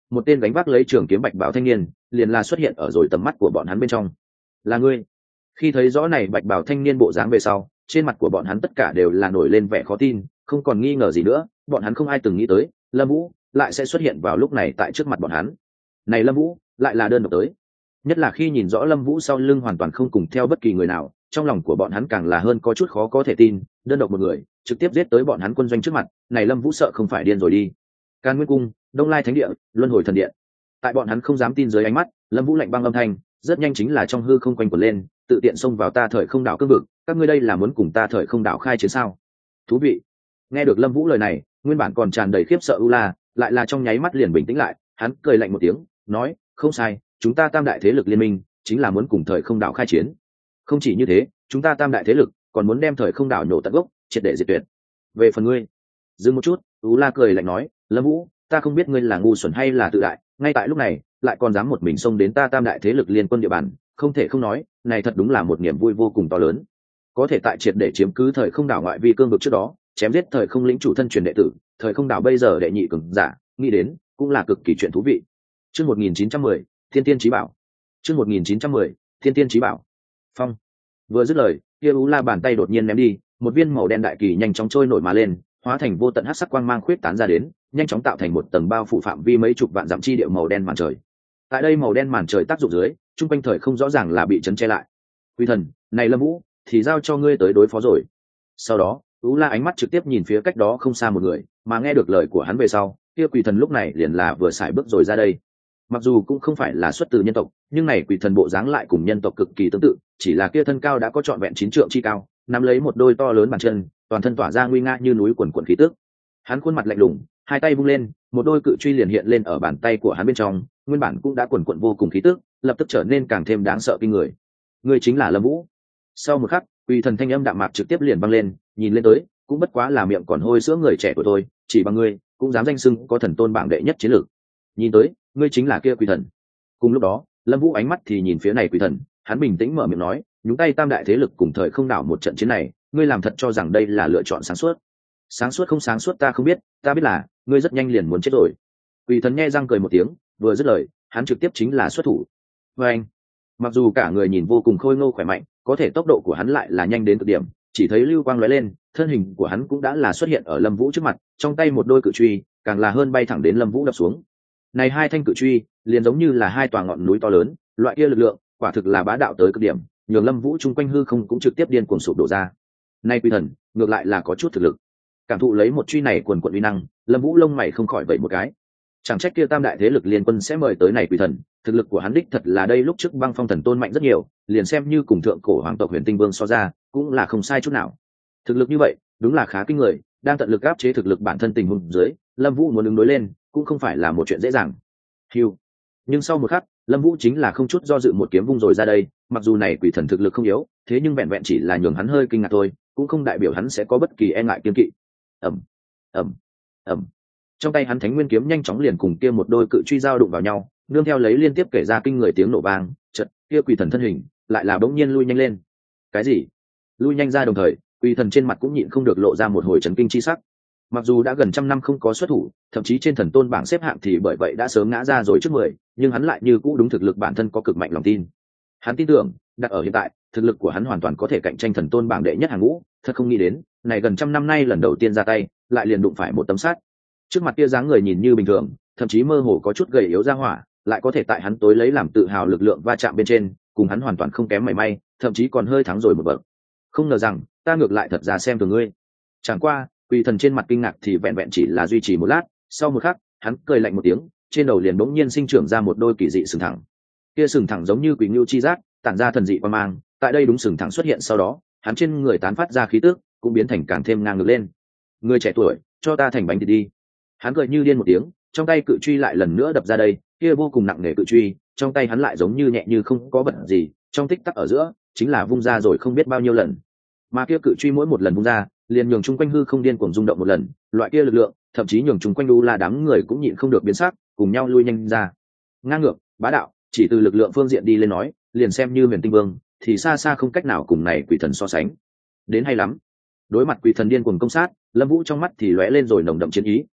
một tên gánh vác lấy trường kiếm bạch bảo thanh niên liền là xuất hiện ở rồi tầm mắt của bọn hắn bên trong. Là ngươi? Khi thấy rõ này bạch bảo thanh niên bộ dáng về sau, trên mặt của bọn hắn tất cả đều là nổi lên vẻ khó tin, không còn nghi ngờ gì nữa. Bọn hắn không ai từng nghĩ tới Lâm Vũ lại sẽ xuất hiện vào lúc này tại trước mặt bọn hắn. Này Lâm Vũ lại là đơn độc tới, nhất là khi nhìn rõ Lâm Vũ sau lưng hoàn toàn không cùng theo bất kỳ người nào, trong lòng của bọn hắn càng là hơn có chút khó có thể tin. Đơn độc một người trực tiếp giết tới bọn hắn quân doanh trước mặt, này Lâm Vũ sợ không phải điên rồi đi. Càn Nguyên Cung, Đông Lai Thánh Địa, Luân Hồi Thần Điện. Tại bọn hắn không dám tin dưới ánh mắt, Lâm Vũ lạnh băng âm thanh rất nhanh chính là trong hư không quanh quẩn lên, tự tiện xông vào ta Thời Không Đảo cương vực, các ngươi đây là muốn cùng ta Thời Không Đảo khai chiến sao? Thú vị. Nghe được Lâm Vũ lời này, nguyên bản còn tràn đầy khiếp sợ U La lại là trong nháy mắt liền bình tĩnh lại, hắn cười lạnh một tiếng nói, không sai, chúng ta tam đại thế lực liên minh chính là muốn cùng Thời Không Đảo khai chiến. Không chỉ như thế, chúng ta tam đại thế lực còn muốn đem Thời Không Đảo nhổ tận gốc, triệt để diệt tuyệt. Về phần ngươi, dừng một chút, U La cười lạnh nói, Lâm Vũ, ta không biết ngươi là ngu xuẩn hay là tự đại, ngay tại lúc này lại còn dám một mình xông đến ta tam đại thế lực liên quân địa bàn, không thể không nói, này thật đúng là một niềm vui vô cùng to lớn. Có thể tại triệt để chiếm cứ Thời Không Đảo ngoại vi cương vực trước đó, chém giết Thời Không lĩnh chủ thân truyền đệ tử, Thời Không Đảo bây giờ đệ nhị cường giả, nghĩ đến cũng là cực kỳ chuyện thú vị. Chương 1910, Thiên Tiên Chí Bảo. Chương 1910, Thiên Tiên Chí Bảo. Phong. Vừa dứt lời, kia U La bàn tay đột nhiên ném đi, một viên màu đen đại kỳ nhanh chóng trôi nổi mà lên, hóa thành vô tận hắc sắc quang mang khuyết tán ra đến, nhanh chóng tạo thành một tầng bao phủ phạm vi mấy chục vạn dặm chi địa màu đen màn trời. Tại đây màu đen màn trời tác dụng dưới, trung quanh thời không rõ ràng là bị chấn che lại. Quy thần, này Lâm Vũ, thì giao cho ngươi tới đối phó rồi. Sau đó, U La ánh mắt trực tiếp nhìn phía cách đó không xa một người, mà nghe được lời của hắn về sau, kia quỷ thần lúc này liền là vừa xài bước rồi ra đây. Mặc dù cũng không phải là xuất từ nhân tộc, nhưng này quỷ thần bộ dáng lại cùng nhân tộc cực kỳ tương tự, chỉ là kia thân cao đã có trọn vẹn 9 trượng chi cao, nắm lấy một đôi to lớn bàn chân, toàn thân tỏa ra nguy nga như núi quần quần khí tức. Hắn khuôn mặt lạnh lùng, hai tay vung lên, một đôi cự truy liền hiện lên ở bàn tay của hắn bên trong, nguyên bản cũng đã quần quần vô cùng khí tức, lập tức trở nên càng thêm đáng sợ kinh người. Người chính là Lâm Vũ. Sau một khắc, quỷ thần thanh âm đạm mạc trực tiếp liền vang lên, nhìn lên tới, cũng bất quá là miệng còn hôi sữa người trẻ của tôi, chỉ bằng ngươi, cũng dám danh xưng có thần tôn bảng đệ nhất chiến lược. Nhìn tới, ngươi chính là kia quỷ thần. Cùng lúc đó, Lâm Vũ ánh mắt thì nhìn phía này quỷ thần, hắn bình tĩnh mở miệng nói, nhúng tay tam đại thế lực cùng thời không đảo một trận chiến này, ngươi làm thật cho rằng đây là lựa chọn sáng suốt? Sáng suốt không sáng suốt ta không biết, ta biết là ngươi rất nhanh liền muốn chết rồi. Quỷ thần nghe răng cười một tiếng, vừa dứt lời, hắn trực tiếp chính là xuất thủ. Và anh, mặc dù cả người nhìn vô cùng khôi ngô khỏe mạnh, có thể tốc độ của hắn lại là nhanh đến cực điểm, chỉ thấy lưu quang lóe lên, thân hình của hắn cũng đã là xuất hiện ở Lâm Vũ trước mặt, trong tay một đôi cự truy, càng là hơn bay thẳng đến Lâm Vũ đập xuống. Này hai thanh cự truy, liền giống như là hai tòa ngọn núi to lớn, loại kia lực lượng, quả thực là bá đạo tới cực điểm, nhường Lâm Vũ chung quanh hư không cũng trực tiếp điên cuồng sụp đổ ra. Nay quỷ thần, ngược lại là có chút thực lực. Cảm thụ lấy một truy này quần quần uy năng, Lâm Vũ lông mày không khỏi vậy một cái. Chẳng trách kia tam đại thế lực liên quân sẽ mời tới này quỷ thần, thực lực của hắn đích thật là đây lúc trước Băng Phong Thần Tôn mạnh rất nhiều, liền xem như cùng thượng cổ hoàng tộc Huyền Tinh Vương so ra, cũng là không sai chút nào. Thực lực như vậy, đúng là khá kinh người, đang tận lực áp chế thực lực bản thân tình huống dưới, Lâm Vũ muốn ứng đối lên, cũng không phải là một chuyện dễ dàng. Hưu. Nhưng sau một khắc, Lâm Vũ chính là không chút do dự một kiếm vung rồi ra đây, mặc dù này quỷ thần thực lực không yếu, thế nhưng vẹn vẹn chỉ là nhường hắn hơi kinh ngạc thôi, cũng không đại biểu hắn sẽ có bất kỳ e ngại kiêng kỵ. Ầm, ầm, ầm. Trong tay hắn Thánh Nguyên kiếm nhanh chóng liền cùng kia một đôi cự truy giao đụng vào nhau, nương theo lấy liên tiếp kể ra kinh người tiếng nổ vang, chợt, kia quỷ thần thân hình lại là bỗng nhiên lui nhanh lên. Cái gì? Lui nhanh ra đồng thời, quỷ thần trên mặt cũng nhịn không được lộ ra một hồi chấn kinh chi sắc. Mặc dù đã gần 100 năm không có xuất thủ, thậm chí trên thần tôn bảng xếp hạng thì bởi vậy đã sớm ngã ra rồi trước 10, nhưng hắn lại như cũ đúng thực lực bản thân có cực mạnh lòng tin. Hắn tin tưởng, đặt ở hiện tại, thực lực của hắn hoàn toàn có thể cạnh tranh thần tôn bảng đệ nhất hàng ngũ, thật không nghĩ đến, này gần 100 năm nay lần đầu tiên ra tay, lại liền đụng phải một tấm sát. Trước mặt kia dáng người nhìn như bình thường, thậm chí mơ hồ có chút gầy yếu ra hỏa, lại có thể tại hắn tối lấy làm tự hào lực lượng va chạm bên trên, cùng hắn hoàn toàn không kém mảy may, thậm chí còn hơi thắng rồi một bậc. Không ngờ rằng, ta ngược lại thật ra xem thường ngươi. Chẳng qua, quỷ thần trên mặt kinh ngạc thì vẹn vẹn chỉ là duy trì một lát, sau một khắc, hắn cười lạnh một tiếng, trên đầu liền bỗng nhiên sinh trưởng ra một đôi kỳ dị sừng thẳng. Kia sừng thẳng giống như quỷ ngưu chi giác, tản ra thần dị qua mang, tại đây đúng sừng thẳng xuất hiện sau đó, hắn trên người tán phát ra khí tức, cũng biến thành càng thêm ngang ngược lên. Người trẻ tuổi, cho ta thành bánh thịt đi. Hắn cười như điên một tiếng, trong tay cự truy lại lần nữa đập ra đây, kia vô cùng nặng nề cự truy, trong tay hắn lại giống như nhẹ như không có vật gì, trong tích tắc ở giữa, chính là vung ra rồi không biết bao nhiêu lần. Mà kia cự truy mỗi một lần vung ra, liền nhường chung quanh hư không điên cuồng rung động một lần, loại kia lực lượng, thậm chí nhường chung quanh U La đám người cũng nhịn không được biến sắc, cùng nhau lui nhanh ra. Ngang ngược, bá đạo, chỉ từ lực lượng phương diện đi lên nói, liền xem như Huyền Tinh Vương, thì xa xa không cách nào cùng này quỷ thần so sánh. Đến hay lắm. Đối mặt quỷ thần điên cuồng công sát, Lâm Vũ trong mắt thì lóe lên rồi nồng đậm chiến ý,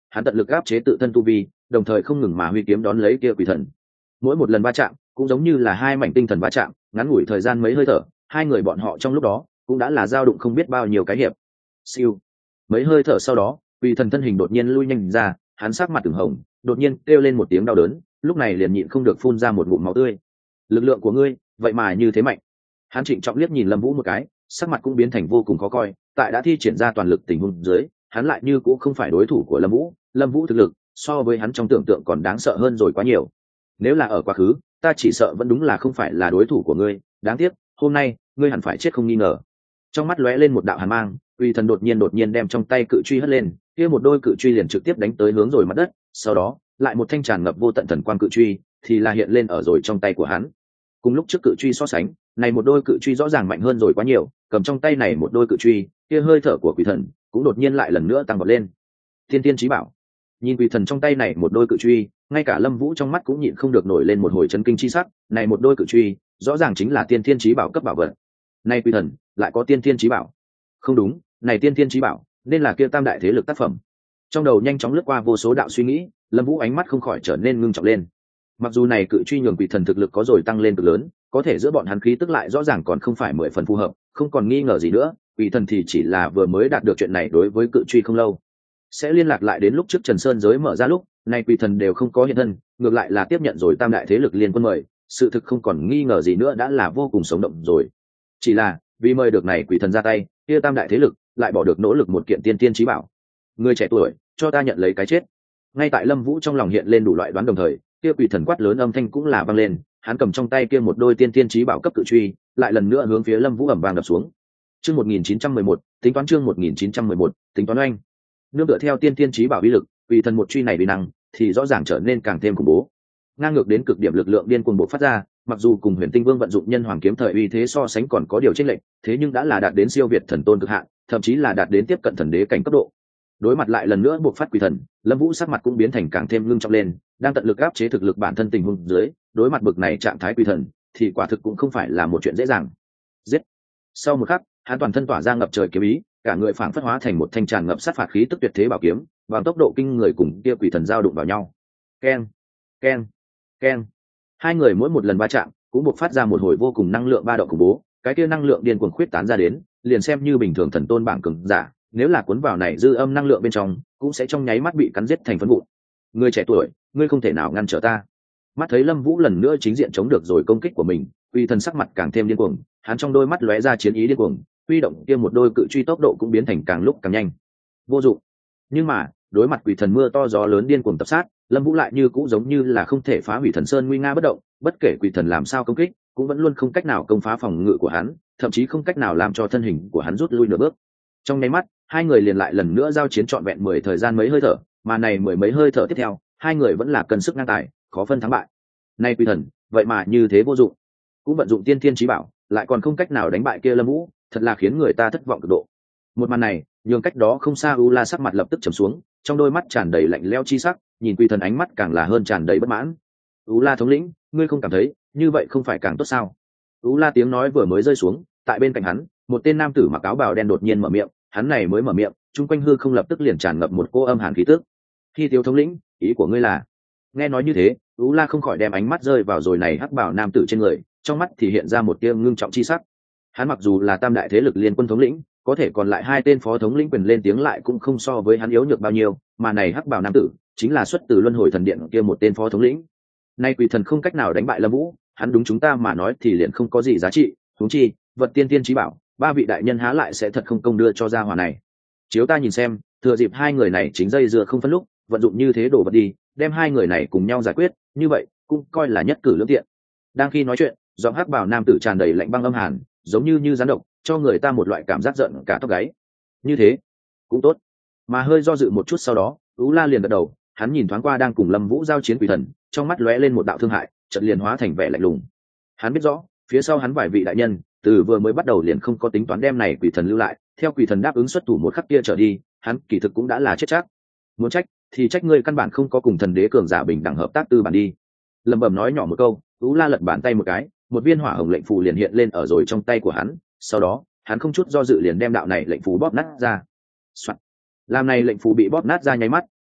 hắn tận lực áp chế tự thân tu vi, đồng thời không ngừng mà huy kiếm đón lấy kia quỷ thần. Mỗi một lần va chạm cũng giống như là hai mảnh tinh thần va chạm, ngắn ngủi thời gian mấy hơi thở, hai người bọn họ trong lúc đó cũng đã là dao động không biết bao nhiêu cái hiệp. Siêu. Mấy hơi thở sau đó, quỷ thần thân hình đột nhiên lui nhanh ra, hắn sắc mặt ửng hồng, đột nhiên kêu lên một tiếng đau đớn, lúc này liền nhịn không được phun ra một ngụm máu tươi. Lực lượng của ngươi vậy mà như thế mạnh. Hắn trịnh trọng liếc nhìn Lâm Vũ một cái, sắc mặt cũng biến thành vô cùng khó coi, tại đã thi triển ra toàn lực tình huống dưới, hắn lại như cũng không phải đối thủ của Lâm Vũ. Lâm Vũ thực lực so với hắn trong tưởng tượng còn đáng sợ hơn rồi quá nhiều. Nếu là ở quá khứ, ta chỉ sợ vẫn đúng là không phải là đối thủ của ngươi, đáng tiếc, hôm nay, ngươi hẳn phải chết không nghi ngờ. Trong mắt lóe lên một đạo hàn mang, uy thần đột nhiên đem trong tay cự truy hất lên, kia một đôi cự truy liền trực tiếp đánh tới hướng rồi mặt đất, sau đó, lại một thanh tràn ngập vô tận thần quang cự truy thì là hiện lên ở rồi trong tay của hắn. Cùng lúc trước cự truy so sánh, này một đôi cự truy rõ ràng mạnh hơn rồi quá nhiều, cầm trong tay này một đôi cự truy, kia hơi thở của quỷ thần cũng đột nhiên lại lần nữa tăng vọt lên. Tiên tiên chí bảo. Nhìn quỷ thần trong tay này một đôi cự truy, ngay cả Lâm Vũ trong mắt cũng nhịn không được nổi lên một hồi chấn kinh chi sắc, này một đôi cự truy, rõ ràng chính là tiên tiên chí bảo cấp bảo vật. Này quỷ thần lại có tiên tiên chí bảo. Không đúng, này tiên tiên chí bảo nên là kia tam đại thế lực tác phẩm. Trong đầu nhanh chóng lướt qua vô số đạo suy nghĩ, Lâm Vũ ánh mắt không khỏi trở nên ngưng trọng lên. Mặc dù này cự truy nhường quỷ thần thực lực có rồi tăng lên cực lớn, có thể giữa bọn hắn khí tức lại rõ ràng còn không phải 10 phần phù hợp, không còn nghi ngờ gì nữa, quỷ thần thì chỉ là vừa mới đạt được chuyện này đối với cự truy không lâu. Sẽ liên lạc lại đến lúc trước Trần Sơn giới mở ra lúc, nay quỷ thần đều không có hiện thân, ngược lại là tiếp nhận rồi tam đại thế lực liên quân mời, sự thực không còn nghi ngờ gì nữa đã là vô cùng sống động rồi. Chỉ là, vì mời được này quỷ thần ra tay, kia tam đại thế lực lại bỏ được nỗ lực một kiện tiên tiên chí bảo. Người trẻ tuổi, cho ta nhận lấy cái chết. Ngay tại Lâm Vũ trong lòng hiện lên đủ loại đoán đồng thời, kia quỷ thần quát lớn âm thanh cũng là vang lên, hắn cầm trong tay kia một đôi tiên tiên chí bảo cấp cự truy, lại lần nữa hướng phía Lâm Vũ ầm vang đập xuống. Chương 1911, tính toán chương 1911, tính toán oanh. Nương tựa theo tiên tiên chí bảo uy lực, quỷ thần một truy này uy năng thì rõ ràng trở nên càng thêm khủng bố. Ngang ngược đến cực điểm lực lượng điên cuồng bộc phát ra, mặc dù cùng Huyền Tinh Vương vận dụng nhân hoàng kiếm thời uy thế so sánh còn có điều chênh lệch, thế nhưng đã là đạt đến siêu việt thần tôn cực hạn, thậm chí là đạt đến tiếp cận thần đế cảnh cấp độ. Đối mặt lại lần nữa buộc phát quỷ thần, Lâm Vũ sắc mặt cũng biến thành càng thêm ngưng trọng lên, đang tận lực áp chế thực lực bản thân tình huống dưới, đối mặt bực này trạng thái quỷ thần thì quả thực cũng không phải là một chuyện dễ dàng. Giết. Sau một khắc, hắn toàn thân tỏa ra ngập trời kiếm ý, cả người phảng phất hóa thành một thanh tràn ngập sát phạt khí tức tuyệt thế bảo kiếm, bằng tốc độ kinh người cùng kia quỷ thần giao đụng vào nhau. Keng, keng, keng. Hai người mỗi một lần va chạm cũng bộc phát ra một hồi vô cùng năng lượng ba động khủng bố, cái kia năng lượng điên cuồng khuyết tán ra đến, liền xem như bình thường thần tôn bảng cường giả, nếu là cuốn vào này dư âm năng lượng bên trong, cũng sẽ trong nháy mắt bị cắn giết thành phấn vụn. Người trẻ tuổi, ngươi không thể nào ngăn trở ta. Mắt thấy Lâm Vũ lần nữa chính diện chống được rồi công kích của mình, uy thần sắc mặt càng thêm điên cuồng, hắn trong đôi mắt lóe ra chiến ý điên cuồng, huy động kia một đôi cự truy tốc độ cũng biến thành càng lúc càng nhanh. Vô dụng. Nhưng mà, đối mặt quỷ thần mưa to gió lớn điên cuồng tập sát, Lâm Vũ lại như cũ giống như là không thể phá hủy thần sơn nguy nga bất động, bất kể quỷ thần làm sao công kích, cũng vẫn luôn không cách nào công phá phòng ngự của hắn, thậm chí không cách nào làm cho thân hình của hắn rút lui nửa bước. Trong nháy mắt, hai người liền lại lần nữa giao chiến trọn vẹn 10 thời gian mấy hơi thở, mà này mười mấy hơi thở tiếp theo, hai người vẫn là cân sức ngang tài, khó phân thắng bại. Nay quỷ thần, vậy mà như thế vô dụng, cũng vận dụng tiên thiên chí bảo, lại còn không cách nào đánh bại kia Lâm Vũ, thật là khiến người ta thất vọng cực độ. Một màn này, nhường cách đó không xa U La sắc mặt lập tức trầm xuống, trong đôi mắt tràn đầy lạnh lẽo chi sắc, nhìn quỷ thần ánh mắt càng là hơn tràn đầy bất mãn. U La thống lĩnh, ngươi không cảm thấy như vậy không phải càng tốt sao? U La tiếng nói vừa mới rơi xuống, tại bên cạnh hắn, một tên nam tử mặc áo bào đen đột nhiên mở miệng, hắn này mới mở miệng, chung quanh hư không lập tức liền tràn ngập một cô âm hàn khí tức. Khi Tiêu thống lĩnh, ý của ngươi là? Nghe nói như thế, U La không khỏi đem ánh mắt rơi vào rồi này hắc bào nam tử trên người, trong mắt thì hiện ra một tia ngưng trọng chi sắc. Hắn mặc dù là tam đại thế lực liên quân thống lĩnh, có thể còn lại hai tên phó thống lĩnh quyền lên tiếng lại cũng không so với hắn yếu nhược bao nhiêu, mà này hắc bào nam tử chính là xuất từ luân hồi thần điện kia một tên phó thống lĩnh. Nay quỷ thần không cách nào đánh bại Lâm Vũ, hắn đúng chúng ta mà nói thì liền không có gì giá trị, huống chi vật tiên tiên chí bảo, ba vị đại nhân há lại sẽ thật không công đưa cho gia hỏa này. Chiếu ta nhìn xem, thừa dịp hai người này chính dây dưa không phân lúc, vận dụng như thế đổ vật đi, đem hai người này cùng nhau giải quyết, như vậy cũng coi là nhất cử lưỡng tiện. Đang khi nói chuyện, giọng hắc bào nam tử tràn đầy lạnh băng âm hàn, giống như rắn độc, cho người ta một loại cảm giác giận cả tóc gáy. Như thế cũng tốt. Mà hơi do dự một chút sau đó, Ú La liền gật đầu, hắn nhìn thoáng qua đang cùng Lâm Vũ giao chiến quỷ thần, trong mắt lóe lên một đạo thương hại, chợt liền hóa thành vẻ lạnh lùng. Hắn biết rõ, phía sau hắn vài vị đại nhân, từ vừa mới bắt đầu liền không có tính toán đem này quỷ thần lưu lại, theo quỷ thần đáp ứng xuất thủ một khắc kia trở đi, hắn kỳ thực cũng đã là chết chắc. Muốn trách thì trách ngươi căn bản không có cùng thần đế cường giả bình đẳng hợp tác tư bản đi. Lẩm bẩm nói nhỏ một câu, Ú La lật bàn tay một cái, một viên hỏa hồng lệnh phù liền hiện lên ở rồi trong tay của hắn, sau đó, hắn không chút do dự liền đem đạo này lệnh phù bóp nát ra. Soạn. Làm này lệnh phù bị bóp nát ra nháy mắt,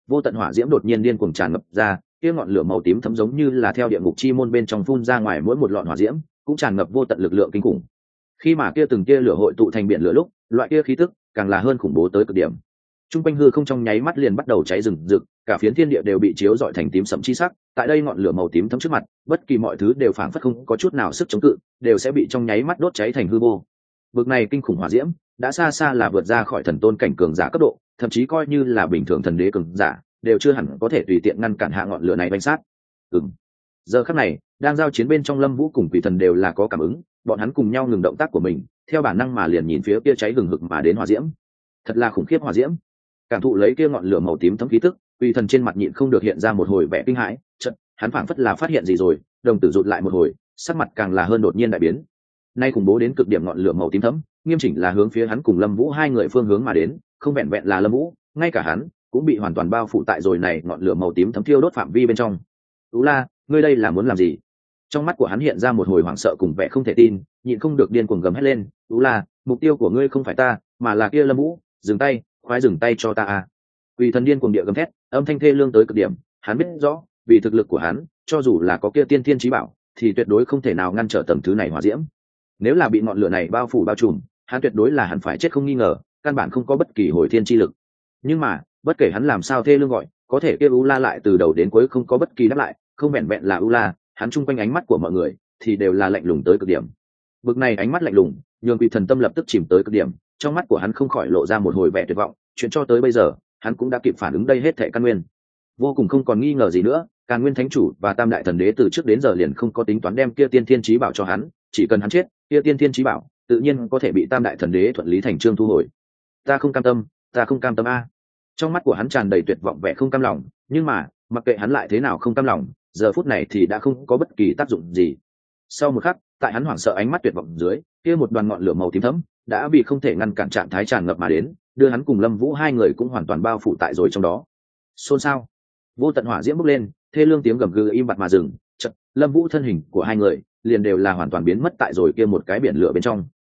vô tận hỏa diễm đột nhiên điên cuồng tràn ngập ra, kia ngọn lửa màu tím thấm giống như là theo địa ngục chi môn bên trong phun ra ngoài, mỗi một lọn hỏa diễm cũng tràn ngập vô tận lực lượng kinh khủng. Khi mà kia từng kia lửa hội tụ thành biển lửa lúc, loại kia khí tức càng là hơn khủng bố tới cực điểm. Trung quanh hư không trong nháy mắt liền bắt đầu cháy rừng rực, cả phiến thiên địa đều bị chiếu rọi thành tím sẫm chi sắc. Tại đây ngọn lửa màu tím thấm trước mặt, bất kỳ mọi thứ đều phảng phất không có chút nào sức chống cự, đều sẽ bị trong nháy mắt đốt cháy thành hư vô. Bực này kinh khủng hỏa diễm đã xa xa là vượt ra khỏi thần tôn cảnh cường giả cấp độ, thậm chí coi như là bình thường thần đế cường giả đều chưa hẳn có thể tùy tiện ngăn cản hạ ngọn lửa này bánh sát. Giờ khắc này, đang giao chiến bên trong Lâm Vũ cùng quỷ thần đều là có cảm ứng, bọn hắn cùng nhau ngừng động tác của mình, theo bản năng mà liền nhìn phía kia cháy hừng hực mà đến hỏa diễm. Thật là khủng khiếp hỏa diễm. Cảm thụ lấy kia ngọn lửa màu tím thấm khí tức, quỷ thần trên mặt nhịn không được hiện ra một hồi vẻ kinh hãi, chợt, hắn phảng phất là phát hiện gì rồi, đồng tử rụt lại một hồi, sắc mặt càng là hơn đột nhiên đại biến. Nay khủng bố đến cực điểm ngọn lửa màu tím thấm, nghiêm chỉnh là hướng phía hắn cùng Lâm Vũ hai người phương hướng mà đến, không vẹn vẹn là Lâm Vũ, ngay cả hắn cũng bị hoàn toàn bao phủ tại rồi này ngọn lửa màu tím thấm thiêu đốt phạm vi bên trong. Tú La, ngươi đây là muốn làm gì? Trong mắt của hắn hiện ra một hồi hoảng sợ cùng vẻ không thể tin, nhịn không được điên cuồng gầm hét lên, Tú La, mục tiêu của ngươi không phải ta, mà là kia Lâm Vũ, dừng tay, khoái dừng tay cho ta a. Quỷ thần điên cuồng địa gầm thét, âm thanh thê lương tới cực điểm, hắn biết rõ, vì thực lực của hắn, cho dù là có kia tiên thiên chí bảo, thì tuyệt đối không thể nào ngăn trở tầng thứ này hỏa diễm. Nếu là bị ngọn lửa này bao phủ bao trùm, hắn tuyệt đối là hắn phải chết không nghi ngờ, căn bản không có bất kỳ hồi thiên chi lực. Nhưng mà, bất kể hắn làm sao thê lương gọi, có thể kia U La lại từ đầu đến cuối không có bất kỳ đáp lại, không vẹn vẹn là U La, hắn chung quanh ánh mắt của mọi người thì đều là lạnh lùng tới cực điểm. Bực này ánh mắt lạnh lùng, nhường Quỷ thần tâm lập tức chìm tới cực điểm, trong mắt của hắn không khỏi lộ ra một hồi vẻ tuyệt vọng, chuyện cho tới bây giờ, hắn cũng đã kịp phản ứng đây hết thảy căn nguyên. Vô cùng không còn nghi ngờ gì nữa, Càn Nguyên Thánh Chủ và Tam Đại Thần Đế từ trước đến giờ liền không có tính toán đem kia Tiên Thiên Chí Bảo cho hắn, chỉ cần hắn chết, kia Tiên Thiên Chí Bảo tự nhiên có thể bị Tam Đại Thần Đế thuận lý thành chương thu hồi. Ta không cam tâm, ta không cam tâm a. Trong mắt của hắn tràn đầy tuyệt vọng vẻ không cam lòng, nhưng mà, mặc kệ hắn lại thế nào không cam lòng, giờ phút này thì đã không có bất kỳ tác dụng gì. Sau một khắc, tại hắn hoảng sợ ánh mắt tuyệt vọng dưới, kia một đoàn ngọn lửa màu tím thẫm đã bị không thể ngăn cản trạng thái tràn ngập mà đến, đưa hắn cùng Lâm Vũ hai người cũng hoàn toàn bao phủ tại rồi trong đó. Xôn xao, vô tận hỏa diễm bốc lên, thê lương tiếng gầm gừ im bặt mà dừng. Chợt, Lâm Vũ thân hình của hai người liền đều là hoàn toàn biến mất tại rồi kia một cái biển lửa bên trong.